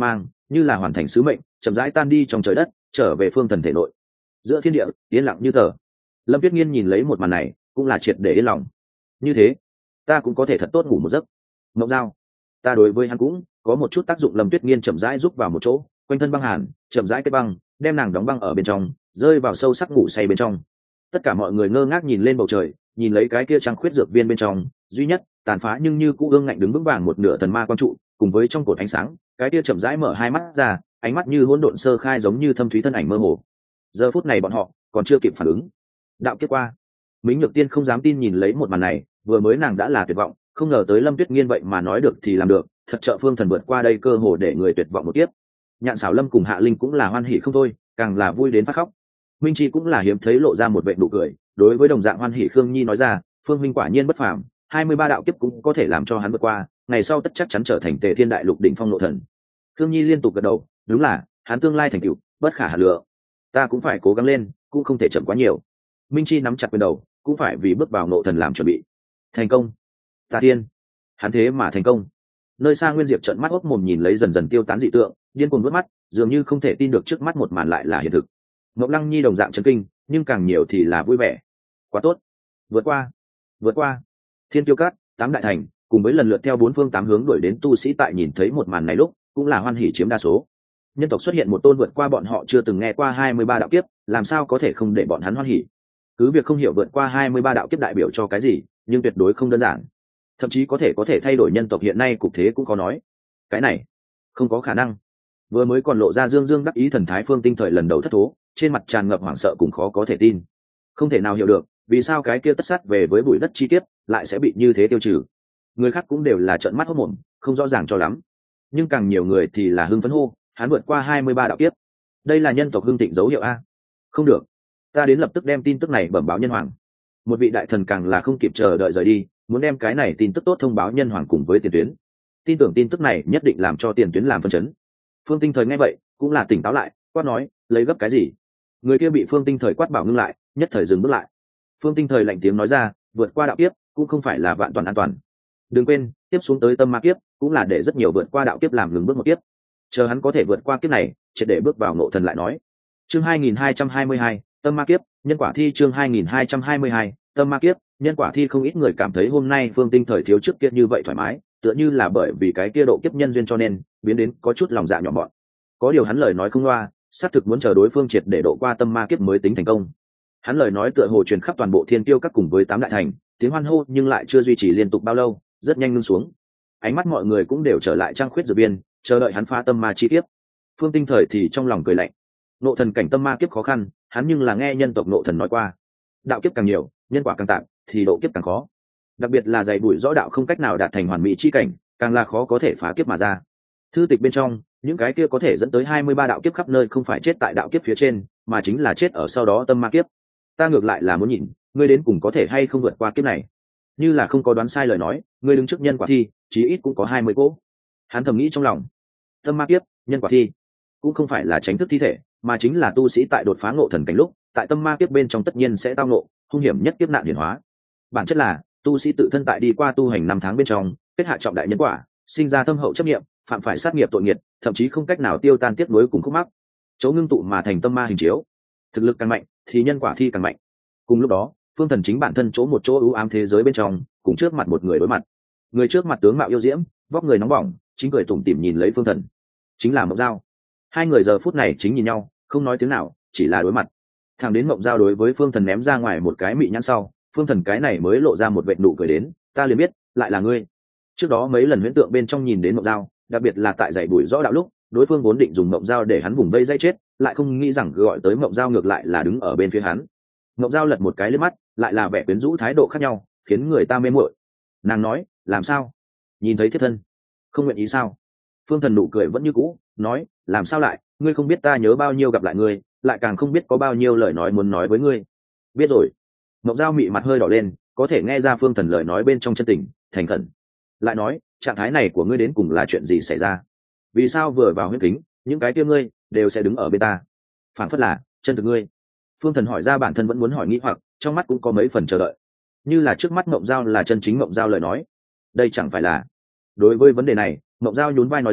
[SPEAKER 1] như là hoàn thành sứ mệnh, chậm rãi tan đi trong trời đất, trở về phương thần thể nội. Giữa thiên địa yên lặng như tờ. Lâm Tuyết Nghiên nhìn lấy một màn này cũng là triệt để yên lòng. Như thế ta cũng có thể thật tốt ngủ một giấc. Mộng Giao, ta đối với hắn cũng có một chút tác dụng. Lâm Tuyết Nghiên chậm rãi rúc vào một chỗ, quanh thân băng hàn chậm rãi kết băng, đem nàng đóng băng ở bên trong, rơi vào sâu sắc ngủ say bên trong. Tất cả mọi người ngơ ngác nhìn lên bầu trời, nhìn lấy cái kia trăng khuyết dược viên bên trong duy nhất tàn phá nhưng như cũ ương ngạnh đứng vững vàng một nửa thần ma quang trụ, cùng với trong cột ánh sáng cái kia chậm rãi mở hai mắt ra, ánh mắt như hỗn độn sơ khai, giống như thâm thúy thân ảnh mơ hồ. Giờ phút này bọn họ còn chưa kịp phản ứng. Đạo kiếp qua. Mính Nhược Tiên không dám tin nhìn lấy một màn này, vừa mới nàng đã là tuyệt vọng, không ngờ tới Lâm Tuyết Nghiên vậy mà nói được thì làm được, thật trợ phương thần vượt qua đây cơ hồ để người tuyệt vọng một kiếp. Nhạn Sảo Lâm cùng Hạ Linh cũng là hoan hỉ không thôi, càng là vui đến phát khóc. Minh Chi cũng là hiếm thấy lộ ra một vệt nụ cười, đối với đồng dạng hoan hỉ Khương Nhi nói ra, Phương minh quả nhiên bất phàm, hai mươi ba đạo kiếp cũng có thể làm cho hắn vượt qua, ngày sau tất chắc chắn trở thành Tề Thiên Đại Lục đỉnh phong nội thần. Khương Nhi liên tục gật đầu, đúng là, hắn tương lai thành tựu bất khả hà lượng. Ta cũng phải cố gắng lên, cũng không thể chậm quá nhiều. Minh Chi nắm chặt quyền đầu, cũng phải vì bước vào nội thần làm chuẩn bị. Thành công. Ta tiên. Hắn thế mà thành công. Nơi xa Nguyên Diệp trợn mắt ốc mồm nhìn lấy dần dần tiêu tán dị tượng, điên cuồng vớt mắt, dường như không thể tin được trước mắt một màn lại là hiện thực. Ngọc Lăng Nhi đồng dạng chấn kinh, nhưng càng nhiều thì là vui vẻ. Quá tốt. Vượt qua. Vượt qua. Thiên Tiêu Cát, tám đại thành, cùng với lần lượt theo bốn phương tám hướng đuổi đến tu sĩ tại nhìn thấy một màn này lúc, cũng là hoan hỉ chiếm đa số. Nhân tộc xuất hiện một tôn vượt qua bọn họ chưa từng nghe qua hai mươi ba đạo kiếp, làm sao có thể không để bọn hắn hoan hỉ. Cứ việc không hiểu vượt qua hai mươi ba đạo kiếp đại biểu cho cái gì, nhưng tuyệt đối không đơn giản. Thậm chí có thể có thể thay đổi nhân tộc hiện nay cục thế cũng có nói. Cái này không có khả năng. Vừa mới còn lộ ra dương dương đắc ý thần thái Phương Tinh Thời lần đầu thất thố, trên mặt tràn ngập hoảng sợ cùng khó có thể tin. Không thể nào hiểu được, vì sao cái kia tất sát về với bụi đất chi kiếp lại sẽ bị như thế tiêu trừ. Người khác cũng đều là trợn mắt hốt mồm, không rõ ràng cho lắm. Nhưng càng nhiều người thì là hưng phấn hô, hắn vượt qua hai mươi ba đạo kiếp. Đây là nhân tộc hưng thịnh dấu hiệu a. Không được, ta đến lập tức đem tin tức này bẩm báo nhân hoàng. Một vị đại thần càng là không kịp chờ đợi rời đi, muốn đem cái này tin tức tốt thông báo nhân hoàng cùng với tiền tuyến. Tin tưởng tin tức này nhất định làm cho tiền tuyến làm phân chấn. Phương Tinh Thời nghe vậy cũng là tỉnh táo lại, quát nói, lấy gấp cái gì? Người kia bị Phương Tinh Thời quát bảo ngưng lại, nhất thời dừng bước lại. Phương Tinh Thời lạnh tiếng nói ra, vượt qua đạo kiếp cũng không phải là vạn toàn an toàn. Đừng quên, tiếp xuống tới tâm ma kiếp cũng là để rất nhiều vượt qua đạo kiếp làm ngừng bước một kiếp. Chờ hắn có thể vượt qua kiếp này, triệt để bước vào ngộ thần lại nói. Chương hai nghìn hai trăm hai mươi hai, tâm ma kiếp, nhân quả thi. Chương hai nghìn hai trăm hai mươi hai, tâm ma kiếp, nhân quả thi. Không ít người cảm thấy hôm nay Phương Tinh Thời thiếu trước kia như vậy thoải mái, tựa như là bởi vì cái kia độ kiếp nhân duyên cho nên biến đến có chút lòng dạ nhỏ mọn. Có điều hắn lời nói không loa, xác thực muốn chờ đối phương triệt để độ qua tâm ma kiếp mới tính thành công. Hắn lời nói tựa hồ truyền khắp toàn bộ Thiên Tiêu Các cùng với tám đại thành, tiếng hoan hô nhưng lại chưa duy trì liên tục bao lâu, rất nhanh ngưng xuống. Ánh mắt mọi người cũng đều trở lại trang khuyết dược biên, chờ đợi hắn phá tâm ma chi kiếp. Phương Tinh Thời thì trong lòng cười lạnh. Nộ thần cảnh tâm ma kiếp khó khăn, hắn nhưng là nghe nhân tộc nộ thần nói qua, đạo kiếp càng nhiều, nhân quả càng tạm, thì độ kiếp càng khó. Đặc biệt là dày bụi rõ đạo không cách nào đạt thành hoàn mỹ chi cảnh, càng là khó có thể phá kiếp mà ra. Thư tịch bên trong, những cái kia có thể dẫn tới hai mươi ba đạo kiếp khắp nơi không phải chết tại đạo kiếp phía trên, mà chính là chết ở sau đó tâm ma kiếp. Ta ngược lại là muốn nhìn, ngươi đến cùng có thể hay không vượt qua kiếp này. Như là không có đoán sai lời nói, ngươi đứng trước nhân quả thi, chí ít cũng có hai mươi cỗ. Hắn thầm nghĩ trong lòng, tâm ma kiếp, nhân quả thi, cũng không phải là tránh thức thi thể, mà chính là tu sĩ tại đột phá ngộ thần cảnh lúc, tại tâm ma kiếp bên trong tất nhiên sẽ tao ngộ hung hiểm nhất kiếp nạn hiển hóa. Bản chất là tu sĩ tự thân tại đi qua tu hành năm tháng bên trong, kết hạ trọng đại nhân quả, sinh ra thâm hậu chấp niệm, phạm phải sát nghiệp tội nghiệt, thậm chí không cách nào tiêu tan tiếc nuối cùng khúc mắc, chỗ ngưng tụ mà thành tâm ma hình chiếu. Thực lực càng mạnh thì nhân quả thi càng mạnh. Cùng lúc đó, Phương Thần chính bản thân chỗ một chỗ ưu ám thế giới bên trong, cùng trước mặt một người đối mặt. Người trước mặt tướng mạo yêu diễm, vóc người nóng bỏng, chính cười tủm tỉm nhìn lấy Phương Thần, chính là Mộng Giao. Hai người giờ phút này chính nhìn nhau, không nói tiếng nào, chỉ là đối mặt. Thằng đến Mộng Giao đối với Phương Thần ném ra ngoài một cái mị nhãn sau, Phương Thần cái này mới lộ ra một vệt nụ cười đến, ta liền biết, lại là ngươi. Trước đó mấy lần huyễn tượng bên trong nhìn đến Mộng Giao, đặc biệt là tại dãy bụi rõ đạo lúc, đối phương vốn định dùng Mộng Giao để hắn vùng vây dây chết, lại không nghĩ rằng gọi tới Mộng Giao ngược lại là đứng ở bên phía hắn. Mộng Giao lật một cái lên mắt, lại là vẻ quyến rũ thái độ khác nhau, khiến người ta mê muội. Nàng nói, làm sao? Nhìn thấy thiết thân, không nguyện ý sao? Phương Thần nụ cười vẫn như cũ, nói, làm sao lại, ngươi không biết ta nhớ bao nhiêu gặp lại ngươi, lại càng không biết có bao nhiêu lời nói muốn nói với ngươi. Biết rồi. Mộng Giao mị mặt hơi đỏ lên, có thể nghe ra Phương Thần lời nói bên trong chân tình, thành khẩn. Lại nói, trạng thái này của ngươi đến cùng là chuyện gì xảy ra? Vì sao vừa vào huyết kính, những cái kia ngươi đều sẽ đứng ở bên ta? Phản phất là chân thực ngươi. Phương Thần hỏi ra bản thân vẫn muốn hỏi nghĩ hoặc, trong mắt cũng có mấy phần chờ đợi. Như là trước mắt Mộng Giao là chân chính Mộng Giao lời nói, đây chẳng phải là. Đối với vấn đề này, Mộng Giao nhún vai nói ra,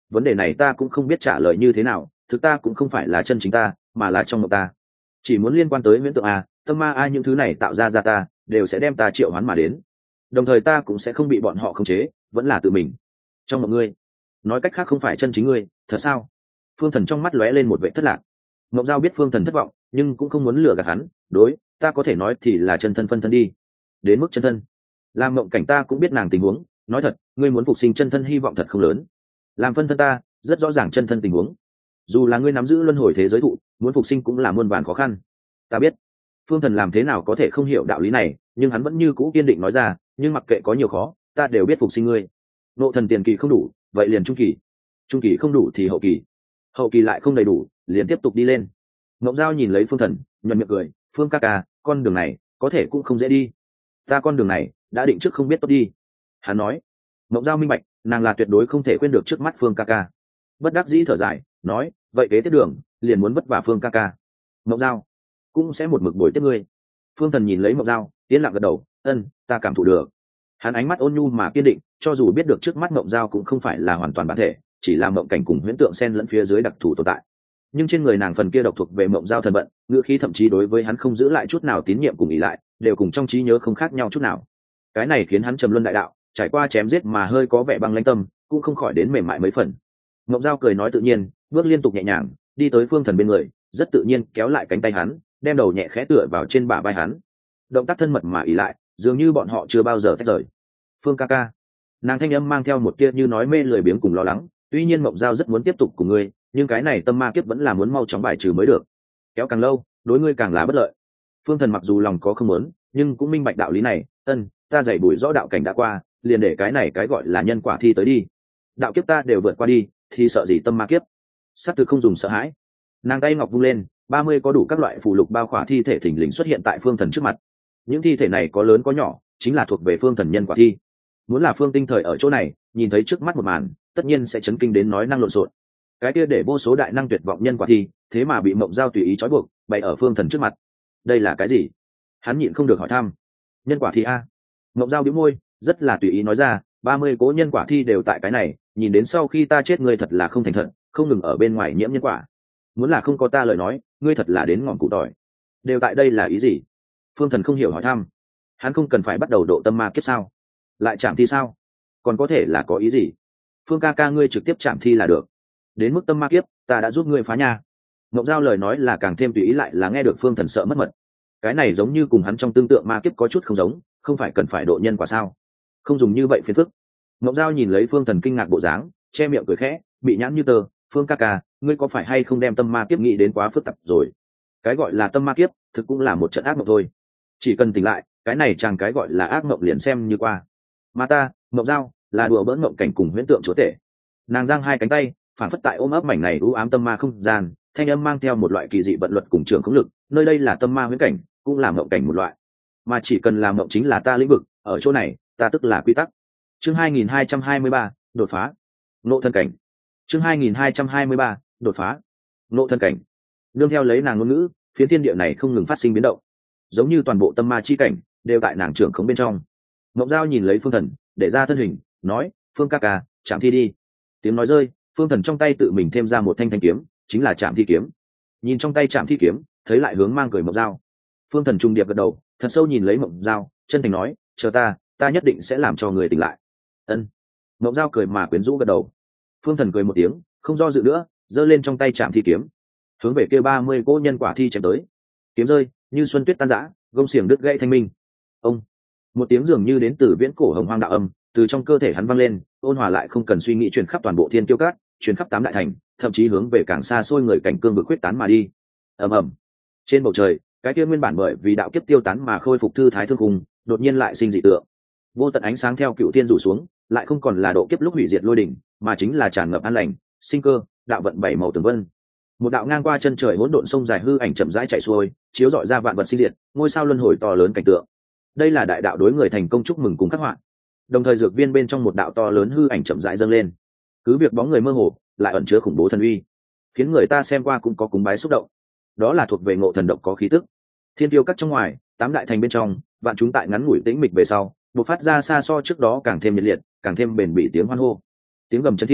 [SPEAKER 1] vấn đề này ta cũng không biết trả lời như thế nào, thực ta cũng không phải là chân chính ta mà là trong mộng ta. Chỉ muốn liên quan tới huyễn tượng a, tâm ma a, những thứ này tạo ra ra ta đều sẽ đem ta triệu hoán mà đến, đồng thời ta cũng sẽ không bị bọn họ khống chế, vẫn là tự mình trong mộng ngươi. Nói cách khác không phải chân chính ngươi thật sao? Phương Thần trong mắt lóe lên một vẻ thất lạc. Ngọc Giao biết Phương Thần thất vọng, nhưng cũng không muốn lừa gạt hắn. Đối, ta có thể nói thì là chân thân phân thân đi. Đến mức chân thân, làm mộng cảnh ta cũng biết nàng tình huống. Nói thật, ngươi muốn phục sinh chân thân hy vọng thật không lớn. Làm phân thân ta rất rõ ràng chân thân tình huống. Dù là ngươi nắm giữ luân hồi thế giới thụ, muốn phục sinh cũng là muôn vàn khó khăn. Ta biết. Phương Thần làm thế nào có thể không hiểu đạo lý này, nhưng hắn vẫn như cũ kiên định nói ra, nhưng mặc kệ có nhiều khó, ta đều biết phục sinh ngươi. Nộ thần tiền kỳ không đủ, vậy liền trung kỳ. Trung kỳ không đủ thì hậu kỳ. Hậu kỳ lại không đầy đủ, liền tiếp tục đi lên. Ngọc Giao nhìn lấy Phương Thần, nhuận miệng cười, Phương ca ca, con đường này có thể cũng không dễ đi. Ta con đường này đã định trước không biết tốt đi. Hắn nói. Ngọc Giao minh bạch, nàng là tuyệt đối không thể quên được trước mắt Phương ca ca. Bất đắc dĩ thở dài, nói, vậy kế tiếp đường liền muốn vất vả Phương ca ca. Ngọc Giao cũng sẽ một mực bồi tiếp ngươi. Phương Thần nhìn lấy Ngọc Giao, yên lặng gật đầu, ân, ta cảm thụ được. Hắn ánh mắt ôn nhu mà kiên định, cho dù biết được trước mắt Ngọc Giao cũng không phải là hoàn toàn bản thể, chỉ là mộng cảnh cùng huyễn tượng xen lẫn phía dưới đặc thù tồn tại, nhưng trên người nàng phần kia độc thuộc về mộng giao thần vận, ngữ khí thậm chí đối với hắn không giữ lại chút nào tín nhiệm cùng ỷ lại, đều cùng trong trí nhớ không khác nhau chút nào. Cái này khiến hắn trầm luân đại đạo, trải qua chém giết mà hơi có vẻ băng lãnh tâm, cũng không khỏi đến mềm mại mấy phần. Mộng giao cười nói tự nhiên, bước liên tục nhẹ nhàng đi tới Phương Thần bên người, rất tự nhiên kéo lại cánh tay hắn, đem đầu nhẹ khẽ tựa vào trên bả vai hắn, động tác thân mật mà ỷ lại, dường như bọn họ chưa bao giờ tách rời. Phương ca ca, nàng thanh âm mang theo một tia như nói mê lười biếng cùng lo lắng. Tuy nhiên Mộng Giao rất muốn tiếp tục cùng ngươi, nhưng cái này tâm ma kiếp vẫn là muốn mau chóng bài trừ mới được. Kéo càng lâu, đối ngươi càng là bất lợi. Phương Thần mặc dù lòng có không muốn, nhưng cũng minh bạch đạo lý này. Ân, ta dạy bùi rõ đạo cảnh đã qua, liền để cái này cái gọi là nhân quả thi tới đi. Đạo kiếp ta đều vượt qua đi, thì sợ gì tâm ma kiếp? Sát thực không dùng sợ hãi. Nàng tay ngọc vung lên, ba mươi có đủ các loại phù lục bao khỏa thi thể thình lình xuất hiện tại Phương Thần trước mặt. Những thi thể này có lớn có nhỏ, chính là thuộc về Phương Thần nhân quả thi. Muốn là Phương Tinh Thời ở chỗ này, nhìn thấy trước mắt một màn, tất nhiên sẽ chấn kinh đến nói năng lộn xộn. Cái kia để vô số đại năng tuyệt vọng nhân quả thi, thế mà bị Mộng Giao tùy ý trói buộc, bày ở Phương Thần trước mặt. Đây là cái gì? Hắn nhịn không được hỏi thăm. Nhân quả thi a? Mộng Giao bĩu môi, rất là tùy ý nói ra, ba mươi cố nhân quả thi đều tại cái này, nhìn đến sau khi ta chết ngươi thật là không thành thật, không ngừng ở bên ngoài nhiễm nhân quả. Muốn là không có ta lời nói, ngươi thật là đến ngọn cụ tỏi. Đều tại đây là ý gì? Phương Thần không hiểu hỏi thăm. Hắn không cần phải bắt đầu độ tâm ma kiếp sao? Lại chạm thi sao? Còn có thể là có ý gì? Phương ca ca ngươi trực tiếp chạm thi là được. Đến mức tâm ma kiếp, ta đã giúp ngươi phá nha. Ngọc Giao lời nói là càng thêm tùy ý, lại là nghe được Phương Thần sợ mất mật. Cái này giống như cùng hắn trong tương tượng ma kiếp có chút không giống, không phải cần phải độ nhân quả sao? Không dùng như vậy phiền phức. Ngọc Giao nhìn lấy Phương Thần kinh ngạc bộ dáng, che miệng cười khẽ, bị nhãn như tờ. Phương ca ca, ngươi có phải hay không đem tâm ma kiếp nghĩ đến quá phức tạp rồi? Cái gọi là tâm ma kiếp, thực cũng là một trận ác mộng thôi. Chỉ cần tỉnh lại, cái này chẳng cái gọi là ác mộng liền xem như qua. Mà ta, Ngọc Giao, là đùa bỡn mộng cảnh cùng huyễn tượng chúa tể. Nàng giang hai cánh tay, phản phất tại ôm ấp mảnh này u ám tâm ma không gian, thanh âm mang theo một loại kỳ dị vận luật cùng trường khống lực. Nơi đây là tâm ma huyễn cảnh, cũng là mộng cảnh một loại. Mà chỉ cần làm mộng chính là ta lĩnh vực, ở chỗ này, ta tức là quy tắc. Chương hai nghìn hai trăm hai mươi ba, đột phá. Nộ thân cảnh. Chương hai nghìn hai trăm hai mươi ba, đột phá. Nộ thân cảnh. Nương theo lấy nàng ngôn ngữ, phiến thiên địa này không ngừng phát sinh biến động, giống như toàn bộ tâm ma chi cảnh đều tại nàng trưởng khống bên trong. Ngọc Giao nhìn lấy Phương Thần, để ra thân hình, nói, Phương ca ca, chạm thi đi. Tiếng nói rơi, Phương Thần trong tay tự mình thêm ra một thanh thanh kiếm, chính là chạm thi kiếm. Nhìn trong tay chạm thi kiếm, thấy lại hướng mang cười Ngọc Giao. Phương Thần trung điệp gật đầu, thật sâu nhìn lấy Ngọc Giao, chân thành nói, chờ ta, ta nhất định sẽ làm cho người tỉnh lại. Ân. Ngọc Giao cười mà quyến rũ gật đầu. Phương Thần cười một tiếng, không do dự nữa, giơ lên trong tay chạm thi kiếm, hướng về kia ba mươi cỗ nhân quả thi chém tới. Kiếm rơi, như xuân tuyết tan rã, gông xiềng đứt gãy thanh minh. Ông. Một tiếng dường như đến từ viễn cổ hồng hoang đạo âm, từ trong cơ thể hắn vang lên, ôn hòa lại không cần suy nghĩ, truyền khắp toàn bộ thiên kiêu cát, truyền khắp tám đại thành, thậm chí hướng về càng xa xôi người cảnh cương vực quyết tán mà đi. Ầm ầm. Trên bầu trời, cái kia nguyên bản bởi vì đạo kiếp tiêu tán mà khôi phục thư thái thương cùng, đột nhiên lại sinh dị tượng. Vô tận ánh sáng theo cựu thiên rủ xuống, lại không còn là độ kiếp lúc hủy diệt lôi đỉnh, mà chính là tràn ngập an lành, sinh cơ, đạo vận bảy màu tường vân. Một đạo ngang qua chân trời hỗn độn sông dài hư ảnh chậm rãi chạy xuôi, chiếu rọi ra vạn vật sinh diệt, ngôi sao luân hồi to lớn cảnh tượng. Đây là đại đạo đối người thành công chúc mừng cùng khắc họa. Đồng thời dược viên bên trong một đạo to lớn hư ảnh chậm rãi dâng lên. Cứ việc bóng người mơ hồ, lại ẩn chứa khủng bố thần uy, khiến người ta xem qua cũng có cúng bái xúc động. Đó là thuộc về Ngộ Thần độc có khí tức. Thiên tiêu cắt trong ngoài, tám đại thành bên trong, vạn chúng tại ngắn ngủi tĩnh mịch về sau, bộc phát ra xa so trước đó càng thêm nhiệt liệt, càng thêm bền bỉ tiếng hoan hô. Tiếng gầm chấn thiên,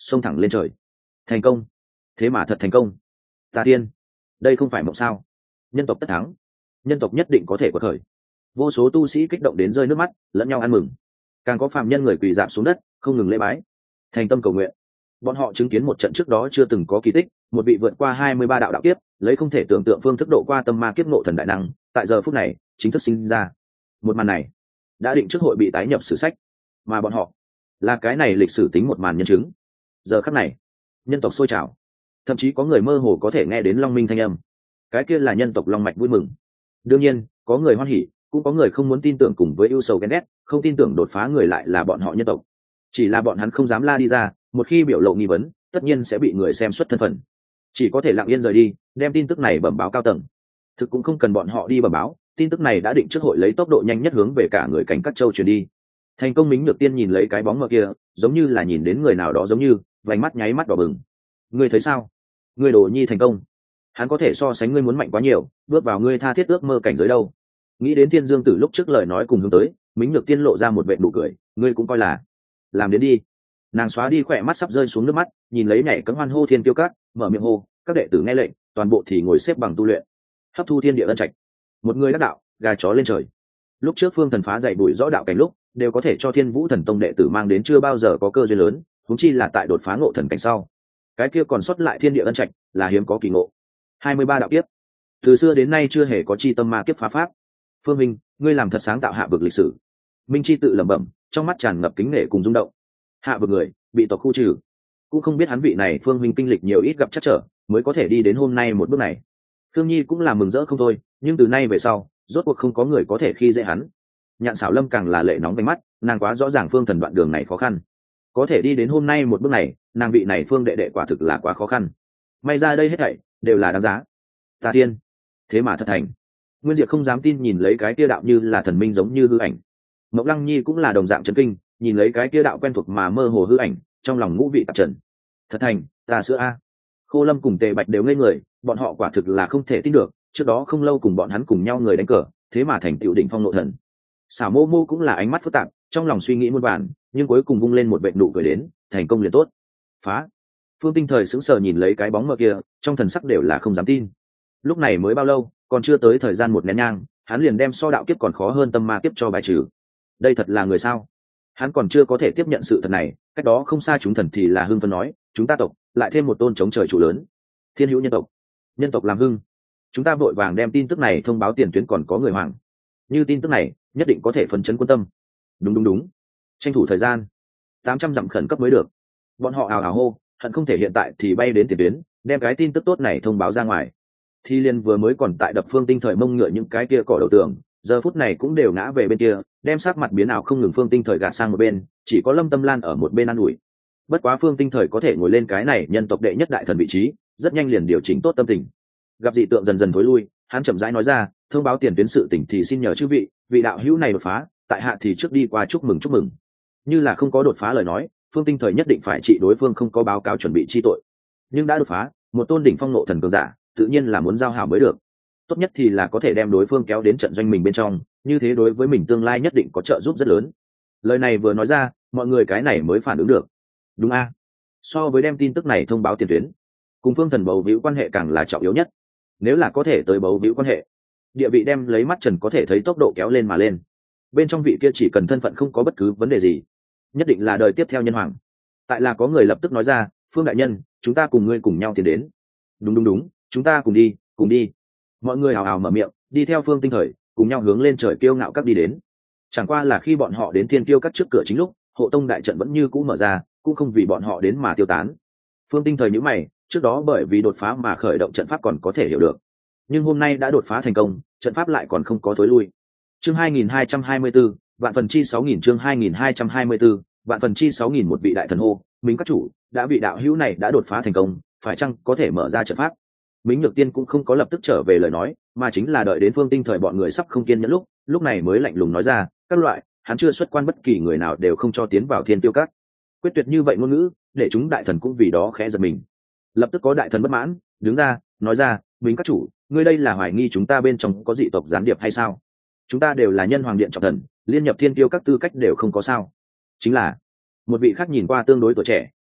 [SPEAKER 1] xông thẳng lên trời. Thành công, thế mà thật thành công. Ta tiên, đây không phải mộng sao? Nhân tộc tất thắng, nhân tộc nhất định có thể quật khởi. Vô số tu sĩ kích động đến rơi nước mắt, lẫn nhau ăn mừng. Càng có phàm nhân người quỳ rạp xuống đất, không ngừng lễ bái, thành tâm cầu nguyện. Bọn họ chứng kiến một trận trước đó chưa từng có kỳ tích, một vị vượt qua hai mươi ba đạo đạo kiếp, lấy không thể tưởng tượng phương thức độ qua tâm ma kiếp ngộ thần đại năng, tại giờ phút này chính thức sinh ra. Một màn này đã định trước hội bị tái nhập sử sách, mà bọn họ là cái này lịch sử tính một màn nhân chứng. Giờ khắc này, nhân tộc sôi trào, thậm chí có người mơ hồ có thể nghe đến long minh thanh âm. Cái kia là nhân tộc long mạch vui mừng. Đương nhiên, có người hoan hỉ, cũng có người không muốn tin tưởng, cùng với ưu sầu ghen ghét, không tin tưởng đột phá người lại là bọn họ nhân tộc. Chỉ là bọn hắn không dám la đi ra, một khi biểu lộ nghi vấn, tất nhiên sẽ bị người xem xuất thân phận, chỉ có thể lặng yên rời đi, đem tin tức này bẩm báo cao tầng. Thực cũng không cần bọn họ đi bẩm báo, tin tức này đã định trước hội lấy tốc độ nhanh nhất hướng về cả người cảnh các châu truyền đi. Thành công Mính Nhược Tiên nhìn lấy cái bóng mờ kia, giống như là nhìn đến người nào đó, giống như vành mắt nháy mắt đỏ bừng. Ngươi thấy sao? Ngươi Đồ Nhi thành công, hắn có thể so sánh ngươi muốn mạnh quá nhiều, bước vào ngươi tha thiết ước mơ cảnh giới đâu. Nghĩ đến Thiên Dương Tử lúc trước lời nói cùng hướng tới, Mính Nhược Tiên lộ ra một vệt nụ cười, ngươi cũng coi là làm đến đi. Nàng xóa đi khỏe mắt sắp rơi xuống nước mắt, nhìn lấy nhảy cẫng hoan hô thiên kiêu cát, mở miệng hô, các đệ tử nghe lệnh, toàn bộ thì ngồi xếp bằng tu luyện, hấp thu thiên địa ân trạch. Một người đắc đạo, gà chó lên trời. Lúc trước Phương Thần phá dạy bụi rõ đạo cảnh lúc, đều có thể cho Thiên Vũ Thần Tông đệ tử mang đến chưa bao giờ có cơ duyên lớn, huống chi là tại đột phá ngộ thần cảnh sau. Cái kia còn sót lại thiên địa ân trạch, là hiếm có kỳ ngộ. hai mươi ba đạo kiếp, từ xưa đến nay chưa hề có chi tâm ma kiếp phá pháp. Phương Minh, ngươi làm thật sáng tạo hạ vực lịch sử. Minh Chi tự lẩm bẩm, trong mắt tràn ngập kính nể cùng rung động. Hạ vực người, bị tộc khu trừ, cũng không biết hắn vị này Phương Minh kinh lịch nhiều ít gặp chắc trở, mới có thể đi đến hôm nay một bước này. Thương Nhi cũng là mừng rỡ không thôi, nhưng từ nay về sau, rốt cuộc không có người có thể khi dễ hắn. Nhạn Sảo Lâm càng là lệ nóng vành mắt, nàng quá rõ ràng Phương Thần đoạn đường này khó khăn, có thể đi đến hôm nay một bước này, nàng vị này Phương đệ đệ quả thực là quá khó khăn. May ra đây hết thảy đều là đáng giá. Ta tiên, thế mà thật thành. Nguyên Diệp không dám tin nhìn lấy cái kia đạo như là thần minh giống như hư ảnh. Mộc Lăng Nhi cũng là đồng dạng chấn kinh, nhìn lấy cái kia đạo quen thuộc mà mơ hồ hư ảnh, trong lòng ngũ vị tạp trần. Thật thành, ta sữa a. Khô Lâm cùng Tề Bạch đều ngây người, bọn họ quả thực là không thể tin được, trước đó không lâu cùng bọn hắn cùng nhau người đánh cờ, thế mà thành tựu đỉnh phong nội thần. Xảo Mô Mô cũng là ánh mắt phức tạp, trong lòng suy nghĩ muôn vàn, nhưng cuối cùng vung lên một vệt nụ cười đến, thành công liền tốt. Phá. Phương Tinh Thời sững sờ nhìn lấy cái bóng mờ kia, trong thần sắc đều là không dám tin. Lúc này mới bao lâu, còn chưa tới thời gian một nén nhang, hắn liền đem so đạo kiếp còn khó hơn tâm ma kiếp cho bài trừ. Đây thật là người sao? Hắn còn chưa có thể tiếp nhận sự thật này, cách đó không xa chúng thần thì là hưng phấn nói, chúng ta tộc lại thêm một tôn chống trời trụ lớn, thiên hữu nhân tộc, nhân tộc làm hưng. Chúng ta vội vàng đem tin tức này thông báo tiền tuyến còn có người hoàng, như tin tức này nhất định có thể phấn chấn quân tâm. Đúng đúng đúng, tranh thủ thời gian, tám trăm dặm khẩn cấp mới được. Bọn họ ào ào hô, hận không thể hiện tại thì bay đến tiền tuyến, đem cái tin tức tốt này thông báo ra ngoài. Thi Liên vừa mới còn tại đập Phương Tinh Thời mông ngựa những cái kia cỏ đầu tường, giờ phút này cũng đều ngã về bên kia, đem sắc mặt biến ảo không ngừng. Phương Tinh Thời gạt sang một bên, chỉ có Lâm Tâm Lan ở một bên ăn ủi. Bất quá Phương Tinh Thời có thể ngồi lên cái này nhân tộc đệ nhất đại thần vị trí, rất nhanh liền điều chỉnh tốt tâm tình. Gặp dị tượng dần dần thối lui, hắn chậm rãi nói ra, thông báo tiền tuyến sự tình thì xin nhờ chư vị, vị đạo hữu này đột phá, tại hạ thì trước đi qua chúc mừng chúc mừng. Như là không có đột phá lời nói, Phương Tinh Thời nhất định phải trị đối phương không có báo cáo chuẩn bị chi tội. Nhưng đã đột phá, một tôn đỉnh phong nộ thần cường giả, tự nhiên là muốn giao hảo mới được. Tốt nhất thì là có thể đem đối phương kéo đến trận doanh mình bên trong, như thế đối với mình tương lai nhất định có trợ giúp rất lớn. Lời này vừa nói ra, mọi người cái này mới phản ứng được. Đúng a, so với đem tin tức này thông báo tiền tuyến, cùng Phương Thần bầu víu quan hệ càng là trọng yếu nhất. Nếu là có thể tới bầu víu quan hệ, địa vị đem lấy mắt trần có thể thấy tốc độ kéo lên mà lên. Bên trong vị kia chỉ cần thân phận không có bất cứ vấn đề gì, nhất định là đời tiếp theo nhân hoàng. Tại là có người lập tức nói ra, Phương đại nhân, chúng ta cùng ngươi cùng nhau tiến đến. Đúng đúng đúng, chúng ta cùng đi, cùng đi. Mọi người hào hào mở miệng, đi theo Phương Tinh Thời, cùng nhau hướng lên trời kiêu ngạo các đi đến. Chẳng qua là khi bọn họ đến thiên kiêu các trước cửa chính lúc, hộ tông đại trận vẫn như cũ mở ra, cũng không vì bọn họ đến mà tiêu tán. Phương Tinh Thời nhíu mày, trước đó bởi vì đột phá mà khởi động trận pháp còn có thể hiểu được, nhưng hôm nay đã đột phá thành công, trận pháp lại còn không có tối lui. Chương hai nghìn hai trăm hai mươi tư, vạn phần chi sáu nghìn chương hai nghìn hai trăm hai mươi tư, vạn phần chi sáu nghìn một vị đại thần hô, Minh các chủ, đã vị đạo hữu này đã đột phá thành công, phải chăng có thể mở ra trận pháp? Mính Nhược Tiên cũng không có lập tức trở về lời nói, mà chính là đợi đến Phương Tinh Thời bọn người sắp không kiên nhẫn lúc, lúc này mới lạnh lùng nói ra, các loại, hắn chưa xuất quan bất kỳ người nào đều không cho tiến vào Thiên Tiêu Các. Quyết tuyệt như vậy ngôn ngữ, để chúng đại thần cũng vì đó khẽ giật mình. Lập tức có đại thần bất mãn, đứng ra, nói ra, Mính các chủ, ngươi đây là hoài nghi chúng ta bên trong có dị tộc gián điệp hay sao? Chúng ta đều là nhân hoàng điện trọng thần, liên nhập Thiên Tiêu Các tư cách đều không có sao? Chính là một vị khác nhìn qua tương đối tuổi trẻ,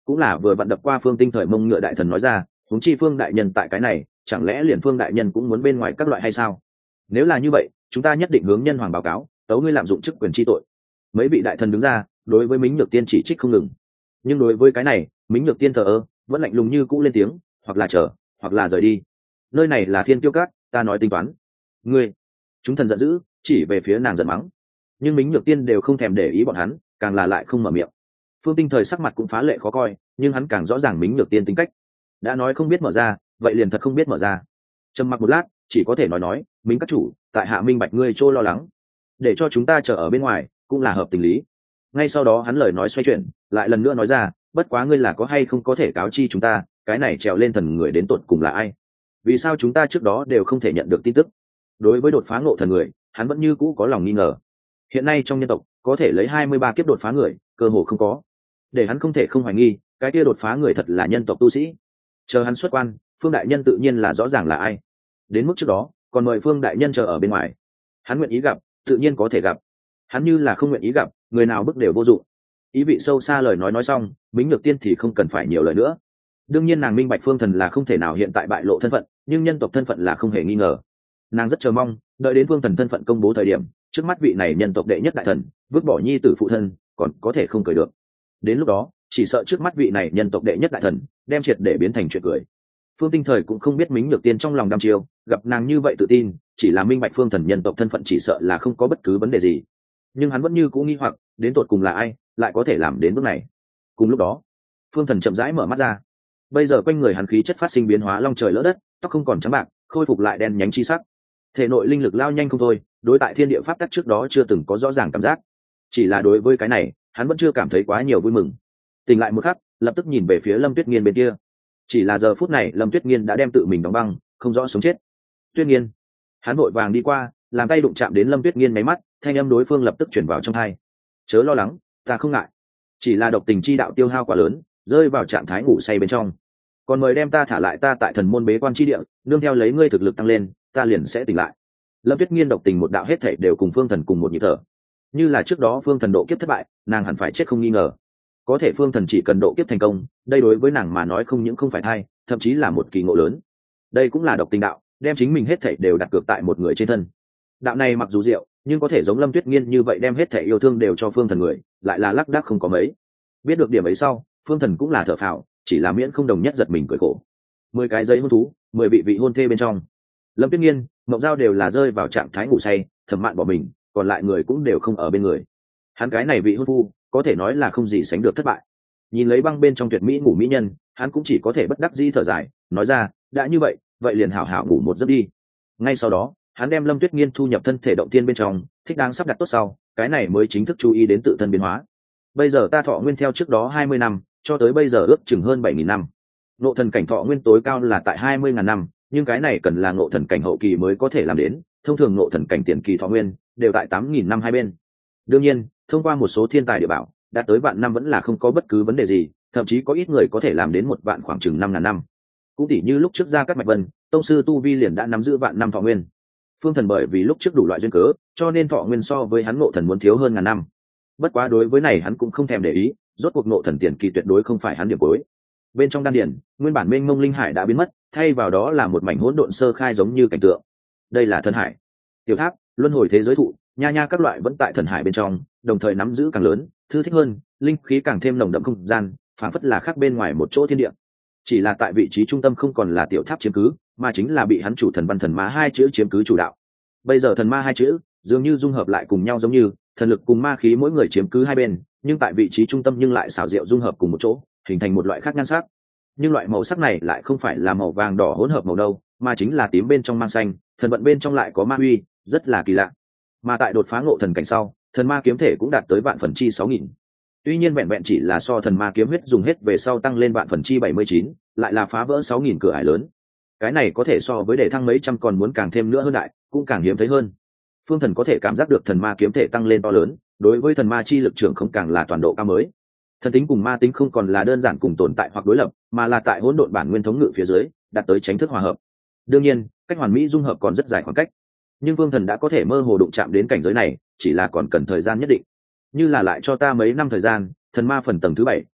[SPEAKER 1] cũng là vừa vặn đập qua phương tinh thời mông ngựa đại thần nói ra, huống chi phương đại nhân tại cái này, chẳng lẽ liền phương đại nhân cũng muốn bên ngoài các loại hay sao? Nếu là như vậy, chúng ta nhất định hướng nhân hoàng báo cáo, tấu ngươi lạm dụng chức quyền chi tội. Mấy vị đại thần đứng ra, đối với Mính Nhược Tiên chỉ trích không ngừng. Nhưng đối với cái này, Mính Nhược Tiên thờ ơ, vẫn lạnh lùng như cũ lên tiếng, hoặc là chờ, hoặc là rời đi. Nơi này là Thiên Kiêu Các, ta nói tính toán. Ngươi, chúng thần giận dữ, chỉ về phía nàng giận mắng. Nhưng Mính Nhược Tiên đều không thèm để ý bọn hắn, càng là lại không mở miệng. Phương Tinh thời sắc mặt cũng phá lệ khó coi, nhưng hắn càng rõ ràng Mính Nhược Tiên tính cách. Đã nói không biết mở ra, vậy liền thật không biết mở ra. Trầm mặc một lát, chỉ có thể nói nói, Mính các chủ, tại hạ minh bạch ngươi trô lo lắng, để cho chúng ta chờ ở bên ngoài, cũng là hợp tình lý. Ngay sau đó hắn lời nói xoay chuyển, lại lần nữa nói ra, bất quá ngươi là có hay không có thể cáo chi chúng ta, cái này trèo lên thần người đến tột cùng là ai? Vì sao chúng ta trước đó đều không thể nhận được tin tức? Đối với đột phá ngộ thần người, hắn vẫn như cũ có lòng nghi ngờ. Hiện nay trong nhân tộc, có thể lấy hai mươi ba kiếp đột phá người, cơ hồ không có. Để hắn không thể không hoài nghi, cái kia đột phá người thật là nhân tộc tu sĩ. Chờ hắn xuất quan, Phương đại nhân tự nhiên là rõ ràng là ai. Đến mức trước đó, còn mời Phương đại nhân chờ ở bên ngoài. Hắn nguyện ý gặp, tự nhiên có thể gặp. Hắn như là không nguyện ý gặp, người nào bức đều vô dụng. Ý vị sâu xa lời nói nói xong, Mính Nhược Tiên thì không cần phải nhiều lời nữa. Đương nhiên nàng minh bạch Phương Thần là không thể nào hiện tại bại lộ thân phận, nhưng nhân tộc thân phận là không hề nghi ngờ. Nàng rất chờ mong, đợi đến Phương Thần thân phận công bố thời điểm, trước mắt vị này nhân tộc đệ nhất đại thần, vứt bỏ nhi tử phụ thân, còn có thể không cười được. Đến lúc đó, chỉ sợ trước mắt vị này nhân tộc đệ nhất đại thần, đem triệt để biến thành chuyện cười. Phương Tinh thời cũng không biết Mính Nhược Tiên trong lòng đăm chiêu, gặp nàng như vậy tự tin, chỉ là minh bạch Phương Thần nhân tộc thân phận chỉ sợ là không có bất cứ vấn đề gì. Nhưng hắn vẫn như cũ nghi hoặc, đến tột cùng là ai, lại có thể làm đến bước này. Cùng lúc đó, Phương Thần chậm rãi mở mắt ra. Bây giờ quanh người hắn khí chất phát sinh biến hóa long trời lỡ đất, tóc không còn trắng bạc, khôi phục lại đen nhánh chi sắc. Thể nội linh lực lao nhanh không thôi, đối tại thiên địa pháp tắc trước đó chưa từng có rõ ràng cảm giác. Chỉ là đối với cái này, hắn vẫn chưa cảm thấy quá nhiều vui mừng. Tỉnh lại một khắc, lập tức nhìn về phía Lâm Tuyết Nghiên bên kia. Chỉ là giờ phút này, Lâm Tuyết Nghiên đã đem tự mình đóng băng, không rõ sống chết. Tuyết Nghiên, hắn vội vàng đi qua, làm tay đụng chạm đến Lâm Tuyết Nghiên máy mắt, thanh âm đối phương lập tức chuyển vào trong tai. Chớ lo lắng, ta không ngại. Chỉ là độc tình chi đạo tiêu hao quá lớn, rơi vào trạng thái ngủ say bên trong. Còn mời đem ta thả lại ta tại thần môn bế quan chi địa, nương theo lấy ngươi thực lực tăng lên, ta liền sẽ tỉnh lại. Lâm Tuyết Nghiên độc tình một đạo hết thảy đều cùng Phương Thần cùng một nhịp thở. Như là trước đó Phương Thần độ kiếp thất bại, nàng hẳn phải chết không nghi ngờ. Có thể Phương Thần chỉ cần độ kiếp thành công, đây đối với nàng mà nói không những không phải thay, thậm chí là một kỳ ngộ lớn. Đây cũng là độc tình đạo, đem chính mình hết thảy đều đặt cược tại một người trên thân. Đạo này mặc dù diệu, nhưng có thể giống Lâm Tuyết Nghiên như vậy đem hết thảy yêu thương đều cho Phương Thần người, lại là lác đác không có mấy. Biết được điểm ấy sau, Phương Thần cũng là thở phào, chỉ là miễn không đồng nhất giật mình cười khổ. Mười cái giấy hôn thú, mười vị vị hôn thê bên trong, Lâm Tuyết Nghiên, Mộng Giao đều là rơi vào trạng thái ngủ say, Thẩm Mạn bỏ mình, còn lại người cũng đều không ở bên người. Hắn cái này vị hôn phu, có thể nói là không gì sánh được thất bại. Nhìn lấy băng bên trong tuyệt mỹ ngủ mỹ nhân, hắn cũng chỉ có thể bất đắc dĩ thở dài, nói ra, đã như vậy, vậy liền hảo hảo ngủ một giấc đi. Ngay sau đó, hắn đem Lâm Tuyết Nghiên thu nhập thân thể động tiên bên trong, thích đáng sắp đặt tốt sau, cái này mới chính thức chú ý đến tự thân biến hóa. Bây giờ ta thọ nguyên theo trước đó hai mươi năm, cho tới bây giờ ước chừng hơn bảy nghìn năm. Ngộ thần cảnh thọ nguyên tối cao là tại hai mươi ngàn năm, nhưng cái này cần là ngộ thần cảnh hậu kỳ mới có thể làm đến, thông thường ngộ thần cảnh tiền kỳ thọ nguyên đều tại tám nghìn năm hai bên. Đương nhiên, thông qua một số thiên tài địa bảo, đạt tới vạn năm vẫn là không có bất cứ vấn đề gì, thậm chí có ít người có thể làm đến một vạn khoảng chừng năm ngàn năm. Cũng tỉ như lúc trước ra các mạch vân, tông sư tu vi liền đã nắm giữ vạn năm thọ nguyên. Phương Thần bởi vì lúc trước đủ loại duyên cớ, cho nên thọ nguyên so với hắn ngộ thần muốn thiếu hơn ngàn năm. Bất quá đối với này hắn cũng không thèm để ý, rốt cuộc ngộ thần tiền kỳ tuyệt đối không phải hắn điểm cuối. Bên trong đan điển, nguyên bản mênh mông linh hải đã biến mất, thay vào đó là một mảnh hỗn độn sơ khai giống như cảnh tượng. Đây là thần hải. Tiểu tháp, luân hồi thế giới thụ, nha nha các loại vẫn tại thần hải bên trong, đồng thời nắm giữ càng lớn, thư thích hơn, linh khí càng thêm nồng đậm không gian, phản phất là khác bên ngoài một chỗ thiên địa. Chỉ là tại vị trí trung tâm không còn là tiểu tháp chiếm cứ, mà chính là bị hắn chủ thần văn thần ma hai chữ chiếm cứ chủ đạo. Bây giờ thần ma hai chữ dường như dung hợp lại cùng nhau, giống như thần lực cùng ma khí mỗi người chiếm cứ hai bên, nhưng tại vị trí trung tâm nhưng lại xảo diệu dung hợp cùng một chỗ, hình thành một loại khác nhan sắc. Nhưng loại màu sắc này lại không phải là màu vàng đỏ hỗn hợp màu đâu, mà chính là tím bên trong mang xanh, thần vận bên trong lại có ma uy, rất là kỳ lạ. Mà tại đột phá ngộ thần cảnh sau, thần ma kiếm thể cũng đạt tới vạn phần chi sáu nghìn. Tuy nhiên vẹn vẹn chỉ là so thần ma kiếm huyết dùng hết về sau tăng lên vạn phần chi bảy mươi chín, lại là phá vỡ sáu nghìn cửa ải lớn. Cái này có thể so với để thăng mấy trăm còn muốn càng thêm nữa hơn đại, cũng càng hiếm thấy hơn. Phương Thần có thể cảm giác được thần ma kiếm thể tăng lên to lớn, đối với thần ma chi lực trưởng không càng là toàn độ cao mới. Thần tính cùng ma tính không còn là đơn giản cùng tồn tại hoặc đối lập, mà là tại hỗn độn bản nguyên thống ngự phía dưới, đạt tới chánh thức hòa hợp. Đương nhiên, cách hoàn mỹ dung hợp còn rất dài khoảng cách, nhưng Phương Thần đã có thể mơ hồ đụng chạm đến cảnh giới này, chỉ là còn cần thời gian nhất định. Như là lại cho ta mấy năm thời gian, thần ma phần tầng thứ bảy,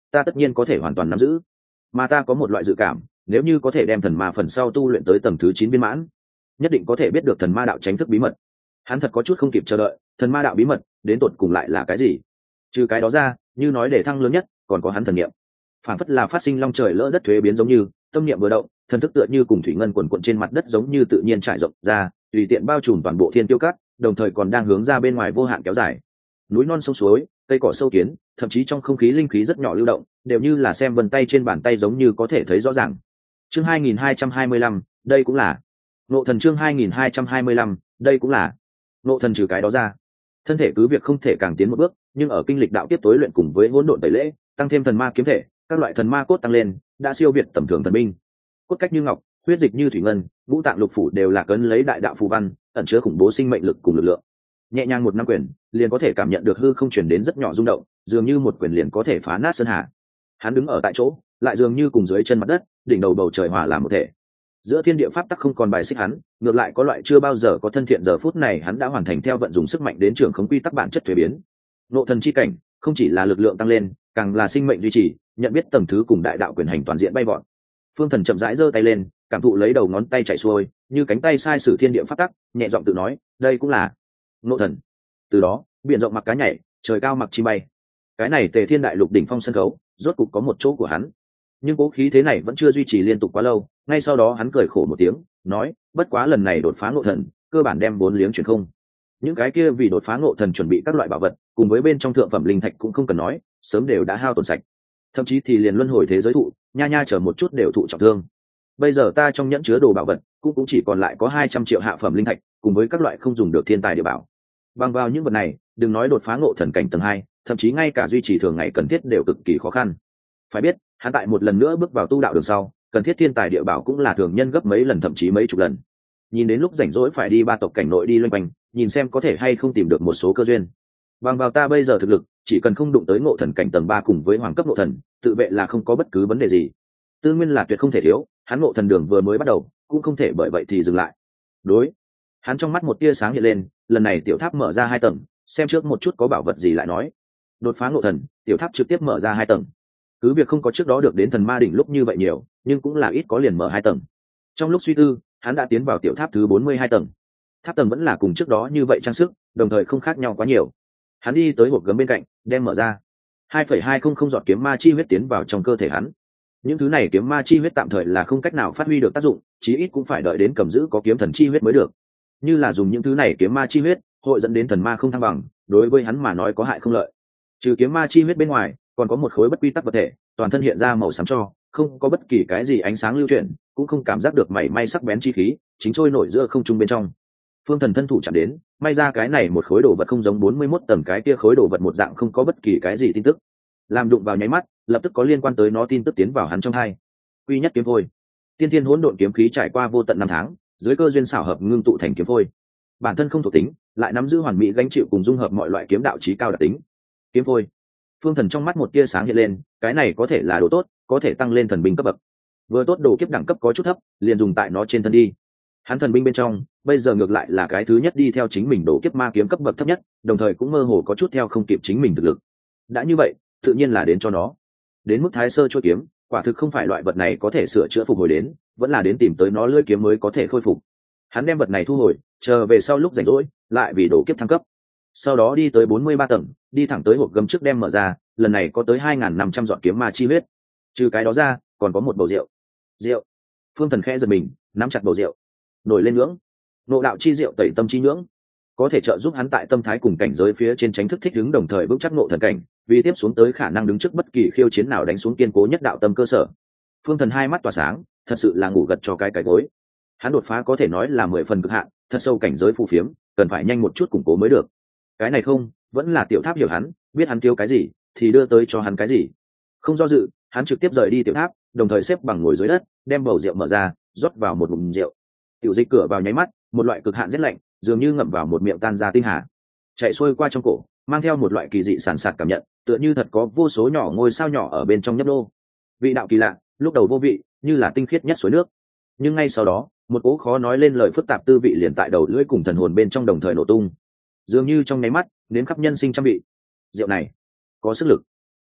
[SPEAKER 1] ta tất nhiên có thể hoàn toàn nắm giữ. Mà ta có một loại dự cảm, nếu như có thể đem thần ma phần sau tu luyện tới tầng thứ chín viên mãn, nhất định có thể biết được thần ma đạo tránh thức bí mật. Hắn thật có chút không kịp chờ đợi, thần ma đạo bí mật đến tột cùng lại là cái gì? Trừ cái đó ra, như nói để thăng lớn nhất, còn có hắn thần niệm. Phản phất là phát sinh long trời lỡ đất thuế biến giống như, tâm niệm vừa động, thần thức tựa như cùng thủy ngân quần quần trên mặt đất giống như tự nhiên trải rộng ra, tùy tiện bao trùm toàn bộ thiên tiêu cát, đồng thời còn đang hướng ra bên ngoài vô hạn kéo dài. Núi non sông suối, cây cỏ sâu kiến, thậm chí trong không khí linh khí rất nhỏ lưu động, đều như là xem vân tay trên bàn tay giống như có thể thấy rõ ràng. Chương hai nghìn hai trăm hai mươi lăm, đây cũng là Ngộ Thần. Chương hai nghìn hai trăm hai mươi lăm, đây cũng là Ngộ Thần. Trừ cái đó ra, thân thể cứ việc không thể càng tiến một bước, nhưng ở kinh lịch đạo tiếp tối luyện cùng với hỗn độn tẩy lễ, tăng thêm thần ma kiếm thể, các loại thần ma cốt tăng lên, đã siêu việt tầm thường thần binh. Cốt cách như ngọc, huyết dịch như thủy ngân, ngũ tạng lục phủ đều là cấn lấy đại đạo phù văn, ẩn chứa khủng bố sinh mệnh lực cùng lực lượng. Nhẹ nhàng một năm quyền, liền có thể cảm nhận được hư không chuyển đến rất nhỏ rung động, dường như một quyền liền có thể phá nát sơn hà. Hắn đứng ở tại chỗ, lại dường như cùng dưới chân mặt đất, đỉnh đầu bầu trời hòa làm một thể. Giữa thiên địa pháp tắc không còn bài xích hắn, ngược lại có loại chưa bao giờ có thân thiện, giờ phút này hắn đã hoàn thành theo vận dụng sức mạnh đến trường khống quy tắc bản chất thuế biến. Ngộ thần chi cảnh, không chỉ là lực lượng tăng lên, càng là sinh mệnh duy trì, nhận biết tầng thứ cùng đại đạo quyền hành toàn diện bay vọt. Phương Thần chậm rãi giơ tay lên, cảm thụ lấy đầu ngón tay chạy xuôi, như cánh tay sai sử thiên địa pháp tắc, nhẹ giọng tự nói, đây cũng là Ngộ Thần. Từ đó, biển rộng mặc cá nhảy, trời cao mặc chim bay. Cái này Tề Thiên Đại Lục đỉnh phong sân khấu, rốt cục có một chỗ của hắn. Nhưng cố khí thế này vẫn chưa duy trì liên tục quá lâu, ngay sau đó hắn cười khổ một tiếng, nói, bất quá lần này đột phá Ngộ Thần, cơ bản đem bốn liếng chuyển không. Những cái kia vì đột phá Ngộ Thần chuẩn bị các loại bảo vật, cùng với bên trong thượng phẩm linh thạch cũng không cần nói, sớm đều đã hao tổn sạch. Thậm chí thì liền luân hồi thế giới thụ, nha nha chờ một chút đều thụ trọng thương. Bây giờ ta trong nhẫn chứa đồ bảo vật, cũng cũng chỉ còn lại có hai trăm triệu hạ phẩm linh thạch, cùng với các loại không dùng được thiên tài địa bảo. Bằng vào những vật này, đừng nói đột phá Ngộ Thần cảnh tầng hai, thậm chí ngay cả duy trì thường ngày cần thiết đều cực kỳ khó khăn. Phải biết, hắn tại một lần nữa bước vào tu đạo đường sau, cần thiết thiên tài địa bảo cũng là thường nhân gấp mấy lần thậm chí mấy chục lần. Nhìn đến lúc rảnh rỗi phải đi ba tộc cảnh nội đi loanh quanh, nhìn xem có thể hay không tìm được một số cơ duyên. Bằng vào ta bây giờ thực lực, chỉ cần không đụng tới Ngộ Thần cảnh tầng ba cùng với hoàng cấp Ngộ Thần, tự vệ là không có bất cứ vấn đề gì. Tư nguyên là tuyệt không thể thiếu, hắn Ngộ Thần đường vừa mới bắt đầu, cũng không thể bởi vậy thì dừng lại. Đối, hắn trong mắt một tia sáng hiện lên, lần này tiểu tháp mở ra hai tầng, xem trước một chút có bảo vật gì lại nói. Đột phá Ngộ Thần, tiểu tháp trực tiếp mở ra hai tầng. Cứ việc không có trước đó được đến thần ma đỉnh lúc như vậy nhiều, nhưng cũng là ít có liền mở hai tầng. Trong lúc suy tư, hắn đã tiến vào tiểu tháp thứ bốn mươi hai tầng. Tháp tầng vẫn là cùng trước đó như vậy trang sức, đồng thời không khác nhau quá nhiều. Hắn đi tới hộp gấm bên cạnh, đem mở ra. hai phẩy hai không không giọt kiếm ma chi huyết tiến vào trong cơ thể hắn. Những thứ này kiếm ma chi huyết tạm thời là không cách nào phát huy được tác dụng, chí ít cũng phải đợi đến cầm giữ có kiếm thần chi huyết mới được. Như là dùng những thứ này kiếm ma chi huyết, hội dẫn đến thần ma không thăng bằng, đối với hắn mà nói có hại không lợi. Trừ kiếm ma chi huyết bên ngoài, còn có một khối bất quy tắc vật thể, toàn thân hiện ra màu xám cho, không có bất kỳ cái gì ánh sáng lưu chuyển, cũng không cảm giác được mảy may sắc bén chi khí, chính trôi nổi giữa không trung bên trong. Phương Thần thân thủ chạm đến, may ra cái này một khối đồ vật không giống bốn mươi mốt tầng cái kia khối đồ vật một dạng không có bất kỳ cái gì tin tức. Làm đụng vào nháy mắt, lập tức có liên quan tới nó tin tức tiến vào hắn trong hai. Quy nhất kiếm phôi. Tiên thiên hỗn độn kiếm khí trải qua vô tận năm tháng, dưới cơ duyên xảo hợp ngưng tụ thành kiếm phôi. Bản thân không thuộc tính, lại nắm giữ hoàn mỹ gánh chịu cùng dung hợp mọi loại kiếm đạo chí cao đặc tính. Kiếm phôi. Phương Thần trong mắt một tia sáng hiện lên, cái này có thể là đồ tốt, có thể tăng lên thần binh cấp bậc. Vừa tốt đồ kiếp đẳng cấp có chút thấp, liền dùng tại nó trên thân đi. Hắn thần binh bên trong, bây giờ ngược lại là cái thứ nhất đi theo chính mình đồ kiếp ma kiếm cấp bậc thấp nhất, đồng thời cũng mơ hồ có chút theo không kịp chính mình thực lực. Đã như vậy, tự nhiên là đến cho nó. Đến mức Thái Sơ Chuôi kiếm, quả thực không phải loại vật này có thể sửa chữa phục hồi đến, vẫn là đến tìm tới nó lưỡi kiếm mới có thể khôi phục. Hắn đem vật này thu hồi, chờ về sau lúc rảnh rỗi, lại vì đồ kiếp thăng cấp. Sau đó đi tới bốn mươi ba tầng, đi thẳng tới hộp gấm trước đem mở ra, lần này có tới hai nghìn năm trăm giọt kiếm ma chi huyết. Trừ cái đó ra, còn có một bầu rượu. Rượu. Phương Thần khẽ giật mình, nắm chặt bầu rượu. Nổi lên ngưỡng. Nộ đạo chi rượu tẩy tâm chi nhưỡng, có thể trợ giúp hắn tại tâm thái cùng cảnh giới phía trên tránh thức thích ứng, đồng thời vững chắc ngộ thần cảnh, vì tiếp xuống tới khả năng đứng trước bất kỳ khiêu chiến nào đánh xuống kiên cố nhất đạo tâm cơ sở. Phương Thần hai mắt tỏa sáng, thật sự là ngủ gật cho cái cái gối. Hắn đột phá có thể nói là mười phần cực hạn, thật sâu cảnh giới phù phiếm, cần phải nhanh một chút củng cố mới được. Cái này không, vẫn là tiểu tháp hiểu hắn, biết hắn thiếu cái gì thì đưa tới cho hắn cái gì. Không do dự, hắn trực tiếp rời đi tiểu tháp, đồng thời xếp bằng ngồi dưới đất, đem bầu rượu mở ra, rót vào một ngụm rượu. Tiểu dịch cửa vào nháy mắt, một loại cực hạn rét lạnh dường như ngậm vào một miệng tan ra tinh hà, chạy xuôi qua trong cổ, mang theo một loại kỳ dị sàn sạt cảm nhận, tựa như thật có vô số nhỏ ngôi sao nhỏ ở bên trong nhấp đô. Vị đạo kỳ lạ, lúc đầu vô vị, như là tinh khiết nhất suối nước, nhưng ngay sau đó, một cố khó nói lên lời phức tạp tư vị liền tại đầu lưỡi cùng thần hồn bên trong đồng thời nổ tung, dường như trong nháy mắt nếm khắp nhân sinh trăm vị. Rượu này có sức lực.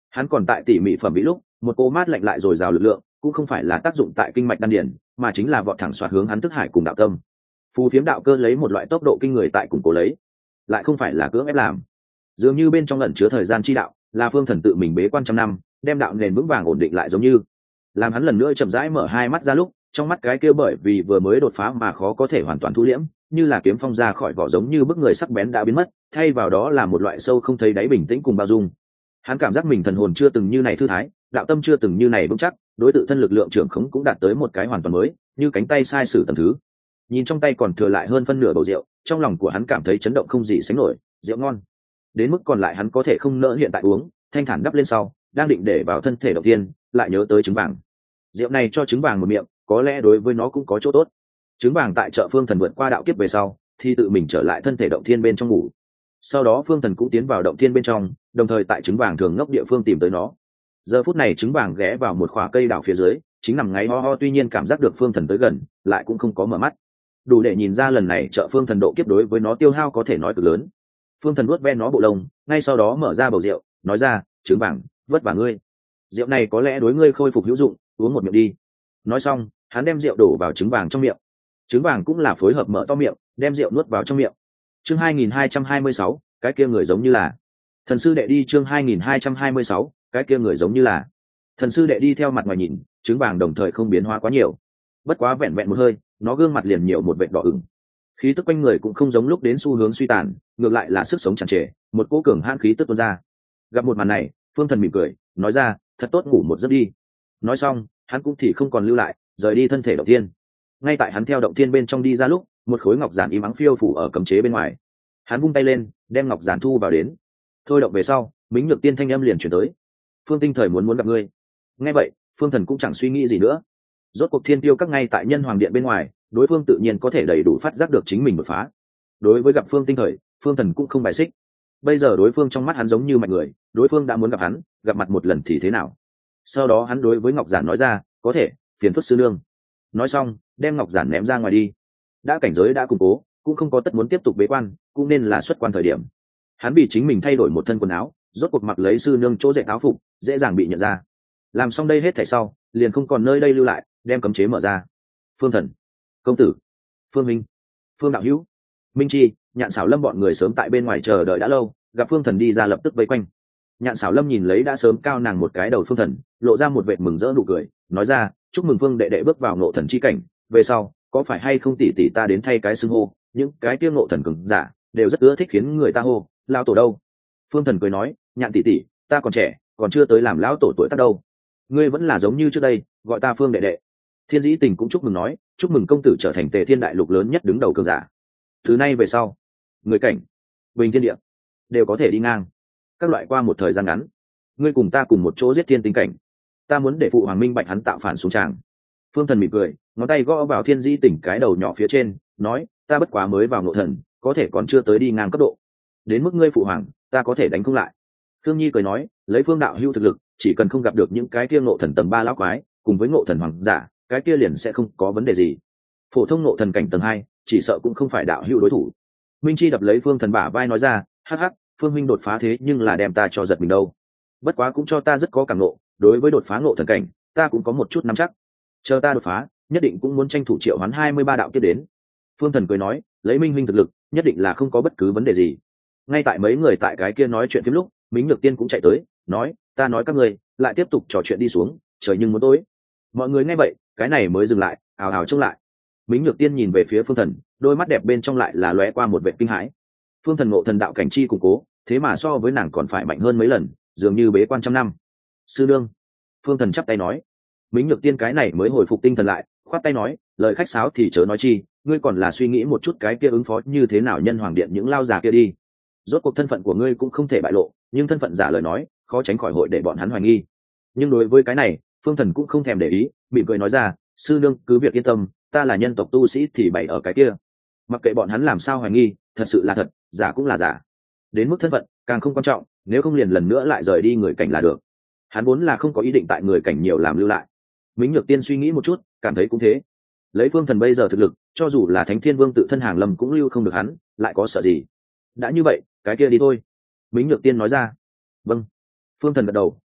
[SPEAKER 1] Hắn còn tại tỉ mỉ phẩm bị lúc, một cô mát lạnh lại rồi rào lực lượng, cũng không phải là tác dụng tại kinh mạch đan điển, mà chính là vọt thẳng xoạt hướng hắn thức hải cùng đạo tâm. Phù phiếm đạo cơ lấy một loại tốc độ kinh người tại củng cố lấy, lại không phải là cưỡng ép làm. Dường như bên trong ẩn chứa thời gian chi đạo, là Phương Thần tự mình bế quan trăm năm, đem đạo nền vững vàng ổn định lại, giống như làm hắn lần nữa chậm rãi mở hai mắt ra lúc, trong mắt cái kia bởi vì vừa mới đột phá mà khó có thể hoàn toàn thu liễm, như là kiếm phong ra khỏi vỏ, giống như bức người sắc bén đã biến mất, thay vào đó là một loại sâu không thấy đáy bình tĩnh cùng bao dung. Hắn cảm giác mình thần hồn chưa từng như này thư thái, đạo tâm chưa từng như này vững chắc, đối tự thân lực lượng trưởng khống cũng đạt tới một cái hoàn toàn mới, như cánh tay sai sử tầm thứ. Nhìn trong tay còn thừa lại hơn phân nửa bầu rượu, trong lòng của hắn cảm thấy chấn động không gì sánh nổi, rượu ngon. Đến mức còn lại hắn có thể không nỡ hiện tại uống, thanh thản đắp lên sau, đang định để vào thân thể đầu tiên, lại nhớ tới trứng vàng. Rượu này cho trứng vàng một miệng, có lẽ đối với nó cũng có chỗ tốt. Trứng vàng tại chợ Phương Thần vượt qua đạo kiếp về sau, thì tự mình trở lại thân thể động thiên bên trong ngủ. Sau đó Phương Thần cũng tiến vào động thiên bên trong, đồng thời tại trứng vàng thường ngốc địa phương tìm tới nó. Giờ phút này trứng vàng ghé vào một khỏa cây đào phía dưới, chính nằm ngáy ho ho, tuy nhiên cảm giác được Phương Thần tới gần, lại cũng không có mở mắt. Đủ để nhìn ra lần này chợ Phương Thần độ kiếp đối với nó tiêu hao có thể nói cực lớn. Phương Thần nuốt ve nó bộ lông, ngay sau đó mở ra bầu rượu, nói ra, trứng vàng, vất vả ngươi. Rượu này có lẽ đối ngươi khôi phục hữu dụng, uống một miệng đi. Nói xong, hắn đem rượu đổ vào trứng vàng trong miệng. Trứng vàng cũng là phối hợp mở to miệng, đem rượu nuốt vào trong miệng. Chương hai nghìn hai trăm hai mươi sáu, cái kia người giống như là thần sư đệ đi. Chương hai nghìn hai trăm hai mươi sáu, cái kia người giống như là thần sư đệ đi. Theo mặt ngoài nhìn, trứng vàng đồng thời không biến hóa quá nhiều, bất quá vẹn vẹn một hơi, nó gương mặt liền nhiều một vệt đỏ ửng. Khí tức quanh người cũng không giống lúc đến xu hướng suy tàn, ngược lại là sức sống tràn trề, một cỗ cường hãn khí tức tuôn ra. Gặp một màn này, Phương Thần mỉm cười, nói ra, thật tốt, ngủ một giấc đi. Nói xong, hắn cũng thì không còn lưu lại, rời đi thân thể động thiên. Ngay tại hắn theo động thiên bên trong đi ra lúc, một khối ngọc giản im ắng phiêu phủ ở cấm chế bên ngoài. Hắn vung tay lên, đem ngọc giản thu vào đến. Thôi động về sau, Mính Nhược Tiên thanh âm liền chuyển tới, Phương Tinh Thời muốn muốn gặp ngươi. Nghe vậy, Phương Thần cũng chẳng suy nghĩ gì nữa. Rốt cuộc Thiên Tiêu các ngay tại Nhân Hoàng Điện bên ngoài, đối phương tự nhiên có thể đầy đủ phát giác được chính mình đột phá. Đối với gặp Phương Tinh Thời, Phương Thần cũng không bài xích. Bây giờ đối phương trong mắt hắn giống như mạnh người, đối phương đã muốn gặp hắn, gặp mặt một lần thì thế nào? Sau đó hắn đối với ngọc giản nói ra, có thể, phiền phức sư nương. Nói xong, đem ngọc giản ném ra ngoài đi. Đã cảnh giới đã củng cố, cũng không có tất muốn tiếp tục bế quan, cũng nên là xuất quan thời điểm. Hắn bị chính mình thay đổi một thân quần áo, rốt cuộc mặc lấy sư nương chỗ dệt áo phục, dễ dàng bị nhận ra. Làm xong đây hết thảy sau, liền không còn nơi đây lưu lại, đem cấm chế mở ra. Phương Thần, công tử, Phương Minh, Phương đạo hữu, Minh Chi, Nhạn Sảo Lâm bọn người sớm tại bên ngoài chờ đợi đã lâu, gặp Phương Thần đi ra lập tức vây quanh. Nhạn Sảo Lâm nhìn lấy đã sớm cao nàng một cái đầu Phương Thần, lộ ra một vệt mừng rỡ nụ cười, nói ra, chúc mừng Phương đệ đệ bước vào ngộ thần chi cảnh, về sau có phải hay không tỷ tỷ ta đến thay cái xưng hô, những cái tiêu ngộ thần cường giả đều rất ưa thích khiến người ta hô lão tổ đâu. Phương Thần cười nói, Nhạn tỷ tỷ, ta còn trẻ, còn chưa tới làm lão tổ tuổi tác đâu, ngươi vẫn là giống như trước đây, gọi ta Phương đệ đệ. Thiên Dĩ Tình cũng chúc mừng nói, chúc mừng công tử trở thành Tề Thiên đại lục lớn nhất đứng đầu cường giả, từ nay về sau người cảnh bình thiên địa đều có thể đi ngang. Các loại qua một thời gian ngắn, ngươi cùng ta cùng một chỗ giết thiên tinh cảnh, ta muốn để phụ hoàng minh bạch hắn tạo phản xuống tràng. Phương Thần mỉm cười, ngón tay gõ vào Thiên Dĩ Tình cái đầu nhỏ phía trên, nói, ta bất quá mới vào ngộ thần, có thể còn chưa tới đi ngang cấp độ, đến mức ngươi phụ hoàng ta có thể đánh không lại. Thương Nhi cười nói, lấy Phương đạo hữu thực lực, chỉ cần không gặp được những cái kia ngộ thần tầng ba lão quái, cùng với ngộ thần hoàng giả, cái kia liền sẽ không có vấn đề gì. Phổ thông ngộ thần cảnh tầng hai, chỉ sợ cũng không phải đạo hữu đối thủ. Minh Chi đập lấy Phương Thần bả vai nói ra, hắc hắc, Phương huynh đột phá thế nhưng là đem ta cho giật mình đâu. Bất quá cũng cho ta rất có cảm ngộ, đối với đột phá ngộ thần cảnh, ta cũng có một chút nắm chắc. Chờ ta đột phá, nhất định cũng muốn tranh thủ triệu hoán hai mươi ba đạo kiếp đến. Phương Thần cười nói, lấy Minh huynh thực lực, nhất định là không có bất cứ vấn đề gì. Ngay tại mấy người tại cái kia nói chuyện phím lúc, Mính Nhược Tiên cũng chạy tới, nói, ta nói các ngươi lại tiếp tục trò chuyện đi xuống, trời nhưng muốn tối. Mọi người nghe vậy, cái này mới dừng lại, ào ào trông lại. Mính Nhược Tiên nhìn về phía Phương Thần, đôi mắt đẹp bên trong lại là lóe qua một vẻ kinh hãi. Phương Thần ngộ thần đạo cảnh chi củng cố, thế mà so với nàng còn phải mạnh hơn mấy lần, dường như bế quan trăm năm. Sư nương. Phương Thần chắp tay nói. Mính Nhược Tiên cái này mới hồi phục tinh thần lại, khoát tay nói, lời khách sáo thì chớ nói chi, ngươi còn là suy nghĩ một chút cái kia ứng phó như thế nào Nhân Hoàng Điện những lao già kia đi. Rốt cuộc thân phận của ngươi cũng không thể bại lộ, nhưng thân phận giả lời nói, khó tránh khỏi hội để bọn hắn hoài nghi. Nhưng đối với cái này, Phương Thần cũng không thèm để ý, mỉm cười nói ra, sư nương cứ việc yên tâm, ta là nhân tộc tu sĩ thì bày ở cái kia, mặc kệ bọn hắn làm sao hoài nghi, thật sự là thật, giả cũng là giả. Đến mức thân phận càng không quan trọng, nếu không liền lần nữa lại rời đi người cảnh là được. Hắn vốn là không có ý định tại người cảnh nhiều làm lưu lại. Mính Nhược Tiên suy nghĩ một chút, cảm thấy cũng thế. Lấy Phương Thần bây giờ thực lực, cho dù là Thánh Thiên Vương tự thân hàng lâm cũng lưu không được hắn, lại có sợ gì. Đã như vậy, cái kia đi thôi. Mính Nhược Tiên nói ra. Vâng. Phương Thần gật đầu,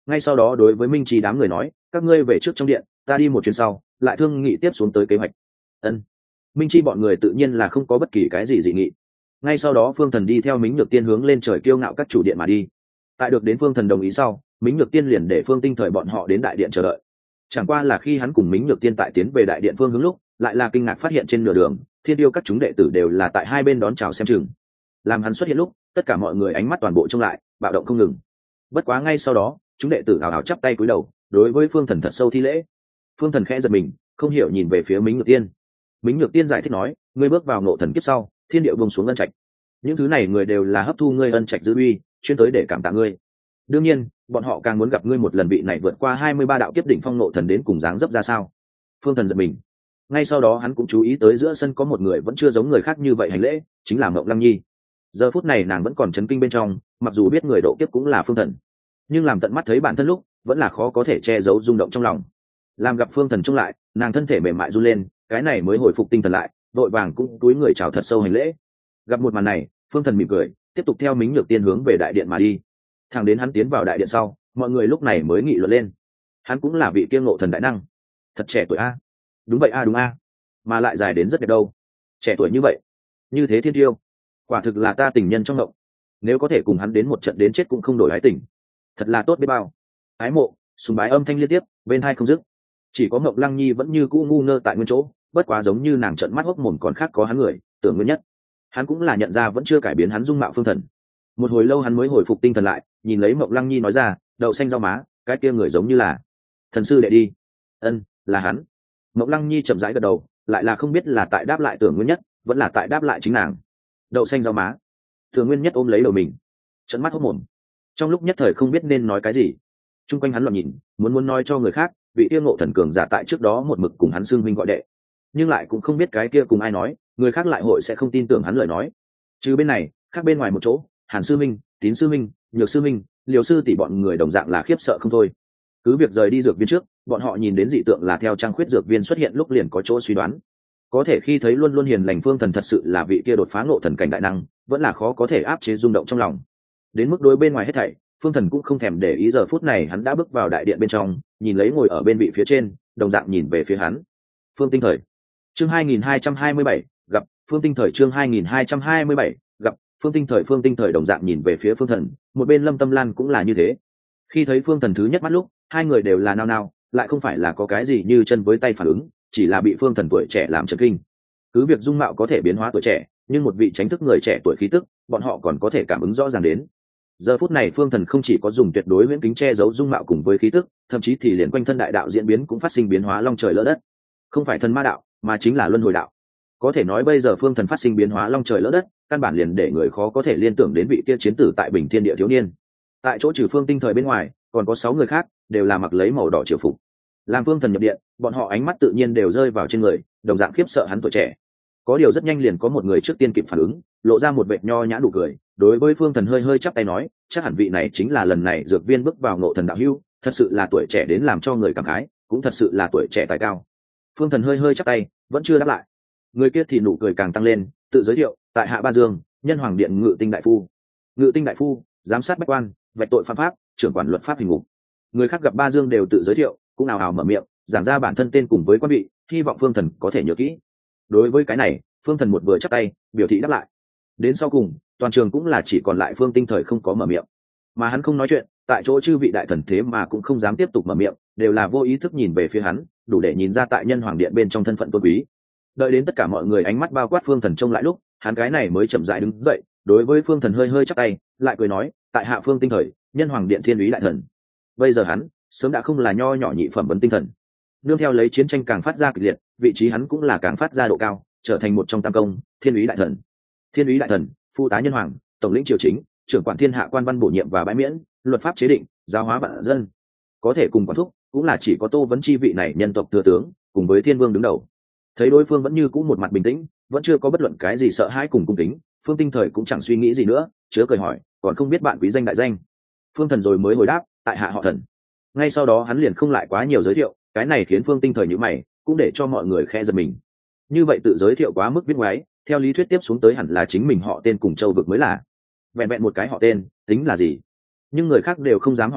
[SPEAKER 1] ngay sau đó đối với minh trí đám người nói, các ngươi về trước trong điện, ta đi một chuyến sau lại thương nghị tiếp xuống tới kế hoạch. Ân. Minh chi bọn người tự nhiên là không có bất kỳ cái gì dị nghị. Ngay sau đó Phương Thần đi theo Mính Nhược Tiên hướng lên trời kiêu ngạo các chủ điện mà đi. Tại được đến Phương Thần đồng ý sau, Mính Nhược Tiên liền để Phương Tinh Thời bọn họ đến đại điện chờ đợi. Chẳng qua là khi hắn cùng Mính Nhược Tiên tại tiến về đại điện phương hướng lúc, lại là kinh ngạc phát hiện trên nửa đường, Thiên Điêu các chúng đệ tử đều là tại hai bên đón chào xem chừng. Làm hắn xuất hiện lúc, tất cả mọi người ánh mắt toàn bộ trông lại, bạo động không ngừng. Bất quá ngay sau đó, chúng đệ tử ào ào chắp tay cúi đầu, đối với Phương Thần thật sâu thi lễ. Phương Thần khẽ giật mình, không hiểu nhìn về phía Mính Nhược Tiên. Mính Nhược Tiên giải thích nói, ngươi bước vào ngộ thần kiếp sau, thiên địa buông xuống ân trạch. Những thứ này người đều là hấp thu ngươi ân trạch dư uy, chuyên tới để cảm tạ ngươi. Đương nhiên, bọn họ càng muốn gặp ngươi một lần, vị này vượt qua hai mươi ba đạo kiếp đỉnh phong ngộ thần đến cùng dáng dấp ra sao. Phương Thần giật mình. Ngay sau đó hắn cũng chú ý tới giữa sân có một người vẫn chưa giống người khác như vậy hành lễ, chính là Mộng Lăng Nhi. Giờ phút này nàng vẫn còn chấn kinh bên trong, mặc dù biết người độ kiếp cũng là Phương Thần, nhưng làm tận mắt thấy bản thân lúc, vẫn là khó có thể che giấu rung động trong lòng. Làm gặp Phương Thần trông lại, nàng thân thể mềm mại run lên, cái này mới hồi phục tinh thần lại, vội vàng cũng túi người chào thật sâu hành lễ. Gặp một màn này, Phương Thần mỉm cười, tiếp tục theo Mính Nhược Tiên hướng về đại điện mà đi. Thẳng đến hắn tiến vào đại điện sau, mọi người lúc này mới nghị luận lên. Hắn cũng là vị kiêng ngộ thần đại năng, thật trẻ tuổi a. Đúng vậy a, đúng a, mà lại dài đến rất đẹp đâu. Trẻ tuổi như vậy, như thế thiên tiêu, quả thực là ta tình nhân trong ngộng. Nếu có thể cùng hắn đến một trận đến chết cũng không đổi ái tình, thật là tốt biết bao. Ái mộ, sùng bái âm thanh liên tiếp, bên hai không dứt. Chỉ có Mộng Lăng Nhi vẫn như cũ ngu ngơ tại nguyên chỗ, bất quá giống như nàng trợn mắt hốc mồm còn khác có hắn người, tưởng nguyên nhất. Hắn cũng là nhận ra vẫn chưa cải biến hắn dung mạo Phương Thần. Một hồi lâu hắn mới hồi phục tinh thần lại, nhìn lấy Mộng Lăng Nhi nói ra, đậu xanh rau má, cái kia người giống như là thần sư đệ đi. Ân, là hắn. Mộng Lăng Nhi chậm rãi gật đầu, lại là không biết là tại đáp lại tưởng nguyên nhất, vẫn là tại đáp lại chính nàng. Đậu xanh rau má. Tưởng nguyên nhất ôm lấy đầu mình, trợn mắt hốc mồm, trong lúc nhất thời không biết nên nói cái gì. Trung quanh hắn loạn nhìn, muốn muốn nói cho người khác, vị yêu ngộ thần cường giả tại trước đó một mực cùng hắn xưng huynh gọi đệ, nhưng lại cũng không biết cái kia cùng ai nói, người khác lại hội sẽ không tin tưởng hắn lời nói. Trừ bên này, khác bên ngoài một chỗ, Hàn sư minh, Tín sư minh, Nhược sư minh, Liều sư tỷ bọn người đồng dạng là khiếp sợ không thôi. Cứ việc rời đi dược viên trước, bọn họ nhìn đến dị tượng là theo trang khuyết dược viên xuất hiện lúc liền có chỗ suy đoán. Có thể khi thấy luôn luôn hiền lành Phương Thần thật sự là vị kia đột phá ngộ thần cảnh đại năng, vẫn là khó có thể áp chế rung động trong lòng. Đến mức đối bên ngoài hết thảy, Phương Thần cũng không thèm để ý, giờ phút này hắn đã bước vào đại điện bên trong, nhìn lấy ngồi ở bên vị phía trên, đồng dạng nhìn về phía hắn. Phương Tinh Thời. Chương hai nghìn hai trăm hai mươi bảy, gặp Phương Tinh Thời. Chương hai nghìn hai trăm hai mươi bảy, gặp Phương Tinh Thời. Phương Tinh Thời đồng dạng nhìn về phía Phương Thần, một bên Lâm Tâm Lan cũng là như thế. Khi thấy Phương Thần thứ nhất mắt lúc, hai người đều là nao nao, lại không phải là có cái gì như chân với tay phản ứng, chỉ là bị Phương Thần tuổi trẻ làm chấn kinh. Cứ việc dung mạo có thể biến hóa tuổi trẻ, nhưng một vị tránh thức người trẻ tuổi khí tức, bọn họ còn có thể cảm ứng rõ ràng đến. Giờ phút này Phương Thần không chỉ có dùng tuyệt đối huyễn kính che giấu dung mạo cùng với khí tức, thậm chí thì liền quanh thân đại đạo diễn biến cũng phát sinh biến hóa long trời lỡ đất. Không phải thần ma đạo, mà chính là luân hồi đạo. Có thể nói bây giờ Phương Thần phát sinh biến hóa long trời lỡ đất, căn bản liền để người khó có thể liên tưởng đến vị kia chiến tử tại Bình Thiên Địa thiếu niên. Tại chỗ trừ Phương Tinh Thời bên ngoài, còn có sáu người khác, đều là mặc lấy màu đỏ triều phục. Làm Phương Thần nhập điện, bọn họ ánh mắt tự nhiên đều rơi vào trên người, đồng dạng khiếp sợ hắn tuổi trẻ. Có điều rất nhanh liền có một người trước tiên kịp phản ứng, lộ ra một vệt nho nhã nụ cười, đối với Phương Thần hơi hơi chắp tay nói, chắc hẳn vị này chính là lần này dược viên bước vào ngộ thần đạo hữu, thật sự là tuổi trẻ đến làm cho người cảm khái, cũng thật sự là tuổi trẻ tài cao. Phương Thần hơi hơi chắp tay, vẫn chưa đáp lại. Người kia thì nụ cười càng tăng lên, tự giới thiệu, tại hạ Ba Dương, Nhân Hoàng Điện Ngự Tinh đại phu. Ngự Tinh đại phu, giám sát bách quan, vạch tội phạm pháp, trưởng quản luật pháp hình ngục. Người khác gặp Ba Dương đều tự giới thiệu, cũng ào ào mở miệng, giảng ra bản thân tên cùng với quan vị, hy vọng Phương Thần có thể nhớ kỹ. Đối với cái này, Phương Thần một vừa chắp tay, biểu thị đáp lại. Đến sau cùng, toàn trường cũng là chỉ còn lại Phương Tinh Thời không có mở miệng, mà hắn không nói chuyện, tại chỗ chư vị đại thần thế mà cũng không dám tiếp tục mở miệng, đều là vô ý thức nhìn về phía hắn, đủ để nhìn ra tại Nhân Hoàng Điện bên trong thân phận tôn quý. Đợi đến tất cả mọi người ánh mắt bao quát Phương Thần trông lại lúc, hắn cái này mới chậm rãi đứng dậy, đối với Phương Thần hơi hơi chắp tay, lại cười nói, tại hạ Phương Tinh Thời, Nhân Hoàng Điện Thiên Úy đại thần. Bây giờ hắn sớm đã không là nho nhỏ nhị phẩm vấn tinh thần, nương theo lấy chiến tranh càng phát ra kịch liệt, vị trí hắn cũng là càng phát ra độ cao, trở thành một trong tam công, Thiên Úy đại thần. Thiên Úy đại thần, phụ tá nhân hoàng, tổng lĩnh triều chính, trưởng quản thiên hạ quan văn bổ nhiệm và bãi miễn, luật pháp chế định, giáo hóa vạn dân. Có thể cùng quản thúc, cũng là chỉ có Tô Vấn chi vị này nhân tộc thừa tướng, cùng với Thiên Vương đứng đầu. Thấy đối phương vẫn như cũ một mặt bình tĩnh, vẫn chưa có bất luận cái gì sợ hãi cùng cung kính, Phương Tinh Thời cũng chẳng suy nghĩ gì nữa, chứa cười hỏi, còn không biết bạn quý danh đại danh. Phương Thần rồi mới hồi đáp, tại hạ họ Thần. Ngay sau đó hắn liền không lại quá nhiều giới thiệu, cái này khiến Phương Tinh Thời nhíu mày, cũng để cho mọi người khe giật mình. Như vậy tự giới thiệu quá mức viết ngoái, theo lý thuyết tiếp xuống tới hẳn là chính mình họ tên cùng châu vực mới là. Vẹn vẹn một cái họ tên, tính là gì? Nhưng người khác đều không dám hỏi nhiều,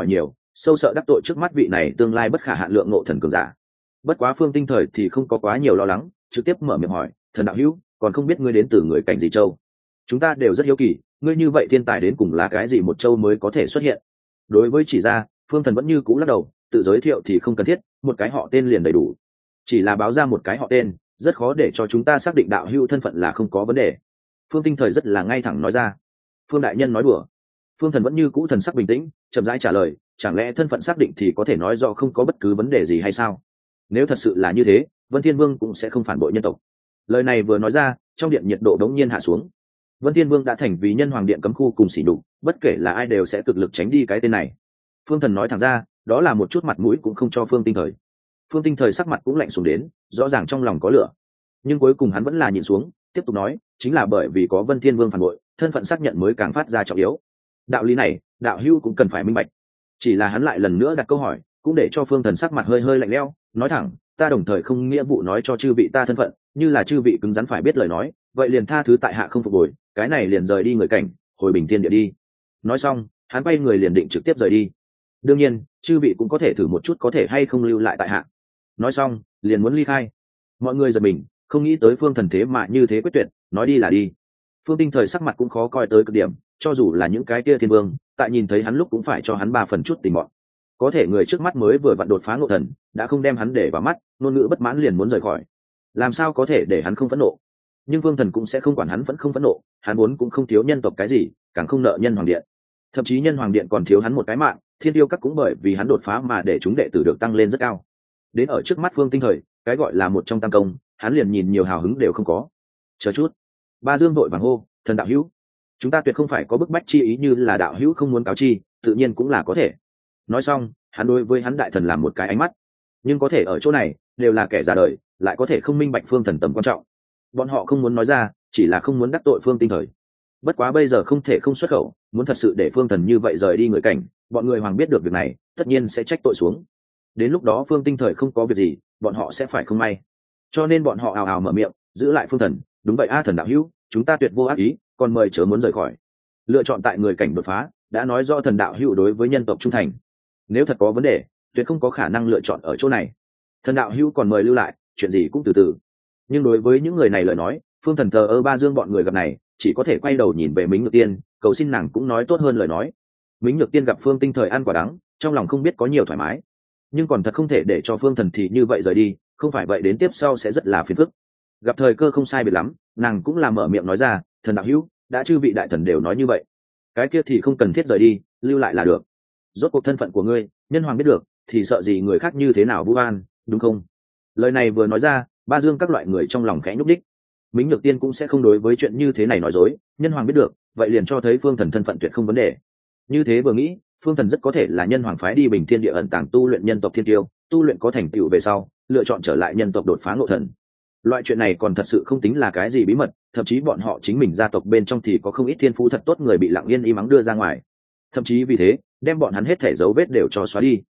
[SPEAKER 1] sâu sợ đắc tội trước mắt vị này tương lai bất khả hạn lượng ngộ thần cường giả. Bất quá Phương Tinh Thời thì không có quá nhiều lo lắng, trực tiếp mở miệng hỏi, thần đạo hữu, còn không biết ngươi đến từ người cảnh gì châu? Chúng ta đều rất hiếu kỳ, ngươi như vậy thiên tài đến cùng là cái gì một châu mới có thể xuất hiện? Đối với chỉ ra, Phương Thần vẫn như cũ lắc đầu, tự giới thiệu thì không cần thiết, một cái họ tên liền đầy đủ. Chỉ là báo ra một cái họ tên, rất khó để cho chúng ta xác định đạo hữu thân phận là không có vấn đề. Phương Tinh Thời rất là ngay thẳng nói ra. Phương đại nhân nói đùa. Phương Thần vẫn như cũ thần sắc bình tĩnh, chậm rãi trả lời, chẳng lẽ thân phận xác định thì có thể nói rõ không có bất cứ vấn đề gì hay sao? Nếu thật sự là như thế, Vân Thiên Vương cũng sẽ không phản bội nhân tộc. Lời này vừa nói ra, trong điện nhiệt độ đống nhiên hạ xuống. Vân Thiên Vương đã thành vì nhân hoàng điện cấm khu cùng xỉ đục, bất kể là ai đều sẽ cực lực tránh đi cái tên này. Phương Thần nói thẳng ra, đó là một chút mặt mũi cũng không cho Phương Tinh Thời. Phương Tinh Thời sắc mặt cũng lạnh xuống đến, rõ ràng trong lòng có lửa, nhưng cuối cùng hắn vẫn là nhìn xuống, tiếp tục nói, chính là bởi vì có Vân Thiên Vương phản bội, thân phận xác nhận mới càng phát ra trọng yếu. Đạo lý này, đạo hữu cũng cần phải minh bạch. Chỉ là hắn lại lần nữa đặt câu hỏi, cũng để cho Phương Thần sắc mặt hơi hơi lạnh lẽo, nói thẳng, ta đồng thời không nghĩa vụ nói cho chư vị ta thân phận, như là chư vị cứng rắn phải biết lời nói, vậy liền tha thứ tại hạ không phục hồi, cái này liền rời đi người cảnh, hồi bình thiên địa đi. Nói xong, hắn quay người liền định trực tiếp rời đi. Đương nhiên, chư vị cũng có thể thử một chút có thể hay không lưu lại tại hạ. Nói xong, liền muốn ly khai. Mọi người giật mình, không nghĩ tới Phương Thần thế mà như thế quyết tuyệt, nói đi là đi. Phương Tinh Thời sắc mặt cũng khó coi tới cực điểm, cho dù là những cái kia thiên vương, tại nhìn thấy hắn lúc cũng phải cho hắn ba phần chút tình bọn. Có thể người trước mắt mới vừa vặn đột phá ngộ thần, đã không đem hắn để vào mắt, ngôn ngữ bất mãn liền muốn rời khỏi. Làm sao có thể để hắn không phẫn nộ? Nhưng Vương Thần cũng sẽ không quản hắn vẫn không phẫn nộ, hắn muốn cũng không thiếu nhân tộc cái gì, càng không nợ nhân hoàng điện. Thậm chí nhân hoàng điện còn thiếu hắn một cái mạng, thiên tiêu các cũng bởi vì hắn đột phá mà để chúng đệ tử được tăng lên rất cao. Đến ở trước mắt Phương Tinh Thời, cái gọi là một trong tam công, hắn liền nhìn nhiều hào hứng đều không có. Chờ chút. Ba Dương vội vàng hô, thần đạo hữu, chúng ta tuyệt không phải có bức bách chi ý như là đạo hữu không muốn cáo chi, tự nhiên cũng là có thể. Nói xong, hắn đối với hắn đại thần làm một cái ánh mắt. Nhưng có thể ở chỗ này, đều là kẻ già đời, lại có thể không minh bạch Phương Thần tầm quan trọng. Bọn họ không muốn nói ra, chỉ là không muốn đắc tội Phương Tinh Thời. Bất quá bây giờ không thể không xuất khẩu, muốn thật sự để Phương Thần như vậy rời đi người cảnh, bọn người hoàng biết được việc này, tất nhiên sẽ trách tội xuống. Đến lúc đó Phương Tinh Thời không có việc gì, bọn họ sẽ phải không may. Cho nên bọn họ ào ào mở miệng, giữ lại Phương Thần, đúng vậy a thần đạo hữu, chúng ta tuyệt vô ác ý, còn mời chớ muốn rời khỏi. Lựa chọn tại người cảnh đột phá, đã nói rõ thần đạo hữu đối với nhân tộc trung thành. Nếu thật có vấn đề, tuyệt không có khả năng lựa chọn ở chỗ này. Thần đạo hữu còn mời lưu lại, chuyện gì cũng từ từ. Nhưng đối với những người này lời nói, Phương Thần thờ ơ ba dương bọn người gặp này, chỉ có thể quay đầu nhìn về Mính Nhược Tiên, cầu xin nàng cũng nói tốt hơn lời nói. Mính Nhược Tiên gặp Phương Tinh Thời ăn quả đắng, trong lòng không biết có nhiều thoải mái, nhưng còn thật không thể để cho Phương Thần thì như vậy rời đi, không phải vậy đến tiếp sau sẽ rất là phiền phức. Gặp thời cơ không sai biệt lắm, nàng cũng là mở miệng nói ra, thần đạo hữu, đã chư vị đại thần đều nói như vậy, cái kia thì không cần thiết rời đi, lưu lại là được. Rốt cuộc thân phận của ngươi, nhân hoàng biết được, thì sợ gì người khác như thế nào vu oan, đúng không? Lời này vừa nói ra, ba dương các loại người trong lòng khẽ nhúc đích. Mính Nhược Tiên cũng sẽ không đối với chuyện như thế này nói dối, nhân hoàng biết được, vậy liền cho thấy Phương Thần thân phận tuyệt không vấn đề. Như thế vừa nghĩ, Phương Thần rất có thể là nhân hoàng phái đi bình thiên địa ẩn tàng tu luyện nhân tộc thiên tiêu, tu luyện có thành tựu về sau, lựa chọn trở lại nhân tộc đột phá ngộ thần. Loại chuyện này còn thật sự không tính là cái gì bí mật, thậm chí bọn họ chính mình gia tộc bên trong thì có không ít thiên phú thật tốt người bị lặng yên im ắng đưa ra ngoài. Thậm chí vì thế, đem bọn hắn hết thể dấu vết đều cho xóa đi.